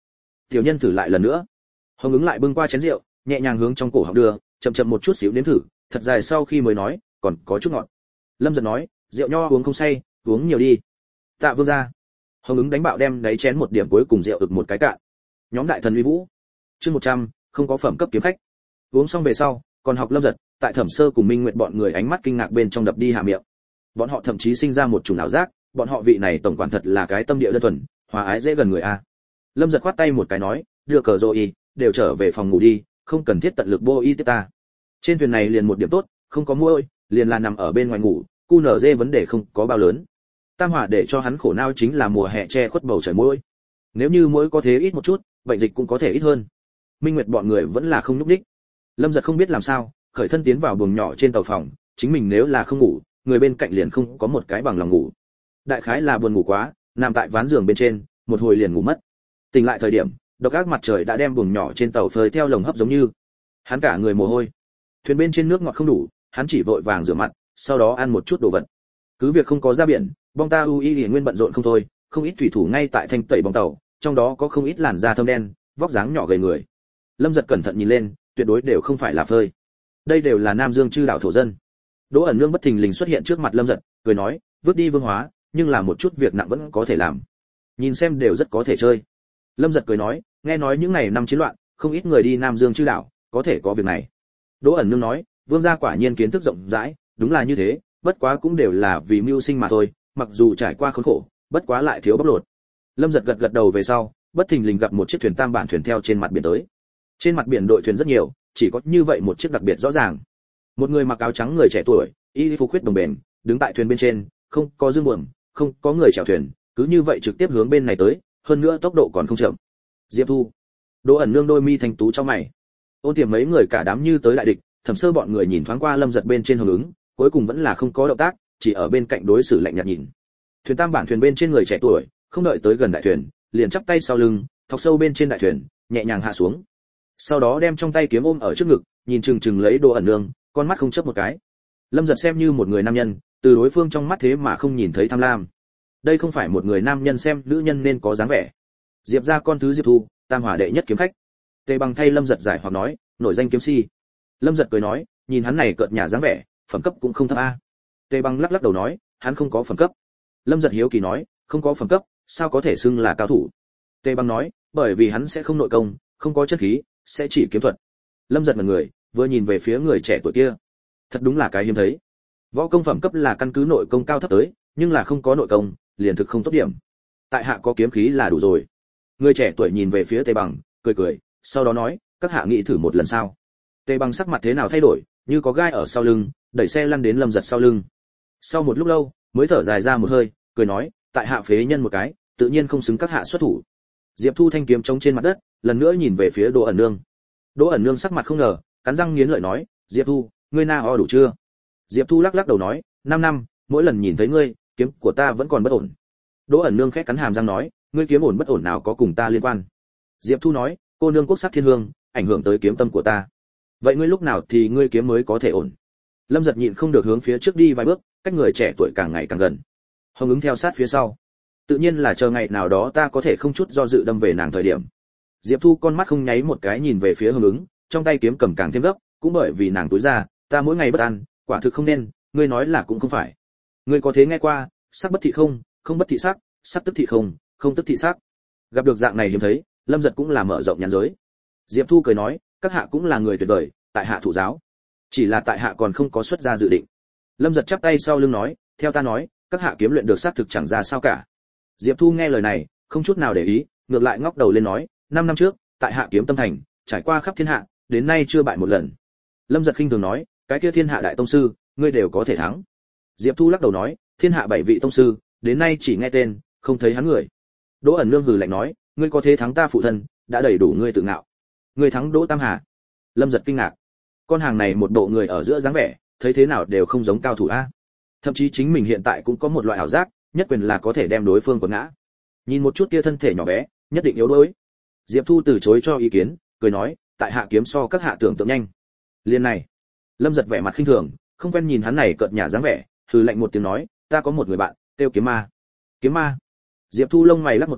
Tiểu nhân thử lại lần nữa. Hồng ứng lại bưng qua chén rượu, nhẹ nhàng hướng trong cổ họng đưa, chậm chậm một chút xíu nếm thử, thật dài sau khi mới nói, còn có chút ngọt. Lâm Giật nói, rượu nho uống không say, uống nhiều đi. Tạ vương gia. Hồng ứng đánh bạo đem đáy chén một điểm cuối cùng rượu ực một cái cạn. Nhóm đại thần uy vũ. Chương một trăm, không có phẩm cấp kiếm khách. Uống xong về sau, còn học Lâm Giật, tại Thẩm Sơ cùng Minh Nguyệt bọn người ánh mắt kinh ngạc bên trong đập đi hạ miệng. Bọn họ thậm chí sinh ra một chủng ảo giác, bọn họ vị này tổng quản thật là cái tâm địa đơn thuần, hòa ái dễ gần người a. Lâm Giật khoát tay một cái nói, đưa cờ rồi, đều trở về phòng ngủ đi, không cần thiết tận lực bô y tiếp ta. Trên thuyền này liền một điểm tốt, không có muỗi, liền là nằm ở bên ngoài ngủ, cu nở dê vấn đề không có bao lớn. Tam hỏa để cho hắn khổ não chính là mùa hè che khuất bầu trời muỗi. Nếu như muỗi có thế ít một chút, bệnh dịch cũng có thể ít hơn. Minh Nguyệt bọn người vẫn là không nhúc nhích. Lâm Giật không biết làm sao, khởi thân tiến vào buồng nhỏ trên tàu phòng, chính mình nếu là không ngủ, người bên cạnh liền không có một cái bằng lòng ngủ. Đại khái là buồn ngủ quá, nằm tại ván giường bên trên, một hồi liền ngủ mất. Tỉnh lại thời điểm, độc ác mặt trời đã đem buồng nhỏ trên tàu phơi theo lồng hấp giống như. Hắn cả người mồ hôi. Thuyền bên trên nước ngọt không đủ, hắn chỉ vội vàng rửa mặt, sau đó ăn một chút đồ vật. Cứ việc không có ra biển, bong ta ui y nguyên bận rộn không thôi, không ít thủy thủ ngay tại thanh tẩy bong tàu, trong đó có không ít làn da thâm đen, vóc dáng nhỏ gầy người. Lâm Giật cẩn thận nhìn lên, tuyệt đối đều không phải là phơi. Đây đều là Nam Dương Chư đảo thổ dân. Đỗ ẩn nương bất thình lình xuất hiện trước mặt Lâm Giật, cười nói, vứt đi vương hóa, nhưng là một chút việc nặng vẫn có thể làm. Nhìn xem đều rất có thể chơi. Lâm Giật cười nói, nghe nói những ngày năm chiến loạn, không ít người đi Nam Dương Chư đảo, có thể có việc này. Đỗ ẩn nương nói, vương gia quả nhiên kiến thức rộng rãi, đúng là như thế, bất quá cũng đều là vì mưu sinh mà thôi, mặc dù trải qua khốn khổ, bất quá lại thiếu bóc lột. Lâm Giật gật gật đầu về sau, bất thình lình gặp một chiếc thuyền tam bản thuyền theo trên mặt biển tới. Trên mặt biển đội thuyền rất nhiều, chỉ có như vậy một chiếc đặc biệt rõ ràng. Một người mặc áo trắng người trẻ tuổi, y phục khuyết đồng bền, đứng tại thuyền bên trên, không có dương buồm, không có người chèo thuyền, cứ như vậy trực tiếp hướng bên này tới, hơn nữa tốc độ còn không chậm. Diệp Thu. Đỗ ẩn nương đôi mi thanh tú trong mày. Ôn Tiềm mấy người cả đám như tới đại địch, Thẩm Sơ bọn người nhìn thoáng qua Lâm Giật bên trên Hồng ứng, cuối cùng vẫn là không có động tác, chỉ ở bên cạnh đối xử lạnh nhạt nhìn. Thuyền tam bản thuyền bên trên người trẻ tuổi, không đợi tới gần đại thuyền, liền chắp tay sau lưng, thọc sâu bên trên đại thuyền, nhẹ nhàng hạ xuống. Sau đó đem trong tay kiếm ôm ở trước ngực, nhìn chừng chừng lấy Đỗ ẩn nương, con mắt không chớp một cái. Lâm Giật xem như một người nam nhân, từ đối phương trong mắt thế mà không nhìn thấy tham lam. Đây không phải một người nam nhân xem nữ nhân nên có dáng vẻ. Diệp gia con thứ Diệp Thu, tam hỏa đệ nhất kiếm khách. Tề Bằng thay Lâm Giật giải hoặc nói, nổi danh kiếm si. Lâm Giật cười nói, nhìn hắn này cợt nhả dáng vẻ, phẩm cấp cũng không thấp a. Tề Bằng lắc lắc đầu nói, hắn không có phẩm cấp. Lâm Giật hiếu kỳ nói, không có phẩm cấp, sao có thể xưng là cao thủ? Tề Bằng nói, bởi vì hắn sẽ không nội công, không có chân khí, sẽ chỉ kiếm thuật. Lâm Giật mặt người, vừa nhìn về phía người trẻ tuổi kia, thật đúng là cái hiếm thấy. Võ công phẩm cấp là căn cứ nội công cao thấp tới, nhưng là không có nội công, liền thực không tốt điểm. Tại hạ có kiếm khí là đủ rồi. Người trẻ tuổi nhìn về phía Tề Bằng, cười cười, sau đó nói, các hạ nghĩ thử một lần sao? Tề Bằng sắc mặt thế nào thay đổi, như có gai ở sau lưng, đẩy xe lăn đến Lâm Giật sau lưng. Sau một lúc lâu, mới thở dài ra một hơi, cười nói, tại hạ phế nhân một cái, tự nhiên không xứng các hạ xuất thủ. Diệp Thu thanh kiếm chống trên mặt đất, lần nữa nhìn về phía Đỗ ẩn nương. Đỗ ẩn nương sắc mặt không ngờ, cắn răng nghiến lợi nói, Diệp Thu, ngươi na o đủ chưa? Diệp Thu lắc lắc đầu nói, năm năm, mỗi lần nhìn thấy ngươi, kiếm của ta vẫn còn bất ổn. Đỗ ẩn nương khẽ cắn hàm răng nói, ngươi kiếm ổn bất ổn nào có cùng ta liên quan? Diệp Thu nói, cô nương quốc sắc thiên hương, ảnh hưởng tới kiếm tâm của ta. Vậy ngươi lúc nào thì ngươi kiếm mới có thể ổn? Lâm Giật nhịn không được hướng phía trước đi vài bước, cách người trẻ tuổi càng ngày càng gần. Hồng ứng theo sát phía sau. Tự nhiên là chờ ngày nào đó ta có thể không chút do dự đâm về nàng thời điểm. Diệp Thu con mắt không nháy một cái nhìn về phía Hồng ứng, trong tay kiếm cầm càng thêm gấp, cũng bởi vì nàng túi ra, ta mỗi ngày bất an, quả thực không nên, ngươi nói là cũng không phải. Ngươi có thế nghe qua, sắc bất thị không, không bất thị sắc, sắc tức thị không, không tức thị sắc. Gặp được dạng này hiếm thấy, Lâm Giật cũng là mở rộng nhãn giới. Diệp Thu cười nói, các hạ cũng là người tuyệt vời, tại hạ thụ giáo. Chỉ là tại hạ còn không có xuất ra dự định. Lâm Giật chắp tay sau lưng nói, theo ta nói, các hạ kiếm luyện được xác thực chẳng ra sao cả. Diệp Thu nghe lời này, không chút nào để ý, ngược lại ngóc đầu lên nói, năm năm trước, tại hạ kiếm tâm thành, trải qua khắp thiên hạ, đến nay chưa bại một lần. Lâm Giật khinh thường nói, cái kia thiên hạ đại tông sư, ngươi đều có thể thắng. Diệp Thu lắc đầu nói, thiên hạ bảy vị tông sư, đến nay chỉ nghe tên, không thấy hắn người. Đỗ ẩn nương hừ lạnh nói, ngươi có thế thắng ta phụ thân, đã đầy đủ ngươi tự ngạo. Ngươi thắng Đỗ Tam Hà. Lâm Giật kinh ngạc, con hàng này một bộ người ở giữa dáng vẻ, thấy thế nào đều không giống cao thủ a. Thậm chí chính mình hiện tại cũng có một loại ảo giác, nhất quyền là có thể đem đối phương quật ngã. Nhìn một chút kia thân thể nhỏ bé, nhất định yếu đuối. Diệp Thu từ chối cho ý kiến, cười nói, tại hạ kiếm so các hạ tưởng tượng nhanh. Liên này, Lâm Giật vẻ mặt khinh thường, không quen nhìn hắn này cợt nhả dáng vẻ, hừ lạnh một tiếng nói, ta có một người bạn, tiêu Kiếm Ma. Kiếm Ma? Diệp Thu lông mày lắc một cái,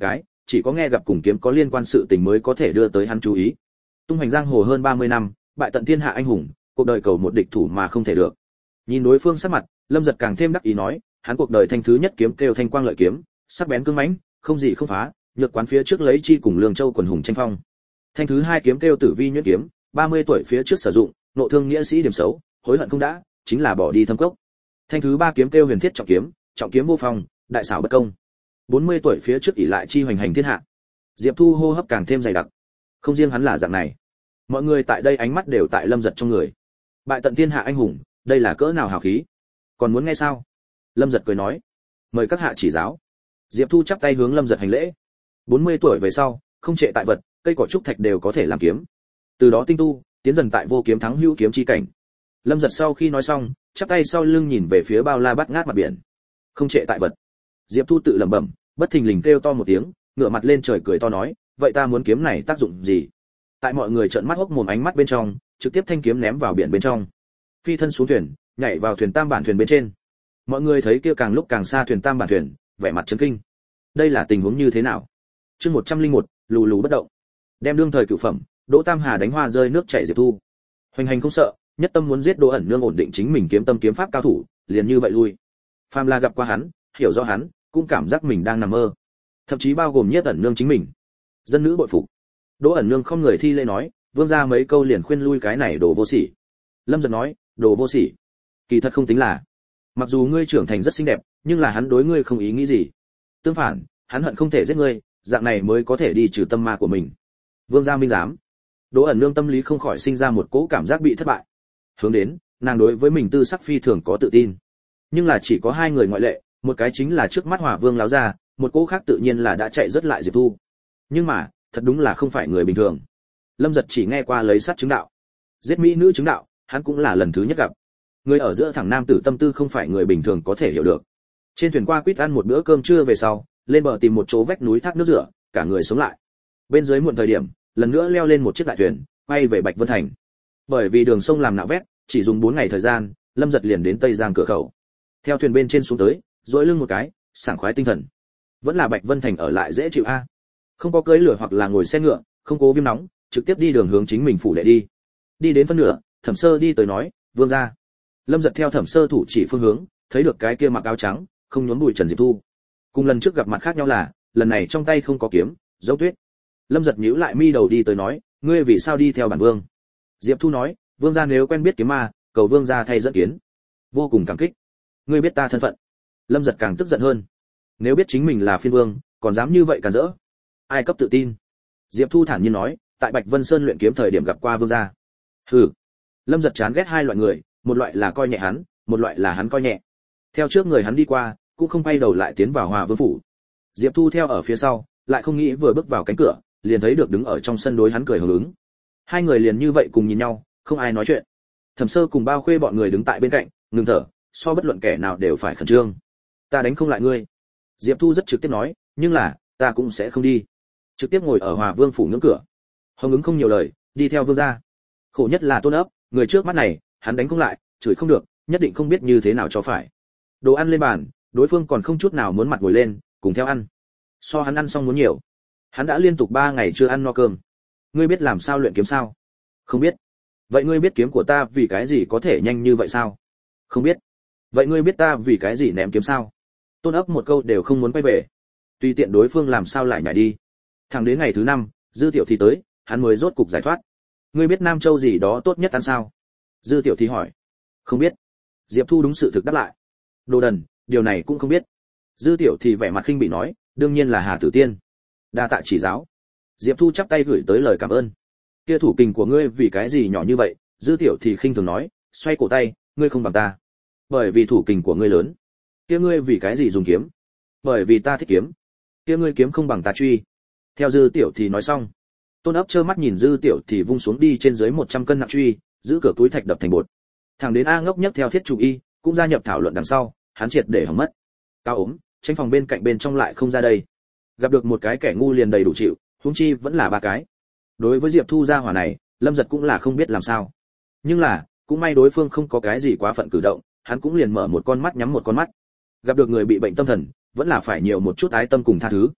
chỉ có nghe gặp cùng kiếm có liên quan sự tình mới có thể đưa tới hắn chú ý. Tung hoành giang hồ hơn ba mươi năm, bại tận thiên hạ anh hùng, cuộc đời cầu một địch thủ mà không thể được. Nhìn đối phương sắc mặt, Lâm Giật càng thêm đắc ý nói, hắn cuộc đời thanh thứ nhất kiếm kêu Thanh Quang Lợi kiếm, sắc bén cứng mãnh, không gì không phá, nhược quán phía trước lấy chi cùng Lương Châu quần hùng tranh phong. Thanh thứ hai kiếm kêu Tử Vi Nhuyễn kiếm, ba mươi tuổi phía trước sử dụng, nộ thương nghĩa sĩ điểm xấu, hối hận không đã, chính là bỏ đi thâm cốc. Thanh thứ ba kiếm kêu Huyền Thiết Trọng kiếm, trọng kiếm vô phong, đại xảo bất công. bốn mươi tuổi phía trước ỷ lại chi hoành hành thiên hạ. Diệp Thu hô hấp càng thêm dày đặc. Không riêng hắn là dạng này, mọi người tại đây ánh mắt đều tại Lâm Giật trong người. Bại tận thiên hạ anh hùng, đây là cỡ nào hào khí. Còn muốn nghe sao? Lâm Giật cười nói, mời các hạ chỉ giáo. Diệp Thu chắp tay hướng Lâm Giật hành lễ. bốn mươi tuổi về sau, không trệ tại vật, cây cỏ trúc thạch đều có thể làm kiếm. Từ đó tinh tu, tiến dần tại vô kiếm thắng hữu kiếm chi cảnh. Lâm Giật sau khi nói xong, chắp tay sau lưng nhìn về phía bao la bát ngát mặt biển. Không trệ tại vật. Diệp Thu tự lẩm bẩm, bất thình lình kêu to một tiếng, ngửa mặt lên trời cười to nói, vậy ta muốn kiếm này tác dụng gì? Tại mọi người trợn mắt hốc mồm ánh mắt bên trong, trực tiếp thanh kiếm ném vào biển bên trong. Phi thân xuống thuyền, nhảy vào thuyền tam bản thuyền bên trên. Mọi người thấy kia càng lúc càng xa thuyền tam bản thuyền, vẻ mặt chấn kinh. Đây là tình huống như thế nào? Chương một trăm lẻ một, lù lù bất động. Đem đương thời cửu phẩm, Đỗ Tam Hà đánh hoa rơi nước chảy Diệp Thu. Hoành hành không sợ, nhất tâm muốn giết Đỗ ẩn nương ổn định chính mình kiếm tâm kiếm pháp cao thủ, liền như vậy lui. Phàm là gặp qua hắn, hiểu rõ hắn, cũng cảm giác mình đang nằm mơ. Thậm chí bao gồm Nhiếp ẩn nương chính mình. Dân nữ bội phục. Đỗ ẩn nương không người thi lễ nói, vương ra mấy câu liền khuyên lui cái này đồ vô sỉ. Lâm Giật nói, đồ vô sỉ. Kỳ thật không tính là. Mặc dù ngươi trưởng thành rất xinh đẹp, nhưng là hắn đối ngươi không ý nghĩ gì. Tương phản, hắn hận không thể giết ngươi, dạng này mới có thể đi trừ tâm ma của mình. Vương gia minh giám. Đỗ ẩn nương tâm lý không khỏi sinh ra một cỗ cảm giác bị thất bại. Hướng đến, nàng đối với mình tư sắc phi thường có tự tin. Nhưng là chỉ có hai người ngoại lệ, một cái chính là trước mắt Hỏa Vương láo ra, một cỗ khác tự nhiên là đã chạy rất lại Diệp Thu. Nhưng mà, thật đúng là không phải người bình thường. Lâm Giật chỉ nghe qua lấy sắt chứng đạo, giết mỹ nữ chứng đạo, hắn cũng là lần thứ nhất gặp. Người ở giữa thẳng nam tử tâm tư không phải người bình thường có thể hiểu được. Trên thuyền qua quýt ăn một bữa cơm trưa về sau, lên bờ tìm một chỗ vách núi thác nước rửa, cả người sống lại. Bên dưới muộn thời điểm, lần nữa leo lên một chiếc đại thuyền, quay về Bạch Vân Thành. Bởi vì đường sông làm nạo vét, chỉ dùng bốn ngày thời gian, Lâm Giật liền đến Tây Giang cửa khẩu. Theo thuyền bên trên xuống tới, duỗi lưng một cái, sảng khoái tinh thần. Vẫn là Bạch Vân Thành ở lại dễ chịu a. Không có cưỡi lửa hoặc là ngồi xe ngựa, không cố viêm nóng, trực tiếp đi đường hướng chính mình phủ đệ đi. Đi đến phân nửa, Thẩm Sơ đi tới nói, "Vương gia." Lâm Giật theo Thẩm Sơ thủ chỉ phương hướng, thấy được cái kia mặc áo trắng, không nhốn bụi Trần Diệp Thu. Cùng lần trước gặp mặt khác nhau là, lần này trong tay không có kiếm, dấu tuyết. Lâm Giật nhíu lại mi đầu đi tới nói, "Ngươi vì sao đi theo bản vương?" Diệp Thu nói, "Vương gia nếu quen biết kiếm ma, cầu vương gia thay dẫn kiến." Vô cùng cảm kích. "Ngươi biết ta thân phận?" Lâm Giật càng tức giận hơn. Nếu biết chính mình là phiên vương, còn dám như vậy càn rỡ, ai cấp tự tin? Diệp Thu thản nhiên nói, tại Bạch Vân Sơn luyện kiếm thời điểm gặp qua vương gia. Hừ. Lâm Giật chán ghét hai loại người, một loại là coi nhẹ hắn, một loại là hắn coi nhẹ. Theo trước người hắn đi qua, cũng không quay đầu lại tiến vào Hòa Vương phủ. Diệp Thu theo ở phía sau, lại không nghĩ vừa bước vào cánh cửa, liền thấy được đứng ở trong sân đối hắn cười hưởng ứng. Hai người liền như vậy cùng nhìn nhau, không ai nói chuyện. Thẩm Sơ cùng Bao Khuê bọn người đứng tại bên cạnh, ngừng thở, so bất luận kẻ nào đều phải khẩn trương. Ta đánh không lại ngươi. Diệp Thu rất trực tiếp nói, nhưng là, ta cũng sẽ không đi. Trực tiếp ngồi ở Hòa Vương phủ ngưỡng cửa. Hồng ứng không nhiều lời, đi theo vương gia. Khổ nhất là Tôn Ấp, người trước mắt này, hắn đánh không lại, chửi không được, nhất định không biết như thế nào cho phải. Đồ ăn lên bàn, đối phương còn không chút nào muốn mặt ngồi lên, cùng theo ăn. So hắn ăn xong muốn nhiều. Hắn đã liên tục ba ngày chưa ăn no cơm. Ngươi biết làm sao luyện kiếm sao? Không biết. Vậy ngươi biết kiếm của ta vì cái gì có thể nhanh như vậy sao? Không biết. Vậy ngươi biết ta vì cái gì ném kiếm sao? Tôn Ấp một câu đều không muốn quay về. Tùy tiện đối phương làm sao lại nhảy đi. Thẳng đến ngày thứ năm, Dư Tiểu thì tới, hắn mới rốt cục giải thoát. Ngươi biết Nam Châu gì đó tốt nhất ăn sao? Dư Tiểu thì hỏi. Không biết. Diệp Thu đúng sự thực đáp lại. Đồ đần, điều này cũng không biết. Dư Tiểu thì vẻ mặt khinh bị nói, đương nhiên là Hà Tử Tiên. Đa tạ chỉ giáo. Diệp Thu chắp tay gửi tới lời cảm ơn. Kia thủ kình của ngươi vì cái gì nhỏ như vậy? Dư Tiểu thì khinh thường nói, xoay cổ tay, ngươi không bằng ta. Bởi vì thủ kình của ngươi lớn. Kia ngươi vì cái gì dùng kiếm? Bởi vì ta thích kiếm. Kia ngươi kiếm không bằng ta truy. Theo Dư Tiểu thì nói xong, Tôn Ấp trơ mắt nhìn Dư Tiểu thì vung xuống đi trên dưới một trăm cân nặng truy, giữ cửa túi thạch đập thành bột. Thằng đến A Ngốc nhất theo thiết chủ y, cũng gia nhập thảo luận đằng sau, hắn triệt để hỏng mất. Cao ốm, tranh phòng bên cạnh bên trong lại không ra đây. Gặp được một cái kẻ ngu liền đầy đủ chịu, huống chi vẫn là ba cái. Đối với Diệp Thu gia hỏa này, Lâm Giật cũng là không biết làm sao. Nhưng là, cũng may đối phương không có cái gì quá phận cử động, hắn cũng liền mở một con mắt nhắm một con mắt. Gặp được người bị bệnh tâm thần, vẫn là phải nhiều một chút ái tâm cùng tha thứ.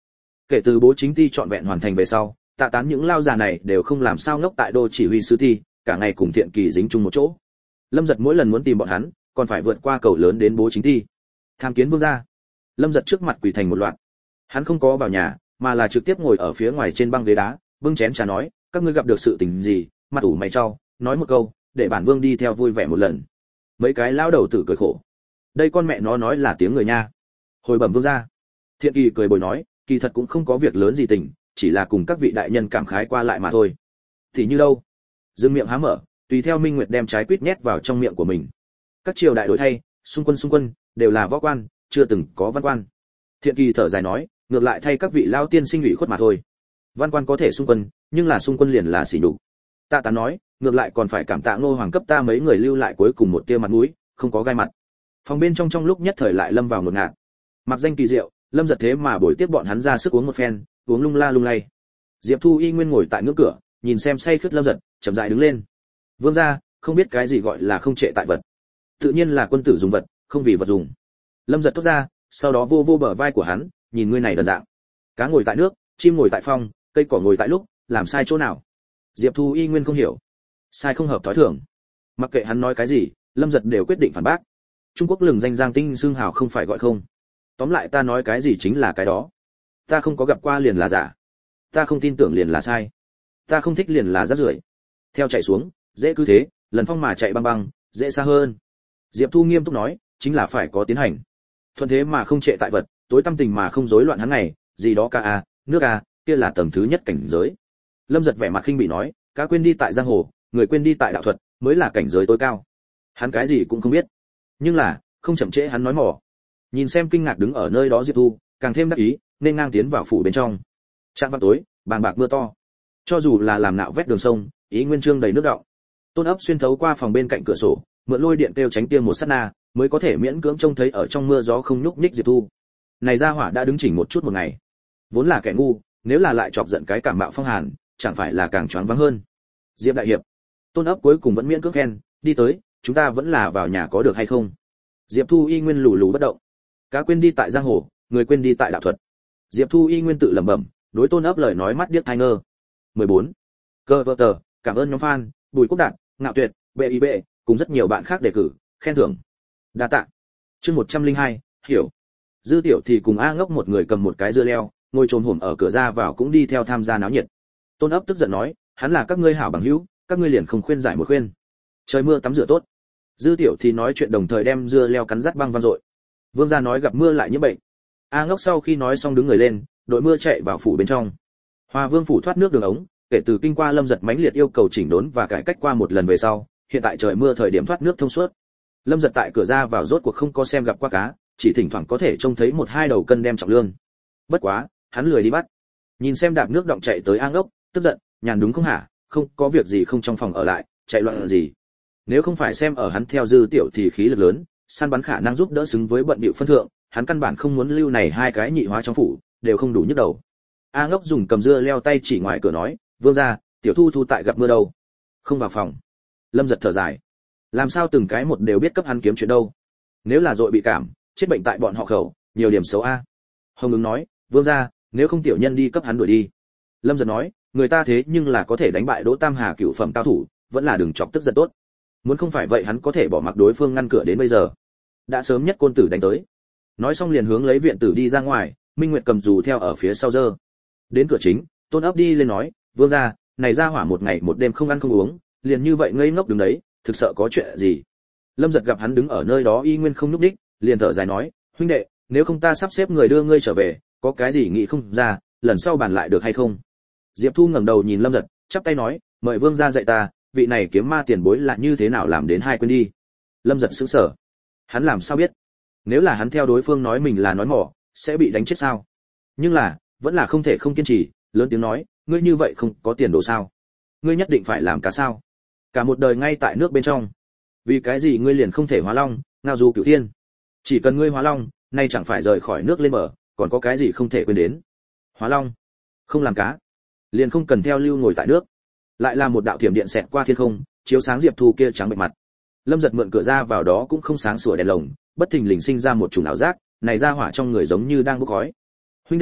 Kể từ bố chính ty trọn vẹn hoàn thành về sau, Tạ Tán những lao già này đều không làm sao ngốc tại đô chỉ huy sứ ty, cả ngày cùng Thiện Kỳ dính chung một chỗ. Lâm Dật mỗi lần muốn tìm bọn hắn, còn phải vượt qua cầu lớn đến bố chính ty. Tham kiến vương gia. Lâm Dật trước mặt quỳ thành một loạt. Hắn không có vào nhà, mà là trực tiếp ngồi ở phía ngoài trên băng ghế đá, bưng chén trà nói, các ngươi gặp được sự tình gì, mặt ủ mày trao, nói một câu, để bản vương đi theo vui vẻ một lần. Mấy cái lao đầu tử cười khổ. Đây con mẹ nó nói là tiếng người nha. Hồi bẩm vương gia. Thiện Kỳ cười bồi nói, kỳ thật cũng không có việc lớn gì tình, chỉ là cùng các vị đại nhân cảm khái qua lại mà thôi. Thì như đâu? Dương miệng há mở, tùy theo Minh Nguyệt đem trái quýt nhét vào trong miệng của mình. Các triều đại đổi thay, xung quân xung quân đều là võ quan, chưa từng có văn quan. Thiện Kỳ thở dài nói, ngược lại thay các vị lao tiên sinh ủy khuất mà thôi. Văn quan có thể xung quân, nhưng là xung quân liền là sỉ nhục. Tạ Tán nói, ngược lại còn phải cảm tạ Ngô Hoàng cấp ta mấy người lưu lại cuối cùng một tia mặt mũi, không có gai mặt. Phòng bên trong trong lúc nhất thời lại lâm vào ngột ngạt. Mặc danh kỳ diệu, Lâm Dật thế mà buổi tiếp bọn hắn ra sức uống một phen, uống lung la lung lay. Diệp Thu Y nguyên ngồi tại ngưỡng cửa, nhìn xem say khướt Lâm Dật, chậm rãi đứng lên. Vương gia, không biết cái gì gọi là không trệ tại vật. Tự nhiên là quân tử dùng vật, không vì vật dùng. Lâm Dật thốt ra, sau đó vô vô bờ vai của hắn, nhìn ngươi này đần dạng. Cá ngồi tại nước, chim ngồi tại phong, cây cỏ ngồi tại lúc, làm sai chỗ nào? Diệp Thu Y nguyên không hiểu. Sai không hợp thói thường. Mặc kệ hắn nói cái gì, Lâm Dật đều quyết định phản bác. Trung Quốc lừng danh Giang Tinh xương hào không phải gọi không. Tóm lại ta nói cái gì chính là cái đó. Ta không có gặp qua liền là giả. Ta không tin tưởng liền là sai. Ta không thích liền là rác rưởi. Theo chạy xuống, dễ cứ thế, lần phong mà chạy băng băng, dễ xa hơn. Diệp Thu nghiêm túc nói, chính là phải có tiến hành. Thuận thế mà không trệ tại vật, tối tâm tình mà không rối loạn hắn ngày, gì đó ca a, nước a, kia là tầng thứ nhất cảnh giới. Lâm Dật vẻ mặt khinh bị nói, cá quên đi tại giang hồ, người quên đi tại đạo thuật, mới là cảnh giới tối cao. Hắn cái gì cũng không biết, nhưng là không chậm trễ hắn nói mỏ. Nhìn xem kinh ngạc đứng ở nơi đó Diệp Thu, càng thêm đắc ý, nên ngang tiến vào phủ bên trong. Trạm vào tối, bàng bạc mưa to. Cho dù là làm nạo vét đường sông, ý nguyên trương đầy nước đọng. Tôn Ấp xuyên thấu qua phòng bên cạnh cửa sổ, mượn lôi điện kêu tránh tiêm một sát na, mới có thể miễn cưỡng trông thấy ở trong mưa gió không nhúc nhích Diệp Thu. Này ra hỏa đã đứng chỉnh một chút một ngày. Vốn là kẻ ngu, nếu là lại chọc giận cái cảm bạo phong hàn, chẳng phải là càng choáng váng hơn. Diệp đại hiệp. Tôn Ấp cuối cùng vẫn miễn cưỡng khen, đi tới, chúng ta vẫn là vào nhà có được hay không? Diệp Thu y nguyên lù lù bất động. Cá quên đi tại giang hồ, người quên đi tại đạo thuật. Diệp Thu y nguyên tự lẩm bẩm, đối Tôn Ấp lời nói mắt điếc tai ngơ. mười bốn. Cơ vợ tờ, cảm ơn nhóm fan, Bùi Quốc Đạt, Ngạo Tuyệt, bê i bê, cùng rất nhiều bạn khác đề cử, khen thưởng. Đa tạ. Chương một trăm lẻ hai, hiểu. Dư Tiểu thì cùng A Ngốc một người cầm một cái dưa leo, ngồi trồm hổm ở cửa ra vào cũng đi theo tham gia náo nhiệt. Tôn Ấp tức giận nói, hắn là các ngươi hảo bằng hữu, các ngươi liền không khuyên giải một khuyên. Trời mưa tắm rửa tốt. Dư Tiểu thì nói chuyện đồng thời đem dưa leo cắn rắt băng vang dội. Vương gia nói gặp mưa lại nhiễm bệnh. A Ngốc sau khi nói xong đứng người lên, đội mưa chạy vào phủ bên trong. Hoa Vương phủ thoát nước đường ống, kể từ kinh qua Lâm Dật mãnh liệt yêu cầu chỉnh đốn và cải cách qua một lần về sau, hiện tại trời mưa thời điểm thoát nước thông suốt. Lâm Dật tại cửa ra vào rốt cuộc không có xem gặp qua cá, chỉ thỉnh thoảng có thể trông thấy một hai đầu cân đem trọng lương. Bất quá, hắn lười đi bắt. Nhìn xem đạp nước động chạy tới A Ngốc, tức giận, nhàn đúng không hả, không có việc gì không trong phòng ở lại, chạy loạn làm gì. Nếu không phải xem ở hắn theo Dư Tiểu thì khí lực lớn, săn bắn khả năng giúp đỡ xứng với bận bịu phân thượng, hắn căn bản không muốn lưu này hai cái nhị hóa trong phủ, đều không đủ nhức đầu. A Ngốc dùng cầm dưa leo tay chỉ ngoài cửa nói, vương gia, Tiểu Thu Thu tại gặp mưa đâu, không vào phòng. Lâm Dật thở dài, làm sao từng cái một đều biết cấp hắn kiếm chuyện đâu. Nếu là dội bị cảm, chết bệnh tại bọn họ khẩu, nhiều điểm xấu a. Hồng ứng nói, vương gia, nếu không tiểu nhân đi cấp hắn đuổi đi. Lâm Dật nói, người ta thế nhưng là có thể đánh bại Đỗ Tam Hà cựu phẩm cao thủ, vẫn là đừng chọc tức giận tốt. Muốn không phải vậy hắn có thể bỏ mặc đối phương ngăn cửa đến bây giờ. Đã sớm nhất côn tử đánh tới. Nói xong liền hướng lấy viện tử đi ra ngoài, Minh Nguyệt cầm dù theo ở phía sau dơ. Đến cửa chính, Tôn Ấp đi lên nói, vương gia, này ra hỏa một ngày một đêm không ăn không uống, liền như vậy ngây ngốc đứng đấy, thực sợ có chuyện gì. Lâm Dật gặp hắn đứng ở nơi đó y nguyên không nhúc nhích, liền thở dài nói, huynh đệ, nếu không ta sắp xếp người đưa ngươi trở về, có cái gì nghĩ không ra, lần sau bàn lại được hay không. Diệp Thu ngẩng đầu nhìn Lâm Dật, chắp tay nói, mời vương gia dạy ta, vị này kiếm ma tiền bối là như thế nào làm đến hai quên đi. Lâm Dật sững sờ, hắn làm sao biết? Nếu là hắn theo đối phương nói mình là nói mỏ, sẽ bị đánh chết sao? Nhưng là, vẫn là không thể không kiên trì, lớn tiếng nói, ngươi như vậy không có tiền đồ sao? Ngươi nhất định phải làm cá sao? Cả một đời ngay tại nước bên trong, vì cái gì ngươi liền không thể hóa long, ngao du cửu thiên? Chỉ cần ngươi hóa long, nay chẳng phải rời khỏi nước lên bờ, còn có cái gì không thể quên đến? Hóa long, không làm cá, liền không cần theo lưu ngồi tại nước. Lại là một đạo thiểm điện xẹt qua thiên không, chiếu sáng Diệp Thu kia trắng bệch mặt. Lâm Dật mượn cửa ra vào đó cũng không sáng sủa đèn lồng, bất thình lình sinh ra một chủng ảo giác, này ra hỏa trong người giống như đang bốc khói. Huynh đệ,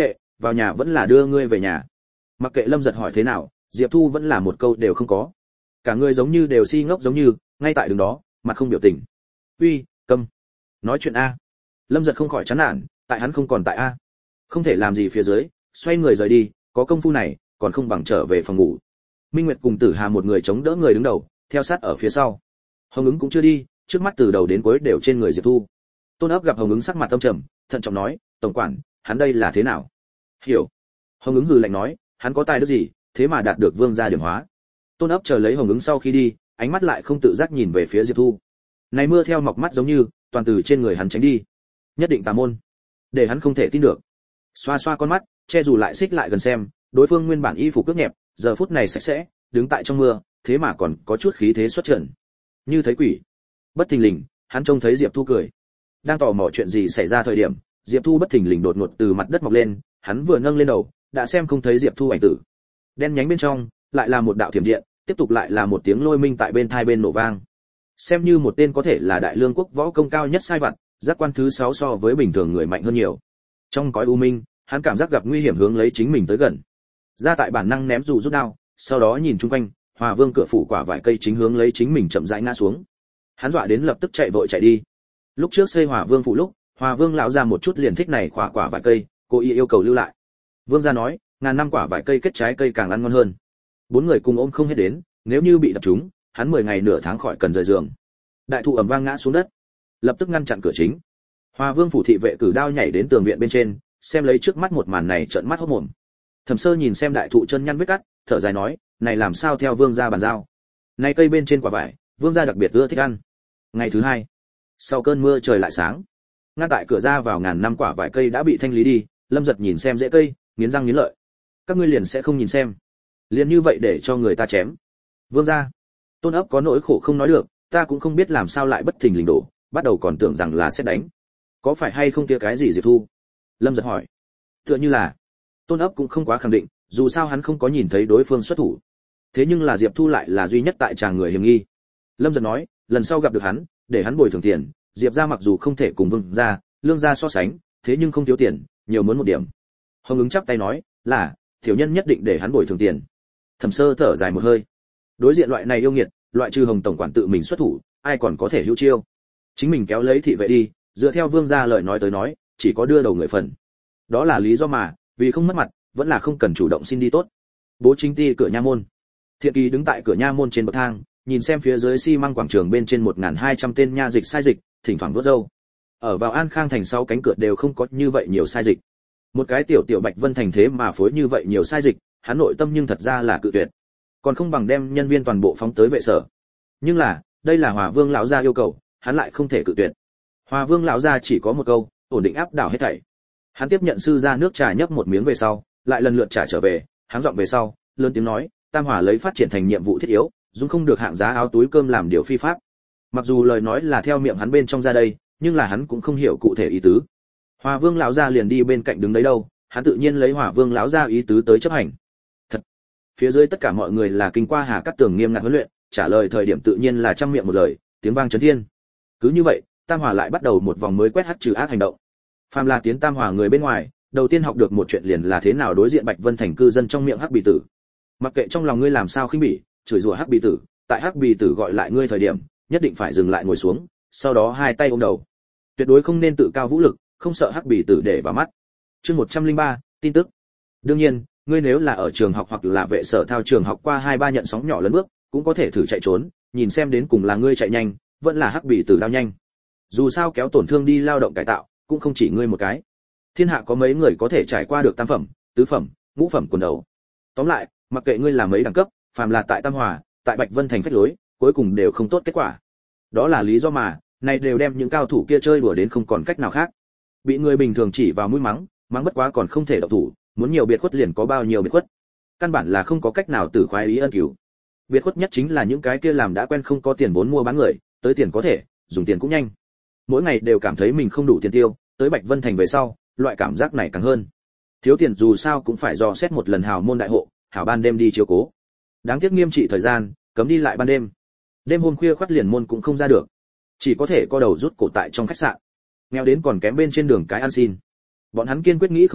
vào nhà vẫn là đưa ngươi về nhà. Mặc kệ Lâm Giật hỏi thế nào, Diệp Thu vẫn là một câu đều không có. Cả người giống như đều si ngốc giống như, ngay tại đường đó, mặt không biểu tình. Uy, câm. Nói chuyện a. Lâm Giật không khỏi chán nản, tại hắn không còn tại a. Không thể làm gì phía dưới, xoay người rời đi, có công phu này, còn không bằng trở về phòng ngủ. Minh Nguyệt cùng Tử Hà một người chống đỡ người đứng đầu, theo sát ở phía sau. Hồng Ứng cũng chưa đi, trước mắt từ đầu đến cuối đều trên người Diệp Thu. Tôn Ấp gặp Hồng Ứng sắc mặt âm trầm, thận trọng nói, tổng quản, hắn đây là thế nào? Hiểu. Hồng Ứng hừ lạnh nói, hắn có tài đức gì, thế mà đạt được vương gia điểm hóa. Tôn Ấp chờ lấy Hồng Ứng sau khi đi, ánh mắt lại không tự giác nhìn về phía Diệp Thu. Này mưa theo mọc mắt giống như, toàn từ trên người hắn tránh đi. Nhất định tà môn, để hắn không thể tin được. Xoa xoa con mắt, che dù lại xích lại gần xem, đối phương nguyên bản y phục cước nhẹp, giờ phút này sạch sẽ, đứng tại trong mưa, thế mà còn có chút khí thế xuất trận. Như thấy quỷ. Bất thình lình, hắn trông thấy Diệp Thu cười. Đang tò mò chuyện gì xảy ra thời điểm, Diệp Thu bất thình lình đột ngột từ mặt đất mọc lên, hắn vừa nâng lên đầu, đã xem không thấy Diệp Thu ảnh tử. Đen nhánh bên trong, lại là một đạo thiểm điện, tiếp tục lại là một tiếng lôi minh tại bên tai bên nổ vang. Xem như một tên có thể là đại lương quốc võ công cao nhất sai vặt, giác quan thứ sáu so với bình thường người mạnh hơn nhiều. Trong cõi u minh, hắn cảm giác gặp nguy hiểm hướng lấy chính mình tới gần. Ra tại bản năng ném dù rút đao, sau đó nhìn chung quanh, Hòa Vương cửa phủ quả vài cây chính hướng lấy chính mình chậm rãi ngã xuống. Hắn dọa đến lập tức chạy vội chạy đi. Lúc trước xây Hòa Vương phủ lúc, Hòa Vương lão ra một chút liền thích này quả quả vài cây, cố ý yêu cầu lưu lại. Vương gia nói, ngàn năm quả vài cây kết trái cây càng ăn ngon hơn. Bốn người cùng ôm không hết đến, nếu như bị đập trúng, hắn mười ngày nửa tháng khỏi cần rời giường. Đại thụ ầm vang ngã xuống đất, lập tức ngăn chặn cửa chính. Hòa Vương phủ thị vệ cử đao nhảy đến tường viện bên trên, xem lấy trước mắt một màn này trợn mắt hốt mồm. Thẩm Sơ nhìn xem đại thụ chân nhăn vết cắt, thở dài nói, này làm sao theo vương gia bàn giao. Này cây bên trên quả vải, vương gia đặc biệt ưa thích ăn. Ngày thứ hai, sau cơn mưa trời lại sáng. Ngăn tại cửa ra vào ngàn năm quả vải cây đã bị thanh lý đi, Lâm Giật nhìn xem rễ cây, nghiến răng nghiến lợi. Các ngươi liền sẽ không nhìn xem, liền như vậy để cho người ta chém. Vương gia, Tôn Ấp có nỗi khổ không nói được, ta cũng không biết làm sao lại bất thình lình đổ, bắt đầu còn tưởng rằng là sẽ đánh. Có phải hay không kia cái gì Diệp Thu? Lâm Giật hỏi. Tựa như là. Tôn Ấp cũng không quá khẳng định, dù sao hắn không có nhìn thấy đối phương xuất thủ. Thế nhưng là Diệp Thu lại là duy nhất tại tràng người hiểm nghi. Lâm Giật nói, lần sau gặp được hắn, để hắn bồi thường tiền, Diệp gia mặc dù không thể cùng Vương gia, Lương gia so sánh, thế nhưng không thiếu tiền, nhiều muốn một điểm. Hồng Ứng chắp tay nói, là, tiểu nhân nhất định để hắn bồi thường tiền. Thẩm Sơ thở dài một hơi. Đối diện loại này yêu nghiệt, loại trừ Hồng tổng quản tự mình xuất thủ, ai còn có thể hữu chiêu. Chính mình kéo lấy thị vệ đi, dựa theo Vương gia lời nói tới nói, chỉ có đưa đầu người phần. Đó là lý do mà, vì không mất mặt, vẫn là không cần chủ động xin đi tốt. Bố Chính Ti cửa nha môn. Thiện Kỳ đứng tại cửa nha môn trên bậc thang, nhìn xem phía dưới xi măng quảng trường bên trên một nghìn hai trăm tên nha dịch sai dịch, thỉnh thoảng vuốt râu. Ở vào An Khang thành sau cánh cửa đều không có như vậy nhiều sai dịch. Một cái tiểu tiểu Bạch Vân thành thế mà phối như vậy nhiều sai dịch, hắn nội tâm nhưng thật ra là cự tuyệt. Còn không bằng đem nhân viên toàn bộ phóng tới vệ sở. Nhưng là, đây là Hòa Vương lão gia yêu cầu, hắn lại không thể cự tuyệt. Hòa Vương lão gia chỉ có một câu, ổn định áp đảo hết thảy. Hắn tiếp nhận sư gia nước trà nhấp một miếng về sau, lại lần lượt trả trở về, hắn giọng về sau, lớn tiếng nói, Tam Hòa lấy phát triển thành nhiệm vụ thiết yếu, dùng không được hạng giá áo túi cơm làm điều phi pháp. Mặc dù lời nói là theo miệng hắn bên trong ra đây, nhưng là hắn cũng không hiểu cụ thể ý tứ. Hòa Vương lão gia liền đi bên cạnh đứng đấy đâu, hắn tự nhiên lấy Hòa Vương lão gia ý tứ tới chấp hành. Thật. Phía dưới tất cả mọi người là kinh qua Hà Cát Tường nghiêm ngặt huấn luyện, trả lời thời điểm tự nhiên là trăm miệng một lời, tiếng vang chấn thiên. Cứ như vậy, Tam Hòa lại bắt đầu một vòng mới quét hắc trừ ác hành động. Phàm là tiến Tam Hòa người bên ngoài, đầu tiên học được một chuyện liền là thế nào đối diện Bạch Vân thành cư dân trong miệng hắc bì tử. Mặc kệ trong lòng ngươi làm sao khinh bỉ, chửi rủa hắc bì tử, tại hắc bì tử gọi lại ngươi thời điểm, nhất định phải dừng lại ngồi xuống, sau đó hai tay ôm đầu. Tuyệt đối không nên tự cao vũ lực, không sợ hắc bì tử để vào mắt. Chương một trăm lẻ ba, tin tức. Đương nhiên, ngươi nếu là ở trường học hoặc là vệ sở thao trường học qua hai ba nhận sóng nhỏ lớn bước, cũng có thể thử chạy trốn, nhìn xem đến cùng là ngươi chạy nhanh, vẫn là hắc bì tử lao nhanh. Dù sao kéo tổn thương đi lao động cải tạo, cũng không chỉ ngươi một cái. Thiên hạ có mấy người có thể trải qua được tam phẩm, tứ phẩm, ngũ phẩm quần đầu. Tóm lại, mặc kệ ngươi là mấy đẳng cấp, phàm là tại Tam Hòa, tại Bạch Vân thành phách lối, cuối cùng đều không tốt kết quả. Đó là lý do mà, này đều đem những cao thủ kia chơi đùa đến không còn cách nào khác. Bị người bình thường chỉ vào mũi mắng, mắng bất quá còn không thể động thủ, muốn nhiều biệt khuất liền có bao nhiêu biệt khuất. Căn bản là không có cách nào tử khoái ý ân cứu. Biệt khuất nhất chính là những cái kia làm đã quen không có tiền vốn mua bán người, tới tiền có thể, dùng tiền cũng nhanh. Mỗi ngày đều cảm thấy mình không đủ tiền tiêu, tới Bạch Vân thành về sau, loại cảm giác này càng hơn. Thiếu tiền dù sao cũng phải dò xét một lần hào môn đại hộ, hảo ban đêm đi chiếu cố. Đáng tiếc nghiêm trị thời gian, cấm đi lại ban đêm. Đêm hôm khuya khoắt liền môn cũng không ra được, chỉ có thể co đầu rút cổ tại trong khách sạn. Nghèo đến còn kém bên trên đường cái ăn xin. Bọn hắn kiên quyết nghĩ không ra,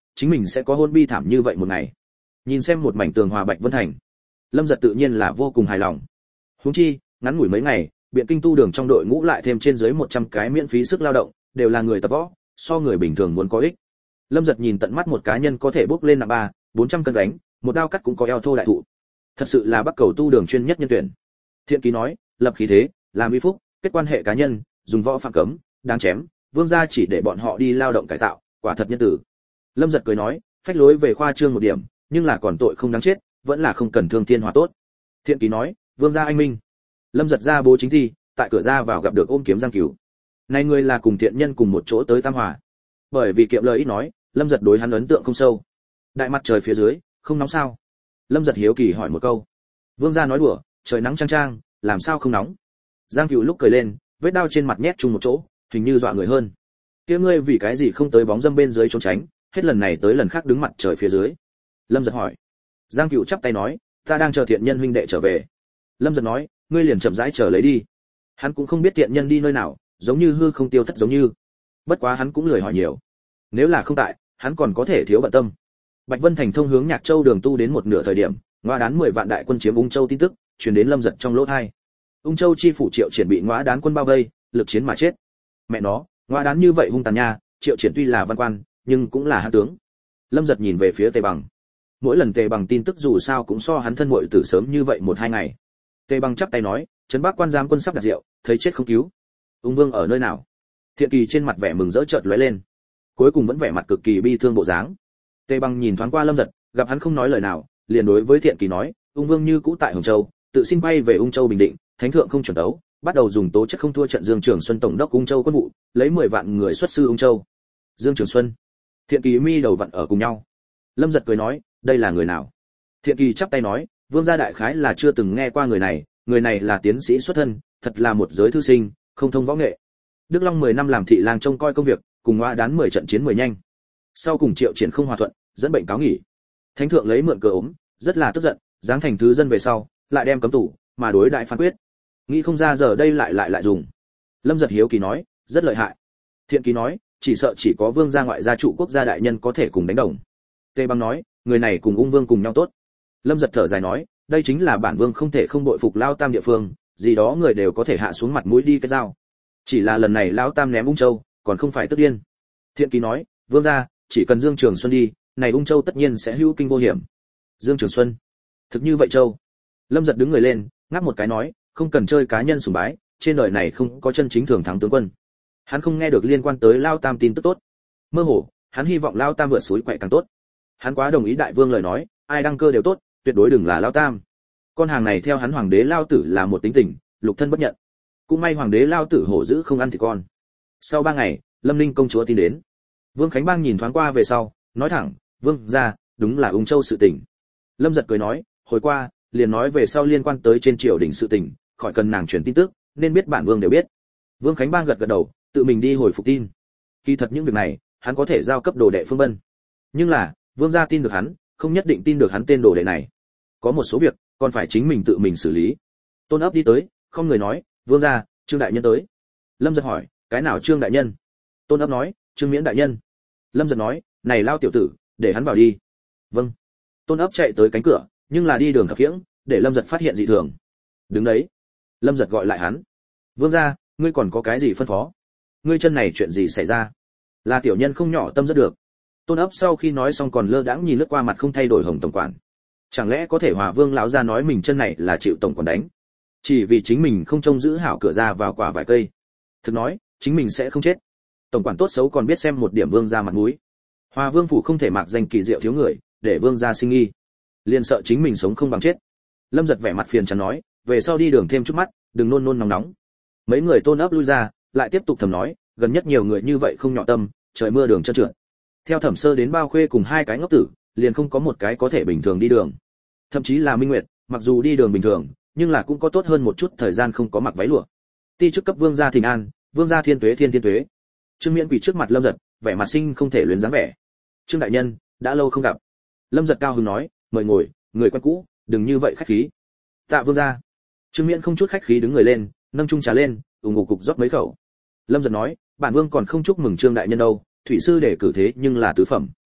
chính mình sẽ có hôn bi thảm như vậy một ngày. Nhìn xem một mảnh tường hòa Bạch Vân Thành, Lâm Giật tự nhiên là vô cùng hài lòng. Huống chi, ngắn ngủi mấy ngày, Biện Kinh tu đường trong đội ngũ lại thêm trên dưới một trăm cái miễn phí sức lao động, đều là người tập võ, so người bình thường muốn có ích. Lâm Giật nhìn tận mắt một cá nhân có thể bốc lên nặng ba, bốn trăm cân gánh, một đao cắt cũng có eo thô đại thụ. Thật sự là Bắc Cầu tu đường chuyên nhất nhân tuyển. Thiện Ký nói, lập khí thế, làm uy phúc, kết quan hệ cá nhân, dùng võ phạm cấm, đáng chém, vương gia chỉ để bọn họ đi lao động cải tạo, quả thật nhân tử. Lâm Giật cười nói, phách lối về khoa trương một điểm, nhưng là còn tội không đáng chết, vẫn là không cần thương thiên hòa tốt. Thiện Ký nói, vương gia anh minh. Lâm Giật ra bố chính thi, tại cửa ra vào gặp được ôm kiếm Giang Cửu. Này người là cùng thiện nhân cùng một chỗ tới Tam Hòa. Bởi vì kiệm lời ít nói, Lâm Giật đối hắn ấn tượng không sâu. Đại mặt trời phía dưới, không nóng sao? Lâm Giật hiếu kỳ hỏi một câu. Vương gia nói đùa, trời nắng chang chang, làm sao không nóng? Giang Cửu lúc cười lên, vết đao trên mặt nhét chung một chỗ, hình như dọa người hơn. Kia ngươi vì cái gì không tới bóng dâm bên dưới trốn tránh, hết lần này tới lần khác đứng mặt trời phía dưới? Lâm Giật hỏi. Giang Cửu chắp tay nói, ta đang chờ thiện nhân huynh đệ trở về. Lâm Giật nói, ngươi liền chậm rãi chờ lấy đi. Hắn cũng không biết thiện nhân đi nơi nào, giống như hư không tiêu thất giống như. Bất quá hắn cũng lười hỏi nhiều. Nếu là không tại, hắn còn có thể thiếu bận tâm. Bạch Vân Thành thông hướng Nhạc Châu đường tu đến một nửa thời điểm, Ngõa Đán mười vạn đại quân chiếm Ung Châu tin tức truyền đến Lâm Giật trong lỗ tai. Ung Châu chi phủ Triệu Triển bị Ngõa Đán quân bao vây, lực chiến mà chết. Mẹ nó, Ngõa Đán như vậy hung tàn nha, Triệu Triển tuy là văn quan, nhưng cũng là hãn tướng. Lâm Giật nhìn về phía Tề Bằng. Mỗi lần Tề Bằng tin tức dù sao cũng so hắn thân muội tử sớm như vậy một hai ngày. Tề Bằng chắp tay nói, trấn Bắc quan giám quân sắp đặt rượu, thấy chết không cứu. Ung Vương ở nơi nào? Thiện Kỳ trên mặt vẻ mừng rỡ chợt lóe lên, cuối cùng vẫn vẻ mặt cực kỳ bi thương bộ dáng. Tề Bằng nhìn thoáng qua Lâm Giật, gặp hắn không nói lời nào, liền đối với Thiện Kỳ nói, Ung Vương như cũ tại Hồng Châu, tự xin bay về Ung Châu bình định, thánh thượng không chuẩn tấu, bắt đầu dùng tố chất không thua trận Dương Trường Xuân tổng đốc Ung Châu quân vụ, lấy mười vạn người xuất sư Ung Châu. Dương Trường Xuân, Thiện Kỳ mi đầu vặn ở cùng nhau. Lâm Giật cười nói, đây là người nào? Thiện Kỳ chắp tay nói, Vương gia đại khái là chưa từng nghe qua người này, người này là tiến sĩ xuất thân, thật là một giới thư sinh, không thông võ nghệ. Đức Long mười năm làm thị lang trông coi công việc, cùng Ngõa Đán mười trận chiến mười nhanh. Sau cùng Triệu Triển không hòa thuận, dẫn bệnh cáo nghỉ. Thánh thượng lấy mượn cớ ốm, rất là tức giận, giáng thành thứ dân về sau, lại đem cấm tủ, mà đối đại phán quyết. Nghĩ không ra giờ đây lại lại lại dùng. Lâm Giật hiếu kỳ nói, rất lợi hại. Thiện Kỳ nói, chỉ sợ chỉ có vương gia ngoại gia trụ quốc gia đại nhân có thể cùng đánh đồng. Tề Bằng nói, người này cùng Ung Vương cùng nhau tốt. Lâm Giật thở dài nói, đây chính là bản vương không thể không bội phục Lao Tam địa phương, gì đó người đều có thể hạ xuống mặt mũi đi cái dao. Chỉ là lần này Lao Tam ném Ung Châu, còn không phải tức điên. Thiện Kỳ nói, vương gia, chỉ cần Dương Trường Xuân đi, này Ung Châu tất nhiên sẽ hữu kinh vô hiểm. Dương Trường Xuân, thực như vậy Châu. Lâm Giật đứng người lên, ngáp một cái nói, không cần chơi cá nhân sùng bái, trên đời này không có chân chính thường thắng tướng quân. Hắn không nghe được liên quan tới Lao Tam tin tức tốt. Mơ hồ, hắn hy vọng Lao Tam vượt suối quậy càng tốt. Hắn quá đồng ý đại vương lời nói, ai đăng cơ đều tốt, tuyệt đối đừng là Lao Tam. Con hàng này theo hắn hoàng đế Lao Tử là một tính tình, lục thân bất nhận. Cũng may hoàng đế Lao Tử hổ dữ không ăn thịt con. Sau ba ngày, Lâm Ninh công chúa tin đến. Vương Khánh Bang nhìn thoáng qua về sau, nói thẳng, vương gia, đúng là Ung Châu sự tình. Lâm Giật cười nói, hồi qua, liền nói về sau liên quan tới trên triều đình sự tình, khỏi cần nàng truyền tin tức, nên biết bản vương đều biết. Vương Khánh Bang gật gật đầu, tự mình đi hồi phục tin. Kỳ thật những việc này, hắn có thể giao cấp đồ đệ Phương Bân. Nhưng là, vương gia tin được hắn, không nhất định tin được hắn tên đồ đệ này. Có một số việc, còn phải chính mình tự mình xử lý. Tôn Ấp đi tới, không người nói, vương gia, Trương đại nhân tới. Lâm Giật hỏi, cái nào Trương đại nhân? Tôn Ấp nói, Trương Miễn đại nhân. Lâm Giật nói, này Lao tiểu tử, để hắn vào đi. Vâng. Tôn Ấp chạy tới cánh cửa, nhưng là đi đường khập khiễng, để Lâm Giật phát hiện dị thường. Đứng đấy. Lâm Giật gọi lại hắn. Vương gia, ngươi còn có cái gì phân phó? Ngươi chân này chuyện gì xảy ra? Là tiểu nhân không nhỏ tâm rất được. Tôn Ấp sau khi nói xong còn lơ đãng nhìn lướt qua mặt không thay đổi Hồng tổng quản. Chẳng lẽ có thể Hòa Vương lão gia nói mình chân này là chịu tổng quản đánh? Chỉ vì chính mình không trông giữ hảo cửa ra vào quả vài cây. Thực nói, chính mình sẽ không chết. Tổng quản tốt xấu còn biết xem một điểm vương gia mặt mũi. Hòa Vương phủ không thể mặc danh kỳ diệu thiếu người, để vương gia sinh nghi. Liền sợ chính mình sống không bằng chết. Lâm Giật vẻ mặt phiền chán nói, về sau đi đường thêm chút mắt, đừng nôn nôn nóng nóng. Mấy người Tôn Ấp lui ra, lại tiếp tục thầm nói, gần nhất nhiều người như vậy không nhỏ tâm, trời mưa đường trơn trượt. Theo Thẩm Sơ đến Bao Khuê cùng hai cái ngốc tử, liền không có một cái có thể bình thường đi đường. Thậm chí là Minh Nguyệt, mặc dù đi đường bình thường, nhưng là cũng có tốt hơn một chút thời gian không có mặc váy lụa. Ti chức cấp vương gia thỉnh an, vương gia thiên tuế thiên thiên tuế. Trương Miễn quỳ trước mặt Lâm Giật, vẻ mặt sinh không thể luyến dáng vẻ. Trương đại nhân, đã lâu không gặp. Lâm Giật cao hứng nói, mời ngồi, người quen cũ, đừng như vậy khách khí. Tạ vương gia. Trương Miễn không chút khách khí đứng người lên, nâng chung trà lên, ủng ngủ cục rót mấy khẩu. Lâm Giật nói, bản vương còn không chúc mừng Trương đại nhân đâu, thủy sư để cử thế nhưng là tứ phẩm.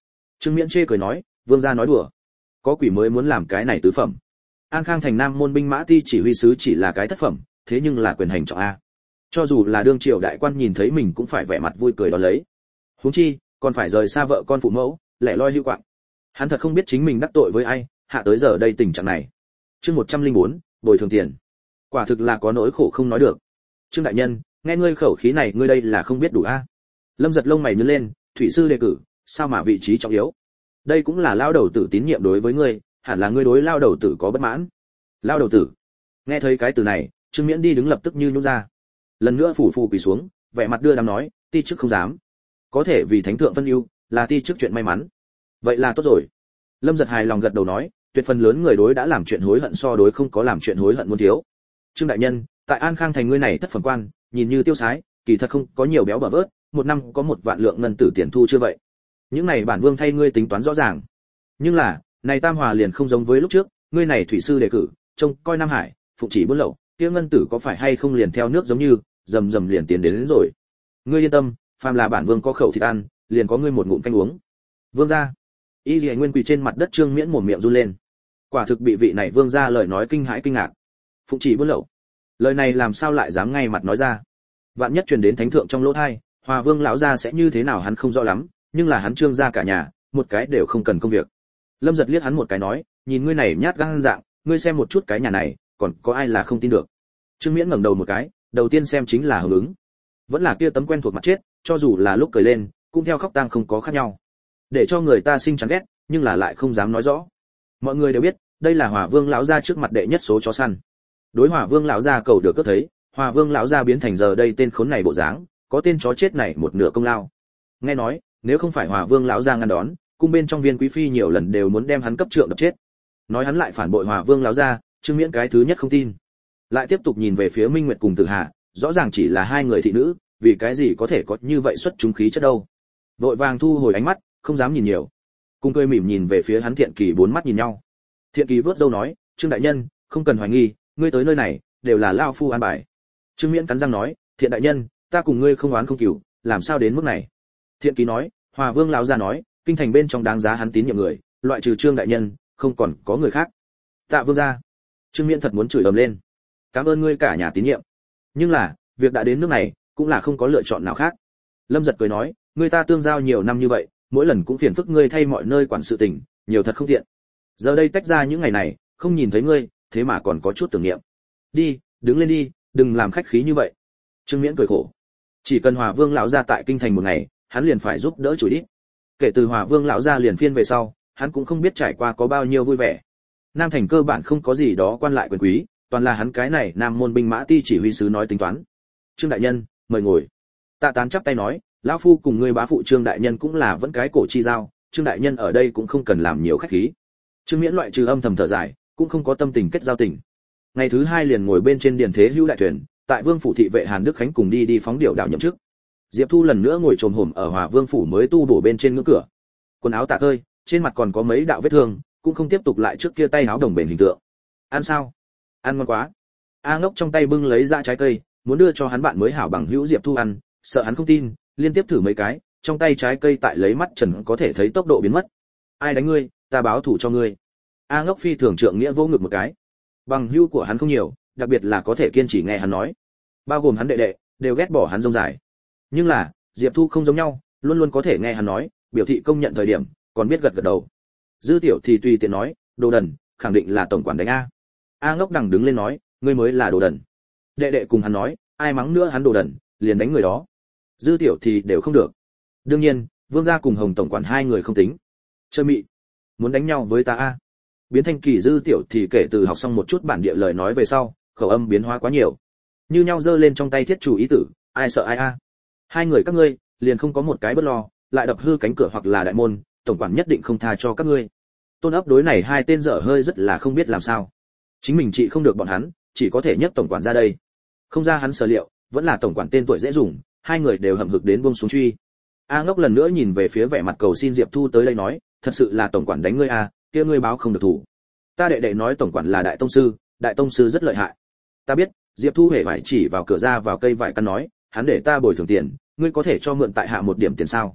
Trương Miễn chê cười nói, vương gia nói đùa, có quỷ mới muốn làm cái này tứ phẩm. An Khang thành Nam môn binh mã ti chỉ huy sứ chỉ là cái thất phẩm, thế nhưng là quyền hành trọng a. Cho dù là đương triều đại quan nhìn thấy mình cũng phải vẻ mặt vui cười đón lấy. Huống chi, còn phải rời xa vợ con phụ mẫu, lẻ loi hữu quạng. Hắn thật không biết chính mình đắc tội với ai, hạ tới giờ đây tình trạng này. Chương một trăm lẻ bốn, bồi thường tiền. Quả thực là có nỗi khổ không nói được. Trương đại nhân, nghe ngươi khẩu khí này, ngươi đây là không biết đủ a. Lâm giật lông mày nhướng lên, thủy sư đề cử, sao mà vị trí trọng yếu? Đây cũng là lao đầu tử tín nhiệm đối với ngươi, hẳn là ngươi đối lao đầu tử có bất mãn. Lao đầu tử. Nghe thấy cái từ này, Trương Miễn đi đứng lập tức như nhún ra. Lần nữa phủ phù quỳ xuống, vẻ mặt đưa đám nói, ti chức không dám. Có thể vì thánh thượng phân ưu, là ti chức chuyện may mắn. Vậy là tốt rồi. Lâm giật hài lòng gật đầu nói, tuyệt phần lớn người đối đã làm chuyện hối hận so đối không có làm chuyện hối hận muốn thiếu. Trương đại nhân, tại An Khang thành ngươi này thất phẩm quan, nhìn như tiêu sái, kỳ thật không có nhiều béo bở vớt, một năm có một vạn lượng ngân tử tiền thu chưa vậy. Những này bản vương thay ngươi tính toán rõ ràng. Nhưng là, này Tam Hòa liền không giống với lúc trước, ngươi này thủy sư đề cử, trông coi Nam Hải, phụng chỉ buôn lậu, kia ngân tử có phải hay không liền theo nước giống như, rầm rầm liền tiến đến, đến rồi. Ngươi yên tâm, phàm là bản vương có khẩu thịt ăn, liền có ngươi một ngụm canh uống. Vương gia. Y Liễu Nguyên quỳ trên mặt đất, Trương Miễn mồm miệng run lên. Quả thực bị vị này vương gia lời nói kinh hãi kinh ngạc. Phụng chỉ buôn lậu. Lời này làm sao lại dám ngay mặt nói ra? Vạn nhất truyền đến thánh thượng trong lỗ tai, Hòa Vương lão gia sẽ như thế nào hắn không rõ lắm, nhưng là hắn Trương gia cả nhà, một cái đều không cần công việc. Lâm giật liếc hắn một cái nói, nhìn ngươi này nhát gan dạng, ngươi xem một chút cái nhà này, còn có ai là không tin được. Trương Miễn ngẩng đầu một cái, đầu tiên xem chính là hưởng ứng. Vẫn là kia tấm quen thuộc mặt chết, cho dù là lúc cười lên, cũng theo khóc tang không có khác nhau. Để cho người ta sinh chán ghét, nhưng là lại không dám nói rõ. Mọi người đều biết, đây là Hòa Vương lão gia trước mặt đệ nhất số chó săn. Đối Hòa Vương lão gia cầu được cướp thấy, Hòa Vương lão gia biến thành giờ đây tên khốn này bộ dáng, có tên chó chết này một nửa công lao. Nghe nói, nếu không phải Hòa Vương lão gia ngăn đón, cung bên trong viên quý phi nhiều lần đều muốn đem hắn cấp trượng đập chết. Nói hắn lại phản bội Hòa Vương lão gia, Trương Miễn cái thứ nhất không tin. Lại tiếp tục nhìn về phía Minh Nguyệt cùng Tử Hà, rõ ràng chỉ là hai người thị nữ, vì cái gì có thể có như vậy xuất chúng khí chất đâu. Vội vàng thu hồi ánh mắt, không dám nhìn nhiều. Cung cười mỉm nhìn về phía hắn Thiện Kỳ, bốn mắt nhìn nhau. Thiện Kỳ vớt râu nói, Trương đại nhân, không cần hoài nghi, ngươi tới nơi này đều là lao phu an bài. Trương Miễn cắn răng nói, Thiện đại nhân, ta cùng ngươi không oán không cừu, làm sao đến mức này? Thiện Kỳ nói, Hòa Vương lão gia nói, kinh thành bên trong đáng giá hắn tín nhiệm người, loại trừ Trương đại nhân, không còn có người khác. Tạ vương gia. Trương Miễn thật muốn chửi ầm lên. Cảm ơn ngươi cả nhà tín nhiệm. Nhưng là, việc đã đến nước này, cũng là không có lựa chọn nào khác. Lâm giật cười nói, người ta tương giao nhiều năm như vậy, mỗi lần cũng phiền phức ngươi thay mọi nơi quản sự tình, nhiều thật không tiện. Giờ đây tách ra những ngày này, không nhìn thấy ngươi, thế mà còn có chút tưởng niệm. Đi, đứng lên đi, đừng làm khách khí như vậy. Trương Miễn cười khổ. Chỉ cần Hòa Vương lão gia tại kinh thành một ngày, hắn liền phải giúp đỡ chủ ít. Kể từ Hòa Vương lão gia liền phiên về sau, hắn cũng không biết trải qua có bao nhiêu vui vẻ. Nam thành cơ bản không có gì đó quan lại quyền quý, toàn là hắn cái này Nam môn binh mã ti chỉ huy sứ nói tính toán. Trương đại nhân, mời ngồi. Tạ Tán chắp tay nói, lão phu cùng ngươi bá phụ Trương đại nhân cũng là vẫn cái cổ chi giao, Trương đại nhân ở đây cũng không cần làm nhiều khách khí. Trương Miễn loại trừ âm thầm thở dài, cũng không có tâm tình kết giao tình. Ngày thứ hai liền ngồi bên trên điền thế hữu đại thuyền, tại Vương phủ thị vệ Hàn Đức Khánh cùng đi đi phóng điệu đạo nhậm chức. Diệp Thu lần nữa ngồi trồm hổm ở Hòa Vương phủ mới tu bổ bên trên ngưỡng cửa. Quần áo tả tơi, trên mặt còn có mấy đạo vết thương, cũng không tiếp tục lại trước kia tay áo đồng bền hình tượng. Ăn sao? Ăn ngon quá. A Ngốc trong tay bưng lấy ra trái cây, muốn đưa cho hắn bạn mới hảo bằng hữu Diệp Thu ăn, sợ hắn không tin, liên tiếp thử mấy cái, trong tay trái cây tại lấy mắt trần có thể thấy tốc độ biến mất. Ai đánh ngươi, ta báo thủ cho ngươi. A Ngốc phi thường trượng nghĩa vô ngực một cái. Bằng hữu của hắn không nhiều, đặc biệt là có thể kiên trì nghe hắn nói. Bao gồm hắn đệ đệ, đều ghét bỏ hắn rông dài. Nhưng là, Diệp Thu không giống nhau, luôn luôn có thể nghe hắn nói, biểu thị công nhận thời điểm, còn biết gật gật đầu. Dư Tiểu thì tùy tiện nói, đồ đần, khẳng định là tổng quản đánh a. A Ngốc đằng đứng lên nói, ngươi mới là đồ đần. Đệ đệ cùng hắn nói, ai mắng nữa hắn đồ đần, liền đánh người đó. Dư Tiểu thì đều không được. Đương nhiên, Vương gia cùng Hồng tổng quản hai người không tính. Chơi mị, muốn đánh nhau với ta a? Biến Thanh Kỳ Dư Tiểu thì kể từ học xong một chút bản địa lời nói về sau, khẩu âm biến hóa quá nhiều. Như nhau giơ lên trong tay thiết chủ ý tử, ai sợ ai a? Hai người các ngươi, liền không có một cái bất lo, lại đập hư cánh cửa hoặc là đại môn, tổng quản nhất định không tha cho các ngươi. Tôn ấp đối này hai tên dở hơi rất là không biết làm sao. Chính mình trị không được bọn hắn, chỉ có thể nhất tổng quản ra đây. Không ra hắn sở liệu, vẫn là tổng quản tên tuổi dễ dùng, hai người đều hậm hực đến buông xuống truy. A Ngốc lần nữa nhìn về phía vẻ mặt cầu xin Diệp Thu tới đây nói, thật sự là tổng quản đánh ngươi à, kia ngươi báo không được thủ. Ta đệ đệ nói tổng quản là đại tông sư, đại tông sư rất lợi hại. Ta biết, Diệp Thu hề phải chỉ vào cửa ra vào cây vải căn nói, hắn để ta bồi thường tiền, ngươi có thể cho mượn tại hạ một điểm tiền sao?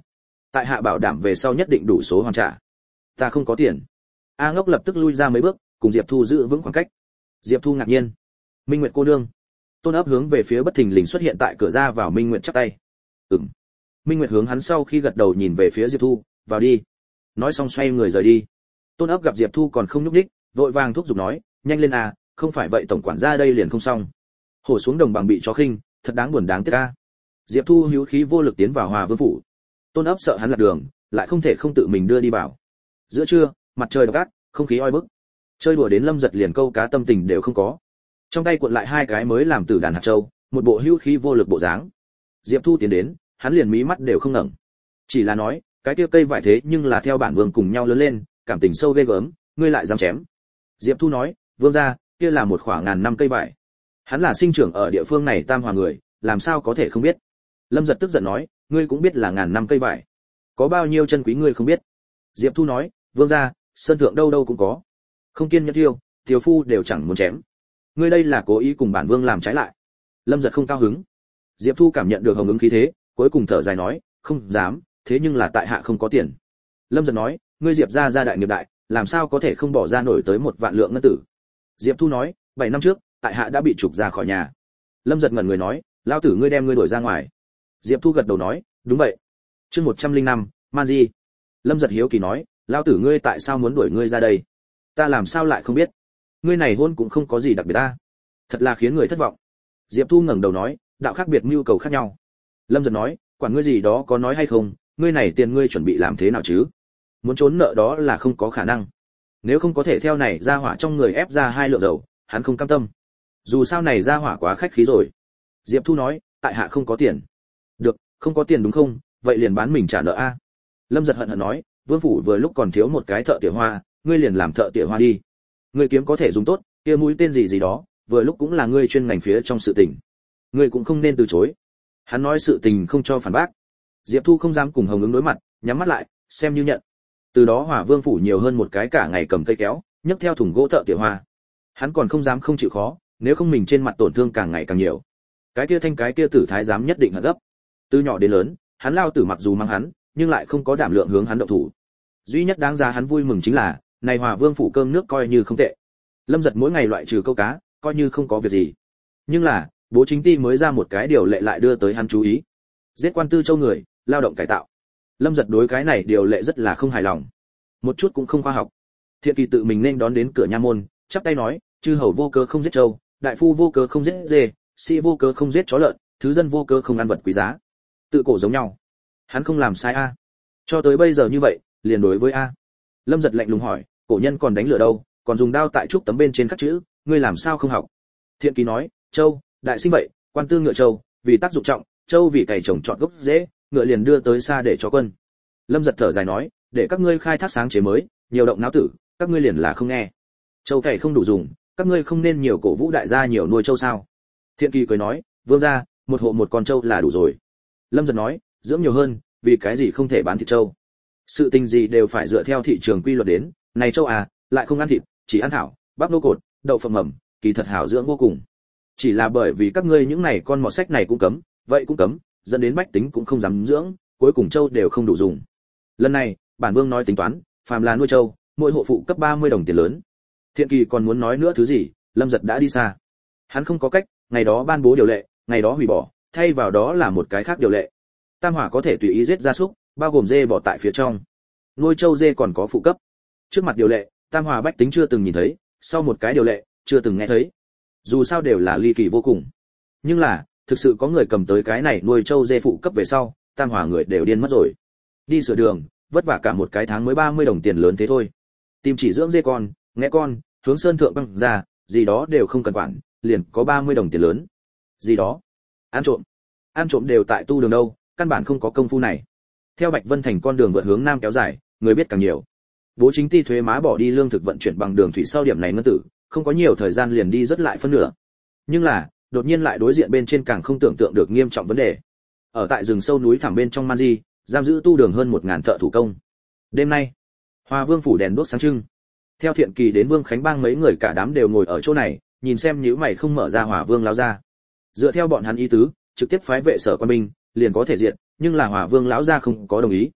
tại hạ bảo đảm về sau nhất định đủ số hoàn trả. Ta không có tiền. A Ngốc lập tức lui ra mấy bước, cùng Diệp Thu giữ vững khoảng cách. Diệp Thu ngạc nhiên. Minh Nguyệt cô nương. Tôn Ấp hướng về phía bất thình lình xuất hiện tại cửa ra vào Minh Nguyệt chắp tay. Ừm. Minh Nguyệt hướng hắn sau khi gật đầu nhìn về phía Diệp Thu, vào đi. Nói xong xoay người rời đi. Tôn Ấp gặp Diệp Thu còn không nhúc nhích, vội vàng thúc giục nói, nhanh lên à, không phải vậy tổng quản gia đây liền không xong. Hổ xuống đồng bằng bị chó khinh, thật đáng buồn đáng tiếc a. Diệp Thu hữu khí vô lực tiến vào Hòa Vương phủ. Tôn Ấp sợ hắn lạc đường, lại không thể không tự mình đưa đi vào. Giữa trưa, mặt trời độc ác, không khí oi bức. Chơi đùa đến Lâm Giật liền câu cá tâm tình đều không có. Trong tay cuộn lại hai cái mới làm từ đàn hạt châu, một bộ hữu khí vô lực bộ dáng. Diệp Thu tiến đến, hắn liền mí mắt đều không ngẩng. Chỉ là nói, cái kia cây vải thế nhưng là theo bản vương cùng nhau lớn lên, cảm tình sâu ghê gớm, ngươi lại dám chém. Diệp Thu nói, vương gia, kia là một khoảng ngàn năm cây vải. Hắn là sinh trưởng ở địa phương này Tam Hòa người, làm sao có thể không biết. Lâm Giật tức giận nói, ngươi cũng biết là ngàn năm cây vải, có bao nhiêu chân quý ngươi không biết. Diệp Thu nói, vương gia, sơn thượng đâu đâu cũng có, không kiên nhẫn tiêu, tiểu phu đều chẳng muốn chém. Ngươi đây là cố ý cùng bản vương làm trái lại. Lâm Giật không cao hứng. Diệp Thu cảm nhận được hồng ứng khí thế, cuối cùng thở dài nói, không dám, thế nhưng là tại hạ không có tiền. Lâm Giật nói, ngươi Diệp gia gia đại nghiệp đại, làm sao có thể không bỏ ra nổi tới một vạn lượng ngân tử. Diệp Thu nói, bảy năm trước, tại hạ đã bị trục ra khỏi nhà. Lâm Giật ngẩn người nói, lao tử ngươi đem ngươi đuổi ra ngoài. Diệp Thu gật đầu nói, đúng vậy. Chương một trăm linh năm, Man Di. Lâm Giật hiếu kỳ nói, lao tử ngươi tại sao muốn đuổi ngươi ra đây? Ta làm sao lại không biết? Ngươi này hôn cũng không có gì đặc biệt ta. Thật là khiến người thất vọng. Diệp Thu ngẩng đầu nói, đạo khác biệt nhu cầu khác nhau. Lâm Giật nói, quản ngươi gì đó có nói hay không, ngươi này tiền ngươi chuẩn bị làm thế nào chứ? Muốn trốn nợ đó là không có khả năng. Nếu không có thể theo này ra hỏa trong người ép ra hai lượng dầu, hắn không cam tâm. Dù sao này ra hỏa quá khách khí rồi. Diệp Thu nói, tại hạ không có tiền. Được, không có tiền đúng không? Vậy liền bán mình trả nợ a. Lâm Giật hận hận nói, vương phủ vừa lúc còn thiếu một cái thợ tỉa hoa, ngươi liền làm thợ tỉa hoa đi. Ngươi kiếm có thể dùng tốt, kia mũi tên gì gì đó, vừa lúc cũng là ngươi chuyên ngành phía trong sự tình. Ngươi cũng không nên từ chối. Hắn nói sự tình không cho phản bác. Diệp Thu không dám cùng Hồng Ứng đối mặt, nhắm mắt lại, xem như nhận. Từ đó Hỏa Vương phủ nhiều hơn một cái cả ngày cầm cây kéo, nhấc theo thùng gỗ thợ tỉa hoa. Hắn còn không dám không chịu khó, nếu không mình trên mặt tổn thương càng ngày càng nhiều. Cái kia thanh cái kia tử thái giám nhất định hận gấp. Từ nhỏ đến lớn, hắn lao tử mặc dù mang hắn, nhưng lại không có đảm lượng hướng hắn động thủ. Duy nhất đáng giá hắn vui mừng chính là, này Hỏa Vương phủ cơm nước coi như không tệ. Lâm Giật mỗi ngày loại trừ câu cá, coi như không có việc gì. Nhưng là, Bố Chính Ti mới ra một cái điều lệ lại đưa tới hắn chú ý. Giết quan tư châu người, lao động cải tạo. Lâm Giật đối cái này điều lệ rất là không hài lòng, một chút cũng không khoa học. Thiện Kỳ tự mình nên đón đến cửa nha môn, chắp tay nói, chư hầu vô cớ không giết trâu, đại phu vô cớ không giết dê, sĩ vô cớ không giết chó lợn, thứ dân vô cớ không ăn vật quý giá. Tự cổ giống nhau. Hắn không làm sai a. Cho tới bây giờ như vậy, liền đối với a. Lâm Giật lạnh lùng hỏi, cổ nhân còn đánh lửa đâu, còn dùng đao tại trúc tấm bên trên khắc chữ, ngươi làm sao không học? Thiện Kỳ nói, châu, đại sinh vậy, quan tư ngựa châu, vì tác dụng trọng, châu vì cày trồng trọt gốc dễ, ngựa liền đưa tới xa để cho quân. Lâm Giật thở dài nói, để các ngươi khai thác sáng chế mới, nhiều động não tử, các ngươi liền là không nghe. Châu cày không đủ dùng, các ngươi không nên nhiều cổ vũ đại gia nhiều nuôi châu sao? Thiện Kỳ cười nói, vương gia, một hộ một con châu là đủ rồi. Lâm Giật nói, dưỡng nhiều hơn, vì cái gì không thể bán thịt châu? Sự tình gì đều phải dựa theo thị trường quy luật đến, này châu à, lại không ăn thịt, chỉ ăn thảo, bắp nô cột, đậu phộng mầm, kỳ thật hảo dưỡng vô cùng. Chỉ là bởi vì các ngươi những này con mọt sách này cũng cấm, vậy cũng cấm, dẫn đến bách tính cũng không dám dưỡng, cuối cùng châu đều không đủ dùng. Lần này, bản vương nói tính toán, phàm là nuôi châu, mỗi hộ phụ cấp ba mươi đồng tiền lớn. Thiện Kỳ còn muốn nói nữa thứ gì, Lâm Giật đã đi xa. Hắn không có cách, ngày đó ban bố điều lệ, ngày đó hủy bỏ, thay vào đó là một cái khác điều lệ. Tam Hỏa có thể tùy ý giết gia súc, bao gồm dê bò tại phía trong. Nuôi châu dê còn có phụ cấp. Trước mặt điều lệ, Tam Hỏa bách tính chưa từng nhìn thấy, sau một cái điều lệ, chưa từng nghe thấy. Dù sao đều là ly kỳ vô cùng. Nhưng là, thực sự có người cầm tới cái này nuôi châu dê phụ cấp về sau, Tam Hỏa người đều điên mất rồi. Đi sửa đường, vất vả cả một cái tháng mới ba mươi đồng tiền lớn thế thôi. Tìm chỉ dưỡng dê con, nghe con, hướng sơn thượng băng ra, gì đó đều không cần quản, liền có ba mươi đồng tiền lớn. Gì đó? Ăn trộm. Ăn trộm đều tại tu đường đâu, căn bản không có công phu này. Theo Bạch Vân thành con đường vượt hướng nam kéo dài, người biết càng nhiều. Bố Chính Ti thuế má bỏ đi lương thực vận chuyển bằng đường thủy sau điểm này ngân tử, không có nhiều thời gian liền đi rất lại phân nửa. Nhưng là, đột nhiên lại đối diện bên trên càng không tưởng tượng được nghiêm trọng vấn đề. Ở tại rừng sâu núi thẳm bên trong Man Di, giam giữ tu đường hơn một ngàn thợ thủ công. Đêm nay, Hoa Vương phủ đèn đuốc sáng trưng. Theo Thiện Kỳ đến Vương Khánh Bang mấy người cả đám đều ngồi ở chỗ này, nhìn xem nhíu mày không mở ra Hỏa Vương lão gia. Dựa theo bọn hắn ý tứ, trực tiếp phái vệ sở quan binh, liền có thể diện, nhưng là Hỏa Vương lão gia không có đồng ý.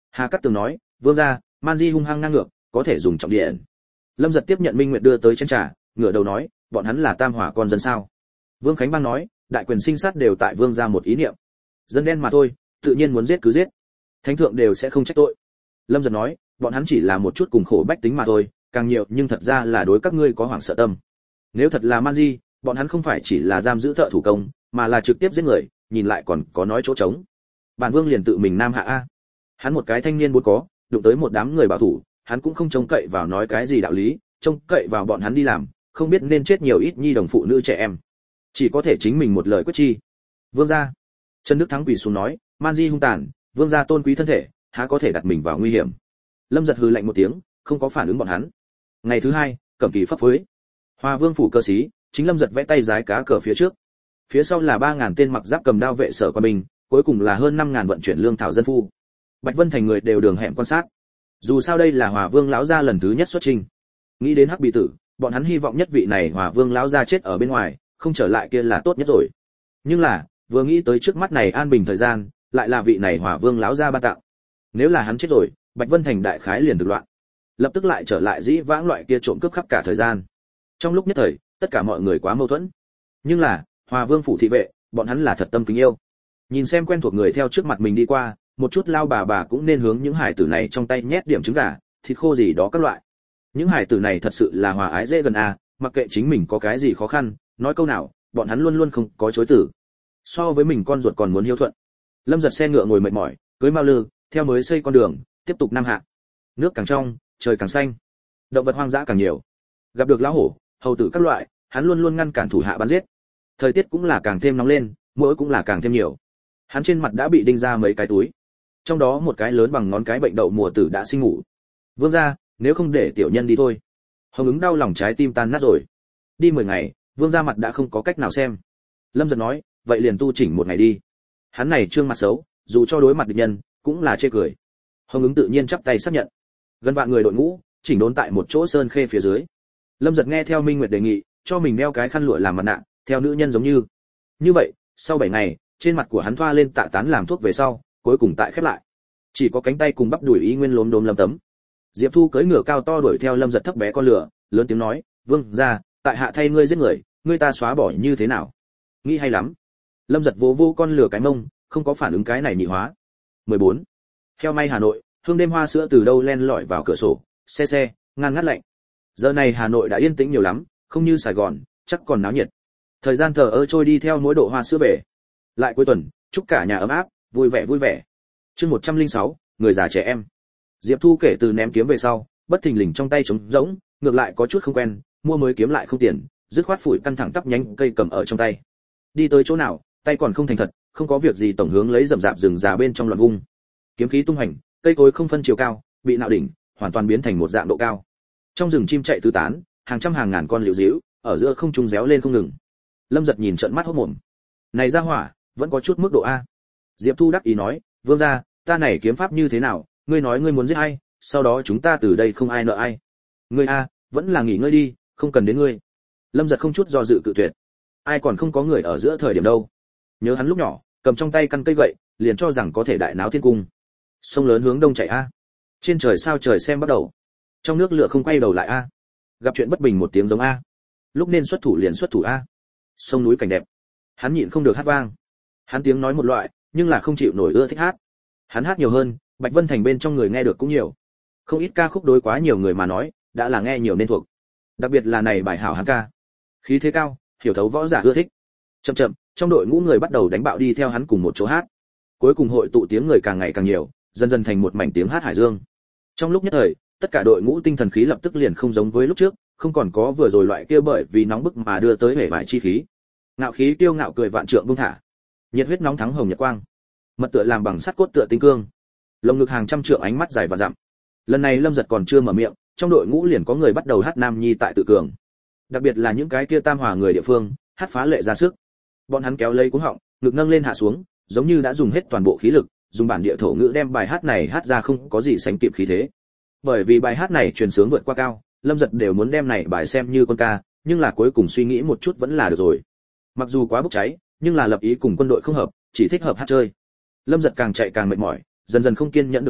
Hà Cát Tường nói, vương gia, Man Di hung hăng ngang ngược, có thể dùng trọng điện. Lâm Giật tiếp nhận Minh Nguyệt đưa tới chén trà, ngửa đầu nói, bọn hắn là tam hỏa con dân sao? Vương Khánh Bang nói, đại quyền sinh sát đều tại vương gia một ý niệm. Dân đen mà thôi, tự nhiên muốn giết cứ giết. Thánh thượng đều sẽ không trách tội. Lâm Giật nói, bọn hắn chỉ là một chút cùng khổ bách tính mà thôi, càng nhiều nhưng thật ra là đối các ngươi có hoảng sợ tâm. Nếu thật là Man Di, bọn hắn không phải chỉ là giam giữ thợ thủ công, mà là trực tiếp giết người, nhìn lại còn có nói chỗ trống. Bản vương liền tự mình nam hạ a. Hắn một cái thanh niên muốn có, đụng tới một đám người bảo thủ, hắn cũng không trông cậy vào nói cái gì đạo lý, trông cậy vào bọn hắn đi làm, không biết nên chết nhiều ít nhi đồng phụ nữ trẻ em, chỉ có thể chính mình một lời quyết chi. Vương gia. Trần Đức Thắng quỳ xuống nói, Man Di hung tàn, vương gia tôn quý thân thể, há có thể đặt mình vào nguy hiểm. Lâm Giật hừ lạnh một tiếng, không có phản ứng bọn hắn. Ngày thứ hai, cẩm kỳ pháp phối. Hoa Vương phủ cơ sĩ, chính Lâm Giật vẽ tay giái cá cờ phía trước. Phía sau là ba ngàn tên mặc giáp cầm đao vệ sở quan binh, cuối cùng là hơn năm ngàn vận chuyển lương thảo dân phu. Bạch Vân thành người đều đường hẻm quan sát. Dù sao đây là Hòa Vương lão gia lần thứ nhất xuất trình. Nghĩ đến Hắc Bị Tử, bọn hắn hy vọng nhất vị này Hòa Vương lão gia chết ở bên ngoài, không trở lại kia là tốt nhất rồi. Nhưng là, vừa nghĩ tới trước mắt này an bình thời gian, lại là vị này Hòa Vương lão gia ban tặng. Nếu là hắn chết rồi, Bạch Vân thành đại khái liền thực loạn. Lập tức lại trở lại dĩ vãng loại kia trộm cướp khắp cả thời gian. Trong lúc nhất thời, tất cả mọi người quá mâu thuẫn. Nhưng là, Hòa Vương phủ thị vệ, bọn hắn là thật tâm kính yêu. Nhìn xem quen thuộc người theo trước mặt mình đi qua, một chút lao bà bà cũng nên hướng những hải tử này trong tay nhét điểm trứng gà, thịt khô gì đó các loại. Những hải tử này thật sự là hòa ái dễ gần a, mặc kệ chính mình có cái gì khó khăn, nói câu nào, bọn hắn luôn luôn không có chối từ. So với mình con ruột còn muốn hiếu thuận. Lâm Giật xe ngựa ngồi mệt mỏi, cưỡi mao lư, theo mới xây con đường, tiếp tục nam hạ. Nước càng trong, trời càng xanh, động vật hoang dã càng nhiều. Gặp được lão hổ, hầu tử các loại, hắn luôn luôn ngăn cản thủ hạ bắn giết. Thời tiết cũng là càng thêm nóng lên, muỗi cũng là càng thêm nhiều. Hắn trên mặt đã bị đinh ra mấy cái túi, trong đó một cái lớn bằng ngón cái bệnh đậu mùa tử đã sinh ngủ. Vương gia, nếu không để tiểu nhân đi thôi. Hồng ứng đau lòng trái tim tan nát rồi. Đi mười ngày, vương gia mặt đã không có cách nào xem. Lâm Giật nói, vậy liền tu chỉnh một ngày đi. Hắn này trương mặt xấu, dù cho đối mặt địch nhân, cũng là chê cười. Hồng ứng tự nhiên chắp tay xác nhận. Gần vạn người đội ngũ, chỉnh đốn tại một chỗ sơn khê phía dưới. Lâm Giật nghe theo Minh Nguyệt đề nghị, cho mình đeo cái khăn lụa làm mặt nạ, theo nữ nhân giống như. Như vậy, sau bảy ngày, trên mặt của hắn thoa lên tạ tán làm thuốc về sau, cuối cùng tại khép lại. Chỉ có cánh tay cùng bắp đùi y nguyên lốm đốm lấm tấm. Diệp Thu cưỡi ngựa cao to đuổi theo Lâm Giật thấp bé con lửa, lớn tiếng nói, "Vương gia, tại hạ thay ngươi giết người, ngươi ta xóa bỏ như thế nào?" Nghĩ hay lắm. Lâm Giật vỗ vỗ con lửa cái mông, không có phản ứng cái này nhị hóa. mười bốn. Heo may Hà Nội, hương đêm hoa sữa từ đâu len lỏi vào cửa sổ, xe xe, ngang ngắt lạnh. Giờ này Hà Nội đã yên tĩnh nhiều lắm, không như Sài Gòn, chắc còn náo nhiệt. Thời gian thờ ơ trôi đi theo mỗi độ hoa sữa về. Lại cuối tuần, chúc cả nhà ấm áp, vui vẻ vui vẻ. Chương một trăm lẻ sáu, người già trẻ em. Diệp Thu kể từ ném kiếm về sau, bất thình lình trong tay trống rỗng, ngược lại có chút không quen, mua mới kiếm lại không tiền, dứt khoát phủi căn thẳng tắp nhánh cây cầm ở trong tay. Đi tới chỗ nào, tay còn không thành thật, không có việc gì tổng hướng lấy rậm rạp rừng già bên trong loạn vung. Kiếm khí tung hành, cây cối không phân chiều cao, bị nạo đỉnh, hoàn toàn biến thành một dạng độ cao. Trong rừng chim chạy tứ tán, hàng trăm hàng ngàn con liễu díu, ở giữa không trung réo lên không ngừng. Lâm Giật nhìn trợn mắt hốt mồm. Này ra hỏa, vẫn có chút mức độ a. Diệp Thu đắc ý nói, vương gia, ta này kiếm pháp như thế nào, ngươi nói ngươi muốn giết ai, sau đó chúng ta từ đây không ai nợ ai. Ngươi a, vẫn là nghỉ ngơi đi, không cần đến ngươi. Lâm Giật không chút do dự cự tuyệt. Ai còn không có người ở giữa thời điểm đâu. Nhớ hắn lúc nhỏ, cầm trong tay căn cây gậy, liền cho rằng có thể đại náo thiên cung. Sông lớn hướng đông chảy a. Trên trời sao trời xem bắt đầu. Trong nước lửa không quay đầu lại a. Gặp chuyện bất bình một tiếng giống a. Lúc nên xuất thủ liền xuất thủ a. Sông núi cảnh đẹp. Hắn nhịn không được hát vang. Hắn tiếng nói một loại, nhưng là không chịu nổi ưa thích hát. Hắn hát nhiều hơn, Bạch Vân thành bên trong người nghe được cũng nhiều. Không ít ca khúc đối quá nhiều người mà nói, đã là nghe nhiều nên thuộc. Đặc biệt là này bài hảo hắn ca. Khí thế cao, hiểu thấu võ giả ưa thích. Chậm chậm, trong đội ngũ người bắt đầu đánh bạo đi theo hắn cùng một chỗ hát. Cuối cùng hội tụ tiếng người càng ngày càng nhiều, dần dần thành một mảnh tiếng hát hải dương. Trong lúc nhất thời, tất cả đội ngũ tinh thần khí lập tức liền không giống với lúc trước, không còn có vừa rồi loại kia bởi vì nóng bức mà đưa tới hể vải chi khí. Ngạo khí kiêu ngạo cười vạn trượng buông thả. Nhiệt huyết nóng thắng hồng nhật quang. Mật tựa làm bằng sắt cốt tựa tinh cương. Lồng ngực hàng trăm trượng ánh mắt dài và dặm. Lần này Lâm Giật còn chưa mở miệng, trong đội ngũ liền có người bắt đầu hát nam nhi tại tự cường. Đặc biệt là những cái kia tam hòa người địa phương, hát phá lệ ra sức. Bọn hắn kéo lấy cuống họng, ngực nâng lên hạ xuống, giống như đã dùng hết toàn bộ khí lực, dùng bản địa thổ ngữ đem bài hát này hát ra không có gì sánh kịp khí thế. Bởi vì bài hát này truyền sướng vượt qua cao, Lâm Giật đều muốn đem này bài xem như con ca, nhưng là cuối cùng suy nghĩ một chút vẫn là được rồi. Mặc dù quá bốc cháy, nhưng là lập ý cùng quân đội không hợp, chỉ thích hợp hát chơi. Lâm Giật càng chạy càng mệt mỏi, dần dần không kiên nhẫn được nữa,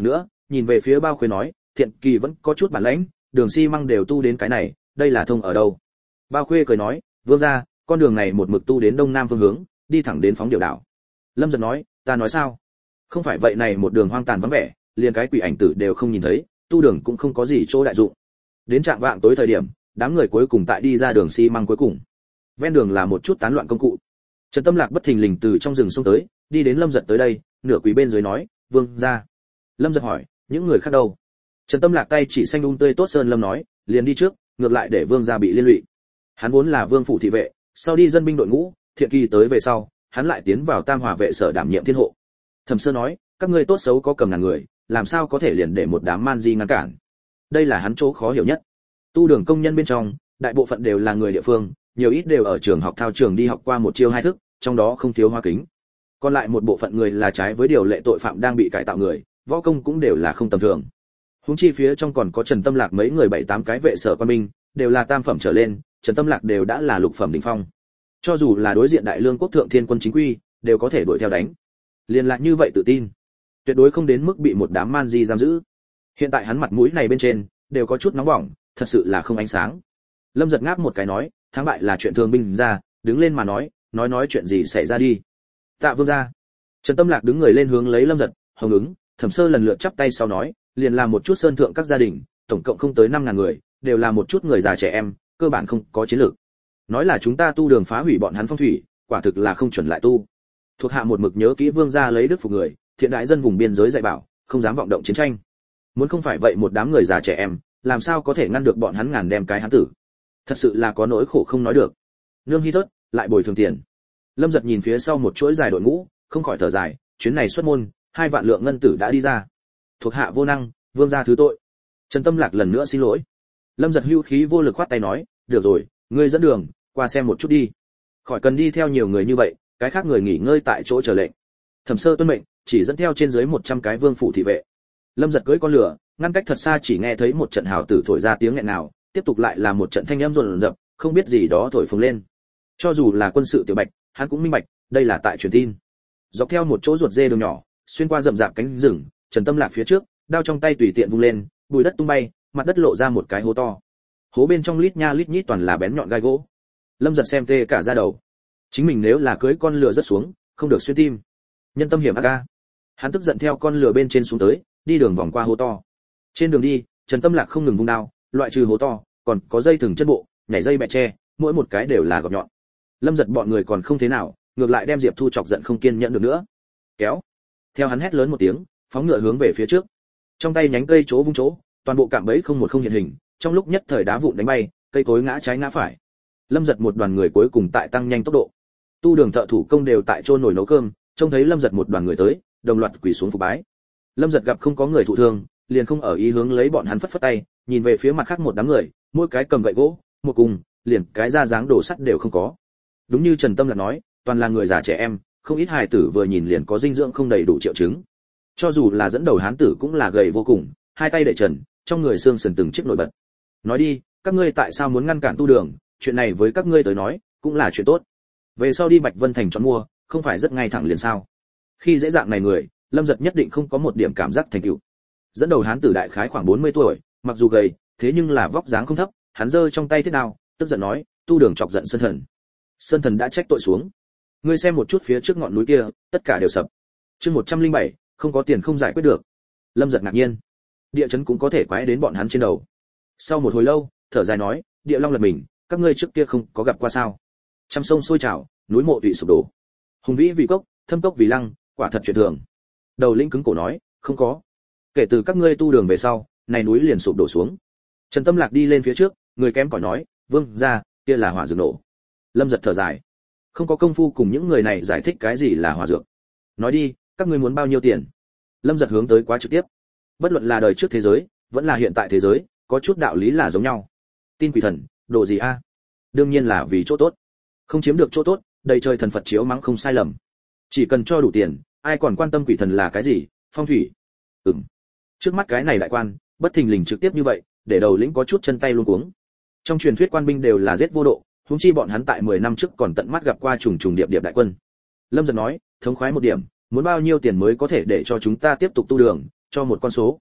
nhìn về phía Bao Khuê nói, Thiện Kỳ vẫn có chút bản lãnh, đường xi măng đều tu đến cái này, đây là thông ở đâu? Bao Khuê cười nói, vương gia, con đường này một mực tu đến đông nam phương hướng, đi thẳng đến Phóng Điểu đảo. Lâm Giật nói, ta nói sao? Không phải vậy này một đường hoang tàn vắng vẻ, liền cái quỷ ảnh tử đều không nhìn thấy, tu đường cũng không có gì chỗ đại dụng. Đến trạng vạng tối thời điểm, đám người cuối cùng tại đi ra đường xi măng cuối cùng. Ven đường là một chút tán loạn công cụ. Trần Tâm Lạc bất thình lình từ trong rừng xông tới, đi đến Lâm Giật tới đây, nửa quỳ bên dưới nói, vương gia. Lâm Giật hỏi, những người khác đâu? Trần Tâm Lạc tay chỉ xanh um tươi tốt sơn lâm nói, liền đi trước, ngược lại để vương gia bị liên lụy. Hắn vốn là vương phủ thị vệ, sau đi dân binh đội ngũ, Thiện Kỳ tới về sau, hắn lại tiến vào Tam Hòa vệ sở đảm nhiệm thiên hộ. Thẩm Sơ nói, các ngươi tốt xấu có cầm ngàn người, làm sao có thể liền để một đám man di ngăn cản? Đây là hắn chỗ khó hiểu nhất. Tu đường công nhân bên trong, đại bộ phận đều là người địa phương, nhiều ít đều ở trường học thao trường đi học qua một chiêu hai thức, trong đó không thiếu hoa kính. Còn lại một bộ phận người là trái với điều lệ tội phạm đang bị cải tạo người, võ công cũng đều là không tầm thường. Huống chi phía trong còn có Trần Tâm Lạc mấy người bảy tám cái vệ sở quan binh, đều là tam phẩm trở lên, Trần Tâm Lạc đều đã là lục phẩm đỉnh phong. Cho dù là đối diện Đại Lương quốc thượng thiên quân chính quy, đều có thể đuổi theo đánh. Liên lại như vậy tự tin, tuyệt đối không đến mức bị một đám man di giam giữ. Hiện tại hắn mặt mũi này bên trên đều có chút nóng bỏng, thật sự là không ánh sáng. Lâm Giật ngáp một cái nói, thắng bại là chuyện thường binh ra, đứng lên mà nói, nói nói chuyện gì xảy ra đi. Tạ vương gia. Trần Tâm Lạc đứng người lên hướng lấy Lâm Giật, Hồng Ứng, Thẩm Sơ lần lượt chắp tay sau nói, liền làm một chút sơn thượng các gia đình, tổng cộng không tới năm ngàn người, đều là một chút người già trẻ em, cơ bản không có chiến lược. Nói là chúng ta tu đường phá hủy bọn hắn phong thủy, quả thực là không chuẩn lại tu. Thuộc hạ một mực nhớ kỹ vương gia lấy đức phục người, thiện đại dân vùng biên giới dạy bảo, không dám vọng động chiến tranh. Muốn không phải vậy một đám người già trẻ em, làm sao có thể ngăn được bọn hắn ngàn đem cái hắn tử? Thật sự là có nỗi khổ không nói được. Nương Hi Thớt lại bồi thường tiền. Lâm Giật nhìn phía sau một chuỗi dài đội ngũ, không khỏi thở dài, chuyến này xuất môn, hai vạn lượng ngân tử đã đi ra. Thuộc hạ vô năng, vương gia thứ tội. Trần Tâm Lạc lần nữa xin lỗi. Lâm Giật hưu khí vô lực khoát tay nói, được rồi, ngươi dẫn đường, qua xem một chút đi. Khỏi cần đi theo nhiều người như vậy, cái khác người nghỉ ngơi tại chỗ chờ lệnh. Thẩm Sơ tuân mệnh, chỉ dẫn theo trên dưới một trăm cái vương phủ thị vệ. Lâm Giật cưỡi con lửa, ngăn cách thật xa chỉ nghe thấy một trận hào tử thổi ra tiếng nghẹn nào, tiếp tục lại là một trận thanh âm rồn rập, không biết gì đó thổi phồng lên. Cho dù là quân sự tiểu bạch, hắn cũng minh bạch, đây là tại truyền tin. Dọc theo một chỗ ruột dê đường nhỏ, xuyên qua rậm rạp cánh rừng, Trần Tâm Lạc phía trước, đao trong tay tùy tiện vung lên, bụi đất tung bay, mặt đất lộ ra một cái hố to. Hố bên trong lít nha lít nhít toàn là bén nhọn gai gỗ. Lâm Giật xem tê cả da đầu. Chính mình nếu là cưỡi con lừa rất xuống, không được xuyên tim. Nhân tâm hiểm ác a. Hắn tức giận theo con lừa bên trên xuống tới, đi đường vòng qua hố to. Trên đường đi, Trần Tâm Lạc không ngừng vung đao, loại trừ hố to, còn có dây thừng chân bộ, nhảy dây bẹ tre, mỗi một cái đều là gọt nhọn. Lâm Giật bọn người còn không thế nào, ngược lại đem Diệp Thu chọc giận không kiên nhẫn được nữa. Kéo. Theo hắn hét lớn một tiếng, phóng ngựa hướng về phía trước. Trong tay nhánh cây chỗ vung chỗ, toàn bộ cạm bẫy không một không hiện hình, trong lúc nhất thời đá vụn đánh bay, cây cối ngã trái ngã phải. Lâm Giật một đoàn người cuối cùng tại tăng nhanh tốc độ. Tu đường thợ thủ công đều tại chôn nồi nấu cơm, trông thấy Lâm Giật một đoàn người tới, đồng loạt quỳ xuống phục bái. Lâm Giật gặp không có người thụ thương, liền không ở ý hướng lấy bọn hắn phất phất tay, nhìn về phía mặt khác một đám người, mỗi cái cầm gậy gỗ, một cùng, liền cái ra dáng đồ sắt đều không có. Đúng như Trần Tâm Lạc nói, toàn là người già trẻ em, không ít hài tử vừa nhìn liền có dinh dưỡng không đầy đủ triệu chứng. Cho dù là dẫn đầu hán tử cũng là gầy vô cùng, hai tay để trần, trong người xương sườn từng chiếc nổi bật. Nói đi, các ngươi tại sao muốn ngăn cản tu đường, chuyện này với các ngươi tới nói, cũng là chuyện tốt. Về sau đi Bạch Vân Thành chọn mua, không phải rất ngay thẳng liền sao? Khi dễ dạng này người, Lâm Giật nhất định không có một điểm cảm giác thành tựu. Dẫn đầu hán tử đại khái khoảng bốn mươi tuổi, mặc dù gầy, thế nhưng là vóc dáng không thấp, hắn giơ trong tay thiết đao, tức giận nói, tu đường chọc giận Sơn Thần. Sơn Thần đã trách tội xuống. Ngươi xem một chút phía trước ngọn núi kia, tất cả đều sập. Chương một trăm lẻ bảy, không có tiền không giải quyết được. Lâm Giật ngạc nhiên. Địa chấn cũng có thể quái đến bọn hắn trên đầu. Sau một hồi lâu, thở dài nói, địa long lật mình, các ngươi trước kia không có gặp qua sao? Trăm sông sôi trào, núi mộ tụy sụp đổ. Hùng vĩ vì cốc, thâm cốc vì lăng, quả thật chuyện thường. Đầu lĩnh cứng cổ nói, không có. Kể từ các ngươi tu đường về sau, này núi liền sụp đổ xuống. Trần Tâm Lạc đi lên phía trước, người kém cỏi nói, vương gia, kia là hỏa dược nổ. Lâm Giật thở dài, không có công phu cùng những người này giải thích cái gì là hỏa dược. Nói đi, các ngươi muốn bao nhiêu tiền? Lâm Giật hướng tới quá trực tiếp. Bất luận là đời trước thế giới, vẫn là hiện tại thế giới, có chút đạo lý là giống nhau. Tin quỷ thần, độ gì a? Đương nhiên là vì chỗ tốt. Không chiếm được chỗ tốt, đầy trời thần Phật chiếu mắng không sai lầm. Chỉ cần cho đủ tiền, ai còn quan tâm quỷ thần là cái gì, phong thủy. Ừm. Trước mắt cái này đại quan, bất thình lình trực tiếp như vậy, để đầu lĩnh có chút chân tay luống cuống. Trong truyền thuyết quan binh đều là giết vô độ, huống chi bọn hắn tại mười năm trước còn tận mắt gặp qua trùng trùng điệp điệp đại quân. Lâm Giật nói, thống khoái một điểm, muốn bao nhiêu tiền mới có thể để cho chúng ta tiếp tục tu đường, cho một con số.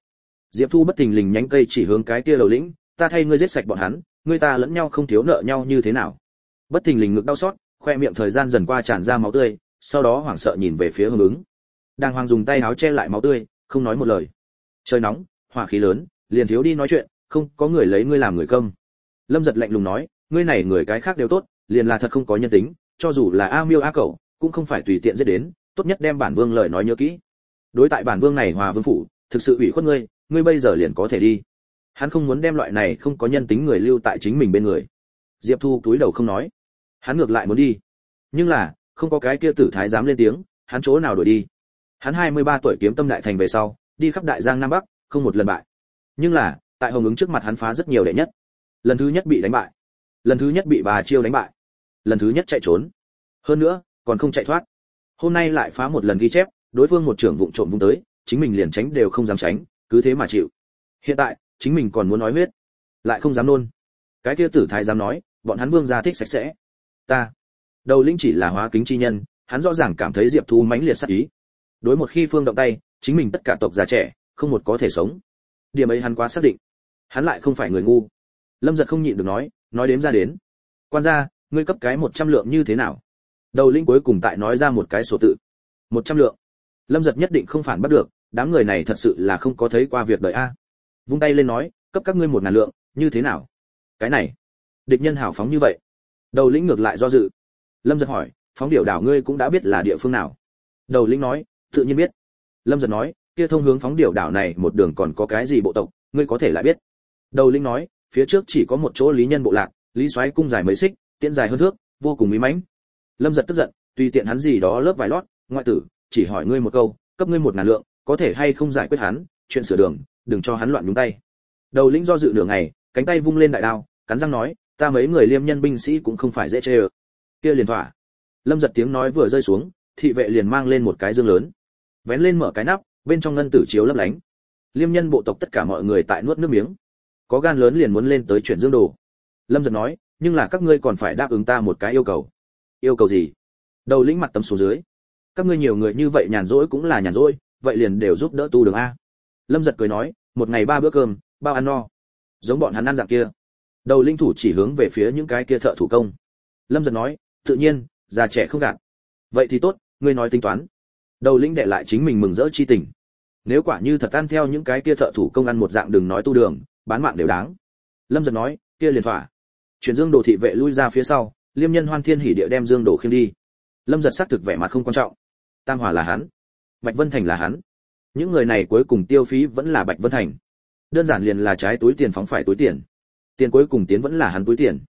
Diệp Thu bất thình lình nhánh cây chỉ hướng cái kia đầu lĩnh, ta thay ngươi giết sạch bọn hắn, ngươi ta lẫn nhau không thiếu nợ nhau như thế nào? Bất thình lình ngực đau xót, khoe miệng thời gian dần qua tràn ra máu tươi, sau đó hoảng sợ nhìn về phía Hưng Ứng. Đang Hoàng dùng tay áo che lại máu tươi, không nói một lời. Trời nóng, hỏa khí lớn, liền thiếu đi nói chuyện, không có người lấy ngươi làm người câm. Lâm Giật lạnh lùng nói, ngươi này người cái khác đều tốt, liền là thật không có nhân tính, cho dù là A Miêu A Cẩu, cũng không phải tùy tiện giết đến, tốt nhất đem bản vương lời nói nhớ kỹ. Đối tại bản vương này Hòa Vương phủ, thực sự ủy khuất ngươi, ngươi bây giờ liền có thể đi. Hắn không muốn đem loại này không có nhân tính người lưu tại chính mình bên người. Diệp Thu cúi đầu không nói. Hắn ngược lại muốn đi, nhưng là không có cái kia tử thái dám lên tiếng, hắn chỗ nào đổi đi. Hắn hai mươi ba tuổi kiếm tâm đại thành về sau, đi khắp đại giang nam bắc, không một lần bại. Nhưng là, tại Hồng Ứng trước mặt hắn phá rất nhiều đệ nhất. Lần thứ nhất bị đánh bại, lần thứ nhất bị bà chiêu đánh bại, lần thứ nhất chạy trốn, hơn nữa còn không chạy thoát. Hôm nay lại phá một lần ghi chép, đối phương một trưởng vụng trộm vung tới, chính mình liền tránh đều không dám tránh, cứ thế mà chịu. Hiện tại, chính mình còn muốn nói huyết, lại không dám nôn. Cái kia tử thái dám nói, bọn hắn vương gia thích sạch sẽ. Ta, đầu lĩnh chỉ là hóa kính chi nhân, hắn rõ ràng cảm thấy Diệp Thu mãnh liệt sát ý. Đối một khi phương động tay, chính mình tất cả tộc già trẻ, không một có thể sống. Điểm ấy hắn quá xác định. Hắn lại không phải người ngu. Lâm Giật không nhịn được nói, nói đếm ra đến. Quan gia, ngươi cấp cái một trăm lượng như thế nào? Đầu lĩnh cuối cùng tại nói ra một cái số tự. một trăm lượng. Lâm Giật nhất định không phản bắt được, đám người này thật sự là không có thấy qua việc đời a. Vung tay lên nói, cấp các ngươi một ngàn lượng, như thế nào? Cái này, địch nhân hào phóng như vậy. Đầu lĩnh ngược lại do dự. Lâm Giật hỏi, phóng điểu đảo ngươi cũng đã biết là địa phương nào? Đầu lĩnh nói, tự nhiên biết. Lâm Giật nói, kia thông hướng phóng điểu đảo này một đường còn có cái gì bộ tộc, ngươi có thể lại biết. Đầu lĩnh nói, phía trước chỉ có một chỗ lý nhân bộ lạc, lý soái cung dài mấy xích, tiễn dài hơn thước, vô cùng mỹ mãnh. Lâm Giật tức giận, tùy tiện hắn gì đó lớp vải lót, ngoại tử, chỉ hỏi ngươi một câu, cấp ngươi một ngàn lượng, có thể hay không giải quyết hắn, chuyện sửa đường, đừng cho hắn loạn nhúng tay. Đầu lĩnh do dự nửa ngày, cánh tay vung lên đại đao, cắn răng nói, ta mấy người liêm nhân binh sĩ cũng không phải dễ chơi. Kia liền thỏa. Lâm Giật tiếng nói vừa rơi xuống, thị vệ liền mang lên một cái dương lớn, vén lên mở cái nắp, bên trong ngân tử chiếu lấp lánh. Liêm nhân bộ tộc tất cả mọi người tại nuốt nước miếng, có gan lớn liền muốn lên tới chuyển dương đồ. Lâm Giật nói, nhưng là các ngươi còn phải đáp ứng ta một cái yêu cầu. Yêu cầu gì? Đầu lĩnh mặt tấm xuống dưới. Các ngươi nhiều người như vậy nhàn rỗi cũng là nhàn rỗi, vậy liền đều giúp đỡ tu đường a. Lâm Giật cười nói, một ngày ba bữa cơm, bao ăn no. Giống bọn hắn ăn dạng kia. Đầu lĩnh thủ chỉ hướng về phía những cái kia thợ thủ công. Lâm Giật nói, tự nhiên, già trẻ không gạt. Vậy thì tốt, ngươi nói tính toán. Đầu lĩnh đệ lại chính mình mừng rỡ chi tình. Nếu quả như thật ăn theo những cái kia thợ thủ công ăn một dạng đừng nói tu đường, bán mạng đều đáng. Lâm Giật nói, kia liền thỏa. Chuyển dương đồ thị vệ lui ra phía sau, liêm nhân hoan thiên hỉ địa đem dương đồ khiêng đi. Lâm Giật xác thực vẻ mặt không quan trọng. Tam Hòa là hắn, Bạch Vân Thành là hắn. Những người này cuối cùng tiêu phí vẫn là Bạch Vân Thành. Đơn giản liền là trái túi tiền phóng phải túi tiền. Tiền cuối cùng tiến vẫn là hắn túi tiền.